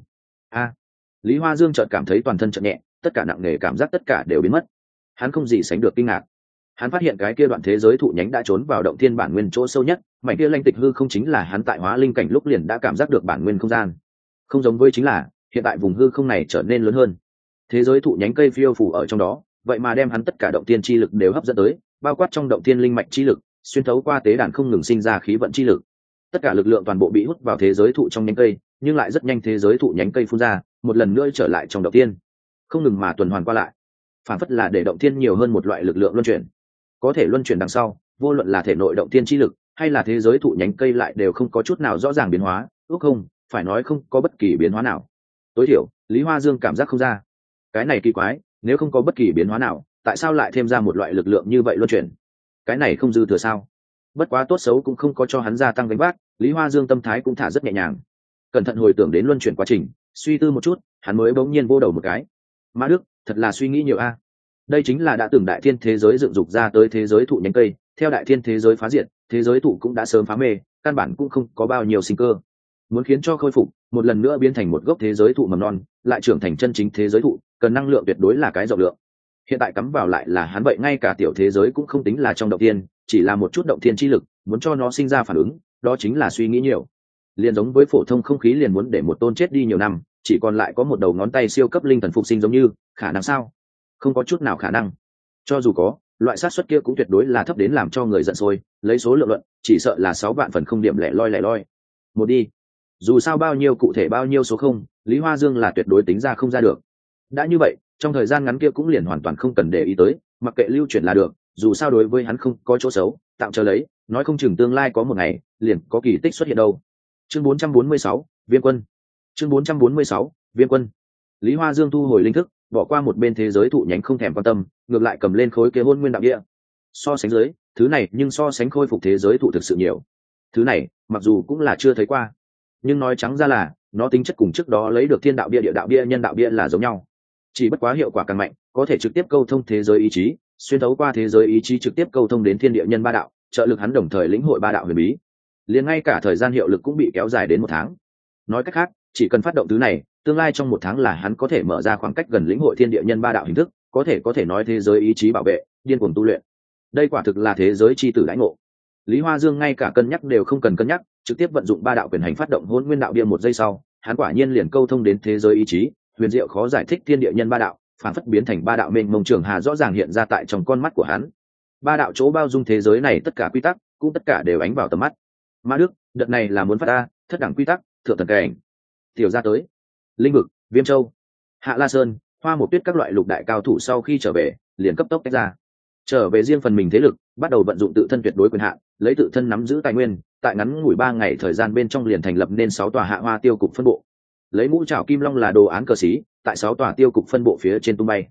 Lý Hoa Dương chợt cảm thấy toàn thân chợt nhẹ, tất cả nặng nề cảm giác tất cả đều biến mất. Hắn không gì sánh được kinh ngạc. Hắn phát hiện cái kia đoạn thế giới thụ nhánh đã trốn vào động thiên bản nguyên chỗ sâu nhất, mảnh kia lãnh tịch hư không chính là hắn tại hóa linh cảnh lúc liền đã cảm giác được bản nguyên không gian. Không giống với chính là hiện tại vùng hư không này trở nên lớn hơn, thế giới thụ nhánh cây phiêu phù ở trong đó, vậy mà đem hắn tất cả động thiên chi lực đều hấp dẫn tới, bao quát trong động thiên linh mạch chi lực, xuyên thấu qua tế đàn không ngừng sinh ra khí vận chi lực. Tất cả lực lượng toàn bộ bị hút vào thế giới thụ trong nhánh cây, nhưng lại rất nhanh thế giới thụ nhánh cây phun ra, một lần nữa trở lại trong động thiên, không ngừng mà tuần hoàn qua lại, phản phất là để động thiên nhiều hơn một loại lực lượng luân chuyển. Có thể luân chuyển đằng sau, vô luận là thể nội động thiên chi lực hay là thế giới thụ nhánh cây lại đều không có chút nào rõ ràng biến hóa, ước không phải nói không có bất kỳ biến hóa nào. Tối thiểu Lý Hoa Dương cảm giác không ra. Cái này kỳ quái, nếu không có bất kỳ biến hóa nào, tại sao lại thêm ra một loại lực lượng như vậy luân chuyển? Cái này không dư thừa sao? Bất quá tốt xấu cũng không có cho hắn gia tăng gánh vác, Lý Hoa Dương tâm thái cũng thả rất nhẹ nhàng. Cẩn thận hồi tưởng đến luân chuyển quá trình, suy tư một chút, hắn mới bỗng nhiên vô đầu một cái. Mã Đức, thật là suy nghĩ nhiều a. Đây chính là đã từng đại thiên thế giới dựng dục ra tới thế giới thụ nhánh cây, theo đại thiên thế giới phá diệt, thế giới thụ cũng đã sớm phá mê, căn bản cũng không có bao nhiêu sinh cơ. Muốn khiến cho khôi phục, một lần nữa biến thành một gốc thế giới thụ mầm non, lại trưởng thành chân chính thế giới thụ, cần năng lượng tuyệt đối là cái rộng lượng. Hiện tại cắm vào lại là hắn vậy, ngay cả tiểu thế giới cũng không tính là trong động thiên, chỉ là một chút động thiên chi lực, muốn cho nó sinh ra phản ứng, đó chính là suy nghĩ nhiều. Liền giống với phổ thông không khí liền muốn để một tôn chết đi nhiều năm, chỉ còn lại có một đầu ngón tay siêu cấp linh thần phục sinh giống như, khả năng sao? Không có chút nào khả năng. Cho dù có, loại xác suất kia cũng tuyệt đối là thấp đến làm cho người giận sôi, lấy số lượng luận, chỉ sợ là 6 vạn phần không điểm lẻ loi. Một đi. Dù sao bao nhiêu cụ thể bao nhiêu số không, Lý Hoa Dương là tuyệt đối tính ra không ra được. Đã như vậy, trong thời gian ngắn kia cũng liền hoàn toàn không cần để ý tới, mặc kệ lưu chuyển là được, dù sao đối với hắn không có chỗ xấu, tạm chờ lấy, nói không chừng tương lai có một ngày, liền có kỳ tích xuất hiện đâu. Chương 446, Viêm Quân. Chương 446, Viêm Quân. Lý Hoa Dương thu hồi linh thức, bỏ qua một bên thế giới thụ nhánh không thèm quan tâm, ngược lại cầm lên khối kia hôn nguyên đạo địa. So sánh dưới, thứ này nhưng so sánh khôi phục thế giới thụ thực sự nhiều. Thứ này, mặc dù cũng là chưa thấy qua, nhưng nói trắng ra là nó tính chất cùng trước đó lấy được thiên đạo bia, địa đạo bia, nhân đạo bia là giống nhau, chỉ bất quá hiệu quả càng mạnh, có thể trực tiếp câu thông thế giới ý chí, xuyên thấu qua thế giới ý chí trực tiếp câu thông đến thiên địa nhân ba đạo, trợ lực hắn đồng thời lĩnh hội ba đạo huyền bí. Liền ngay cả thời gian hiệu lực cũng bị kéo dài đến 1 tháng. Nói cách khác, chỉ cần phát động thứ này, tương lai trong 1 tháng là hắn có thể mở ra khoảng cách gần lĩnh hội thiên địa nhân ba đạo hình thức, có thể nói thế giới ý chí bảo vệ, điên cuồng tu luyện. Đây quả thực là thế giới chi tử đãi ngộ. Lý Hoa Dương ngay cả cân nhắc đều không cần cân nhắc, trực tiếp vận dụng ba đạo quyền hành phát động hôn nguyên đạo bia, 1 giây sau, hắn quả nhiên liền câu thông đến thế giới ý chí, huyền diệu khó giải thích thiên địa nhân ba đạo, phản phất biến thành ba đạo mênh mông trường hà rõ ràng hiện ra tại trong con mắt của hắn. Ba đạo chỗ bao dung thế giới này tất cả quy tắc, cũng tất cả đều ánh vào tầm mắt. Ma Đức, đợt này là muốn phát ta, thất đẳng quy tắc, thượng tầng cảnh. Tiểu ra tới. Linh vực, Viêm Châu, Hạ La Sơn, Hoa Một Tuyết các loại lục đại cao thủ sau khi trở về, liền cấp tốc tách ra. Trở về riêng phần mình thế lực, bắt đầu vận dụng tự thân tuyệt đối quyền hạn, lấy tự thân nắm giữ tài nguyên, tại ngắn ngủi 3 ngày thời gian bên trong liền thành lập nên 6 tòa Hạ Hoa tiêu cục phân bộ. Lấy ngũ trảo kim long là đồ án cờ xí, tại 6 tòa tiêu cục phân bộ phía trên tung bay.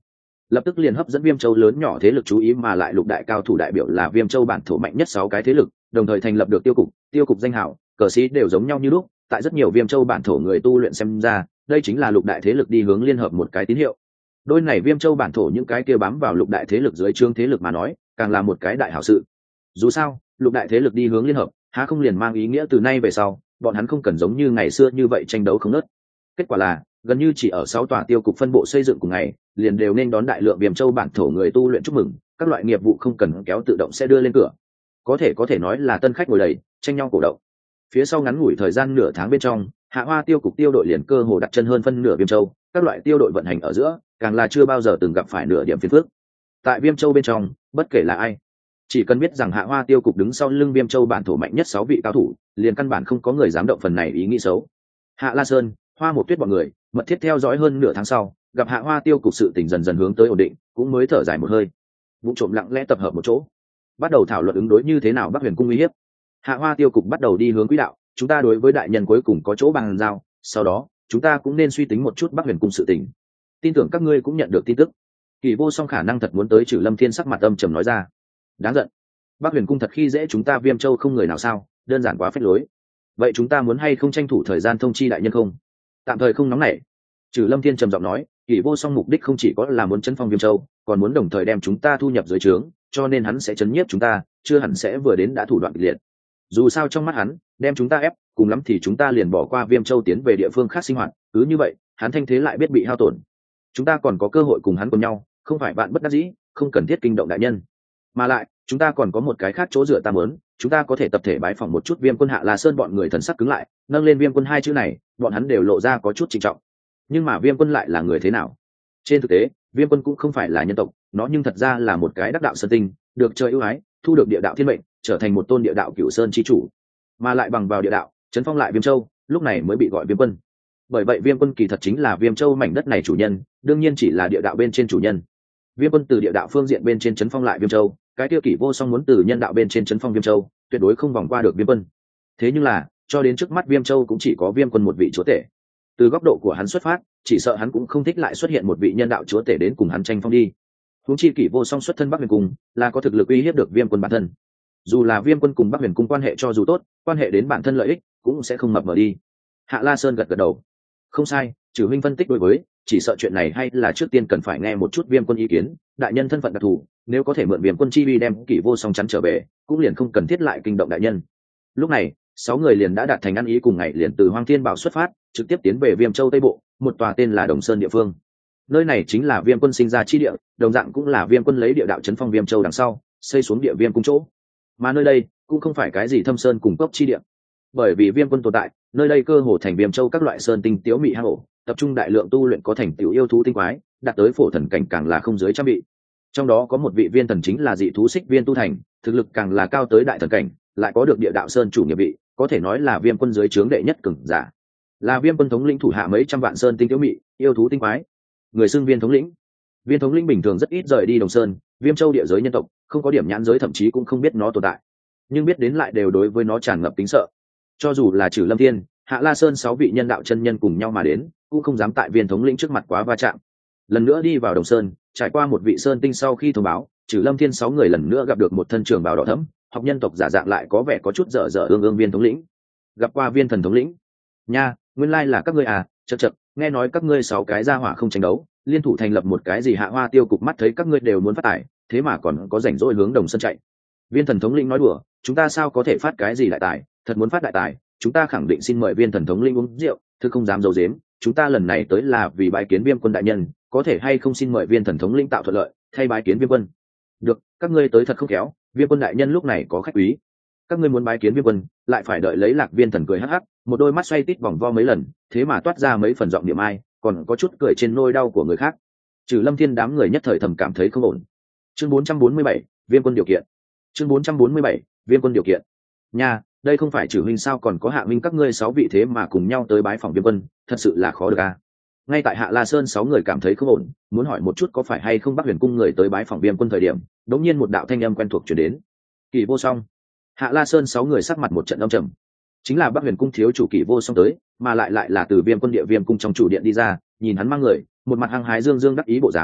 lập tức liền hấp dẫn Viêm Châu lớn nhỏ thế lực chú ý, mà lại lục đại cao thủ đại biểu là Viêm Châu bản thổ mạnh nhất 6 cái thế lực, đồng thời thành lập được tiêu cục danh hảo, cờ sĩ đều giống nhau như lúc, tại rất nhiều Viêm Châu bản thổ người tu luyện xem ra, đây chính là lục đại thế lực đi hướng liên hợp một cái tín hiệu. Đôi này Viêm Châu bản thổ những cái kia bám vào lục đại thế lực dưới trướng thế lực mà nói, càng là một cái đại hảo sự. Dù sao, lục đại thế lực đi hướng liên hợp, há không liền mang ý nghĩa từ nay về sau, bọn hắn không cần giống như ngày xưa như vậy tranh đấu không ngớt. Kết quả là, gần như chỉ ở 6 tòa tiêu cục phân bộ xây dựng cùng ngày, liền đều nên đón đại lượng Viêm Châu bản thổ người tu luyện chúc mừng, các loại nghiệp vụ không cần kéo tự động sẽ đưa lên cửa. Có thể nói là tân khách ngồi đầy, tranh nhau cổ động. Phía sau ngắn ngủi thời gian nửa tháng bên trong, Hạ Hoa tiêu cục tiêu đội liền cơ hồ đặt chân hơn phân nửa Viêm Châu, các loại tiêu đội vận hành ở giữa, càng là chưa bao giờ từng gặp phải nửa điểm phiền phức. Tại Viêm Châu bên trong, bất kể là ai, chỉ cần biết rằng Hạ Hoa tiêu cục đứng sau lưng Viêm Châu bản thổ mạnh nhất 6 vị cao thủ, liền căn bản không có người dám động phần này ý nghĩ xấu. Hạ La Sơn, Hoa Một Tuyết bọn người mật thiết theo dõi hơn nửa tháng sau, gặp Hạ Hoa tiêu cục sự tình dần dần hướng tới ổn định, cũng mới thở dài một hơi. Vụ trộm lặng lẽ tập hợp một chỗ, bắt đầu thảo luận ứng đối như thế nào Bắc Huyền cung uy hiếp. Hạ Hoa tiêu cục bắt đầu đi hướng quỹ đạo, chúng ta đối với đại nhân cuối cùng có chỗ bàn giao, sau đó chúng ta cũng nên suy tính một chút Bắc Huyền cung sự tình. Tin tưởng các ngươi cũng nhận được tin tức. Kỳ Vô Song khả năng thật muốn tới Trừ Lâm Thiên sắc mặt âm trầm nói ra. Đáng giận, Bắc Huyền cung thật khi dễ chúng ta Viêm Châu không người nào sao? Đơn giản quá phết lối. Vậy chúng ta muốn hay không tranh thủ thời gian thông chi đại nhân không? Tạm thời không nóng nảy. Trừ Lâm Thiên trầm giọng nói, Kỳ Vô Song mục đích không chỉ có là muốn chấn phong Viêm Châu, còn muốn đồng thời đem chúng ta thu nhập dưới trướng, cho nên hắn sẽ chấn nhiếp chúng ta, chưa hẳn sẽ vừa đến đã thủ đoạn kịch liệt. Dù sao trong mắt hắn, đem chúng ta ép, cùng lắm thì chúng ta liền bỏ qua Viêm Châu tiến về địa phương khác sinh hoạt, cứ như vậy, hắn thanh thế lại biết bị hao tổn. Chúng ta còn có cơ hội cùng hắn cùng nhau, không phải bạn bất đắc dĩ, không cần thiết kinh động đại nhân. Mà lại, chúng ta còn có một cái khác chỗ dựa ta muốn, chúng ta có thể tập thể bái phỏng một chút Viêm quân Hạ La Sơn. Bọn người thần sắc cứng lại, nâng lên Viêm quân hai chữ này, bọn hắn đều lộ ra có chút trịnh trọng. Nhưng mà Viêm quân lại là người thế nào? Trên thực tế, Viêm quân cũng không phải là nhân tộc, nó nhưng thật ra là một cái đắc đạo sơn tinh, được trời ưu ái, thu được địa đạo thiên mệnh, trở thành một tôn địa đạo cửu sơn chi chủ, mà lại bằng vào địa đạo chấn phong lại Viêm Châu, lúc này mới bị gọi Viêm quân. Bởi vậy Viêm quân kỳ thật chính là Viêm Châu mảnh đất này chủ nhân, đương nhiên chỉ là địa đạo bên trên chủ nhân. Viêm quân từ địa đạo phương diện bên trên chấn phong lại Viêm Châu, cái tiêu Kỷ Vô Song muốn từ nhân đạo bên trên chấn phong Viêm Châu, tuyệt đối không vòng qua được Viêm quân. Thế nhưng là, cho đến trước mắt Viêm Châu cũng chỉ có Viêm quân một vị chúa tể. Từ góc độ của hắn xuất phát, chỉ sợ hắn cũng không thích lại xuất hiện một vị nhân đạo chúa tể đến cùng hắn tranh phong đi. Huống chi Kỷ Vô Song xuất thân Bắc Huyền cung, là có thực lực uy hiếp được Viêm quân bản thân. Dù là Viêm quân cùng Bắc Huyền cung quan hệ cho dù tốt, quan hệ đến bản thân lợi ích cũng sẽ không mập mờ đi. Hạ La Sơn gật gật đầu. Không sai, Trừ huynh phân tích đối với, chỉ sợ chuyện này hay là trước tiên cần phải nghe một chút Viêm quân ý kiến, đại nhân thân phận đặc thù, nếu có thể mượn Viêm quân chi uy đem Kỷ Vô Song chắn trở về, cũng liền không cần thiết lại kinh động đại nhân. Lúc này, 6 người liền đã đạt thành ăn ý, cùng ngày liền từ Hoang Thiên Bảo xuất phát, trực tiếp tiến về Viêm Châu Tây Bộ, một tòa tên là Đồng Sơn địa phương. Nơi này chính là Viêm quân sinh ra chi địa, đồng dạng cũng là Viêm quân lấy địa đạo chấn phong Viêm Châu đằng sau, xây xuống địa Viêm cung chỗ. Mà nơi đây cũng không phải cái gì thâm sơn cùng cốc chi địa, bởi vì Viêm quân tồn tại, nơi đây cơ hồ thành Viêm Châu các loại sơn tinh tiếu mị hang ổ, tập trung đại lượng tu luyện có thành tiểu yêu thú tinh quái, đạt tới phổ thần cảnh càng là không dưới trăm vị. Trong đó có một vị viên thần chính là dị thú xích viên tu thành, thực lực càng là cao tới đại thần cảnh, lại có được địa đạo sơn chủ nghiệp vị, có thể nói là Viêm quân dưới trướng đệ nhất cường giả, là Viêm quân thống lĩnh thủ hạ mấy trăm vạn sơn tinh tiếu mị yêu thú tinh quái, người xưng Viên thống lĩnh. Viên thống lĩnh bình thường rất ít rời đi Đồng Sơn, Viêm Châu địa giới nhân tộc không có điểm nhãn giới, thậm chí cũng không biết nó tồn tại, nhưng biết đến lại đều đối với nó tràn ngập tính sợ. Cho dù là Trừ Lâm Thiên, Hạ La Sơn 6 vị nhân đạo chân nhân cùng nhau mà đến, cũng không dám tại Viên thống lĩnh trước mặt quá va chạm. Lần nữa đi vào Đồng Sơn, trải qua một vị sơn tinh sau khi thông báo, Trừ Lâm Thiên 6 người lần nữa gặp được một thân trường bào đỏ thẫm, học nhân tộc giả dạng lại có vẻ có chút dở dở ương ương Viên thống lĩnh. Gặp qua Viên thần thống lĩnh. Nha, nguyên lai là các ngươi à, chậc, nghe nói các ngươi 6 cái gia hỏa không tranh đấu, liên thủ thành lập một cái gì Hạ Hoa tiêu cục, mắt thấy các ngươi đều muốn phát tài, thế mà còn có rảnh rỗi hướng Đồng Sơn chạy. Viên thần thống lĩnh nói đùa, chúng ta sao có thể phát cái gì đại tài, thật muốn phát đại tài, chúng ta khẳng định xin mời Viên thần thống lĩnh uống rượu, thứ không dám giấu giếm, chúng ta lần này tới là vì bái kiến Viêm quân đại nhân, có thể hay không xin mời Viên thần thống lĩnh tạo thuận lợi, thay bái kiến Viêm quân. Được, các ngươi tới thật không khéo, Viêm quân đại nhân lúc này có khách quý. Các ngươi muốn bái kiến Viêm quân, lại phải đợi lấy Lạc Viên thần cười hắc hắc, một đôi mắt xoay tít vòng vo mấy lần, thế mà toát ra mấy phần giọng niệm ai, còn có chút cười trên nôi đau của người khác. Trừ Lâm Thiên đám người nhất thời thầm cảm thấy không ổn. Chương 447, Viêm quân điều kiện. Chương 447, Viêm quân điều kiện. Nha, đây không phải Trừ huynh sao, còn có Hạ huynh, các ngươi 6 vị thế mà cùng nhau tới bái phỏng Viêm quân, thật sự là khó được a. Ngay tại Hạ La Sơn 6 người cảm thấy không ổn, muốn hỏi một chút có phải hay không Bắc Huyền cung người tới bái phỏng Viêm quân thời điểm, đột nhiên một đạo thanh âm quen thuộc truyền đến. Kỷ Vô Song. Hạ La Sơn 6 người sắc mặt một trận âm trầm. Chính là Bắc Huyền cung thiếu chủ Kỷ Vô Song tới, mà lại là từ Viêm quân địa Viêm cung trong chủ điện đi ra, nhìn hắn mang người, một mặt hăng hái dương dương đắc ý bộ dáng,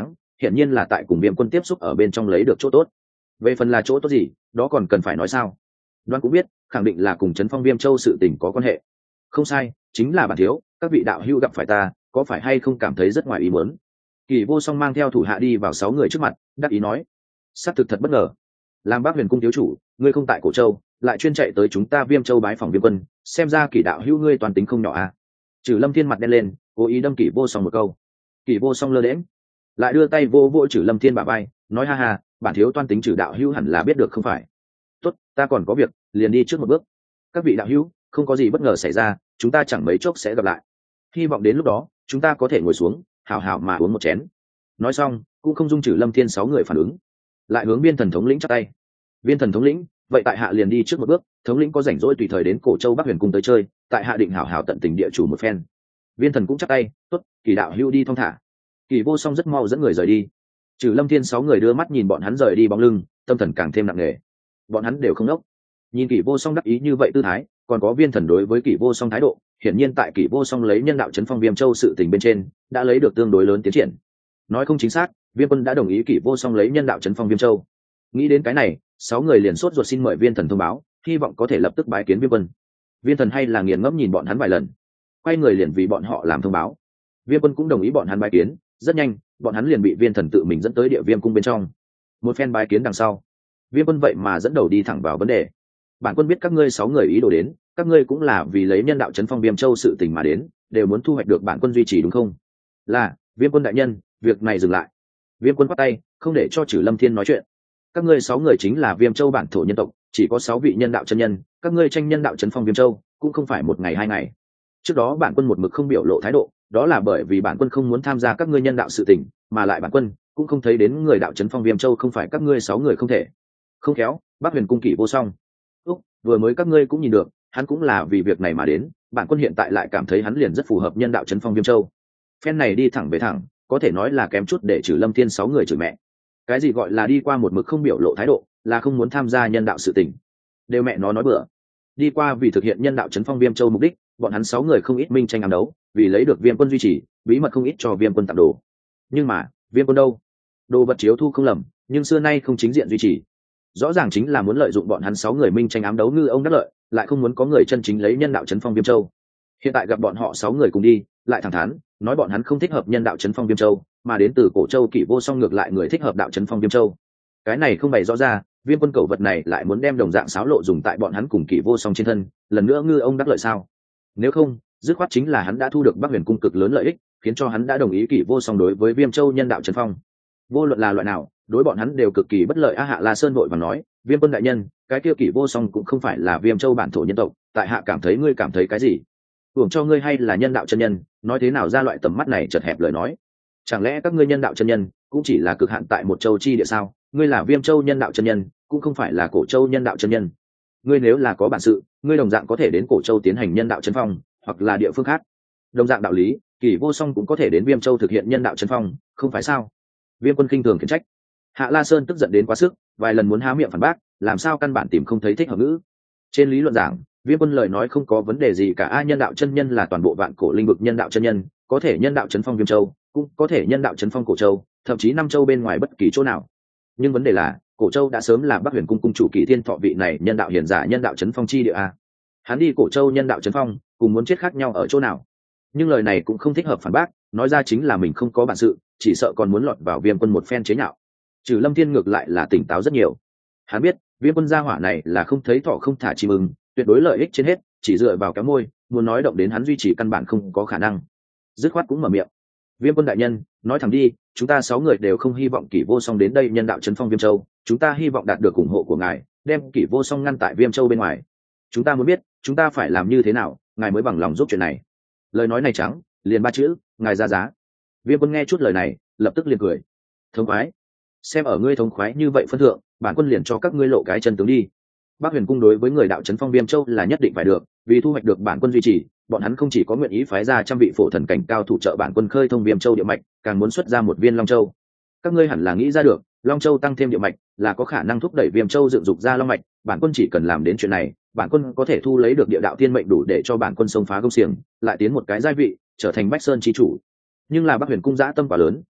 hiển nhiên là tại cùng viêm quân tiếp xúc ở bên trong lấy được chỗ tốt. Về phần là chỗ tốt gì, đó còn cần phải nói sao? Đoan cũng biết, khẳng định là cùng Trấn Phong Viêm Châu sự tình có quan hệ. Không sai, chính là bản thiếu, các vị đạo hữu gặp phải ta, có phải hay không cảm thấy rất ngoài ý muốn? Kỳ Vô Song mang theo thủ hạ đi vào 6 người trước mặt, đắc ý nói: "Xác thực thật bất ngờ. Làm Bắc Huyền cung thiếu chủ, ngươi không tại Cổ Châu, lại chuyên chạy tới chúng ta Viêm Châu bái phỏng Viêm quân, xem ra Kỳ đạo hữu ngươi toàn tính không nhỏ à?" Trừ Lâm Thiên mặt đen lên, cố ý đâm Kỳ Vô Song một câu. Kỳ Vô Song lơ đễnh, lại đưa tay vô vỗ Trừ Lâm Thiên bả vai, nói: "Ha ha, bản thiếu toan tính Trừ đạo hữu hẳn là biết được không phải? Tốt, ta còn có việc, liền đi trước một bước. Các vị đạo hữu, không có gì bất ngờ xảy ra, chúng ta chẳng mấy chốc sẽ gặp lại. Hy vọng đến lúc đó, chúng ta có thể ngồi xuống, hảo hảo mà uống một chén." Nói xong, cũng không dung Trừ Lâm Thiên 6 người phản ứng, lại hướng Viên Thần thống lĩnh chắp tay. Viên Thần thống lĩnh, vậy tại hạ liền đi trước một bước, thống lĩnh có rảnh rỗi tùy thời đến Cổ Châu Bắc Huyền cung tới chơi, tại hạ định hảo hảo tận tình địa chủ một phen. Viên Thần cũng chắp tay, tốt, Kỳ đạo hữu đi thong thả. Kỳ Vô Song rất mau dẫn người rời đi. Trừ Lâm Thiên 6 người đưa mắt nhìn bọn hắn rời đi bóng lưng, tâm thần càng thêm nặng nề. Bọn hắn đều không đốc, nhìn Kỳ Vô Song đắc ý như vậy tư thái, còn có Viên Thần đối với Kỳ Vô Song thái độ, hiển nhiên tại Kỳ Vô Song lấy nhân đạo Trấn Phong Viêm Châu sự tình bên trên, đã lấy được tương đối lớn tiến triển. Nói không chính xác, Viêm quân đã đồng ý Kỳ Vô Song lấy nhân đạo Trấn Phong Viêm Châu. Nghĩ đến cái này, 6 người liền sốt ruột xin mời Viên Thần thông báo, hy vọng có thể lập tức bái kiến Viêm quân. Viên Thần hay là nghiền ngẫm nhìn bọn hắn vài lần, quay người liền vì bọn họ làm thông báo. Viêm quân cũng đồng ý bọn hắn bái kiến, rất nhanh, bọn hắn liền bị Viên Thần tự mình dẫn tới Địa Viêm cung bên trong. Một phen bái kiến đằng sau, Viêm quân vậy mà dẫn đầu đi thẳng vào vấn đề. Bản quân biết các ngươi 6 người ý đồ đến, các ngươi cũng là vì lấy nhân đạo Trấn Phong Viêm Châu sự tình mà đến, đều muốn thu hoạch được bản quân duy trì đúng không? Là, Viêm quân đại nhân, việc này dừng lại. Viêm quân quát tay, không để cho Trừ Lâm Thiên nói chuyện. Các ngươi 6 người chính là Viêm Châu bản thổ nhân tộc, chỉ có 6 vị nhân đạo chân nhân, các ngươi tranh nhân đạo Trấn Phong Viêm Châu, cũng không phải một ngày 2 ngày. Trước đó bản quân một mực không biểu lộ thái độ, đó là bởi vì bản quân không muốn tham gia các ngươi nhân đạo sự tình, mà lại bản quân cũng không thấy đến người đạo Trấn Phong Viêm Châu không phải các ngươi 6 người không thể. Không khéo, Bắc Huyền cung Kỷ Vô Song. Vừa mới các ngươi cũng nhìn được, hắn cũng là vì việc này mà đến, bản quân hiện tại lại cảm thấy hắn liền rất phù hợp nhân đạo Trấn Phong Viêm Châu. Phen này đi thẳng về thẳng, có thể nói là kém chút để Trừ Lâm Thiên 6 người chửi mẹ. Cái gì gọi là đi qua một mực không biểu lộ thái độ, là không muốn tham gia nhân đạo sự tình. Đều mẹ nó nói bừa. Đi qua vì thực hiện nhân đạo Trấn Phong Viêm Châu mục đích, bọn hắn 6 người không ít minh tranh ám đấu, vì lấy được Viêm quân duy trì, bí mật không ít cho Viêm quân tặng đồ. Nhưng mà, Viêm quân đâu? Đồ vật chiếu thu không lầm, nhưng xưa nay không chính diện duy trì. Rõ ràng chính là muốn lợi dụng bọn hắn 6 người minh tranh ám đấu ngư ông đắc lợi, lại không muốn có người chân chính lấy nhân đạo Trấn Phong Viêm Châu. Hiện tại gặp bọn họ 6 người cùng đi, lại thẳng thắn nói bọn hắn không thích hợp nhân đạo Trấn Phong Viêm Châu, mà đến từ Cổ Châu Kỷ Vô Song ngược lại người thích hợp đạo Trấn Phong Viêm Châu. Cái này không bày rõ ra, Viêm quân cẩu vật này lại muốn đem đồng dạng xáo lộ dùng tại bọn hắn cùng Kỷ Vô Song trên thân, lần nữa ngư ông đắc lợi sao? Nếu không, dứt khoát chính là hắn đã thu được Bắc Huyền cung cực lớn lợi ích, khiến cho hắn đã đồng ý Kỷ Vô Song đối với Viêm Châu nhân đạo Trấn Phong. Vô luận là loại nào, đối bọn hắn đều cực kỳ bất lợi. Hạ La Sơn vội vàng nói, Viêm quân đại nhân, cái kia Kỷ Vô Song cũng không phải là Viêm Châu bản thổ nhân tộc, tại hạ cảm thấy ngươi cảm thấy cái gì? Hưởng cho ngươi hay là nhân đạo chân nhân, nói thế nào ra loại tầm mắt này chật hẹp lời nói? Chẳng lẽ các ngươi nhân đạo chân nhân cũng chỉ là cực hạn tại một châu chi địa sao? Ngươi là Viêm Châu nhân đạo chân nhân, cũng không phải là Cổ Châu nhân đạo chân nhân. Ngươi nếu là có bản sự, ngươi đồng dạng có thể đến Cổ Châu tiến hành nhân đạo Trấn Phong, hoặc là địa phương khác. Đồng dạng đạo lý, Kỷ Vô Song cũng có thể đến Viêm Châu thực hiện nhân đạo Trấn Phong, không phải sao? Viêm quân khinh thường khiển trách. Hạ La Sơn tức giận đến quá sức, vài lần muốn há miệng phản bác, làm sao căn bản tìm không thấy thích hợp ngữ. Trên lý luận giảng, Viêm quân lời nói không có vấn đề gì cả. Nhân đạo chân nhân là toàn bộ vạn cổ linh vực nhân đạo chân nhân, có thể nhân đạo Trấn Phong Viêm Châu, cũng có thể nhân đạo Trấn Phong Cổ Châu, thậm chí 5 châu bên ngoài bất kỳ chỗ nào. Nhưng vấn đề là, Cổ Châu đã sớm là Bắc Huyền cung cung chủ Kỷ Thiên Thọ vị này nhân đạo hiền giả nhân đạo Trấn Phong chi địa a. Hắn đi Cổ Châu nhân đạo Trấn Phong, cùng muốn chết khác nhau ở chỗ nào? Nhưng lời này cũng không thích hợp phản bác, nói ra chính là mình không có bản sự, chỉ sợ còn muốn lọt vào Viêm quân một phen chế nhạo. Trừ Lâm Thiên ngược lại là tỉnh táo rất nhiều. Hắn biết, Viêm quân gia hỏa này là không thấy thọ không thả chim ưng, tuyệt đối lợi ích trên hết, chỉ dựa vào cái môi, muốn nói động đến hắn duy trì căn bản không có khả năng. Dứt khoát cũng mở miệng. Viêm quân đại nhân, nói thẳng đi, chúng ta 6 người đều không hy vọng Kỷ Vô Song đến đây nhân đạo Trấn Phong Viêm Châu, chúng ta hy vọng đạt được ủng hộ của ngài, đem Kỷ Vô Song ngăn tại Viêm Châu bên ngoài. Chúng ta muốn biết, chúng ta phải làm như thế nào, ngài mới bằng lòng giúp chuyện này. Lời nói này trắng, liền 3 chữ, ngài ra giá. Viêm quân nghe chút lời này, lập tức liền cười. Thống khoái, xem ở ngươi thống khoái như vậy phân thượng, bản quân liền cho các ngươi lộ cái chân tướng đi. Bắc Huyền cung đối với người đạo Trấn Phong Viêm Châu là nhất định phải được, vì thu hoạch được bản quân duy trì, bọn hắn không chỉ có nguyện ý phái ra trăm vị phổ thần cảnh cao thủ trợ bản quân khơi thông Viêm Châu địa mạch, càng muốn xuất ra một viên Long Châu. Các ngươi hẳn là nghĩ ra được, Long Châu tăng thêm địa mạch là có khả năng thúc đẩy Viêm Châu dựng dục ra long mạch, bản quân chỉ cần làm đến chuyện này, bản quân có thể thu lấy được địa đạo thiên mệnh đủ để cho bản quân xông phá công xiềng, lại tiến một cái giai vị, trở thành Bách Sơn chi chủ. Nhưng là Bắc Huyền cung dã tâm quá lớn,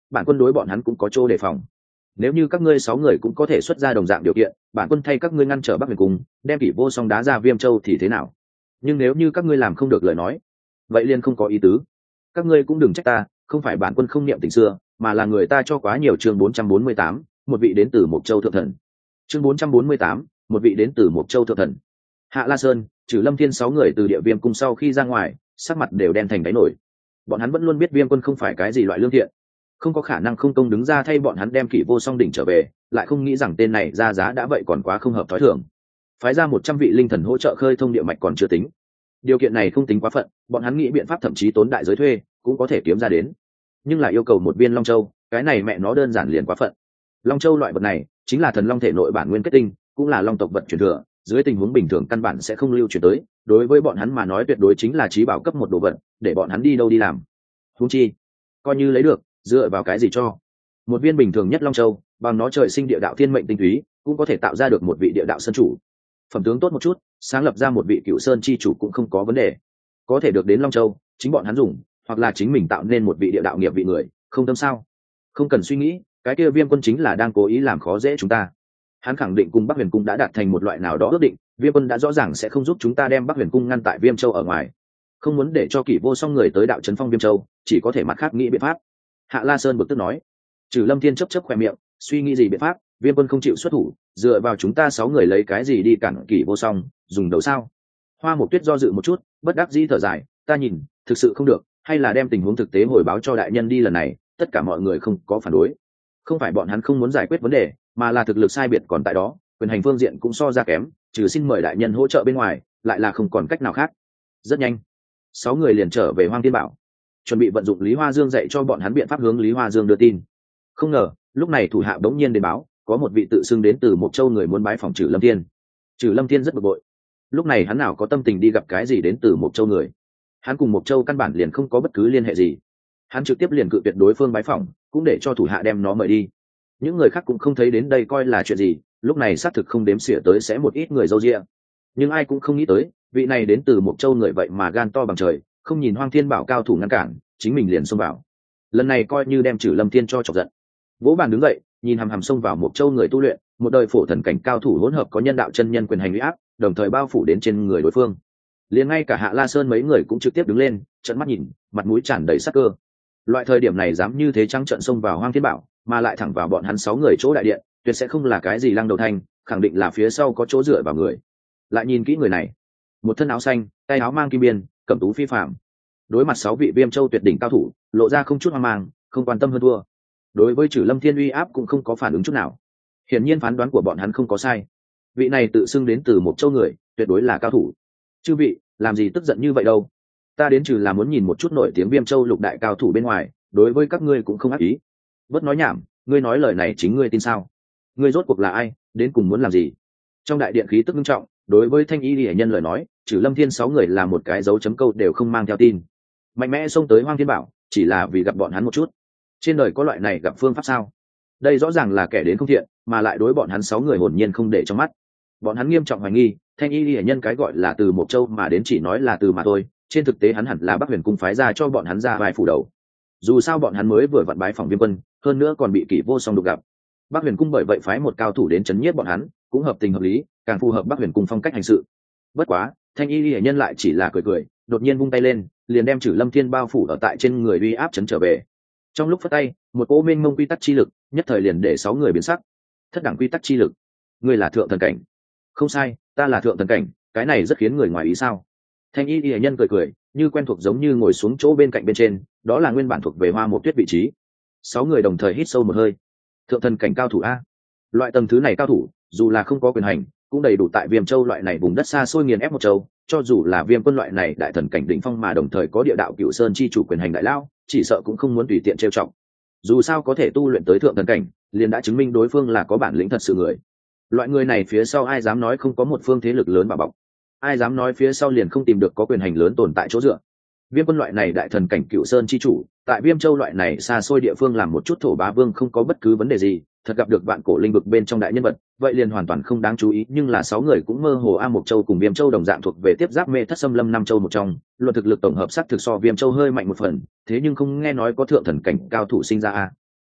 bản quân đối bọn hắn cũng có chỗ đề phòng. Nếu như các ngươi 6 người cũng có thể xuất ra đồng dạng điều kiện, bản quân thay các ngươi ngăn trở Bắc Huyền Cung, đem Kỷ Vô Song đá ra Viêm Châu thì thế nào? Nhưng nếu như các ngươi làm không được lời nói, vậy liền không có ý tứ. Các ngươi cũng đừng trách ta, không phải bản quân không niệm tình xưa, mà là người ta cho quá nhiều. Chương 448, một vị đến từ Mộc Châu thượng thần. Chương 448, một vị đến từ Mộc Châu thượng thần. Hạ La Sơn, Trừ Lâm Thiên 6 người từ Địa Viêm Cung sau khi ra ngoài, sắc mặt đều đen thành đáy nổi. Bọn hắn vẫn luôn biết Viêm Quân không phải cái gì loại lương thiện, không có khả năng không công đứng ra thay bọn hắn đem Kỷ Vô Song đỉnh trở về, lại không nghĩ rằng tên này ra giá đã vậy còn quá không hợp thói thường. Phái ra 100 vị linh thần hỗ trợ khơi thông địa mạch còn chưa tính, điều kiện này không tính quá phận, bọn hắn nghĩ biện pháp thậm chí tốn đại giới thuê cũng có thể kiếm ra đến, nhưng lại yêu cầu một viên Long Châu, cái này mẹ nó đơn giản liền quá phận. Long Châu loại vật này chính là thần long thể nội bản nguyên kết tinh, cũng là long tộc vật truyền thừa, dưới tình huống bình thường căn bản sẽ không lưu truyền tới, đối với bọn hắn mà nói tuyệt đối chính là trí bảo cấp một đồ vật, để bọn hắn đi đâu đi làm. Huống chi coi như lấy được, dựa vào cái gì cho một viên bình thường nhất Long Châu, bằng nó trời sinh địa đạo thiên mệnh tinh túy cũng có thể tạo ra được một vị địa đạo sơn chủ. Phẩm tướng tốt một chút, sáng lập ra một vị Cựu Sơn chi chủ cũng không có vấn đề. Có thể được đến Long Châu, chính bọn hắn dùng, hoặc là chính mình tạo nên một vị địa đạo nghiệp vị người, không tâm sao? Không cần suy nghĩ, cái kia Viêm Quân chính là đang cố ý làm khó dễ chúng ta. Hắn khẳng định cùng Bắc Huyền Cung đã đạt thành một loại nào đó ước định, Viêm Quân đã rõ ràng sẽ không giúp chúng ta đem Bắc Huyền Cung ngăn tại Viêm Châu ở ngoài, không muốn để cho Kỷ Vô Song người tới đạo trấn phong Viêm Châu, chỉ có thể mặt khác nghĩ biện pháp. Hạ La Sơn bực tức nói. Trừ Lâm Thiên chớp chớp khoe miệng, suy nghĩ gì biện pháp? Viêm Quân không chịu xuất thủ, dựa vào chúng ta 6 người lấy cái gì đi cản Kỷ Vô Song, dùng đầu sao? Hoa Mộc Tuyết do dự một chút, bất đắc dĩ thở dài, ta nhìn thực sự không được, hay là đem tình huống thực tế hồi báo cho đại nhân đi. Lần này tất cả mọi người không có phản đối, không phải bọn hắn không muốn giải quyết vấn đề, mà là thực lực sai biệt còn tại đó, quyền hành phương diện cũng so ra kém, trừ xin mời đại nhân hỗ trợ bên ngoài lại là không còn cách nào khác. Rất nhanh 6 người liền trở về Hoang Thiên Bảo, chuẩn bị vận dụng Lý Hoa Dương dạy cho bọn hắn biện pháp hướng Lý Hoa Dương đưa tin. Không ngờ lúc này thủ hạ bỗng nhiên đến báo, có một vị tự xưng đến từ Mộc Châu người muốn bái phỏng Trừ Lâm Thiên. Trừ Lâm Thiên rất bực bội, lúc này hắn nào có tâm tình đi gặp cái gì đến từ Mộc Châu người, hắn cùng Mộc Châu căn bản liền không có bất cứ liên hệ gì. Hắn trực tiếp liền cự tuyệt đối phương bái phỏng, cũng để cho thủ hạ đem nó mời đi. Những người khác cũng không thấy đến đây coi là chuyện gì, lúc này xác thực không đếm xỉa tới sẽ một ít người râu ria, nhưng ai cũng không nghĩ tới vị này đến từ Mộc Châu người vậy mà gan to bằng trời, không nhìn Hoang Thiên Bảo cao thủ ngăn cản, chính mình liền xông vào. Lần này coi như đem Trừ Lâm Thiên cho chọc giận, vỗ bàn đứng dậy, nhìn hằm hằm xông vào Mộc Châu người tu luyện, một đời phổ thần cảnh cao thủ hỗn hợp có nhân đạo chân nhân quyền hành uy áp, đồng thời bao phủ đến trên người đối phương. Liền ngay cả Hạ La Sơn mấy người cũng trực tiếp đứng lên, trợn mắt nhìn, mặt mũi tràn đầy sắc cơ. Loại thời điểm này dám như thế trắng trợn xông vào Hoang Thiên Bảo, mà lại thẳng vào bọn hắn 6 người chỗ đại điện, tuyệt sẽ không là cái gì lăng đầu thanh, khẳng định là phía sau có chỗ dựa vào người. Lại nhìn kỹ người này, một thân áo xanh, tay áo mang kim biên, cẩm tú phi phàm, đối mặt 6 vị Viêm Châu tuyệt đỉnh cao thủ, lộ ra không chút hoang mang, không quan tâm hơn thua. Đối với Trừ Lâm Thiên uy áp cũng không có phản ứng chút nào. Hiển nhiên phán đoán của bọn hắn không có sai, vị này tự xưng đến từ Mộc Châu người, tuyệt đối là cao thủ. Chư vị, làm gì tức giận như vậy đâu? Ta đến trừ là muốn nhìn một chút nổi tiếng Viêm Châu lục đại cao thủ bên ngoài, đối với các ngươi cũng không ác ý. Bớt nói nhảm, ngươi nói lời này chính ngươi tin sao? Ngươi rốt cuộc là ai, đến cùng muốn làm gì? Trong đại điện khí tức nghiêm trọng, đối với Thanh Y Lệ Nhân lời nói, Trừ Lâm Thiên 6 người là một cái dấu chấm câu đều không mang theo tin. Mạnh mẽ xông tới Hoang Thiên Bảo, chỉ là vì gặp bọn hắn một chút. Trên đời có loại này gặp phương pháp sao? Đây rõ ràng là kẻ đến không thiện, mà lại đối bọn hắn 6 người hồn nhiên không để trong mắt. Bọn hắn nghiêm trọng hoài nghi, Thanh Y Lệ Nhân cái gọi là từ Mộc Châu mà đến chỉ nói là từ mà thôi, trên thực tế hắn hẳn là Bắc Huyền Cung phái ra cho bọn hắn ra vài phủ đầu. Dù sao bọn hắn mới vừa vặn bái phòng Viêm Quân, hơn nữa còn bị Kỷ Vô Song đụng gặp. Bắc Huyền Cung bởi vậy phái một cao thủ đến chấn nhiếp bọn hắn, cũng hợp tình hợp lý, càng phù hợp Bắc Huyền Cung phong cách hành sự. Bất quá, Thanh Y Lệ Nhân lại chỉ là cười cười, đột nhiên vung tay lên, liền đem Trừ Lâm Thiên bao phủ ở tại trên người uy áp chấn trở về. Trong lúc phất tay, một cỗ mênh mông quy tắc chi lực, nhất thời liền để 6 người biến sắc. Thất đẳng quy tắc chi lực, ngươi là thượng thần cảnh? Không sai, ta là thượng thần cảnh, cái này rất khiến người ngoài ý sao? Thanh Y Lệ Nhân cười cười, như quen thuộc giống như ngồi xuống chỗ bên cạnh bên trên, đó là nguyên bản thuộc về Hoa Mộc Tuyết vị trí. 6 người đồng thời hít sâu một hơi. Thượng thần cảnh cao thủ a, loại tầng thứ này cao thủ, dù là không có quyền hành, cũng đầy đủ tại Viêm Châu loại này vùng đất xa xôi nghiền ép một châu. Cho dù là Viêm Quân loại này đại thần cảnh đỉnh phong mà đồng thời có địa đạo Cửu Sơn chi chủ quyền hành đại lao, chỉ sợ cũng không muốn tùy tiện trêu chọc. Dù sao có thể tu luyện tới thượng thần cảnh, liền đã chứng minh đối phương là có bản lĩnh thật sự người. Loại người này phía sau ai dám nói không có một phương thế lực lớn bảo bọc? Ai dám nói phía sau liền không tìm được có quyền hành lớn tồn tại chỗ dựa? Viêm Quân loại này đại thần cảnh Cửu Sơn chi chủ, tại Viêm Châu loại này xa xôi địa phương làm một chút thổ bá vương không có bất cứ vấn đề gì, thật gặp được vạn cổ linh vực bên trong đại nhân vật, vậy liền hoàn toàn không đáng chú ý. Nhưng là 6 người cũng mơ hồ A Mộc Châu cùng Viêm Châu đồng dạng thuộc về tiếp giáp Mê Thất Xâm Lâm 5 châu một trong, luận thực lực tổng hợp sắc thực so Viêm Châu hơi mạnh một phần, thế nhưng không nghe nói có thượng thần cảnh cao thủ sinh ra a.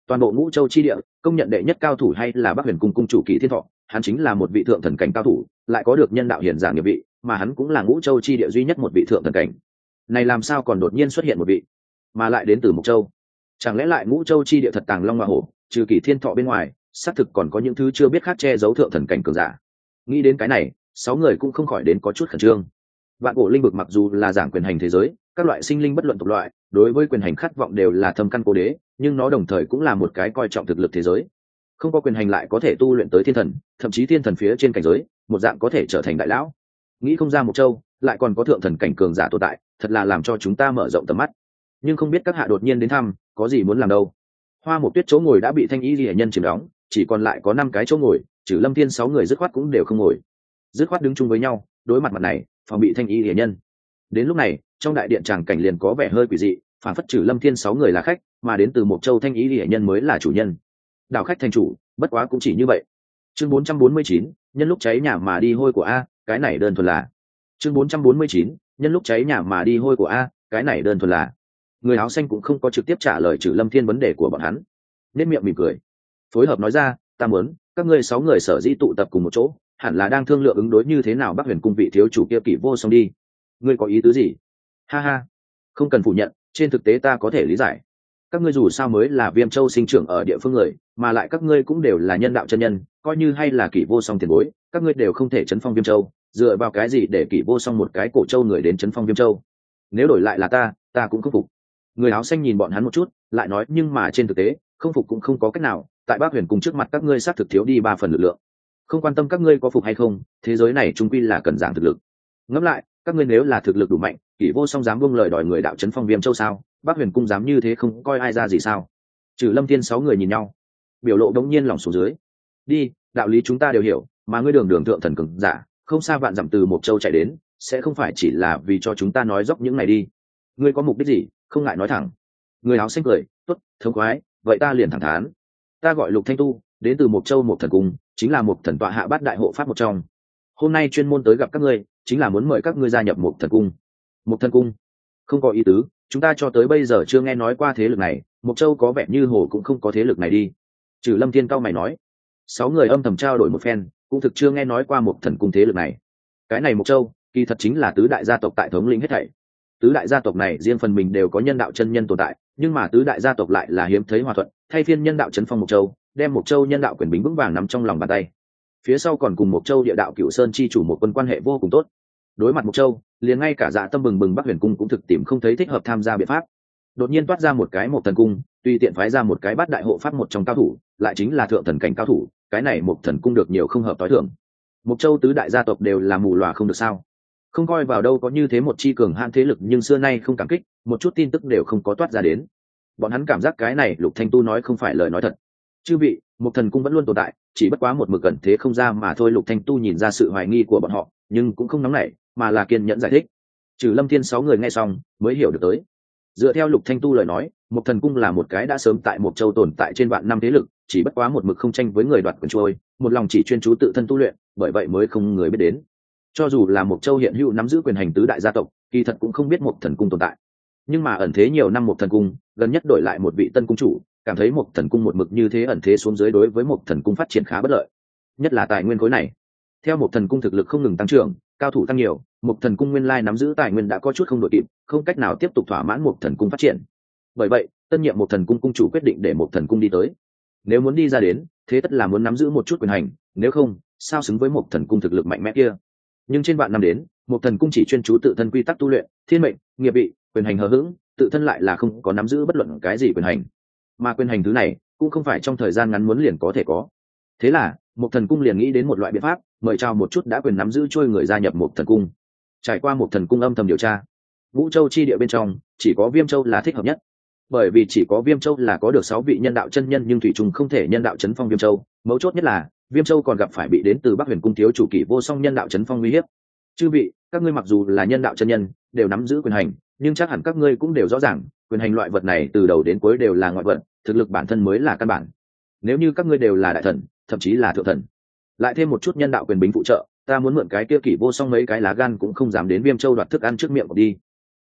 Toàn bộ Ngũ Châu chi địa công nhận đệ nhất cao thủ hay là Bắc Huyền cung cung chủ Kỷ Thiên Thọ, hắn chính là một vị thượng thần cảnh cao thủ, lại có được nhân đạo hiển giả nghiệp vị, mà hắn cũng là Ngũ Châu chi địa duy nhất một vị thượng thần cảnh. Này làm sao còn đột nhiên xuất hiện một vị, mà lại đến từ Mộc Châu? Chẳng lẽ lại Ngũ Châu chi địa thật tàng long hoa hổ, trừ Kỷ Thiên Thọ bên ngoài, xác thực còn có những thứ chưa biết khác che giấu thượng thần cảnh cường giả. Nghĩ đến cái này, 6 người cũng không khỏi đến có chút khẩn trương. Vạn cổ linh vực mặc dù là giảng quyền hành thế giới, các loại sinh linh bất luận tộc loại, đối với quyền hành khát vọng đều là thâm căn cố đế, nhưng nó đồng thời cũng là một cái coi trọng thực lực thế giới. Không có quyền hành lại có thể tu luyện tới thiên thần, thậm chí thiên thần phía trên cảnh giới, một dạng có thể trở thành đại lão. Nghĩ không ra Mộc Châu lại còn có thượng thần cảnh cường giả tồn tại, thật là làm cho chúng ta mở rộng tầm mắt. Nhưng không biết các hạ đột nhiên đến thăm, có gì muốn làm đâu? Hoa Một Tuyết chỗ ngồi đã bị Thanh Y Liễu nhân chiếm đóng, chỉ còn lại có 5 cái chỗ ngồi, trừ Lâm Thiên 6 người dứt khoát cũng đều không ngồi. Dứt khoát đứng chung với nhau, đối mặt mặt này, phòng bị Thanh Y Liễu nhân. Đến lúc này, trong đại điện tràng cảnh liền có vẻ hơi quỷ dị, phản phất trừ Lâm Thiên 6 người là khách, mà đến từ Mộc Châu Thanh Y Liễu nhân mới là chủ nhân. Đảo khách thành chủ, bất quá cũng chỉ như vậy. Chương 449, nhân lúc cháy nhà mà đi hôi của a, cái này đơn thuần là. Chương 449, nhân lúc cháy nhà mà đi hôi của a, cái này đơn thuần là. Người áo xanh cũng không có trực tiếp trả lời trừ Lâm Thiên vấn đề của bọn hắn, nét miệng mỉm cười, phối hợp nói ra, ta muốn các ngươi 6 người sở dĩ tụ tập cùng một chỗ, hẳn là đang thương lượng ứng đối như thế nào Bắc Huyền cung vị thiếu chủ kia Kỷ Vô Song đi. Ngươi có ý tứ gì? Ha ha, không cần phủ nhận, trên thực tế ta có thể lý giải. Các ngươi dù sao mới là Viêm Châu sinh trưởng ở địa phương người, mà lại các ngươi cũng đều là nhân đạo chân nhân, coi như hay là Kỷ Vô Song tiền bối, các ngươi đều không thể chấn phong Viêm Châu, dựa vào cái gì để Kỷ Vô Song một cái cổ châu người đến chấn phong Viêm Châu? Nếu đổi lại là ta cũng không phục. Người áo xanh nhìn bọn hắn một chút, lại nói, nhưng mà trên thực tế, không phục cũng không có cách nào, tại Bắc Huyền cung trước mặt các ngươi xác thực thiếu đi 3 phần lực lượng. Không quan tâm các ngươi có phục hay không, thế giới này trung quy là cần giảng thực lực. Ngẫm lại, các ngươi nếu là thực lực đủ mạnh, Kỷ Vô Song dám buông lời đòi người đạo chấn phong Viêm Châu sao? Bắc Huyền cung dám như thế không coi ai ra gì sao? Trừ Lâm Thiên 6 người nhìn nhau, biểu lộ đống nhiên lỏng xuống dưới. Đi, đạo lý chúng ta đều hiểu, mà ngươi đường thượng thần cường giả, không xa vạn dặm từ Mộc Châu chạy đến, sẽ không phải chỉ là vì cho chúng ta nói dốc những này đi. Ngươi có mục đích gì, không ngại nói thẳng. Người áo xanh cười, tốt, thống khoái, vậy ta liền thẳng thắn. Ta gọi Lục Thanh Tu, đến từ Mộc Châu Mộc Thần Cung, chính là một thần tọa hạ bát đại hộ pháp một trong. Hôm nay chuyên môn tới gặp các ngươi, chính là muốn mời các ngươi gia nhập Mộc Thần Cung. Mộc Thần Cung? Không có ý tứ, chúng ta cho tới bây giờ chưa nghe nói qua thế lực này, Mộc Châu có vẻ như hồ cũng không có thế lực này đi. Trừ Lâm Thiên cao mày nói. 6 người âm thầm trao đổi một phen, cũng thực chưa nghe nói qua Mộc Thần Cung thế lực này. Cái này Mộc Châu, kỳ thật chính là tứ đại gia tộc tại thống lĩnh hết thảy. Tứ đại gia tộc này riêng phần mình đều có nhân đạo chân nhân tồn tại, nhưng mà tứ đại gia tộc lại là hiếm thấy hòa thuận, thay phiên nhân đạo chấn phong Mộc Châu, đem Mộc Châu nhân đạo quyền bính vững vàng nắm trong lòng bàn tay. Phía sau còn cùng Mộc Châu địa đạo Cửu Sơn chi chủ một quân quan hệ vô cùng tốt. Đối mặt Mộc Châu, liền ngay cả Dạ Tâm bừng bừng Bắc Huyền cung cũng thực tìm không thấy thích hợp tham gia biện pháp. Đột nhiên toát ra một cái Mộc Thần cung, tùy tiện phái ra một cái bát đại hộ pháp một trong cao thủ, lại chính là thượng thần cảnh cao thủ, cái này Mộc Thần cung được nhiều không hợp tối thượng. Mộc Châu tứ đại gia tộc đều là mù lòa không được sao? Không coi vào đâu có như thế một chi cường hãn thế lực, nhưng xưa nay không cảm kích, một chút tin tức đều không có toát ra đến. Bọn hắn cảm giác cái này Lục Thanh Tu nói không phải lời nói thật. Chư vị, Mộc Thần cung vẫn luôn tồn tại, chỉ bất quá một mực gần thế không ra mà thôi. Lục Thanh Tu nhìn ra sự hoài nghi của bọn họ, nhưng cũng không nóng nảy, mà là kiên nhẫn giải thích. Trừ Lâm Thiên 6 người nghe xong mới hiểu được tới. Dựa theo Lục Thanh Tu lời nói, Mộc Thần cung là một cái đã sớm tại Mộc Châu tồn tại trên vạn năm thế lực, chỉ bất quá một mực không tranh với người đoạt quyền trôi, một lòng chỉ chuyên chú tự thân tu luyện, bởi vậy mới không người biết đến. Cho dù là Mộc Châu hiện hữu nắm giữ quyền hành tứ đại gia tộc, kỳ thật cũng không biết Mộc Thần cung tồn tại. Nhưng mà ẩn thế nhiều năm Mộc Thần cung, gần nhất đổi lại một vị tân cung chủ, cảm thấy Mộc Thần cung một mực như thế ẩn thế xuống dưới đối với Mộc Thần cung phát triển khá bất lợi, nhất là tài nguyên khối này. Theo Mộc Thần cung thực lực không ngừng tăng trưởng, cao thủ tăng nhiều, Mộc Thần cung nguyên lai nắm giữ tài nguyên đã có chút không đội kịp, không cách nào tiếp tục thỏa mãn Mộc Thần cung phát triển. Bởi vậy, tân nhiệm Mộc Thần cung cung chủ quyết định để Mộc Thần cung đi tới. Nếu muốn đi ra đến, thế tất là muốn nắm giữ một chút quyền hành, nếu không, sao xứng với Mộc Thần cung thực lực mạnh mẽ kia. Nhưng trên vạn năm đến, Mộc Thần cung chỉ chuyên chú tự thân quy tắc tu luyện, thiên mệnh, nghiệp vị, quyền hành hờ hững, tự thân lại là không có nắm giữ bất luận cái gì quyền hành. Mà quyền hành thứ này cũng không phải trong thời gian ngắn muốn liền có thể có. Thế là Mộc Thần cung liền nghĩ đến một loại biện pháp, mời chào một chút đã quyền nắm giữ trôi người gia nhập Mộc Thần cung. Trải qua Mộc Thần cung âm thầm điều tra, Vũ Châu chi địa bên trong chỉ có Viêm Châu là thích hợp nhất, bởi vì chỉ có Viêm Châu là có được 6 vị nhân đạo chân nhân, nhưng thủy trùng không thể nhân đạo chấn phong Viêm Châu. Mấu chốt nhất là Viêm Châu còn gặp phải bị đến từ Bắc Huyền cung thiếu chủ Kỷ Vô Song nhân đạo chấn phong uy hiếp. Chư vị, các ngươi mặc dù là nhân đạo chân nhân, đều nắm giữ quyền hành, nhưng chắc hẳn các ngươi cũng đều rõ ràng, quyền hành loại vật này từ đầu đến cuối đều là ngoại vật, thực lực bản thân mới là căn bản. Nếu như các ngươi đều là đại thần, thậm chí là thượng thần, lại thêm một chút nhân đạo quyền bính phụ trợ, ta muốn mượn cái kia Kỷ Vô Song mấy cái lá gan cũng không dám đến Viêm Châu đoạt thức ăn trước miệng của đi.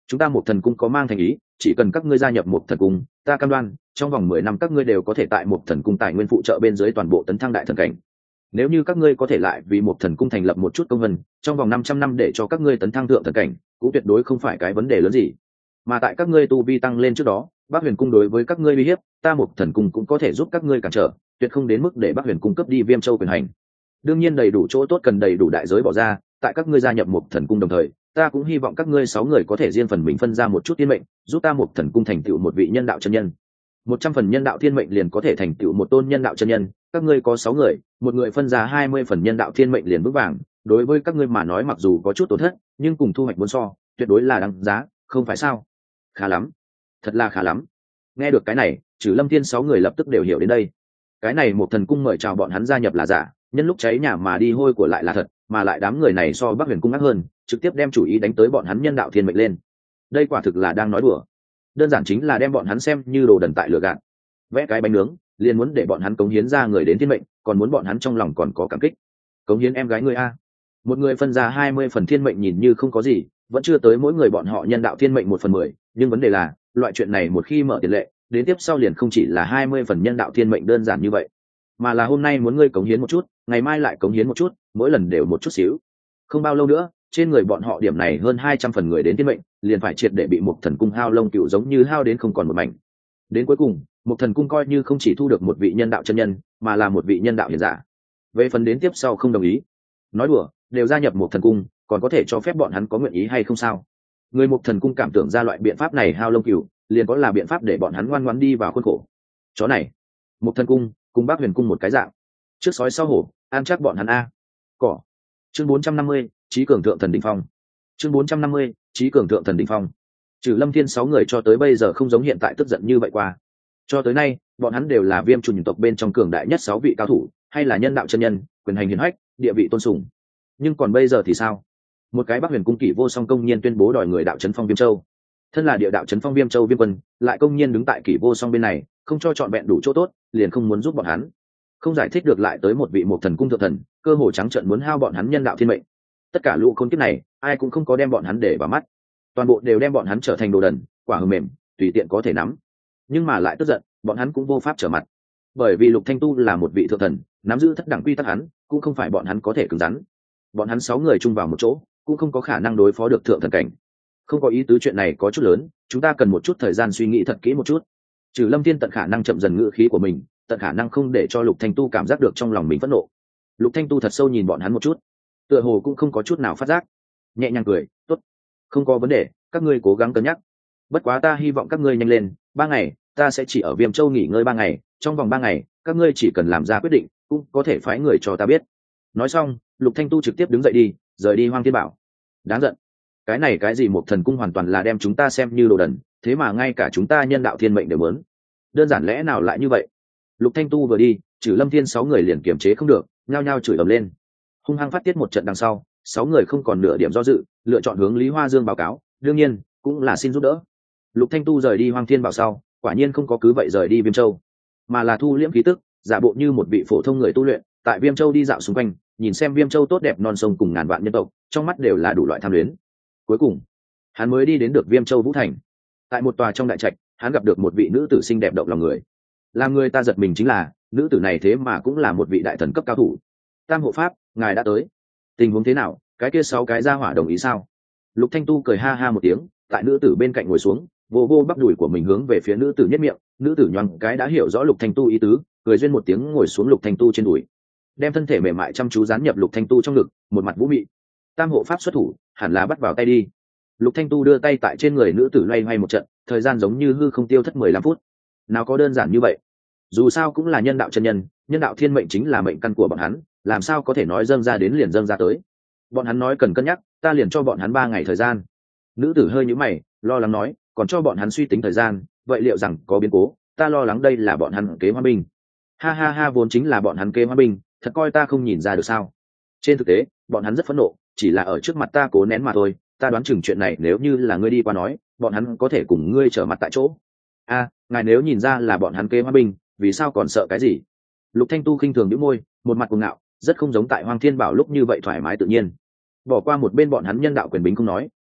chúng ta một thần cung có mang thành ý, chỉ cần các ngươi gia nhập một thần cung, ta cam đoan trong vòng 10 năm các ngươi đều có thể tại một thần cung tài nguyên phụ trợ bên dưới toàn bộ tấn thăng đại thần cảnh. Nếu như các ngươi có thể lại vì một thần cung thành lập một chút công vân, trong vòng 500 năm để cho các ngươi tấn thăng thượng thần cảnh, cũng tuyệt đối không phải cái vấn đề lớn gì. Mà tại các ngươi tu vi tăng lên trước đó, Bắc Huyền cung đối với các ngươi uy hiếp, ta một thần cung cũng có thể giúp các ngươi cản trở, tuyệt không đến mức để Bắc Huyền cung cấp đi Viêm Châu quyền hành. Đương nhiên đầy đủ chỗ tốt cần đầy đủ đại giới bỏ ra, tại các ngươi gia nhập một thần cung đồng thời, ta cũng hy vọng các ngươi 6 người có thể riêng phần mình phân ra một chút thiên mệnh, giúp ta một thần cung thành tựu một vị nhân đạo chân nhân. 100 phần nhân đạo thiên mệnh liền có thể thành tựu một tôn nhân đạo chân nhân, các ngươi có 6 người, một người phân ra 20 phần nhân đạo thiên mệnh liền vững vàng, đối với các ngươi mà nói mặc dù có chút tổn thất, nhưng cùng thu hoạch muốn so, tuyệt đối là đáng giá, không phải sao? Khá lắm, thật là khá lắm. Nghe được cái này, Trừ Lâm Thiên 6 người lập tức đều hiểu đến đây. Cái này một thần cung mời chào bọn hắn gia nhập là giả, nhân lúc cháy nhà mà đi hôi của lại là thật, mà lại đám người này so Bắc Huyền cung ác hơn, trực tiếp đem chủ ý đánh tới bọn hắn nhân đạo thiên mệnh lên. Đây quả thực là đang nói đùa, đơn giản chính là đem bọn hắn xem như đồ đần tại lừa gạt. Vẽ cái bánh nướng liền muốn để bọn hắn cống hiến ra người đến thiên mệnh, còn muốn bọn hắn trong lòng còn có cảm kích. Cống hiến em gái ngươi a? Một người phân ra 20 phần thiên mệnh nhìn như không có gì, vẫn chưa tới mỗi người bọn họ nhân đạo thiên mệnh 1/10, nhưng vấn đề là loại chuyện này một khi mở tiền lệ, đến tiếp sau liền không chỉ là 20 phần nhân đạo thiên mệnh đơn giản như vậy, mà là hôm nay muốn ngươi cống hiến một chút, ngày mai lại cống hiến một chút, mỗi lần đều một chút xíu. Không bao lâu nữa, trên người bọn họ điểm này hơn 200 phần người đến thiên mệnh, liền phải triệt để bị một thần cung hao lông cựu giống như hao đến không còn một mảnh. Đến cuối cùng, một thần cung coi như không chỉ thu được một vị nhân đạo chân nhân, mà là một vị nhân đạo hiền giả. Về phần đến tiếp sau không đồng ý, nói đùa, đều gia nhập một thần cung, còn có thể cho phép bọn hắn có nguyện ý hay không sao? Người một thần cung cảm tưởng ra loại biện pháp này hao lông cựu, liền có là biện pháp để bọn hắn ngoan ngoãn đi vào khuôn khổ. Chó này, một thần cung cùng Bắc Huyền cung một cái dạng, trước sói sau hổ, ăn chắc bọn hắn a. Cỏ. Chương 450, Chí cường thượng thần đỉnh phong. Chương 450, Chí cường thượng thần đỉnh phong. Trừ Lâm Thiên 6 người cho tới bây giờ không giống hiện tại tức giận như vậy qua. Cho tới nay, bọn hắn đều là Viêm Trùng tộc bên trong cường đại nhất 6 vị cao thủ, hay là nhân đạo chân nhân, quyền hành hiển hách, địa vị tôn sùng. Nhưng còn bây giờ thì sao? Một cái Bắc Huyền cung Kỷ Vô Song công nhiên tuyên bố đòi người đạo trấn phong Viêm Châu. Thân là địa đạo trấn phong Viêm Châu Viêm quân, lại công nhiên đứng tại Kỷ Vô Song bên này, không cho chọn vẹn đủ chỗ tốt, liền không muốn giúp bọn hắn. Không giải thích được lại tới một vị một thần cung thượng thần, cơ hồ trắng trợn muốn hao bọn hắn nhân đạo thiên mệnh. Tất cả lũ khốn kiếp này, ai cũng không có đem bọn hắn để vào mắt, toàn bộ đều đem bọn hắn trở thành đồ đần, quả hờ mềm, tùy tiện có thể nắm. Nhưng mà lại tức giận, bọn hắn cũng vô pháp trở mặt, bởi vì Lục Thanh Tu là một vị thượng thần, nắm giữ thất đẳng quy tắc hắn, cũng không phải bọn hắn có thể cứng rắn. Bọn hắn 6 người chung vào một chỗ, cũng không có khả năng đối phó được thượng thần cảnh. Không có ý tứ, chuyện này có chút lớn, chúng ta cần một chút thời gian suy nghĩ thật kỹ một chút. Trừ Lâm Thiên tận khả năng chậm dần ngữ khí của mình, tận khả năng không để cho Lục Thanh Tu cảm giác được trong lòng mình phẫn nộ. Lục Thanh Tu thật sâu nhìn bọn hắn một chút, tựa hồ cũng không có chút nào phát giác, nhẹ nhàng cười, tốt, không có vấn đề, các ngươi cố gắng cân nhắc. Bất quá ta hy vọng các ngươi nhanh lên, 3 ngày, ta sẽ chỉ ở Viêm Châu nghỉ ngơi 3 ngày, trong vòng 3 ngày, các ngươi chỉ cần làm ra quyết định, cũng có thể phái người cho ta biết. Nói xong, Lục Thanh Tu trực tiếp đứng dậy đi, rời đi Hoang Thiên Bảo. Đáng giận, cái này cái gì một thần cung hoàn toàn là đem chúng ta xem như đồ đần, thế mà ngay cả chúng ta nhân đạo thiên mệnh đều muốn. Đơn giản lẽ nào lại như vậy? Lục Thanh Tu vừa đi, Trừ Lâm Thiên 6 người liền kiềm chế không được, nhao nhao chửi ầm lên. Hung hăng phát tiết một trận đằng sau, 6 người không còn nửa điểm do dự, lựa chọn hướng Lý Hoa Dương báo cáo, đương nhiên cũng là xin giúp đỡ. Lục Thanh Tu rời đi Hoang Thiên Bảo sau, quả nhiên không có cứ vậy rời đi Viêm Châu, mà là thu liễm khí tức, giả bộ như một vị phổ thông người tu luyện, tại Viêm Châu đi dạo xung quanh, nhìn xem Viêm Châu tốt đẹp non sông cùng ngàn vạn nhân tộc, trong mắt đều là đủ loại tham luyến. Cuối cùng, hắn mới đi đến được Viêm Châu Vũ Thành. Tại một tòa trong đại trạch, hắn gặp được một vị nữ tử xinh đẹp động lòng người. Làm người ta giật mình chính là, nữ tử này thế mà cũng là một vị đại thần cấp cao thủ. Tam hộ pháp, ngài đã tới. Tình huống thế nào, cái kia 6 cái gia hỏa đồng ý sao? Lục Thanh Tu cười ha ha một tiếng, tại nữ tử bên cạnh ngồi xuống, vô vô bắp đùi của mình hướng về phía nữ tử nhất miệng. Nữ tử nhoáng cái đã hiểu rõ Lục Thanh Tu ý tứ, cười duyên một tiếng ngồi xuống Lục Thanh Tu trên đùi, đem thân thể mềm mại chăm chú dán nhập Lục Thanh Tu trong ngực, một mặt vũ mị. Tam hộ pháp xuất thủ, hẳn là bắt vào tay đi. Lục Thanh Tu đưa tay tại trên người nữ tử loay hoay một trận, thời gian giống như hư không tiêu thất 15 phút. Nào có đơn giản như vậy, dù sao cũng là nhân đạo chân nhân, nhân đạo thiên mệnh chính là mệnh căn của bọn hắn, làm sao có thể nói dâng ra đến liền dâng ra tới. Bọn hắn nói cần cân nhắc, ta liền cho bọn hắn 3 ngày thời gian. Nữ tử hơi nhíu mày, lo lắng nói, còn cho bọn hắn suy tính thời gian, vậy liệu rằng có biến cố, ta lo lắng đây là bọn hắn kế hoa binh. Ha ha ha, vốn chính là bọn hắn kế hoa binh, thật coi ta không nhìn ra được sao? Trên thực tế, bọn hắn rất phẫn nộ, chỉ là ở trước mặt ta cố nén mà thôi. Ta đoán chừng chuyện này nếu như là ngươi đi qua nói, bọn hắn có thể cùng ngươi trở mặt tại chỗ. A, ngài nếu nhìn ra là bọn hắn kế hoa binh, vì sao còn sợ cái gì? Lục Thanh Tu khinh thường nhếch môi, một mặt cuồng ngạo, rất không giống tại Hoang Thiên Bảo lúc như vậy thoải mái tự nhiên. Bỏ qua một bên bọn hắn nhân đạo quyền bính không nói,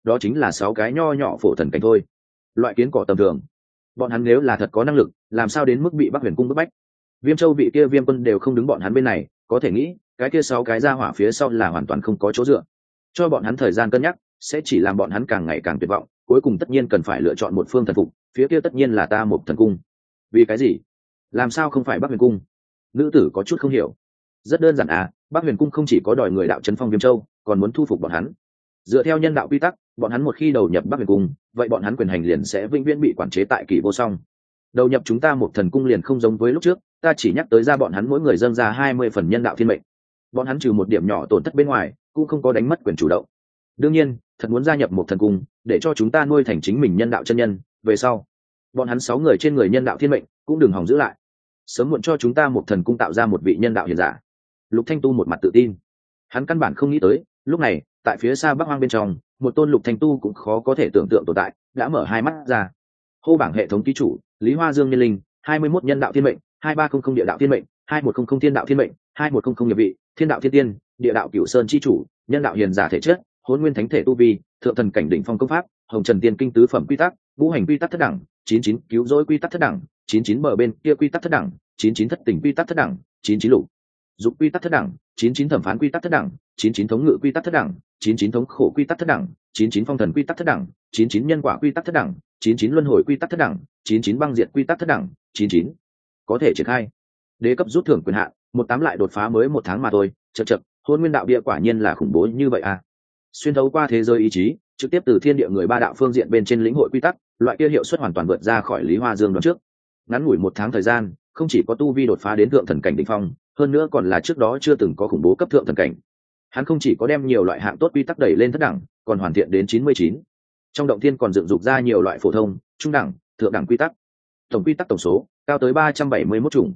đó chính là 6 cái nho nhỏ phổ thần cảnh thôi, loại kiến cỏ tầm thường. Bọn hắn nếu là thật có năng lực, làm sao đến mức bị Bắc Huyền cung bức bách? Viêm Châu vị kia Viêm quân đều không đứng bọn hắn bên này, có thể nghĩ cái kia 6 cái ra hỏa phía sau là hoàn toàn không có chỗ dựa. Cho bọn hắn thời gian cân nhắc sẽ chỉ làm bọn hắn càng ngày càng tuyệt vọng, cuối cùng tất nhiên cần phải lựa chọn một phương thần phục, phía kia tất nhiên là ta một thần cung. Vì cái gì? Làm sao không phải Bắc Huyền cung? Nữ tử có chút không hiểu. Rất đơn giản à, Bắc Huyền cung không chỉ có đòi người đạo trấn phong Viêm Châu, còn muốn thu phục bọn hắn. Dựa theo nhân đạo quy tắc, bọn hắn một khi đầu nhập Bắc Huyền cung, vậy bọn hắn quyền hành liền sẽ vĩnh viễn bị quản chế tại Kỷ Vô Song. Đầu nhập chúng ta một thần cung liền không giống với lúc trước, ta chỉ nhắc tới ra bọn hắn mỗi người dâng ra 20 phần nhân đạo thiên mệnh. Bọn hắn trừ một điểm nhỏ tổn thất bên ngoài, cũng không có đánh mất quyền chủ động. Đương nhiên, thật muốn gia nhập một thần cung, để cho chúng ta nuôi thành chính mình nhân đạo chân nhân, về sau, bọn hắn 6 người trên người nhân đạo thiên mệnh cũng đừng hòng giữ lại. Sớm muộn cho chúng ta một thần cung tạo ra một vị nhân đạo hiền giả. Lục Thanh Tu một mặt tự tin. Hắn căn bản không nghĩ tới, lúc này, tại phía xa Bắc Hoang bên trong, một tôn Lục Thanh Tu cũng khó có thể tưởng tượng tồn tại, đã mở hai mắt ra. Hô bảng hệ thống ký chủ, Lý Hoa Dương nhân linh, 21 nhân đạo thiên mệnh, 2300 địa đạo thiên mệnh, 2100 thiên đạo thiên mệnh, 2100 nghiệp vị, thiên đạo thiên tiên, địa đạo cửu sơn chi chủ, nhân đạo hiền giả thể chất, hỗn nguyên thánh thể tu vi, thượng thần cảnh đỉnh phong công pháp, hồng trần tiên kinh tứ phẩm quy tắc, ngũ hành quy tắc thất đẳng, 99 cứu rỗi quy tắc thất đẳng, 99 bờ bên kia quy tắc thất đẳng, 99 thất tình quy tắc thất đẳng, 99 lục dục quy tắc thất đẳng, 99 thẩm phán quy tắc thất đẳng, 99 thống ngự quy tắc thất đẳng, 99 thống khổ quy tắc thất đẳng, 99 phong thần quy tắc thất đẳng, 99 nhân quả quy tắc thất đẳng, 99 luân hồi quy tắc thất đẳng, 99 băng diệt quy tắc thất đẳng, 99 có thể triển khai. Đế cấp rút thưởng quyền hạn, 18 lại đột phá mới 1 tháng mà thôi, chậc, hôn nguyên đạo địa quả nhiên là khủng bố như vậy à. Xuyên thấu qua thế giới ý chí, trực tiếp từ thiên địa người ba đạo phương diện bên trên lĩnh hội quy tắc, loại kia hiệu suất hoàn toàn vượt ra khỏi Lý Hoa Dương đoán trước. Ngắn ngủi 1 tháng thời gian, không chỉ có tu vi đột phá đến thượng thần cảnh đỉnh phong, hơn nữa còn là trước đó chưa từng có khủng bố cấp thượng thần cảnh. Hắn không chỉ có đem nhiều loại hạng tốt quy tắc đẩy lên thất đẳng, còn hoàn thiện đến 99. Trong động thiên còn dựng dục ra nhiều loại phổ thông, trung đẳng, thượng đẳng quy tắc. Tổng quy tắc tổng số cao tới 371 chủng.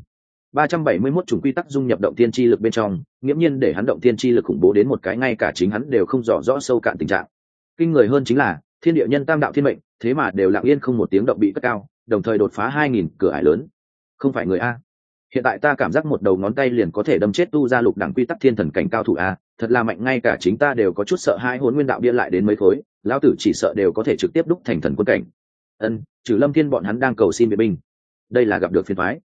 371 chủng quy tắc dung nhập động thiên chi lực bên trong, nghiễm nhiên để hắn động thiên chi lực khủng bố đến một cái ngay cả chính hắn đều không rõ sâu cạn tình trạng. Kinh người hơn chính là, thiên địa nhân tam đạo thiên mệnh, thế mà đều lặng yên không một tiếng động bị cất cao, đồng thời đột phá 2000 cửa ải lớn. Không phải người a. Hiện tại ta cảm giác một đầu ngón tay liền có thể đâm chết tu ra lục đẳng quy tắc thiên thần cảnh cao thủ a, thật là mạnh, ngay cả chính ta đều có chút sợ hai, hồn nguyên đạo bia lại đến mấy khối, lão tử chỉ sợ đều có thể trực tiếp đúc thành thần quân cảnh. Trừ Lâm Thiên bọn hắn đang cầu xin viện binh. Đây là gặp được phiền toái.